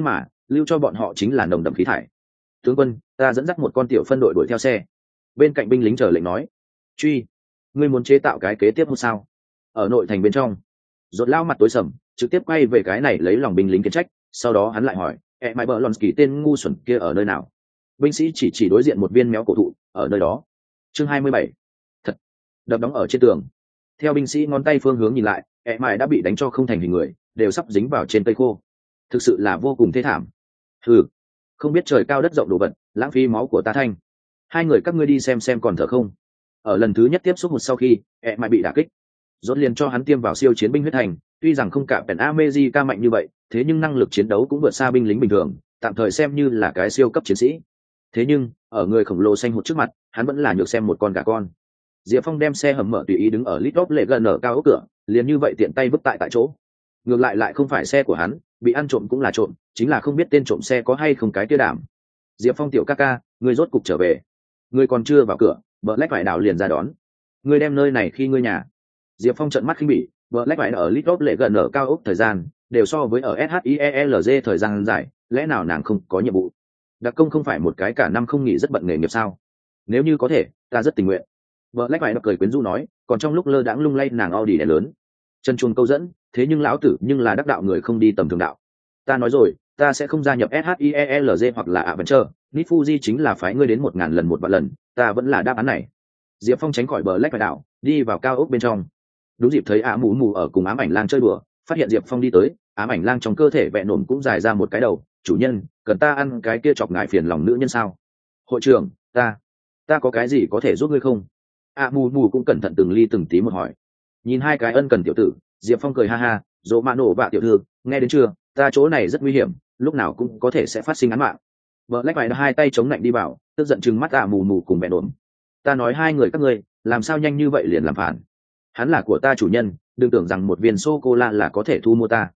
lưu cho bọn họ chính là nồng đậm khí thải. Tướng quân, ta dẫn dắt một con tiểu phân đội đuổi theo xe. Bên cạnh binh lính chờ lệnh nói. Truy, ngươi muốn chế tạo cái kế tiếp một sao? Ở nội thành bên trong, rốt lao mặt tối sầm, trực tiếp quay về cái này lấy lòng binh lính kiến trách. Sau đó hắn lại hỏi, mãi bờ Lonsky tên ngu xuẩn kia ở nơi nào? Binh sĩ chỉ đối diện một viên méo cổ thụ, ở nơi đó. Chương 27. Thật, đập đóng ở trên tường. Theo binh sĩ ngón tay phương hướng nhìn lại, mãi đã bị đánh cho không thành hình người, đều sắp dính vào trên cây khô. Thực sự là vô cùng thê thảm. Ừ, không biết trời cao đất rộng đồ vật, lãng phí máu của ta thanh. Hai người các ngươi đi xem còn thở không? Ở lần thứ nhất tiếp xúc một sau khi mãi bị đả kích, rốt liền cho hắn tiêm vào siêu chiến binh huyết thành. Tuy rằng không cả Pen America mạnh như vậy, thế nhưng năng lực chiến đấu cũng vượt xa binh lính bình thường, tạm thời xem như là cái siêu cấp chiến sĩ. Thế nhưng ở người khổng lồ xanh hụt trước mặt, hắn vẫn là nhược xem một con gà con. Diệp Phong đem xe hầm mở tùy ý đứng ở Litop lệ gần ở cao ốc cửa, liền như vậy tiện tay vứt tại chỗ. Ngược lại không phải xe của hắn, bị ăn trộm cũng là trộm, chính là không biết tên trộm xe có hay không cái kia đảm. Diệp Phong tiểu ca ca, người rốt cục trở về. Người còn chưa vào cửa, Black phải đảo liền ra đón. Người đem nơi này khi ngươi nhà. Diệp Phong trợn mắt khinh bỉ, Black phải ở Litop lệ gần ở cao ốc thời gian, đều so với ở SHIELZ thời gian dài, lẽ nào nàng không có nhiệm vụ? Đặc công không phải một cái cả năm không nghỉ rất bận nghề nghiệp sao? Nếu như có thể, ta rất tình nguyện. Black phải cười quyến rũ nói, còn trong lúc lơ đãng lung lay nàng Audi đèn lớn. Chân chuông câu dẫn, thế nhưng lão tử nhưng là đắc đạo người không đi tầm thường đạo. Ta nói rồi, ta sẽ không gia nhập SHIELZ hoặc là Adventure, Nifuji chính là phái ngươi đến 1000 lần 1 vạn lần, ta vẫn là đáp án này. Diệp Phong tránh khỏi bờ lách phải đảo, đi vào cao ốc bên trong. Đúng dịp thấy mù mù ở cùng ám ảnh lang chơi đùa, phát hiện Diệp Phong đi tới, ám ảnh lang trong cơ thể vẹn nổm cũng dài ra một cái đầu. Chủ nhân, cần ta ăn cái kia chọc ngại phiền lòng nữ nhân sao? Hội trưởng, ta có cái gì có thể giúp ngươi không? Mù mù cũng cẩn thận từng ly từng tí một hỏi. Nhìn hai cái ân cần tiểu tử, Diệp Phong cười ha ha, dỗ mạ nổ bạ tiểu thư, nghe đến chưa? Ta chỗ này rất nguy hiểm, lúc nào cũng có thể sẽ phát sinh án mạng. Vợ lách phải hai tay chống lạnh đi vào, tức giận chừng mắt mù mù cùng mẹ đồn. Ta nói hai người các ngươi, làm sao nhanh như vậy liền làm phản? Hắn là của ta chủ nhân, đừng tưởng rằng một viên sô cô la là có thể thu mua ta.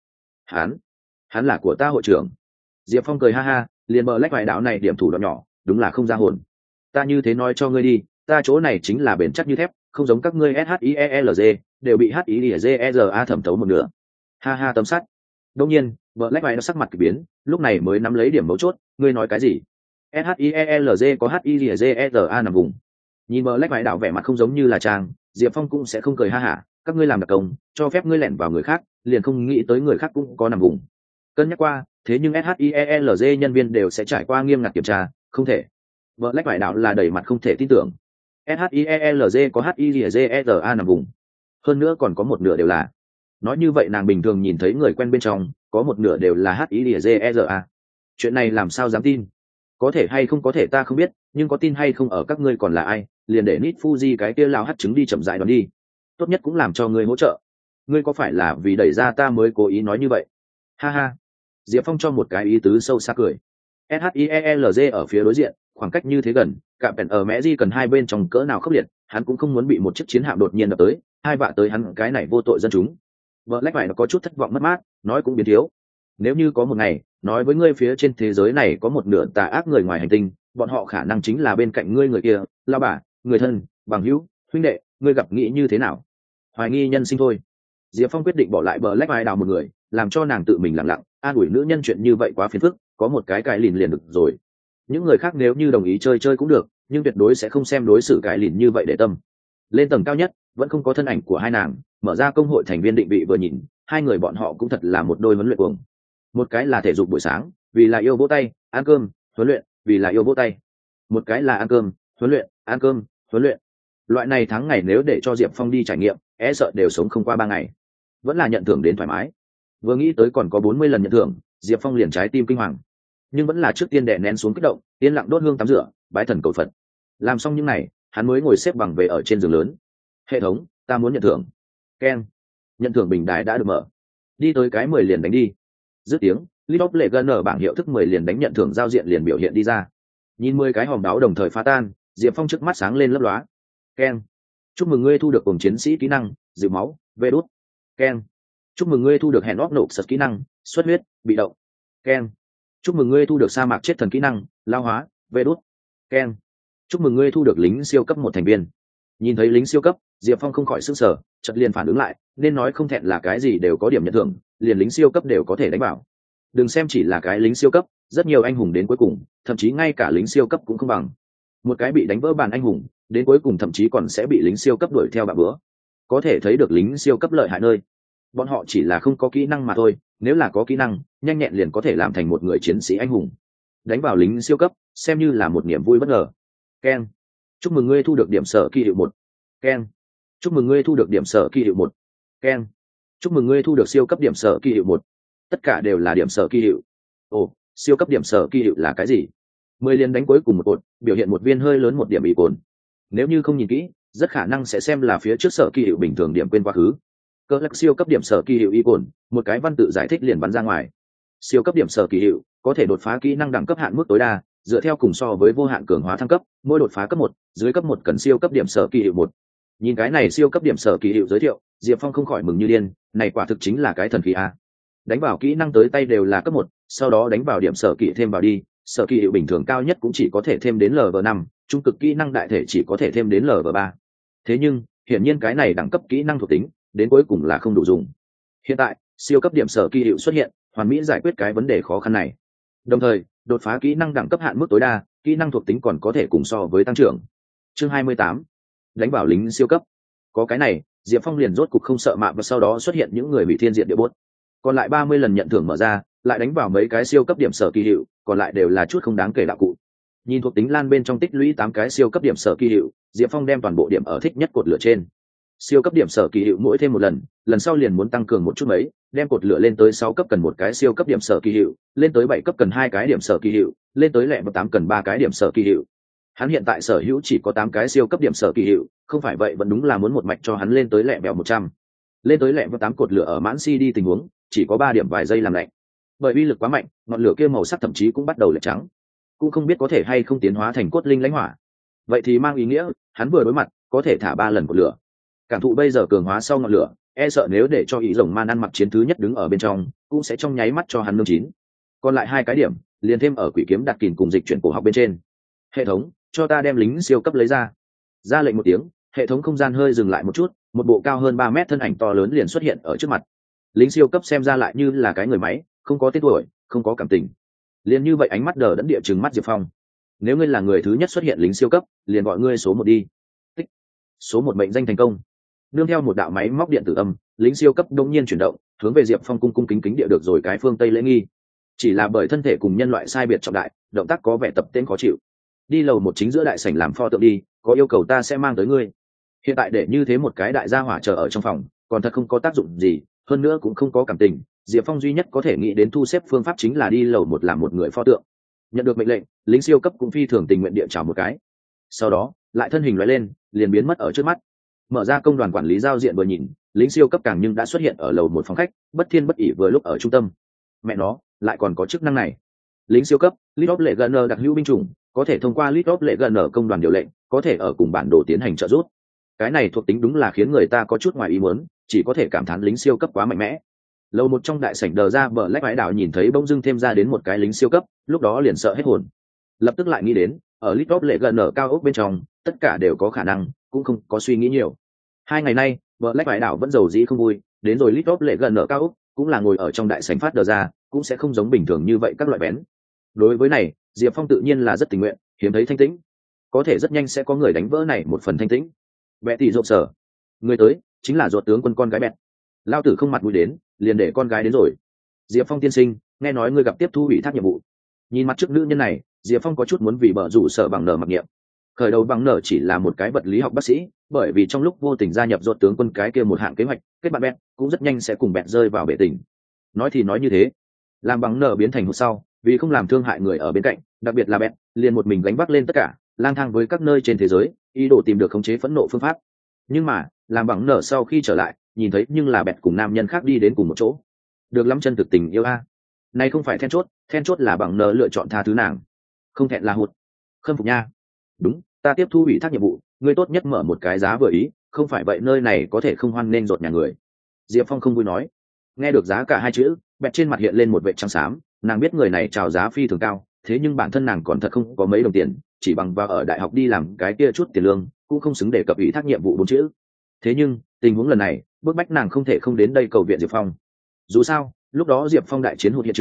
Hắn là của ta hội trưởng. Diệp Phong cười ha ha, liền bờ lách vài đạo này điểm thủ đoạn nhỏ, đúng là không ra hồn. Ta như thế nói cho ngươi đi, ta chỗ này chính là bền chắc như thép, không giống các ngươi SHIELZ, đều bị HIEZERA thẩm thấu một nửa. Ha ha tấm sắt. Đương nhiên, bờ lách vài nó sắc mặt kỳ biến, lúc này mới nắm lấy điểm mấu chốt, ngươi nói cái gì? SHIELZ có HIEZERA nằm vùng. Nhìn bờ lách vài đạo vẻ mặt không giống như là trang, Diệp Phong cũng sẽ không cười ha hả, các ngươi làm đặc công, cho phép ngươi lẻn vào người khác, liền không nghĩ tới người khác cũng có nằm vùng. Cân nhắc qua, thế nhưng SHIELZ nhân viên đều sẽ trải qua nghiêm ngặt kiểm tra, không thể. Vợ lách vải đạo là đẩy mặt không thể tin tưởng. SHIELZ có HIEZERA nằm vùng. Hơn nữa còn có một nửa đều là. Nói như vậy nàng bình thường nhìn thấy người quen bên trong, có một nửa đều là HIEZERA. Chuyện này làm sao dám tin? Có thể hay không có thể ta không biết, nhưng có tin hay không ở các ngươi còn là ai, liền để Nít Fuji cái kia lao hắt trứng đi chậm rãi đón đi. Tốt nhất cũng làm cho ngươi hỗ trợ. Ngươi có phải là vì đẩy ra ta mới cố ý nói như vậy? Ha ha. Diệp Phong cho một cái ý tứ sâu xa cười. SHIELZ ở phía đối diện, khoảng cách như thế gần, cả bèn ở mẹ di cần hai bên trong cỡ nào khốc liệt, hắn cũng không muốn bị một chiếc chiến hạm đột nhiên đập tới, hai vạ tới hắn cái này vô tội dân chúng. Vợ lách phải nó có chút thất vọng mất mát, nói cũng biến thiếu. Nếu như có một ngày, nói với ngươi phía trên thế giới này có một nửa tà ác người ngoài hành tinh, bọn họ khả năng chính là bên cạnh ngươi người kia, lao bà, người thân, bằng hữu, huynh đệ, ngươi gặp nghĩ như thế nào? Hoài nghi nhân sinh thôi. Diệp Phong quyết định bỏ lại bờ lách vai đào một người, làm cho nàng tự mình lặng lặng, an ủi nữ nhân chuyện như vậy quá phiền phức, có một cái liền được rồi. Những người khác nếu như đồng ý chơi cũng được, nhưng tuyệt đối sẽ không xem đối xử cái lìn như vậy để tâm. Lên tầng cao nhất, vẫn không có thân ảnh của hai nàng, mở ra công hội thành viên định vị vừa nhìn, hai người bọn họ cũng thật là một đôi huấn luyện cuồng. Một cái là thể dục buổi sáng, vì là yêu vỗ tay, ăn cơm, huấn luyện, vì là yêu vỗ tay. Một cái là ăn cơm, huấn luyện, ăn cơm, huấn luyện. Loại này tháng ngày nếu để cho Diệp Phong đi trải nghiệm, sợ đều sống không qua 3 ngày. Vẫn là nhận thưởng đến thoải mái. Vừa nghĩ tới còn có 40 lần nhận thưởng, Diệp Phong liền trái tim kinh hoàng. Nhưng vẫn là trước tiên đè nén xuống kích động, yên lặng đốt hương tắm rửa, bái thần cầu Phật. Làm xong những này, hắn mới ngồi xếp bằng về ở trên giường lớn. Hệ thống, ta muốn nhận thưởng. Ken, nhận thưởng bình đài đã được mở. Đi tới cái 10 liền đánh đi. Dứt tiếng, Lidop lệ gần ở bảng hiệu thức 10 liền đánh nhận thưởng giao diện liền biểu hiện đi ra. Nhìn 10 cái hòm đáo đồng thời phá tan, Diệp Phong trước mắt sáng lên lấp lóa. Ken, chúc mừng ngươi thu được cùng chiến sĩ kỹ năng dịu máu, vê đốt. Ken, chúc mừng ngươi thu được hẹn óc nổ sật kỹ năng xuất huyết, bị động. Ken, chúc mừng ngươi thu được sa mạc chết thần kỹ năng lao hóa, vê đốt. Ken, chúc mừng ngươi thu được lính siêu cấp 1 thành viên. Nhìn thấy lính siêu cấp, Diệp Phong không khỏi sững sờ, chợt liền phản ứng lại, nên nói không thẹn là cái gì đều có điểm nhận thưởng, liền lính siêu cấp đều có thể đánh bảo. đừng xem chỉ là cái lính siêu cấp, rất nhiều anh hùng đến cuối cùng thậm chí ngay cả lính siêu cấp cũng không bằng. Một cái bị đánh vỡ bàn anh hùng đến cuối cùng thậm chí còn sẽ bị lính siêu cấp đuổi theo bạ bữa. Có thể thấy được lính siêu cấp lợi hại nơi bọn họ chỉ là không có kỹ năng mà thôi, nếu là có kỹ năng nhanh nhẹn liền có thể làm thành một người chiến sĩ anh hùng. Đánh vào lính siêu cấp xem như là một niềm vui bất ngờ. Ken, chúc mừng ngươi thu được điểm sở kỳ hiệu 1. Ken, chúc mừng ngươi thu được điểm sở kỳ hiệu 1. Ken, chúc mừng ngươi thu được siêu cấp điểm sở kỳ hiệu 1. Tất cả đều là điểm sở kỳ hiệu. Ồ, siêu cấp điểm sở kỳ hiệu là cái gì? 10 liền đánh cuối cùng một cột, biểu hiện một viên hơi lớn một điểm bị cồn. Nếu như không nhìn kỹ, rất khả năng sẽ xem là phía trước sở kỳ hiệu bình thường điểm quên quá khứ. Cỡ lắc siêu cấp điểm sở kỳ hiệu y cồn, một cái văn tự giải thích liền bắn ra ngoài. Siêu cấp điểm sở kỳ hiệu có thể đột phá kỹ năng đẳng cấp hạn mức tối đa, dựa theo cùng so với vô hạn cường hóa thăng cấp, mỗi đột phá cấp 1, dưới cấp 1 cần siêu cấp điểm sở kỳ hiệu 1. Nhìn cái này siêu cấp điểm sở kỳ hiệu giới thiệu, Diệp Phong không khỏi mừng như điên, này quả thực chính là cái thần khí a. Đánh vào kỹ năng tới tay đều là cấp 1, sau đó đánh vào điểm sở kỳ thêm vào đi, sở kỳ hiệu bình thường cao nhất cũng chỉ có thể thêm đến Lv5, trung cực kỹ năng đại thể chỉ có thể thêm đến Lv3. Thế nhưng, hiển nhiên cái này đẳng cấp kỹ năng thuộc tính, đến cuối cùng là không đủ dùng. Hiện tại, siêu cấp điểm sở kỳ hiệu xuất hiện, hoàn mỹ giải quyết cái vấn đề khó khăn này. Đồng thời, đột phá kỹ năng đẳng cấp hạn mức tối đa, kỹ năng thuộc tính còn có thể cùng so với tăng trưởng. Chương 28, đánh vào lính siêu cấp. Có cái này, Diệp Phong liền rốt cục không sợ mạ và sau đó xuất hiện những người bị thiên diện địa bốt. Còn lại 30 lần nhận thưởng mở ra, lại đánh vào mấy cái siêu cấp điểm sở kỳ hiệu, còn lại đều là chút không đáng kể đạo cụ. Nhìn thuộc tính lan bên trong tích lũy 8 cái siêu cấp điểm sở kỳ hiệu, Diệp Phong đem toàn bộ điểm ở thích nhất cột lửa trên. Siêu cấp điểm sở kỳ hiệu mỗi thêm một lần, lần sau liền muốn tăng cường một chút mấy, đem cột lửa lên tới 6 cấp cần một cái siêu cấp điểm sở kỳ hiệu, lên tới 7 cấp cần 2 cái điểm sở kỳ hiệu, lên tới lẹ 8 cần 3 cái điểm sở kỳ hiệu. Hắn hiện tại sở hữu chỉ có 8 cái siêu cấp điểm sở kỳ hiệu, không phải vậy vẫn đúng là muốn một mạch cho hắn lên tới lẹ bèo 100. Lên tới lẹ 8 cột lửa ở mãn CD tình huống, chỉ có 3 điểm vài giây làm lạnh. Bởi uy lực quá mạnh, ngọn lửa kia màu sắc thậm chí cũng bắt đầu lệch trắng. Cũng không biết có thể hay không tiến hóa thành cốt linh lãnh hỏa. Vậy thì mang ý nghĩa, hắn vừa đối mặt, có thể thả 3 lần cột lửa. Cảm thụ bây giờ cường hóa sau ngọn lửa, e sợ nếu để cho ý rồng man ăn mặc chiến thứ nhất đứng ở bên trong, cũng sẽ trong nháy mắt cho hắn nương chín. Còn lại 2 cái điểm, liền thêm ở quỷ kiếm đặt kìm cùng dịch chuyển cổ học bên trên. Hệ thống, cho ta đem lính siêu cấp lấy ra. Ra lệnh một tiếng, hệ thống không gian hơi dừng lại một chút, một bộ cao hơn 3 mét thân ảnh to lớn liền xuất hiện ở trước mặt. Lính siêu cấp xem ra lại như là cái người máy, không có tên tuổi, không có cảm tình. Liền như vậy ánh mắt đờ đẫn địa trừng mắt Diệp Phong. Nếu ngươi là người thứ nhất xuất hiện lính siêu cấp, liền gọi ngươi số 1 đi. Tích. Số 1 mệnh danh thành công. Nương theo một đạo máy móc điện tử âm, lính siêu cấp đột nhiên chuyển động, hướng về Diệp Phong cung cung kính kính địa được rồi cái phương Tây lễ nghi. Chỉ là bởi thân thể cùng nhân loại sai biệt trọng đại, động tác có vẻ tập tên khó chịu. Đi lầu một chính giữa đại sảnh làm pho tượng đi, có yêu cầu ta sẽ mang tới ngươi. Hiện tại để như thế một cái đại gia hỏa chờ ở trong phòng, còn thật không có tác dụng gì, hơn nữa cũng không có cảm tình. Diệp Phong duy nhất có thể nghĩ đến thu xếp phương pháp chính là đi lầu một làm một người pho tượng. Nhận được mệnh lệnh, lính siêu cấp cũng phi thường tình nguyện địa chào một cái. Sau đó, lại thân hình lóe lên, liền biến mất ở trước mắt. Mở ra công đoàn quản lý giao diện vừa nhìn, lính siêu cấp càng nhưng đã xuất hiện ở lầu một phòng khách, bất thiên bất ỉ vừa lúc ở trung tâm. Mẹ nó, lại còn có chức năng này. Lính siêu cấp, League of Legends đặc hữu binh chủng, có thể thông qua League of Legends công đoàn điều lệnh, có thể ở cùng bản đồ tiến hành trợ giúp. Cái này thuộc tính đúng là khiến người ta có chút ngoài ý muốn, chỉ có thể cảm thán lính siêu cấp quá mạnh mẽ. Lầu một trong đại sảnh đờ ra bờ lách bãi đảo nhìn thấy bỗng dưng thêm ra đến một cái lính siêu cấp, lúc đó liền sợ hết hồn. Lập tức lại nghĩ đến, ở League of Legends cao ốc bên trong, tất cả đều có khả năng, cũng không có suy nghĩ nhiều. 2 ngày nay, bờ lách bãi đảo vẫn giàu dĩ không vui, đến rồi League of Legends cao ốc, cũng là ngồi ở trong đại sảnh phát đờ ra, cũng sẽ không giống bình thường như vậy các loại bén. Đối với này, Diệp Phong tự nhiên là rất tình nguyện, hiếm thấy thanh tĩnh. Có thể rất nhanh sẽ có người đánh vỡ này một phần thanh tĩnh. Bẹ tỷ rộp sở. Người tới, chính là ruột tướng quân con gái Bẹt. Lao tử không mặt mũi đến, liền để con gái đến rồi. Diệp Phong tiên sinh, nghe nói ngươi gặp tiếp thu ủy thác nhiệm vụ. Nhìn mặt trước nữ nhân này, Diệp Phong có chút muốn vì bợ rủ sở bằng nở mặc niệm. Khởi đầu bằng nở chỉ là một cái vật lý học bác sĩ, bởi vì trong lúc vô tình gia nhập ruột tướng quân cái kia một hạng kế hoạch, kết bạn Bẹt, cũng rất nhanh sẽ cùng Bẹt rơi vào bể tình. Nói thì nói như thế, làm bằng nở biến thành hụt sau, vì không làm thương hại người ở bên cạnh, đặc biệt là Bẹt, liền một mình gánh vác lên tất cả, lang thang với các nơi trên thế giới, ý đồ tìm được khống chế phẫn nộ phương pháp. Nhưng mà, làm bằng nở sau khi trở lại, nhìn thấy nhưng là Bẹt cùng nam nhân khác đi đến cùng một chỗ. Được lắm chân thực tình yêu a. Này không phải then chốt là bằng nở lựa chọn tha thứ nàng. Không thẹn là hụt. Khâm phục nha. Đúng, ta tiếp thu ủy thác nhiệm vụ, ngươi tốt nhất mở một cái giá vừa ý, không phải vậy nơi này có thể không hoan nên rột nhà người. Diệp Phong không vui nói. Nghe được giá cả 2 chữ, Bẹt trên mặt hiện lên một vệt trắng xám, nàng biết người này chào giá phi thường cao, thế nhưng bản thân nàng còn thật không có mấy đồng tiền, chỉ bằng vào ở đại học đi làm cái kia chút tiền lương, cũng không xứng để cập ủy thác nhiệm vụ 4 chữ. Thế nhưng, tình huống lần này, bức bách nàng không thể không đến đây cầu viện Diệp Phong. Dù sao, lúc đó Diệp Phong đại chiến hụt hiện trường,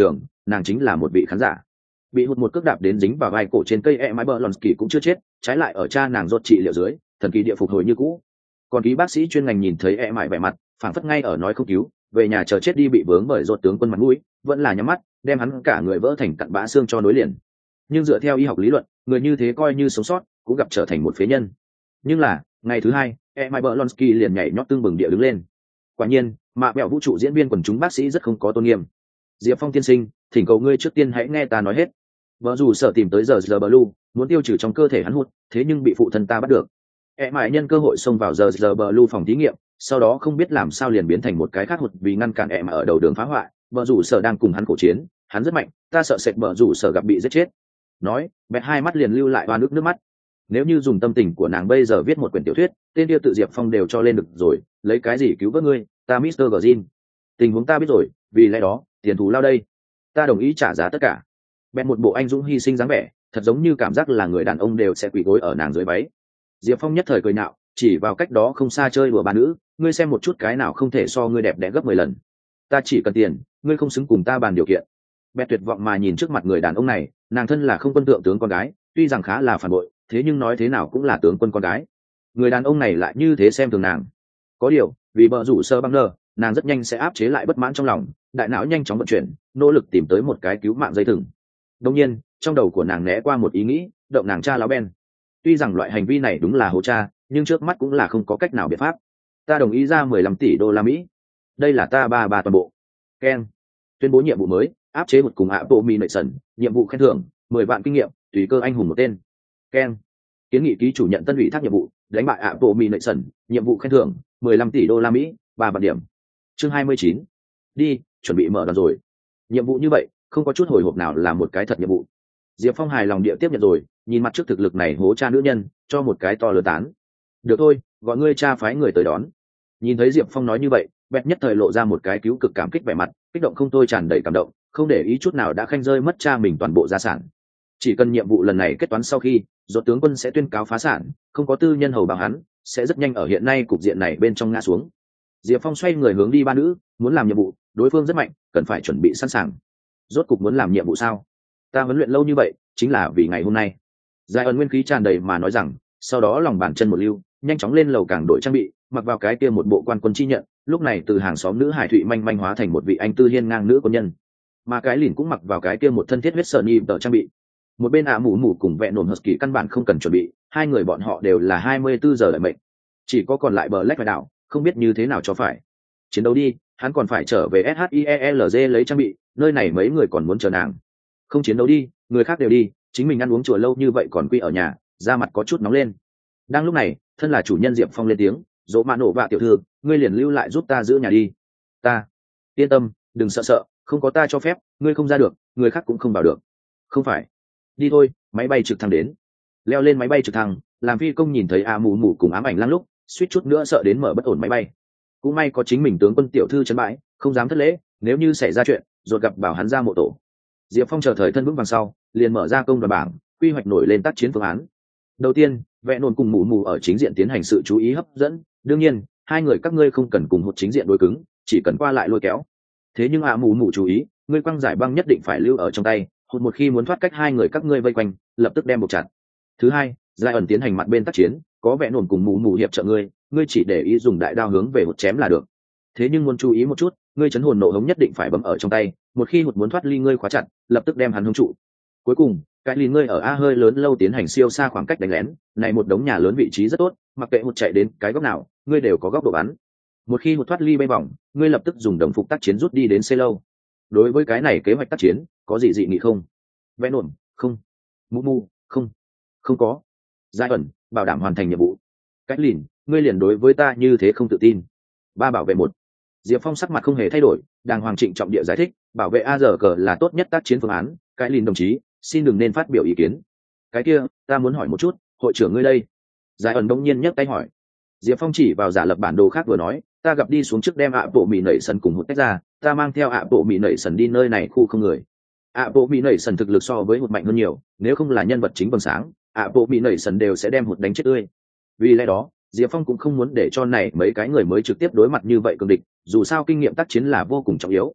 nàng chính là một vị khán giả. Bị hụt một cước đạp đến dính vào vai cổ trên cây e mái bờ lòn kỳ cũng chưa chết, trái lại ở cha nàng rốt trị liệu dưới thần kỳ địa phục hồi như cũ. Còn ký bác sĩ chuyên ngành nhìn thấy e mái vẻ mặt phảng phất ngay ở nói không cứu, về nhà chờ chết đi bị vướng bởi rốt tướng quân mặt mũi, vẫn là nhắm mắt đem hắn cả người vỡ thành cặn bã xương cho nối liền. Nhưng dựa theo y học lý luận, người như thế coi như sống sót cũng gặp trở thành một phế nhân. Nhưng là ngày thứ hai e mái bờ lòn kỳ liền nhảy nhót tương bừng địa đứng lên. Quả nhiên mạ mẹo vũ trụ diễn viên quần chúng bác sĩ rất không có tôn nghiêm. Diệp Phong tiên sinh, thỉnh cầu ngươi trước tiên hãy nghe ta nói hết. Vợ dù sợ tìm tới giờ Blue, muốn tiêu trừ trong cơ thể hắn hụt, thế nhưng bị phụ thân ta bắt được. E mãi nhân cơ hội xông vào giờ Blue phòng thí nghiệm, sau đó không biết làm sao liền biến thành một cái khác hụt vì ngăn cản e mà ở đầu đường phá hoại. Vợ dù sợ đang cùng hắn cổ chiến, hắn rất mạnh, ta sợ sệt vợ dù sợ gặp bị giết chết. Nói, bẹt hai mắt liền lưu lại hoa nước mắt. Nếu như dùng tâm tình của nàng bây giờ viết một quyển tiểu thuyết, tên kia tự Diệp Phong đều cho lên được rồi, lấy cái gì cứu vớt ngươi, ta Mr. Green. Tình huống ta biết rồi, vì lẽ đó, tiền thù lao đây. Ta đồng ý trả giá tất cả. Bèn một bộ anh dũng hy sinh dáng vẻ, thật giống như cảm giác là người đàn ông đều sẽ quỳ gối ở nàng dưới váy. Diệp Phong nhất thời cười nhạo, chỉ vào cách đó không xa chơi đùa bà nữ, ngươi xem một chút cái nào không thể so ngươi đẹp đẽ gấp 10 lần. Ta chỉ cần tiền, ngươi không xứng cùng ta bàn điều kiện. Bèn tuyệt vọng mà nhìn trước mặt người đàn ông này, nàng thân là không quân tượng tướng con gái, tuy rằng khá là phản bội, thế nhưng nói thế nào cũng là tướng quân con gái. Người đàn ông này lại như thế xem thường nàng. Có điều, vì bờ rủ sơ băng nơ, nàng rất nhanh sẽ áp chế lại bất mãn trong lòng, đại não nhanh chóng vận chuyển, nỗ lực tìm tới một cái cứu mạng dây thừng. Đương nhiên, trong đầu của nàng né qua một ý nghĩ, động nàng cha láo Ben. Tuy rằng loại hành vi này đúng là hố cha, nhưng trước mắt cũng là không có cách nào biện pháp. Ta đồng ý ra 15 tỷ đô la Mỹ. Đây là ta ba toàn bộ. Ken. Tuyên bố nhiệm vụ mới, áp chế một cùng Apple Nation, nhiệm vụ khen thưởng, 10 vạn kinh nghiệm, tùy cơ anh hùng một tên. Ken. Kiến nghị ký chủ nhận tân ủy thác nhiệm vụ, đánh bại Apple Nation, nhiệm vụ khen thưởng, 15 tỷ đô la Mỹ, 3 vạn điểm. Chương 29. Đi, chuẩn bị mở đoàn rồi. Nhiệm vụ như vậy, không có chút hồi hộp nào là một cái thật nhiệm vụ. Diệp Phong hài lòng địa tiếp nhận rồi, nhìn mặt trước thực lực này hố cha nữ nhân, cho một cái to lớn tán. Được thôi, gọi ngươi cha phái người tới đón. Nhìn thấy Diệp Phong nói như vậy, Bẹt nhất thời lộ ra một cái cứu cực cảm kích vẻ mặt, kích động không thôi tràn đầy cảm động, không để ý chút nào đã khanh rơi mất cha mình toàn bộ gia sản. Chỉ cần nhiệm vụ lần này kết toán sau khi, Dột tướng quân sẽ tuyên cáo phá sản, không có tư nhân hầu bảo hắn, sẽ rất nhanh ở hiện nay cục diện này bên trong ngã xuống. Diệp Phong xoay người hướng đi ba nữ, muốn làm nhiệm vụ, đối phương rất mạnh, cần phải chuẩn bị sẵn sàng. Rốt cục muốn làm nhiệm vụ sao? Ta huấn luyện lâu như vậy, chính là vì ngày hôm nay. Giải ẩn nguyên khí tràn đầy mà nói rằng, sau đó lòng bàn chân một lưu, nhanh chóng lên lầu cảng đội trang bị, mặc vào cái kia một bộ quan quân chi nhận, lúc này từ hàng xóm nữ hải thụy manh manh hóa thành một vị anh tư hiên ngang nữ quân nhân. Mà cái lìn cũng mặc vào cái kia một thân thiết huyết sơn y tờ trang bị. Một bên mũ mũ cùng vẹn nổn husky căn bản không cần chuẩn bị, hai người bọn họ đều là 24 giờ đợi mệnh. Chỉ có còn lại bờ lách và đảo, không biết như thế nào cho phải. Chiến đấu đi, hắn còn phải trở về SHIELZ lấy trang bị, nơi này mấy người còn muốn chờ nàng. Không chiến đấu đi, người khác đều đi, chính mình ăn uống chùa lâu như vậy còn quy ở nhà, da mặt có chút nóng lên. Đang lúc này, thân là chủ nhân Diệp Phong lên tiếng, dỗ mã nổ vạ tiểu thư, ngươi liền lưu lại giúp ta giữ nhà đi. Ta yên tâm, đừng sợ, không có ta cho phép, ngươi không ra được, người khác cũng không vào được. Không phải, đi thôi, máy bay trực thăng đến. Leo lên máy bay trực thăng, làm phi công nhìn thấy mù mù cùng ám ảnh lăng lúc, suýt chút nữa sợ đến mở bất ổn máy bay. Cũng may có chính mình tướng quân tiểu thư trấn bãi, không dám thất lễ, nếu như xảy ra chuyện, rồi gặp bảo hắn ra mộ tổ. Diệp Phong chờ thời thân vững vàng sau, liền mở ra công đoàn bảng, quy hoạch nổi lên tác chiến phương án. Đầu tiên, vẹn nôn cùng mù mù ở chính diện tiến hành sự chú ý hấp dẫn, đương nhiên, hai người các ngươi không cần cùng hụt chính diện đối cứng, chỉ cần qua lại lôi kéo. Thế nhưng mù mù chú ý, ngươi quăng giải băng nhất định phải lưu ở trong tay, hụt một khi muốn thoát cách hai người các ngươi vây quanh, lập tức đem buộc chặt. Thứ hai, giải ẩn tiến hành mặt bên tác chiến, có vẹn nôn cùng mù mù hiệp trợ ngươi chỉ để ý dùng đại đao hướng về hụt chém là được. Thế nhưng muốn chú ý một chút, ngươi chấn hồn nộ hống nhất định phải bấm ở trong tay, một khi hụt muốn thoát ly ngươi khóa chặt, lập tức đem hắn hống trụ. Cuối cùng, cái lìn ngươi ở hơi lớn lâu tiến hành siêu xa khoảng cách đánh lén, này một đống nhà lớn vị trí rất tốt, mặc kệ hụt chạy đến cái góc nào, ngươi đều có góc độ bắn. Một khi hụt thoát ly bay vòng, ngươi lập tức dùng đồng phục tác chiến rút đi đến C lâu. Đối với cái này kế hoạch tác chiến, có gì dị nghị không? Vẽ nổn, không. Mù mù, không có. Giải ẩn, bảo đảm hoàn thành nhiệm vụ. Cách lìn, ngươi liền đối với ta như thế không tự tin. Ba bảo vệ một. Diệp Phong sắc mặt không hề thay đổi, đàng hoàng trịnh trọng địa giải thích, bảo vệ AZG là tốt nhất tác chiến phương án, cái lìn đồng chí, xin đừng nên phát biểu ý kiến. Cái kia, ta muốn hỏi một chút, hội trưởng ngươi đây? Giải ẩn đông nhiên nhấc tay hỏi. Diệp Phong chỉ vào giả lập bản đồ khác vừa nói, ta gặp đi xuống trước đem bộ mì nảy sần cùng hụt tách ra, ta mang theo bộ mì nảy sần đi nơi này khu không người. Bộ mì nảy sần thực lực so với hụt mạnh hơn nhiều, nếu không là nhân vật chính vầng sáng, bộ mì nảy sần đều sẽ đem hụt đánh chết tươi. Vì lẽ đó, Diệp Phong cũng không muốn để cho này mấy cái người mới trực tiếp đối mặt như vậy cường địch, dù sao kinh nghiệm tác chiến là vô cùng trọng yếu.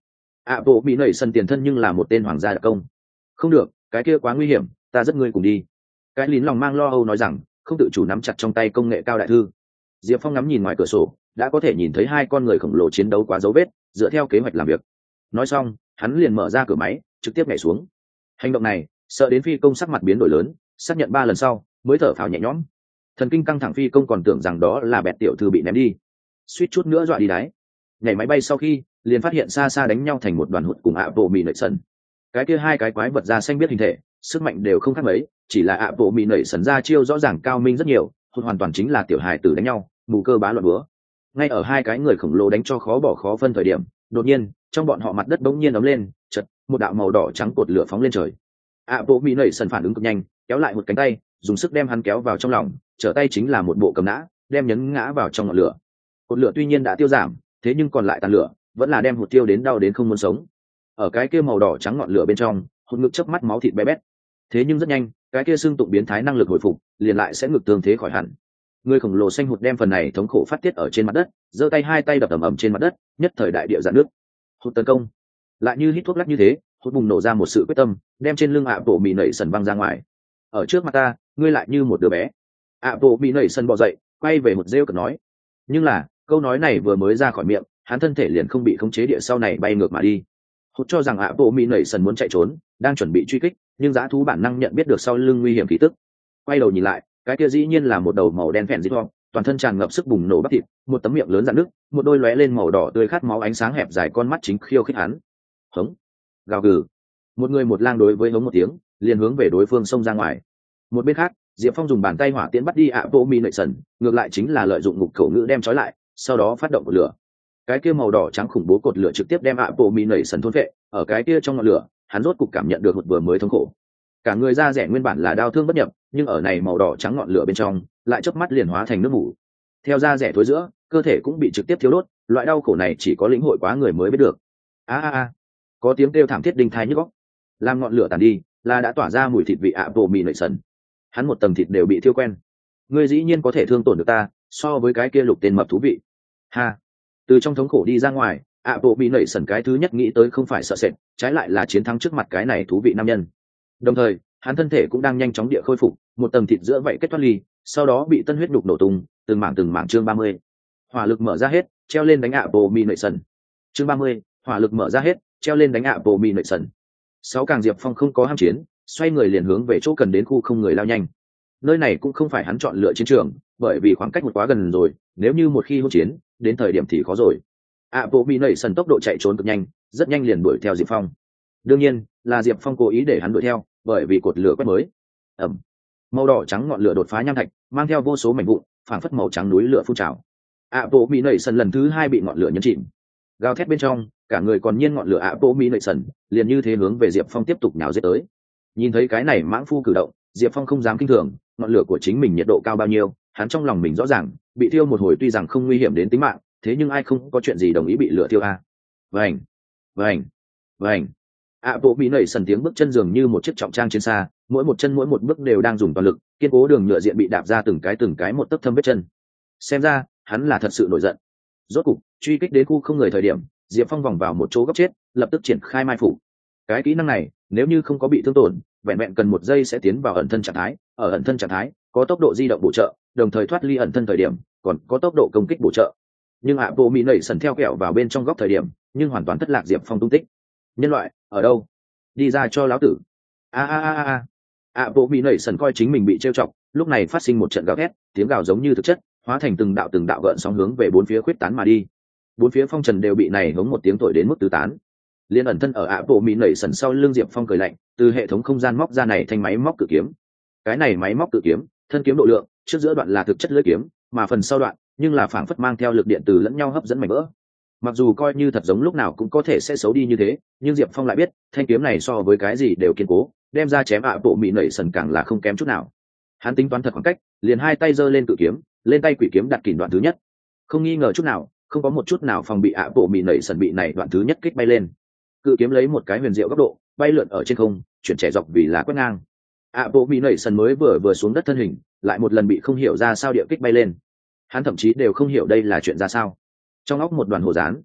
bộ bị nảy sần tiền thân nhưng là một tên hoàng gia đặc công. Không được, cái kia quá nguy hiểm, ta dẫn ngươi cùng đi. Cái lín lòng mang lo âu nói rằng, không tự chủ nắm chặt trong tay công nghệ cao đại thư. Diệp Phong ngắm nhìn ngoài cửa sổ, đã có thể nhìn thấy hai con người khổng lồ chiến đấu quá dấu vết, dựa theo kế hoạch làm việc. Nói xong, hắn liền mở ra cửa máy, trực tiếp nhảy xuống. Hành động này, sợ đến phi công sắc mặt biến đổi lớn, xác nhận 3 lần sau, mới thở phào nhẹ nhõm. Thần kinh căng thẳng phi công còn tưởng rằng đó là bẹt tiểu thư bị ném đi, suýt chút nữa dọa đi đáy. Nhảy máy bay sau khi, liền phát hiện xa xa đánh nhau thành một đoàn hụt cùng bộ mì nảy sần. Cái kia hai cái quái vật da xanh biết hình thể, sức mạnh đều không khác mấy, chỉ là bộ mì nảy sần ra chiêu rõ ràng cao minh rất nhiều, hụt hoàn toàn chính là tiểu hài tử đánh nhau, mù cơ bá loạn búa. Ngay ở hai cái người khổng lồ đánh cho khó bỏ khó phân thời điểm, đột nhiên trong bọn họ mặt đất bỗng nhiên ấm lên, chợt một đạo màu đỏ trắng cột lửa phóng lên trời. Bộ mì nảy sần phản ứng cực nhanh, kéo lại một cánh tay, dùng sức đem hắn kéo vào trong lòng, trở tay chính là một bộ cầm nã, đem nhấn ngã vào trong ngọn lửa. Cột lửa tuy nhiên đã tiêu giảm, thế nhưng còn lại tàn lửa vẫn là đem hụt tiêu đến đau đến không muốn sống. Ở cái kia màu đỏ trắng ngọn lửa bên trong, hụt ngực chớp mắt máu thịt bé bét. Thế nhưng rất nhanh, cái kia xương tụng biến thái năng lực hồi phục, liền lại sẽ ngực tương thế khỏi hẳn. Người khổng lồ xanh hụt đem phần này thống khổ phát tiết ở trên mặt đất, giơ tay hai tay đập ầm ầm trên mặt đất, nhất thời đại địa dạn nước. Hụt tấn công, lại như hít thuốc lắc như thế, hụt bùng nổ ra một sự quyết tâm, đem trên lưng bộ mì nảy sần văng ra ngoài. Ở trước mặt ta, ngươi lại như một đứa bé. Bộ mì nảy sần bò dậy, quay về một rêu cợt nói. Nhưng là, câu nói này vừa mới ra khỏi miệng, hắn thân thể liền không bị khống chế địa sau này bay ngược mà đi. Hụt cho rằng bộ mì nảy sần muốn chạy trốn, đang chuẩn bị truy kích, nhưng dã thú bản năng nhận biết được sau lưng nguy hiểm khí tức. Quay đầu nhìn lại, cái kia dĩ nhiên là một đầu màu đen phèn dít ho, toàn thân tràn ngập sức bùng nổ bắp thịt, một tấm miệng lớn rạn nước, một đôi lóe lên màu đỏ tươi khát máu ánh sáng hẹp dài con mắt chính khiêu khích hắn. Hống, gào gừ, một người một lang đối với hống một tiếng, liền hướng về đối phương xông ra ngoài. Một bên khác, Diệp Phong dùng bàn tay hỏa tiễn bắt đi bộ mì nảy sần, ngược lại chính là lợi dụng ngục khẩu ngữ đem trói lại, sau đó phát động cột lửa. Cái kia màu đỏ trắng khủng bố cột lửa trực tiếp đem bộ mì nảy sần thôn phệ. Ở cái kia trong ngọn lửa, hắn rốt cục cảm nhận được một vừa mới thống khổ. Cả người da rẻ nguyên bản là đau thương bất nhập, nhưng ở này màu đỏ trắng ngọn lửa bên trong, lại chớp mắt liền hóa thành nước mủ. Theo da rẻ thối giữa, cơ thể cũng bị trực tiếp thiêu đốt, loại đau khổ này chỉ có lĩnh hội quá người mới biết được. Có tiếng kêu thảm thiết đinh tai nhức óc. Làm ngọn lửa tàn đi, là đã tỏa ra mùi thịt vị bộ mì nảy sần. Hắn một tầng thịt đều bị thiêu quen. Ngươi dĩ nhiên có thể thương tổn được ta, so với cái kia lục tên mập thú vị. Từ trong thống khổ đi ra ngoài, bộ mì nảy sần cái thứ nhất nghĩ tới không phải sợ sệt, trái lại là chiến thắng trước mặt cái này thú vị nam nhân. Đồng thời, hắn thân thể cũng đang nhanh chóng địa khôi phục, một tầng thịt giữa vậy kết thoát ly, sau đó bị tân huyết đục nổ tung, từng mảng chương 30. Hỏa lực mở ra hết, treo lên đánh bộ mì nảy sần. Chương 30, hỏa lực mở ra hết, treo lên đánh bộ mì nảy sần. 6 càng Diệp Phong không có ham chiến, xoay người liền hướng về chỗ cần đến khu không người lao nhanh. Nơi này cũng không phải hắn chọn lựa chiến trường, bởi vì khoảng cách một quá gần rồi, nếu như một khi hỗn chiến, đến thời điểm thì khó rồi. Bộ mì nảy sần tốc độ chạy trốn cực nhanh, rất nhanh liền đuổi theo Diệp Phong. Đương nhiên, là Diệp Phong cố ý để hắn đuổi theo, bởi vì cột lửa quét mới. Màu đỏ trắng ngọn lửa đột phá nham thạch, mang theo vô số mảnh vụn, phảng phất màu trắng núi lửa phun trào. Bộ mì nảy sần lần thứ 2 bị ngọn lửa nhấn chìm. Gào thét bên trong, cả người còn nhiên ngọn lửa bộ mì nảy sần, liền như thế hướng về Diệp Phong tiếp tục nhào giết tới. Nhìn thấy cái này mãng phu cử động, Diệp Phong không dám kinh thường, ngọn lửa của chính mình nhiệt độ cao bao nhiêu, hắn trong lòng mình rõ ràng, bị thiêu một hồi tuy rằng không nguy hiểm đến tính mạng, thế nhưng ai không có chuyện gì đồng ý bị lửa thiêu a. Vành. Bộ mì nảy sần tiếng bước chân dường như một chiếc trọng trang chiến xa, mỗi một chân mỗi một bước đều đang dùng toàn lực, kiên cố đường nhựa diện bị đạp ra từng cái một tấc thâm vết chân. Xem ra, hắn là thật sự nổi giận. Rốt cục, truy kích đến khu không người thời điểm, Diệp Phong vòng vào một chỗ góc chết, lập tức triển khai mai phủ. Cái kỹ năng này, nếu như không có bị thương tổn, vẹn vẹn cần 1 giây sẽ tiến vào ẩn thân trạng thái, ở ẩn thân trạng thái, có tốc độ di động bổ trợ, đồng thời thoát ly ẩn thân thời điểm, còn có tốc độ công kích bổ trợ. Nhưng bộ mì nảy sần theo kẹo vào bên trong góc thời điểm, nhưng hoàn toàn thất lạc Diệp Phong tung tích. Nhân loại, ở đâu? Đi ra cho lão tử. Bộ mì nảy sần coi chính mình bị trêu chọc, lúc này phát sinh một trận gào thét, tiếng gào giống như thực chất, hóa thành từng đạo gợn sóng hướng về bốn phía khuyết tán mà đi. Bốn phía phong trần đều bị này hống một tiếng thổi đến mức tứ tán. Liên ẩn thân ở bộ mì nảy sần sau lưng Diệp Phong cười lạnh, từ hệ thống không gian móc ra này thanh máy móc cự kiếm. Cái này máy móc cự kiếm, thân kiếm độ lượng, trước giữa đoạn là thực chất lưỡi kiếm, mà phần sau đoạn nhưng là phảng phất mang theo lực điện từ lẫn nhau hấp dẫn mảnh vỡ. Mặc dù coi như thật giống lúc nào cũng có thể sẽ xấu đi như thế, nhưng Diệp Phong lại biết, thanh kiếm này so với cái gì đều kiên cố, đem ra chém bộ mì nảy sần càng là không kém chút nào. Hắn tính toán thật khoảng cách, liền hai tay giơ lên cự kiếm, lên tay quỷ kiếm đặt kỷ đoạn thứ nhất. Không nghi ngờ chút nào, không có một chút nào phòng bị bộ mì nảy sần bị này đoạn thứ nhất kích bay lên. Cự kiếm lấy một cái huyền diệu góc độ, bay lượn ở trên không, chuyển trẻ dọc vì là quét ngang. Bộ mì nảy sần mới vừa xuống đất thân hình, lại một lần bị không hiểu ra sao địa kích bay lên. Hắn thậm chí đều không hiểu đây là chuyện ra sao. Trong óc một đoàn hồ dán.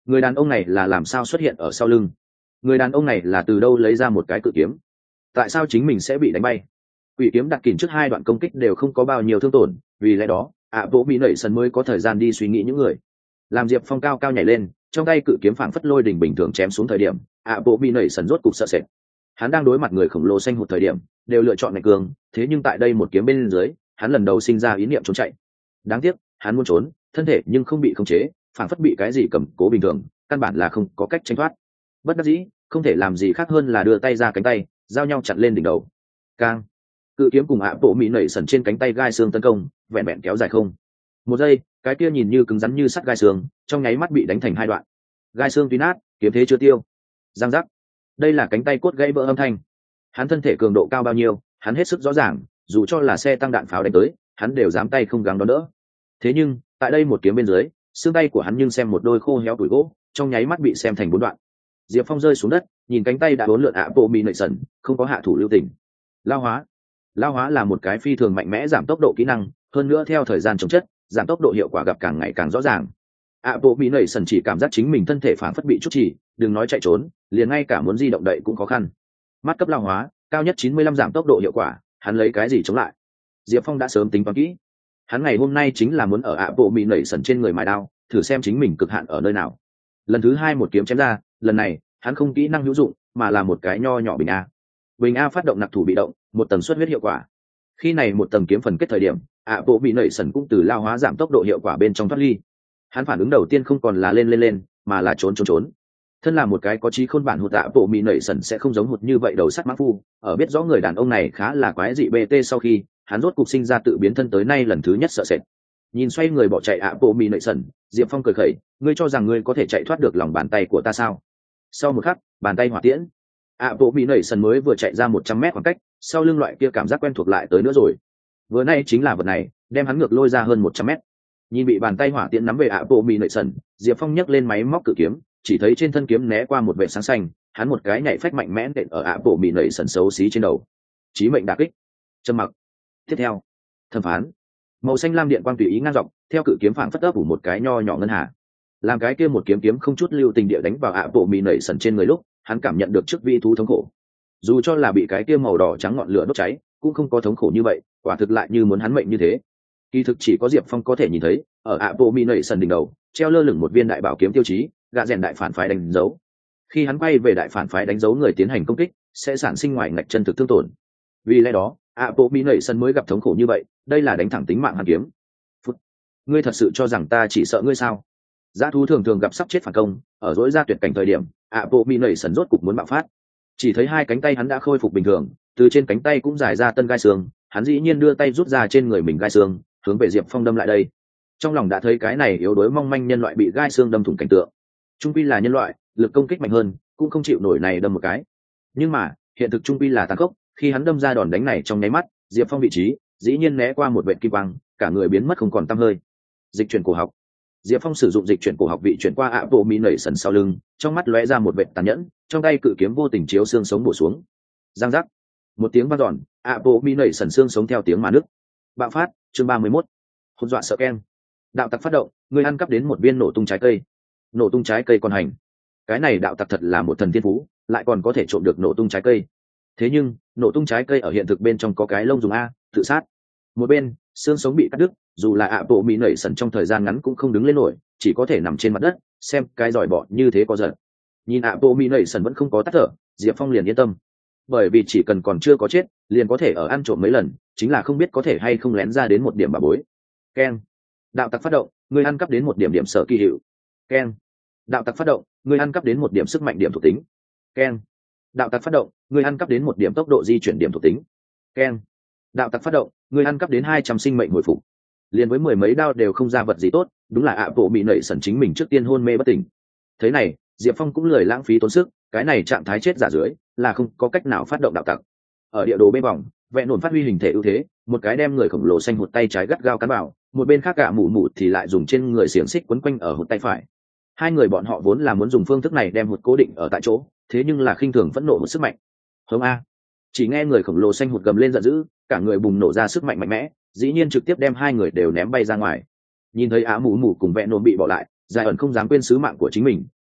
Người đàn ông này là làm sao xuất hiện ở sau lưng? Người đàn ông này là từ đâu lấy ra một cái cự kiếm? Tại sao chính mình sẽ bị đánh bay? Quỷ kiếm đặt kìm trước hai đoạn công kích đều không có bao nhiêu thương tổn, vì lẽ đó bộ mỹ nảy sần mới có thời gian đi suy nghĩ những người. Làm Diệp Phong cao cao nhảy lên, trong tay cự kiếm phảng phất lôi đình bình thường chém xuống thời điểm, bộ mỹ nảy sần rốt cục sợ sệt. Hắn đang đối mặt người khổng lồ xanh hụt thời điểm đều lựa chọn ngạch cường, thế nhưng tại đây một kiếm bên dưới, hắn lần đầu sinh ra ý niệm trốn chạy. Đáng tiếc hắn muốn trốn, thân thể nhưng không bị khống chế, phảng phất bị cái gì cầm cố bình thường, căn bản là không có cách tránh thoát. Bất đắc dĩ, không thể làm gì khác hơn là đưa tay ra cánh tay, giao nhau chặn lên đỉnh đầu. Cang, cự kiếm cùng bộ mỹ nảy sần trên cánh tay gai xương tấn công, vẹn vẹn kéo dài không một giây, cái kia nhìn như cứng rắn như sắt gai xương trong nháy mắt bị đánh thành hai đoạn. Gai xương tuy nát, kiếm thế chưa tiêu. Giang giác, đây là cánh tay cốt gãy vỡ âm thanh. Hắn thân thể cường độ cao bao nhiêu hắn hết sức rõ ràng, dù cho là xe tăng đạn pháo đánh tới hắn đều dám tay không gắng đón đỡ. Thế nhưng tại đây một kiếm bên dưới, xương tay của hắn nhưng xem một đôi khô héo tuổi gỗ trong nháy mắt bị xem thành bốn đoạn. Diệp Phong rơi xuống đất, nhìn cánh tay đã uốn lượn bộ mỹ nảy sần, không có hạ thủ lưu tình. Lao hóa là một cái phi thường mạnh mẽ giảm tốc độ kỹ năng, hơn nữa theo thời gian chống chất, giảm tốc độ hiệu quả gặp càng ngày càng rõ ràng. Bộ mỹ nảy sần chỉ cảm giác chính mình thân thể phản phất bị chút chỉ, đừng nói chạy trốn, liền ngay cả muốn di động đậy cũng khó khăn. Mắt cấp lao hóa, cao nhất 95 giảm tốc độ hiệu quả, hắn lấy cái gì chống lại? Diệp Phong đã sớm tính toán kỹ, hắn ngày hôm nay chính là muốn ở bộ mỹ nảy sần trên người mài đao, thử xem chính mình cực hạn ở nơi nào. Lần thứ hai một kiếm chém ra, lần này hắn không kỹ năng hữu dụng, mà là một cái nho nhỏ bình a. Bình a phát động nặc thủ bị động, một tầng xuất huyết hiệu quả. Khi này một tầng kiếm phần kết thời điểm, bộ mỹ nảy sần cũng từ lao hóa giảm tốc độ hiệu quả bên trong thoát ly. Hắn phản ứng đầu tiên không còn là lên, mà là trốn. Thân là một cái có trí khôn bản hụt, bộ mỹ nảy sần sẽ không giống hụt như vậy đầu sắt mã phu. Ở biết rõ người đàn ông này khá là quái dị bt sau khi hắn rốt cục sinh ra tự biến thân tới nay lần thứ nhất sợ sệt. Nhìn xoay người bỏ chạy bộ mỹ nảy sần, Diệp Phong cười khẩy, ngươi cho rằng ngươi có thể chạy thoát được lòng bàn tay của ta sao? Sau một khắc, bàn tay hỏa tiễn, bộ mỹ nảy sần mới vừa chạy ra 100 mét khoảng cách, sau lưng loại kia cảm giác quen thuộc lại tới nữa rồi. Vừa nay chính là vật này đem hắn ngược lôi ra hơn 100 mét. Nhìn bị bàn tay hỏa tiễn nắm về bộ mỹ nảy sần, Diệp Phong nhấc lên máy móc cự kiếm, chỉ thấy trên thân kiếm né qua một vệt sáng xanh, hắn một cái nhảy phách mạnh mẽ đệm ở bộ mỹ nảy sần xấu xí trên đầu. Chí mệnh đả kích. Trầm mặc. Tiếp theo, thẩm phán. Màu xanh lam điện quang tùy ý ngang dọc, theo cự kiếm phảng phất ấp ủ một cái nho nhỏ ngân hà. Làm cái kia một kiếm không chút lưu tình địa đánh vào bộ mỹ nảy sần trên người lúc, hắn cảm nhận được trước vi thú thống khổ. Dù cho là bị cái kia màu đỏ trắng ngọn lửa đốt cháy, cũng không có thống khổ như vậy, quả thực lại như muốn hắn mệnh như thế. Kỳ thực chỉ có Diệp Phong có thể nhìn thấy, ở bộ mỹ nảy sần đỉnh đầu treo lơ lửng một viên đại bảo kiếm tiêu chí, gạ rèn đại phản phái đánh dấu. Khi hắn quay về đại phản phái đánh dấu người tiến hành công kích, sẽ sản sinh ngoài ngạch chân thực thương tổn. Vì lẽ đó, bộ mỹ nảy sần mới gặp thống khổ như vậy, đây là đánh thẳng tính mạng hắn kiếm. Ngươi thật sự cho rằng ta chỉ sợ ngươi sao? Dã thú thường thường gặp sắp chết phản công, ở dỗi ra tuyệt cảnh thời điểm, bộ mỹ nảy sần rốt cục muốn bạo phát. Chỉ thấy hai cánh tay hắn đã khôi phục bình thường, từ trên cánh tay cũng dài ra tân gai xương, hắn dĩ nhiên đưa tay rút ra trên người mình gai xương, hướng về Diệp Phong đâm lại đây. Trong lòng đã thấy cái này yếu đuối mong manh nhân loại bị gai xương đâm thủng cảnh tượng. Trung quy là nhân loại, lực công kích mạnh hơn, cũng không chịu nổi này đâm một cái. Nhưng mà, hiện thực trung quy là tàn khốc, khi hắn đâm ra đòn đánh này trong nháy mắt, Diệp Phong vị trí dĩ nhiên né qua một vệt kim quang, cả người biến mất không còn tăm hơi. Dịch chuyển cổ học. Diệp Phong sử dụng dịch chuyển cổ học vị chuyển qua bộ mỹ nảy sần sau lưng, trong mắt lóe ra một vệt tàn nhẫn, trong tay cự kiếm vô tình chiếu xương sống bổ xuống. Giang giác, một tiếng vang dọn, bộ mỹ nảy sần xương sống theo tiếng mà nứt. Bạo phát, chương 31. Hỗn dọa sợ keng. Đạo tặc phát động, người ăn cắp đến một viên nổ tung trái cây. Nổ tung trái cây còn hành. Cái này đạo tặc thật là một thần tiên phú, lại còn có thể trộm được nổ tung trái cây. Thế nhưng, nổ tung trái cây ở hiện thực bên trong có cái lông dùng a, tự sát. Một bên, xương sống bị cắt đứt, dù là bộ mỹ nảy sần trong thời gian ngắn cũng không đứng lên nổi, chỉ có thể nằm trên mặt đất, xem cái giỏi bọ như thế có giận. Nhìn bộ mỹ nảy sần vẫn không có tắt thở, Diệp Phong liền yên tâm, bởi vì chỉ cần còn chưa có chết, liền có thể ở ăn trộm mấy lần, chính là không biết có thể hay không lén ra đến một điểm bà bối. Keng. Đạo tặc phát động, người ăn cắp đến một điểm điểm sở kỳ hiệu. Keng. Đạo tặc phát động, người ăn cắp đến một điểm sức mạnh điểm thuộc tính. Keng. Đạo tặc phát động, người ăn cắp đến một điểm tốc độ di chuyển điểm thuộc tính. Keng. Đạo tặc phát động, người ăn cắp đến 200 sinh mệnh hồi phục. Liền với mười mấy đao đều không ra vật gì tốt, đúng là bộ mỹ nảy sần chính mình trước tiên hôn mê bất tỉnh. Thế này, Diệp Phong cũng lười lãng phí tốn sức, cái này trạng thái chết giả dưới là không có cách nào phát động đạo tặc. Ở địa đồ bên vòng, vẹn nổn phát huy hình thể ưu thế, một cái đem người khổng lồ xanh hụt tay trái gắt gao cắn vào, một bên khác cả mụ mụ thì lại dùng trên người xiềng xích quấn quanh ở hụt tay phải. Hai người bọn họ vốn là muốn dùng phương thức này đem hụt cố định ở tại chỗ, thế nhưng là khinh thường phẫn nộ một sức mạnh. Hông a! Chỉ nghe người khổng lồ xanh hụt gầm lên giận dữ, cả người bùng nổ ra sức mạnh mạnh mẽ, dĩ nhiên trực tiếp đem hai người đều ném bay ra ngoài. Nhìn thấy á mụ mụ cùng vẹn nổn bị bỏ lại, Giải ẩn không dám quên sứ mạng của chính mình,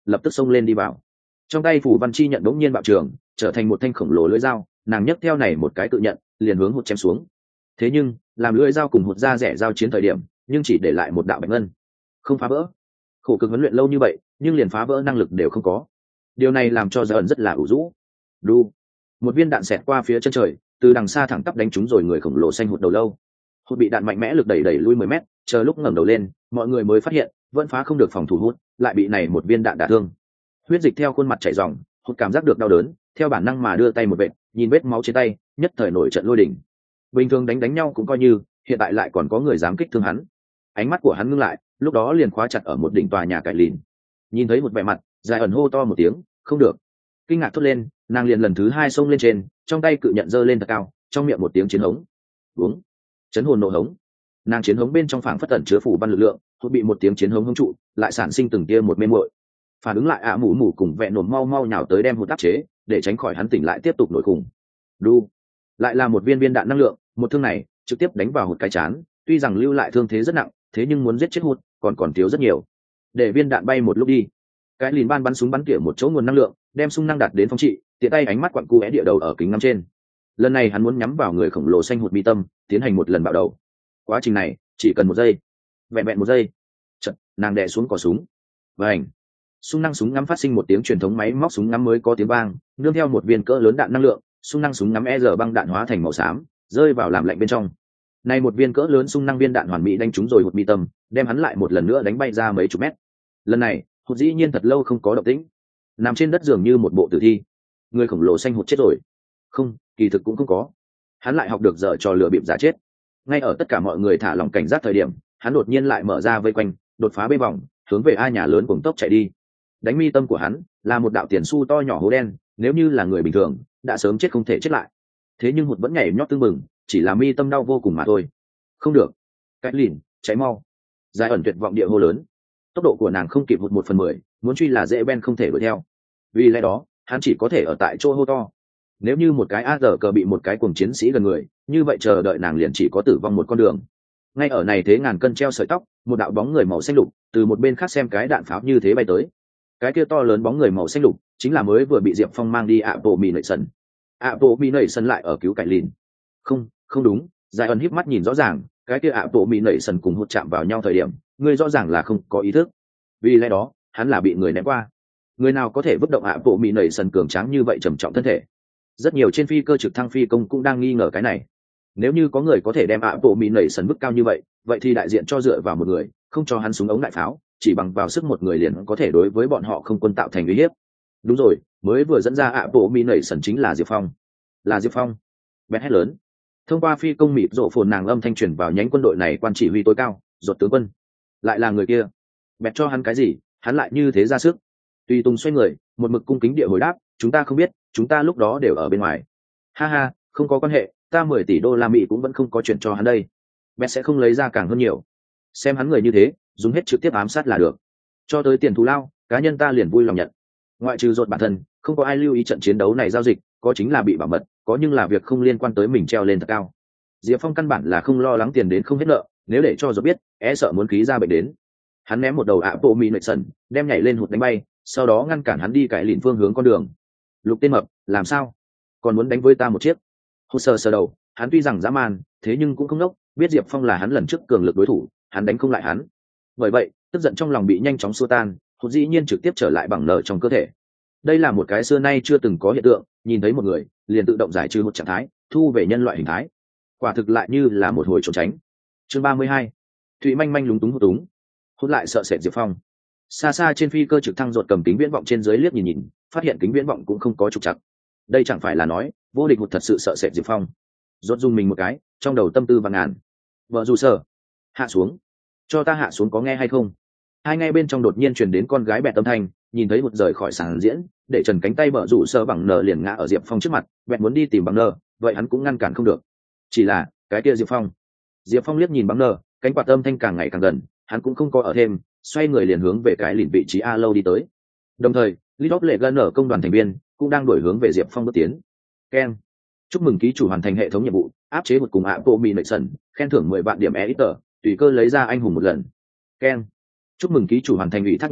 lập tức xông lên đi vào. Trong tay phủ văn chi nhận đống nhiên bạo trường, trở thành một thanh khổng lồ lưỡi dao, nàng nhấc theo này một cái tự nhận, liền hướng hụt chém xuống. Thế nhưng làm lưỡi dao cùng hụt ra rẻ giao chiến thời điểm, nhưng chỉ để lại một đạo bạch ngân, không phá vỡ. Khổ cực huấn luyện lâu như vậy, nhưng liền phá vỡ năng lực đều không có. Điều này làm cho Giai ẩn rất là ủ rũ. Đu, một viên đạn xẹt qua phía chân trời, từ đằng xa thẳng tắp đánh trúng rồi người khổng lồ xanh hụt đầu lâu. Hụt bị đạn mạnh mẽ lực đẩy lui 10 mét, chờ lúc ngẩng đầu lên, mọi người mới phát hiện vẫn phá không được phòng thủ hụt, lại bị này một viên đạn đả thương. Huyết dịch theo khuôn mặt chảy ròng, hụt cảm giác được đau đớn, theo bản năng mà đưa tay một vệt, nhìn vết máu trên tay, nhất thời nổi trận lôi đình. Bình thường đánh nhau cũng coi như, hiện tại lại còn có người dám kích thương hắn. Ánh mắt của hắn ngưng lại, lúc đó liền khóa chặt ở một đỉnh tòa nhà cải lìn. Nhìn thấy một vẻ mặt, Giai ẩn hô to một tiếng, không được. Kinh ngạc thốt lên, nàng liền lần thứ hai xông lên trên, trong tay cự nhận giơ lên thật cao, trong miệng một tiếng chiến hống. Uống. Chấn hồn nộ hống. Nàng chiến hống bên trong phảng phất tẩn chứa phủ văn lực lượng, hút bị một tiếng chiến hống hống trụ, lại sản sinh từng tia một mê muội. Phản ứng lại ạ mũ mũ cùng vẹn nổm mau mau nhào tới đem hụt áp chế, để tránh khỏi hắn tỉnh lại tiếp tục nổi khủng. Đu. Lại là một viên đạn năng lượng, một thương này trực tiếp đánh vào hụt cái chán, tuy rằng lưu lại thương thế rất nặng, thế nhưng muốn giết chết hụt còn thiếu rất nhiều. Để viên đạn bay một lúc đi, cái lìn ban bắn súng bắn tỉa một chỗ nguồn năng lượng, đem súng năng đạt đến phong trị, tiện tay ánh mắt quặn cu é địa đầu ở kính ngắm trên. Lần này hắn muốn nhắm vào người khổng lồ xanh hụt mi tâm, tiến hành một lần bạo đầu. Quá trình này chỉ cần 1 giây, vẹn vẹn 1 giây. Chợt, nàng đè xuống cò súng. Vành. Súng năng súng ngắm phát sinh một tiếng truyền thống máy móc súng ngắm mới có tiếng vang, nương theo một viên cỡ lớn đạn năng lượng, súng năng súng ngắm ER băng đạn hóa thành màu xám, rơi vào làm lạnh bên trong. Này một viên cỡ lớn súng năng viên đạn hoàn mỹ đánh trúng rồi hụt mi tâm, đem hắn lại một lần nữa đánh bay ra mấy chục mét. Lần này, hụt dĩ nhiên thật lâu không có động tĩnh, nằm trên đất dường như một bộ tử thi. Người khổng lồ xanh hụt chết rồi. Không, kỳ thực cũng không có. Hắn lại học được dở trò lừa bịp giả chết. Ngay ở tất cả mọi người thả lỏng cảnh giác thời điểm, hắn đột nhiên lại mở ra vây quanh, đột phá bê vòng, hướng về ai nhà lớn cùng tốc chạy đi. Đánh mi tâm của hắn là một đạo tiền xu to nhỏ hố đen, nếu như là người bình thường đã sớm chết không thể chết lại. Thế nhưng hụt vẫn nhảy nhót tưng bừng, chỉ là mi tâm đau vô cùng mà thôi. Không được, Cách lìn, cháy mau. Giai ẩn tuyệt vọng địa hô lớn. Tốc độ của nàng không kịp hụt 1/10, muốn truy là dễ ben không thể đuổi theo. Vì lẽ đó hắn chỉ có thể ở tại chỗ hô to. Nếu như một cái AR bị một cái cuồng chiến sĩ gần người, như vậy chờ đợi nàng liền chỉ có tử vong một con đường. Ngay ở này thế ngàn cân treo sợi tóc, một đạo bóng người màu xanh lục từ một bên khác xem cái đạn pháo như thế bay tới. Cái kia to lớn bóng người màu xanh lục chính là mới vừa bị Diệp Phong mang đi ạ bộ mì nảy sân. ạ bộ mì nảy sân lại ở cứu cải lìn. Không đúng. Giai ẩn híp mắt nhìn rõ ràng, cái kia ạ bộ mì nảy sân cùng hụt chạm vào nhau thời điểm, người rõ ràng là không có ý thức. Vì lẽ đó hắn là bị người ném qua. Người nào có thể vứt động ạ bộ mì nảy sân cường tráng như vậy trầm trọng thân thể? Rất nhiều trên phi cơ trực thăng phi công cũng đang nghi ngờ cái này. Nếu như có người có thể đem ạ bộ mì nảy sân bức cao như vậy thì đại diện cho dựa vào một người, không cho hắn súng ống đại pháo, chỉ bằng vào sức một người liền có thể đối với bọn họ không quân tạo thành uy hiếp. Đúng rồi, mới vừa dẫn ra ạ bộ mì nảy sân chính là Diệp Phong. Là Diệp Phong. Bét hét lớn. Thông qua phi công mịt rộ phồn nàng âm thanh truyền vào nhánh quân đội này quan chỉ huy tối cao, Ruột tướng quân. Lại là người kia. Bét cho hắn cái gì, hắn lại như thế ra sức. Tùy Tùng xoay người, một mực cung kính địa hồi đáp, chúng ta không biết, chúng ta lúc đó đều ở bên ngoài. Ha ha, không có quan hệ, ta 10 tỷ đô la Mỹ cũng vẫn không có chuyện cho hắn đây. Bét sẽ không lấy ra càng hơn nhiều. Xem hắn người như thế, dùng hết trực tiếp ám sát là được. Cho tới tiền thù lao, cá nhân ta liền vui lòng nhận. Ngoại trừ Ruột bản thân, không có ai lưu ý trận chiến đấu này giao dịch, có chính là bị bảo mật, có nhưng là việc không liên quan tới mình treo lên thật cao. Diệp Phong căn bản là không lo lắng tiền đến không hết nợ, nếu để cho Ruột biết, sợ muốn khí ra bệnh đến. Hắn ném một đầu ạ bộ mì nệ sần, đem nhảy lên hụt đánh bay, sau đó ngăn cản hắn đi cải lìn phương hướng con đường. Lục tên mập, làm sao? Còn muốn đánh với ta một chiếc? Hụt sờ đầu, hắn tuy rằng dã man, thế nhưng cũng không ngốc, biết Diệp Phong là hắn lần trước cường lực đối thủ, hắn đánh không lại hắn. Bởi vậy, tức giận trong lòng bị nhanh chóng xua tan, hụt dĩ nhiên trực tiếp trở lại bằng nợ trong cơ thể. Đây là một cái xưa nay chưa từng có hiện tượng, nhìn thấy một người, liền tự động giải trừ hụt trạng thái, thu về nhân loại hình thái. Quả thực lại như là một hồi trốn tránh. Chương 32. Thụy manh manh lúng túng hụt túng. Hụt lại sợ sệt Diệp Phong. Xa xa trên phi cơ trực thăng Ruột cầm kính viễn vọng trên dưới liếc nhìn, phát hiện kính viễn vọng cũng không có trục trặc. Đây chẳng phải là nói vô địch hụt thật sự sợ sệt Diệp Phong. Ruột dùng mình một cái, trong đầu tâm tư vạn ngàn. Vợ dù sợ, hạ xuống, cho ta hạ xuống có nghe hay không? Hai ngay bên trong đột nhiên truyền đến con gái bẹt âm thanh, nhìn thấy Hụt rời khỏi sàn diễn, để trần cánh tay bờ rủ sơ bằng nờ liền ngã ở Diệp Phong trước mặt, bẹt muốn đi tìm bằng nờ, vậy hắn cũng ngăn cản không được. Chỉ là cái kia Diệp Phong liếc nhìn bằng nờ, cánh quạt âm thanh càng ngày càng gần, hắn cũng không có ở thêm, xoay người liền hướng về cái lìn vị trí A lâu đi tới. Đồng thời, Lidop lệ gần ở công đoàn thành viên cũng đang đuổi hướng về Diệp Phong bước tiến. Ken, chúc mừng ký chủ hoàn thành hệ thống nhiệm vụ, áp chế Hụt cùng Apple Mi Nation, khen thưởng 10 vạn điểm EXP, tùy cơ lấy ra anh hùng một lần. Ken, chúc mừng ký chủ hoàn thành ủy thác nhiệm vụ,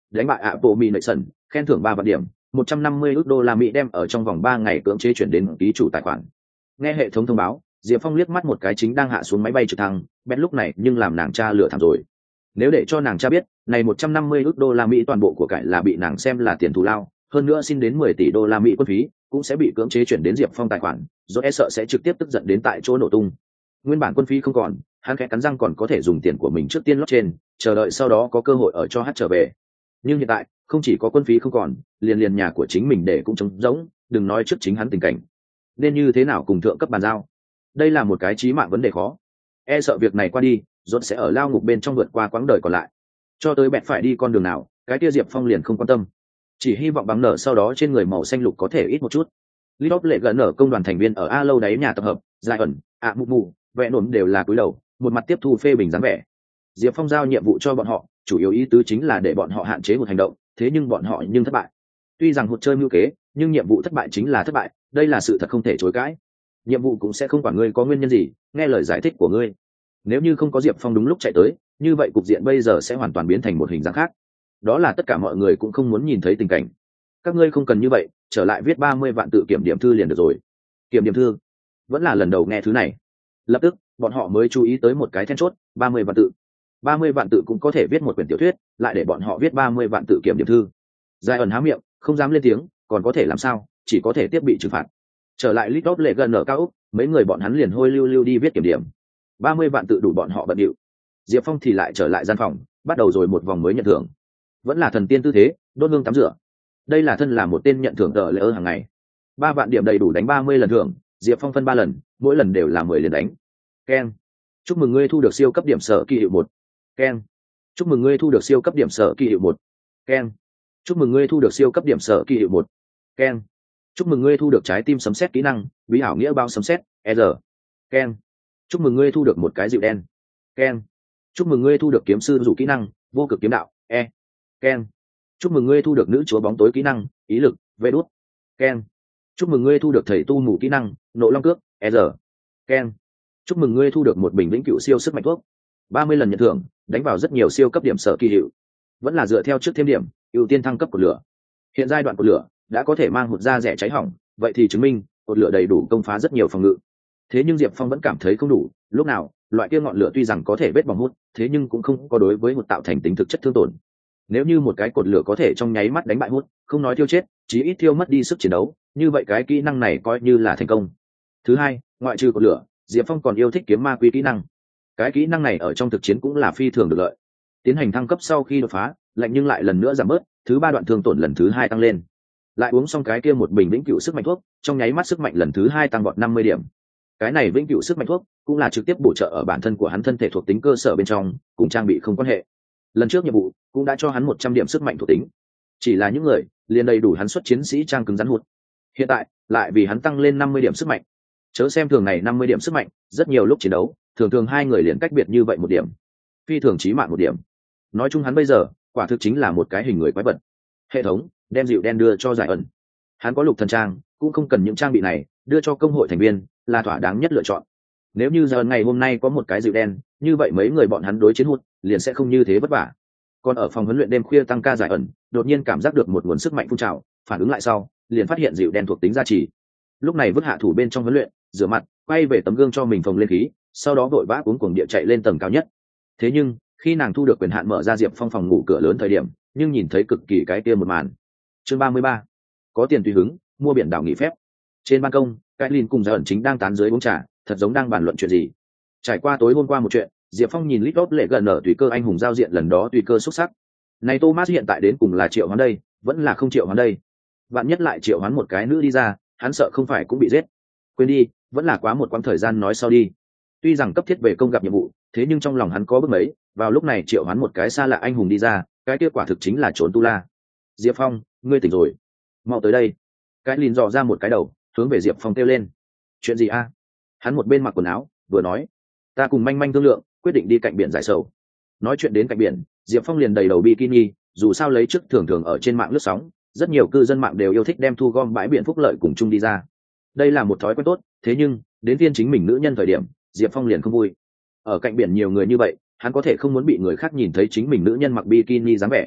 đánh bại Abomination, khen thưởng 3 vạn điểm, 150 ức đô la Mỹ đem ở trong vòng 3 ngày cưỡng chế chuyển đến ký chủ tài khoản. Nghe hệ thống thông báo, Diệp Phong liếc mắt một cái chính đang hạ xuống máy bay trực thăng, bét lúc này nhưng làm nàng cha lửa thảm rồi. Nếu để cho nàng cha biết, này 150 ức đô la Mỹ toàn bộ của cải là bị nàng xem là tiền thù lao, hơn nữa xin đến 10 tỷ đô la Mỹ quân phí, cũng sẽ bị cưỡng chế chuyển đến Diệp Phong tài khoản, rồi e sợ sẽ trực tiếp tức giận đến tại chỗ nổ tung. Nguyên bản quân phí không còn, hắn khẽ cắn răng còn có thể dùng tiền của mình trước tiên lót trên, chờ đợi sau đó có cơ hội ở cho hát trở về. Nhưng hiện tại, không chỉ có quân phí không còn, liền nhà của chính mình để cũng trống rỗng, đừng nói trước chính hắn tình cảnh. Nên như thế nào cùng thượng cấp bàn giao? Đây là một cái chí mạng vấn đề khó. E sợ việc này qua đi, rốt sẽ ở lao ngục bên trong vượt qua quãng đời còn lại. Cho tới bẹt phải đi con đường nào, cái kia Diệp Phong liền không quan tâm. Chỉ hy vọng bằng nở sau đó trên người màu xanh lục có thể ít một chút. Lidop lệ gần ở công đoàn thành viên ở A lâu đáy nhà tập hợp, Dài ẩn, mụ mụ, vẽ nổm đều là cúi đầu, một mặt tiếp thu phê bình dáng vẻ. Diệp Phong giao nhiệm vụ cho bọn họ, chủ yếu ý tứ chính là để bọn họ hạn chế một hành động, thế nhưng bọn họ nhưng thất bại. Tuy rằng hụt chơi mưu kế, nhưng nhiệm vụ thất bại chính là thất bại, đây là sự thật không thể chối cãi. Nhiệm vụ cũng sẽ không quản ngươi có nguyên nhân gì, nghe lời giải thích của ngươi. Nếu như không có Diệp Phong đúng lúc chạy tới, như vậy cục diện bây giờ sẽ hoàn toàn biến thành một hình dáng khác. Đó là tất cả mọi người cũng không muốn nhìn thấy tình cảnh. Các ngươi không cần như vậy, trở lại viết 30 vạn tự kiểm điểm thư liền được rồi. Kiểm điểm thư? Vẫn là lần đầu nghe thứ này. Lập tức, bọn họ mới chú ý tới một cái then chốt, 30 vạn tự. 30 vạn tự cũng có thể viết một quyển tiểu thuyết, lại để bọn họ viết 30 vạn tự kiểm điểm thư. Giai ẩn há miệng, không dám lên tiếng, còn có thể làm sao, chỉ có thể tiếp bị trừng phạt. Trở lại Lidop lệ gần ở cao ốc, mấy người bọn hắn liền hôi lưu đi viết kiểm điểm. 30 vạn tự đủ bọn họ bận điệu. Diệp Phong thì lại trở lại gian phòng, bắt đầu rồi một vòng mới nhận thưởng. Vẫn là thần tiên tư thế, đốt hương tắm rửa. Đây là thân là một tên nhận thưởng tờ lễ hàng ngày. 3 vạn điểm đầy đủ đánh 30 lần thưởng, Diệp Phong phân 3 lần, mỗi lần đều là 10 liền đánh. Ken, chúc mừng ngươi thu được siêu cấp điểm sở kỳ hiệu 1. Ken, chúc mừng ngươi thu được siêu cấp điểm sở kỳ hiệu 1. Ken, chúc mừng ngươi thu được siêu cấp điểm sở kỳ hiệu 1. Ken, chúc mừng ngươi thu được trái tim sấm sét kỹ năng, bí ảo nghĩa bao sấm sét, R. Ken, chúc mừng ngươi thu được một cái dịu đen. Ken, chúc mừng ngươi thu được kiếm sư rủ kỹ năng, vô cực kiếm đạo, E. Ken, chúc mừng ngươi thu được nữ chúa bóng tối kỹ năng, ý lực, vê đút. Ken, chúc mừng ngươi thu được thầy tu mù kỹ năng, nộ long cước, R. Ken, chúc mừng ngươi thu được một bình vĩnh cựu siêu sức mạnh thuốc. 30 lần nhận thưởng, đánh vào rất nhiều siêu cấp điểm sở kỳ hiệu. Vẫn là dựa theo trước thêm điểm, ưu tiên thăng cấp của lửa. Hiện giai đoạn của lửa đã có thể mang một da rẻ cháy hỏng, vậy thì chứng minh cột lửa đầy đủ công phá rất nhiều phòng ngự. Thế nhưng Diệp Phong vẫn cảm thấy không đủ, lúc nào loại kia ngọn lửa tuy rằng có thể vết bỏng hút, thế nhưng cũng không có đối với hút tạo thành tính thực chất thương tổn. Nếu như một cái cột lửa có thể trong nháy mắt đánh bại hút, không nói tiêu chết, chí ít tiêu mất đi sức chiến đấu, như vậy cái kỹ năng này coi như là thành công. Thứ hai, ngoại trừ cột lửa, Diệp Phong còn yêu thích kiếm ma quý kỹ năng. Cái kỹ năng này ở trong thực chiến cũng là phi thường được lợi. Tiến hành thăng cấp sau khi đột phá, lạnh nhưng lại lần nữa giảm bớt, thứ 3 đoạn thương tổn lần thứ 2 tăng lên. Lại uống xong cái kia một bình vĩnh cửu sức mạnh thuốc, trong nháy mắt sức mạnh lần thứ 2 tăng vọt 50 điểm. Cái này vĩnh cửu sức mạnh thuốc cũng là trực tiếp bổ trợ ở bản thân của hắn thân thể thuộc tính cơ sở bên trong, cùng trang bị không quan hệ. Lần trước nhiệm vụ cũng đã cho hắn 100 điểm sức mạnh thuộc tính. Chỉ là những người liền đầy đủ hắn xuất chiến sĩ trang cứng rắn hụt. Hiện tại lại vì hắn tăng lên 50 điểm sức mạnh. Chớ xem thường này 50 điểm sức mạnh, rất nhiều lúc chiến đấu, thường hai người liền cách biệt như vậy một điểm. Phi thường chí mạng một điểm. Nói chung hắn bây giờ, quả thực chính là một cái hình người quái vật. Hệ thống đem dịu đen đưa cho Giải ẩn. Hắn có lục thần trang, cũng không cần những trang bị này, đưa cho công hội thành viên là thỏa đáng nhất lựa chọn. Nếu như giờ ngày hôm nay có một cái dịu đen, như vậy mấy người bọn hắn đối chiến hụt liền sẽ không như thế vất vả. Còn ở phòng huấn luyện đêm khuya tăng ca Giải ẩn, đột nhiên cảm giác được một nguồn sức mạnh phun trào, phản ứng lại sau, liền phát hiện dịu đen thuộc tính gia trì. Lúc này vứt hạ thủ bên trong huấn luyện, rửa mặt, quay về tấm gương cho mình phồng lên khí, sau đó vội vã cuống cuồng địa chạy lên tầng cao nhất. Thế nhưng khi nàng thu được quyền hạn mở ra Diệp Phong phòng ngủ cửa lớn thời điểm, nhưng nhìn thấy cực kỳ cái kia một màn. Chương 33. Có tiền tùy hứng, mua biển đảo nghỉ phép. Trên ban công, Caitlin cùng Gia ẩn chính đang tán dưới uống trà, thật giống đang bàn luận chuyện gì. Trải qua tối hôm qua một chuyện, Diệp Phong nhìn Lidop lệ gần ở tùy cơ anh hùng giao diện lần đó tùy cơ xuất sắc. Này Thomas hiện tại đến cùng là triệu hoán đây, vẫn là không triệu hoán đây. Vạn nhất lại triệu hoán một cái nữ đi ra, hắn sợ không phải cũng bị giết. Quên đi, vẫn là quá một quãng thời gian nói sau đi. Tuy rằng cấp thiết về công gặp nhiệm vụ, thế nhưng trong lòng hắn có bước mấy, vào lúc này triệu hoán một cái xa lạ anh hùng đi ra, cái kết quả thực chính là trốn tu la. Diệp Phong, ngươi tỉnh rồi, mau tới đây. Cái lìn dò ra một cái đầu, hướng về Diệp Phong kêu lên. Chuyện gì a? Hắn một bên mặc quần áo, vừa nói, ta cùng manh manh thương lượng, quyết định đi cạnh biển giải sầu. Nói chuyện đến cạnh biển, Diệp Phong liền đầy đầu bikini, dù sao lấy trước thường ở trên mạng lướt sóng, rất nhiều cư dân mạng đều yêu thích đem thu gom bãi biển phúc lợi cùng chung đi ra. Đây là một thói quen tốt, thế nhưng đến phiên chính mình nữ nhân thời điểm, Diệp Phong liền không vui. Ở cạnh biển nhiều người như vậy, hắn có thể không muốn bị người khác nhìn thấy chính mình nữ nhân mặc bikini dáng vẻ.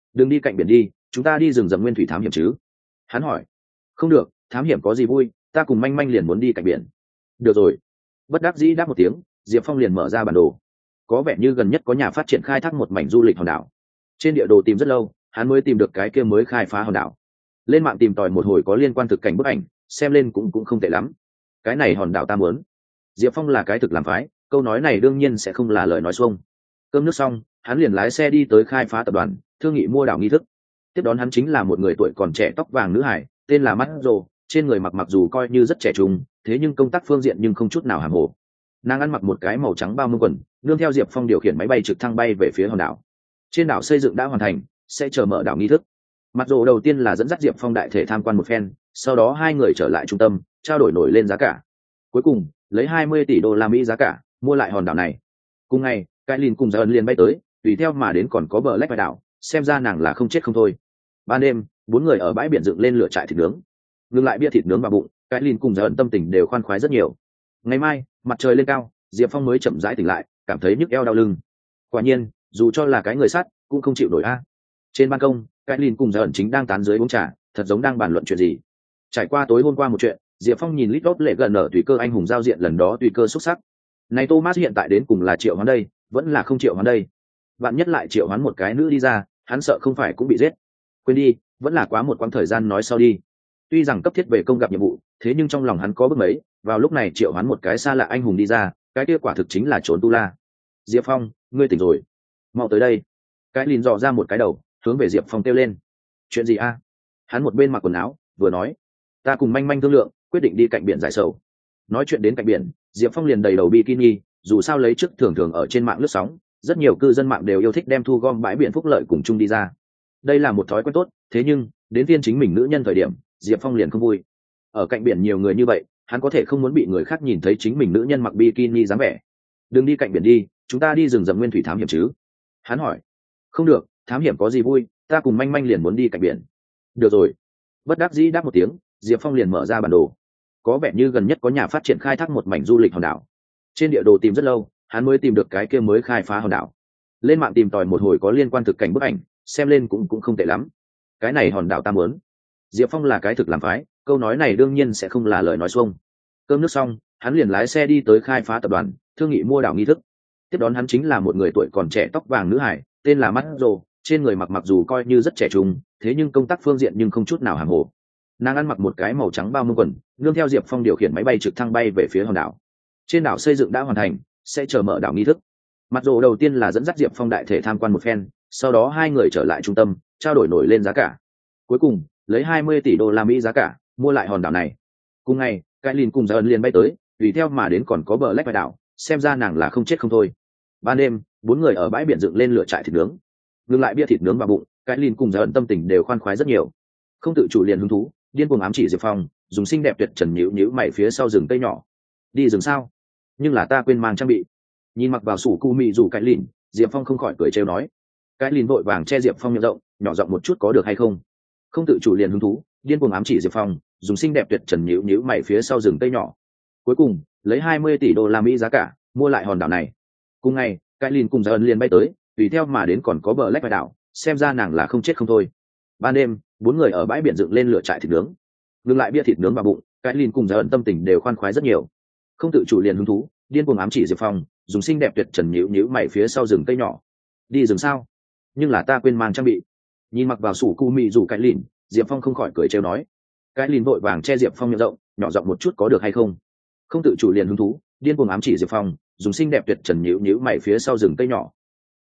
đừng đi cạnh biển đi, chúng ta đi rừng rậm nguyên thủy thám hiểm chứ. Hắn hỏi. Không được, thám hiểm có gì vui, ta cùng manh manh liền muốn đi cạnh biển. Được rồi. Bất đắc dĩ đáp một tiếng, Diệp Phong liền mở ra bản đồ. Có vẻ như gần nhất có nhà phát triển khai thác một mảnh du lịch hòn đảo. Trên địa đồ tìm rất lâu, hắn mới tìm được cái kia mới khai phá hòn đảo. Lên mạng tìm tòi một hồi có liên quan thực cảnh bức ảnh, xem lên cũng không tệ lắm. Cái này hòn đảo ta muốn. Diệp Phong là cái thực làm phái, câu nói này đương nhiên sẽ không là lời nói xuông. Cơm nước xong, hắn liền lái xe đi tới khai phá tập đoàn, thương nghị mua đảo nghi thức. Tiếp đón hắn chính là một người tuổi còn trẻ tóc vàng nữ hải, tên là Mắt Rồ, trên người mặc dù coi như rất trẻ trung, thế nhưng công tác phương diện nhưng không chút nào hàm hồ. Nàng ăn mặc một cái màu trắng bao mông quần, nương theo Diệp Phong điều khiển máy bay trực thăng bay về phía hòn đảo. Trên đảo xây dựng đã hoàn thành, sẽ chờ mở đảo nghi thức. Mặc dù đầu tiên là dẫn dắt Diệp Phong đại thể tham quan một phen, sau đó hai người trở lại trung tâm, trao đổi nổi lên giá cả. Cuối cùng, lấy 20 tỷ đô la Mỹ giá cả, mua lại hòn đảo này. Cùng ngày, cái lìn cùng Giơn liền bay tới, tùy theo mà đến còn có bờ lách đảo, xem ra nàng là không chết không thôi. Ban đêm, bốn người ở bãi biển dựng lên lửa trại thịt nướng. Ngừng lại bia thịt nướng vào bụng, cái lìn cùng Giơn tâm tình đều khoan khoái rất nhiều. Ngày mai, mặt trời lên cao, Diệp Phong mới chậm rãi tỉnh lại, cảm thấy nhức eo đau lưng. Quả nhiên, dù cho là cái người sắt, cũng không chịu nổi a. Trên ban công, cái lìn cùng Giơn chính đang tán dưới uống trà, thật giống đang bàn luận chuyện gì. Trải qua tối hôm qua một chuyện, Diệp Phong nhìn lít lót lệ gần ở tùy cơ anh hùng giao diện lần đó tùy cơ xuất sắc. Này Thomas hiện tại đến cùng là triệu hoán đây, vẫn là không triệu hoán đây. Bạn nhất lại triệu hoán một cái nữ đi ra, hắn sợ không phải cũng bị giết. Quên đi, vẫn là quá một quãng thời gian nói sau đi. Tuy rằng cấp thiết về công gặp nhiệm vụ, thế nhưng trong lòng hắn có bước mấy, vào lúc này triệu hoán một cái xa lạ anh hùng đi ra, cái kia quả thực chính là trốn tu la. Diệp Phong, ngươi tỉnh rồi, mau tới đây. Cái lìn dò ra một cái đầu, hướng về Diệp Phong kêu lên. Chuyện gì a? Hắn một bên mặc quần áo, vừa nói, ta cùng manh manh thương lượng, quyết định đi cạnh biển giải sầu. Nói chuyện đến cạnh biển, Diệp Phong liền đầy đầu bikini, dù sao lấy trước thường thường ở trên mạng lướt sóng, rất nhiều cư dân mạng đều yêu thích đem thu gom bãi biển phúc lợi cùng chung đi ra. Đây là một thói quen tốt, thế nhưng đến phiên chính mình nữ nhân thời điểm, Diệp Phong liền không vui. Ở cạnh biển nhiều người như vậy, hắn có thể không muốn bị người khác nhìn thấy chính mình nữ nhân mặc bikini dáng vẻ. Đừng đi cạnh biển đi, chúng ta đi rừng rậm nguyên thủy thám hiểm chứ. Hắn hỏi. Không được, thám hiểm có gì vui, ta cùng manh manh liền muốn đi cạnh biển. Được rồi. Bất đắc dĩ đáp một tiếng, Diệp Phong liền mở ra bản đồ. Có vẻ như gần nhất có nhà phát triển khai thác một mảnh du lịch hòn đảo. Trên địa đồ tìm rất lâu, hắn mới tìm được cái kia mới khai phá hòn đảo. Lên mạng tìm tòi một hồi có liên quan thực cảnh bức ảnh, xem lên cũng không tệ lắm. Cái này hòn đảo ta muốn. Diệp Phong là cái thực làm phái, câu nói này đương nhiên sẽ không là lời nói xuông. Cơm nước xong, hắn liền lái xe đi tới khai phá tập đoàn, thương nghị mua đảo nghi thức. Tiếp đón hắn chính là một người tuổi còn trẻ tóc vàng nữ hải, tên là Mắt Rồ, trên người mặc dù coi như rất trẻ trung, thế nhưng công tác phương diện nhưng không chút nào hàm hồ. Nàng ăn mặc một cái màu trắng bao mông quần, nương theo Diệp Phong điều khiển máy bay trực thăng bay về phía hòn đảo. Trên đảo xây dựng đã hoàn thành, sẽ chờ mở đảo nghi thức. Mặc dù đầu tiên là dẫn dắt Diệp Phong đại thể tham quan một phen, sau đó hai người trở lại trung tâm, trao đổi nổi lên giá cả. Cuối cùng, lấy 20 tỷ đô la Mỹ giá cả, mua lại hòn đảo này. Cùng ngày, cái lìn cùng Giơn liền bay tới, tùy theo mà đến còn có bờ lách đảo, xem ra nàng là không chết không thôi. Ban đêm, bốn người ở bãi biển dựng lên lửa trại thịt nướng. Ngừng lại bia thịt nướng vào bụng, cái lìn cùng Giơn tâm tình đều khoan khoái rất nhiều. Không tự chủ liền hứng thú, điên cuồng ám chỉ Diệp Phong, dùng xinh đẹp tuyệt trần nhíu mày phía sau rừng cây nhỏ. Đi rừng sao? Nhưng là ta quên mang trang bị. Nhìn mặc vào sủ cu mị dù cái lìn, Diệp Phong không khỏi cười trêu nói. Cái lìn vội vàng che Diệp Phong miệng rộng, nhỏ giọng một chút có được hay không? Không tự chủ liền hứng thú, điên cuồng ám chỉ Diệp Phong, dùng xinh đẹp tuyệt trần nhíu mày phía sau rừng cây nhỏ. Cuối cùng, lấy 20 tỷ đô la Mỹ giá cả, mua lại hòn đảo này. Cùng ngày, cái lìn cùng Giơn liền bay tới, tùy theo mà đến còn có bờ lách đảo, xem ra nàng là không chết không thôi. Ban đêm, bốn người ở bãi biển dựng lên lửa trại thịt nướng. Ngừng lại bia thịt nướng vào bụng, cái lìn cùng Giơn tâm tình đều khoan khoái rất nhiều. Không tự chủ liền hứng thú, điên cuồng ám chỉ Diệp Phong, dùng xinh đẹp tuyệt trần nhíu mày phía sau rừng cây nhỏ. Đi rừng sao? Nhưng là ta quên mang trang bị. Nhìn mặc vào sủ cu mị dù cái lìn, Diệp Phong không khỏi cười trêu nói. Cái lìn vội vàng che Diệp Phong miệng rộng, nhỏ giọng một chút có được hay không? Không tự chủ liền hứng thú, điên cuồng ám chỉ Diệp Phong, dùng xinh đẹp tuyệt trần nhíu mày phía sau rừng cây nhỏ.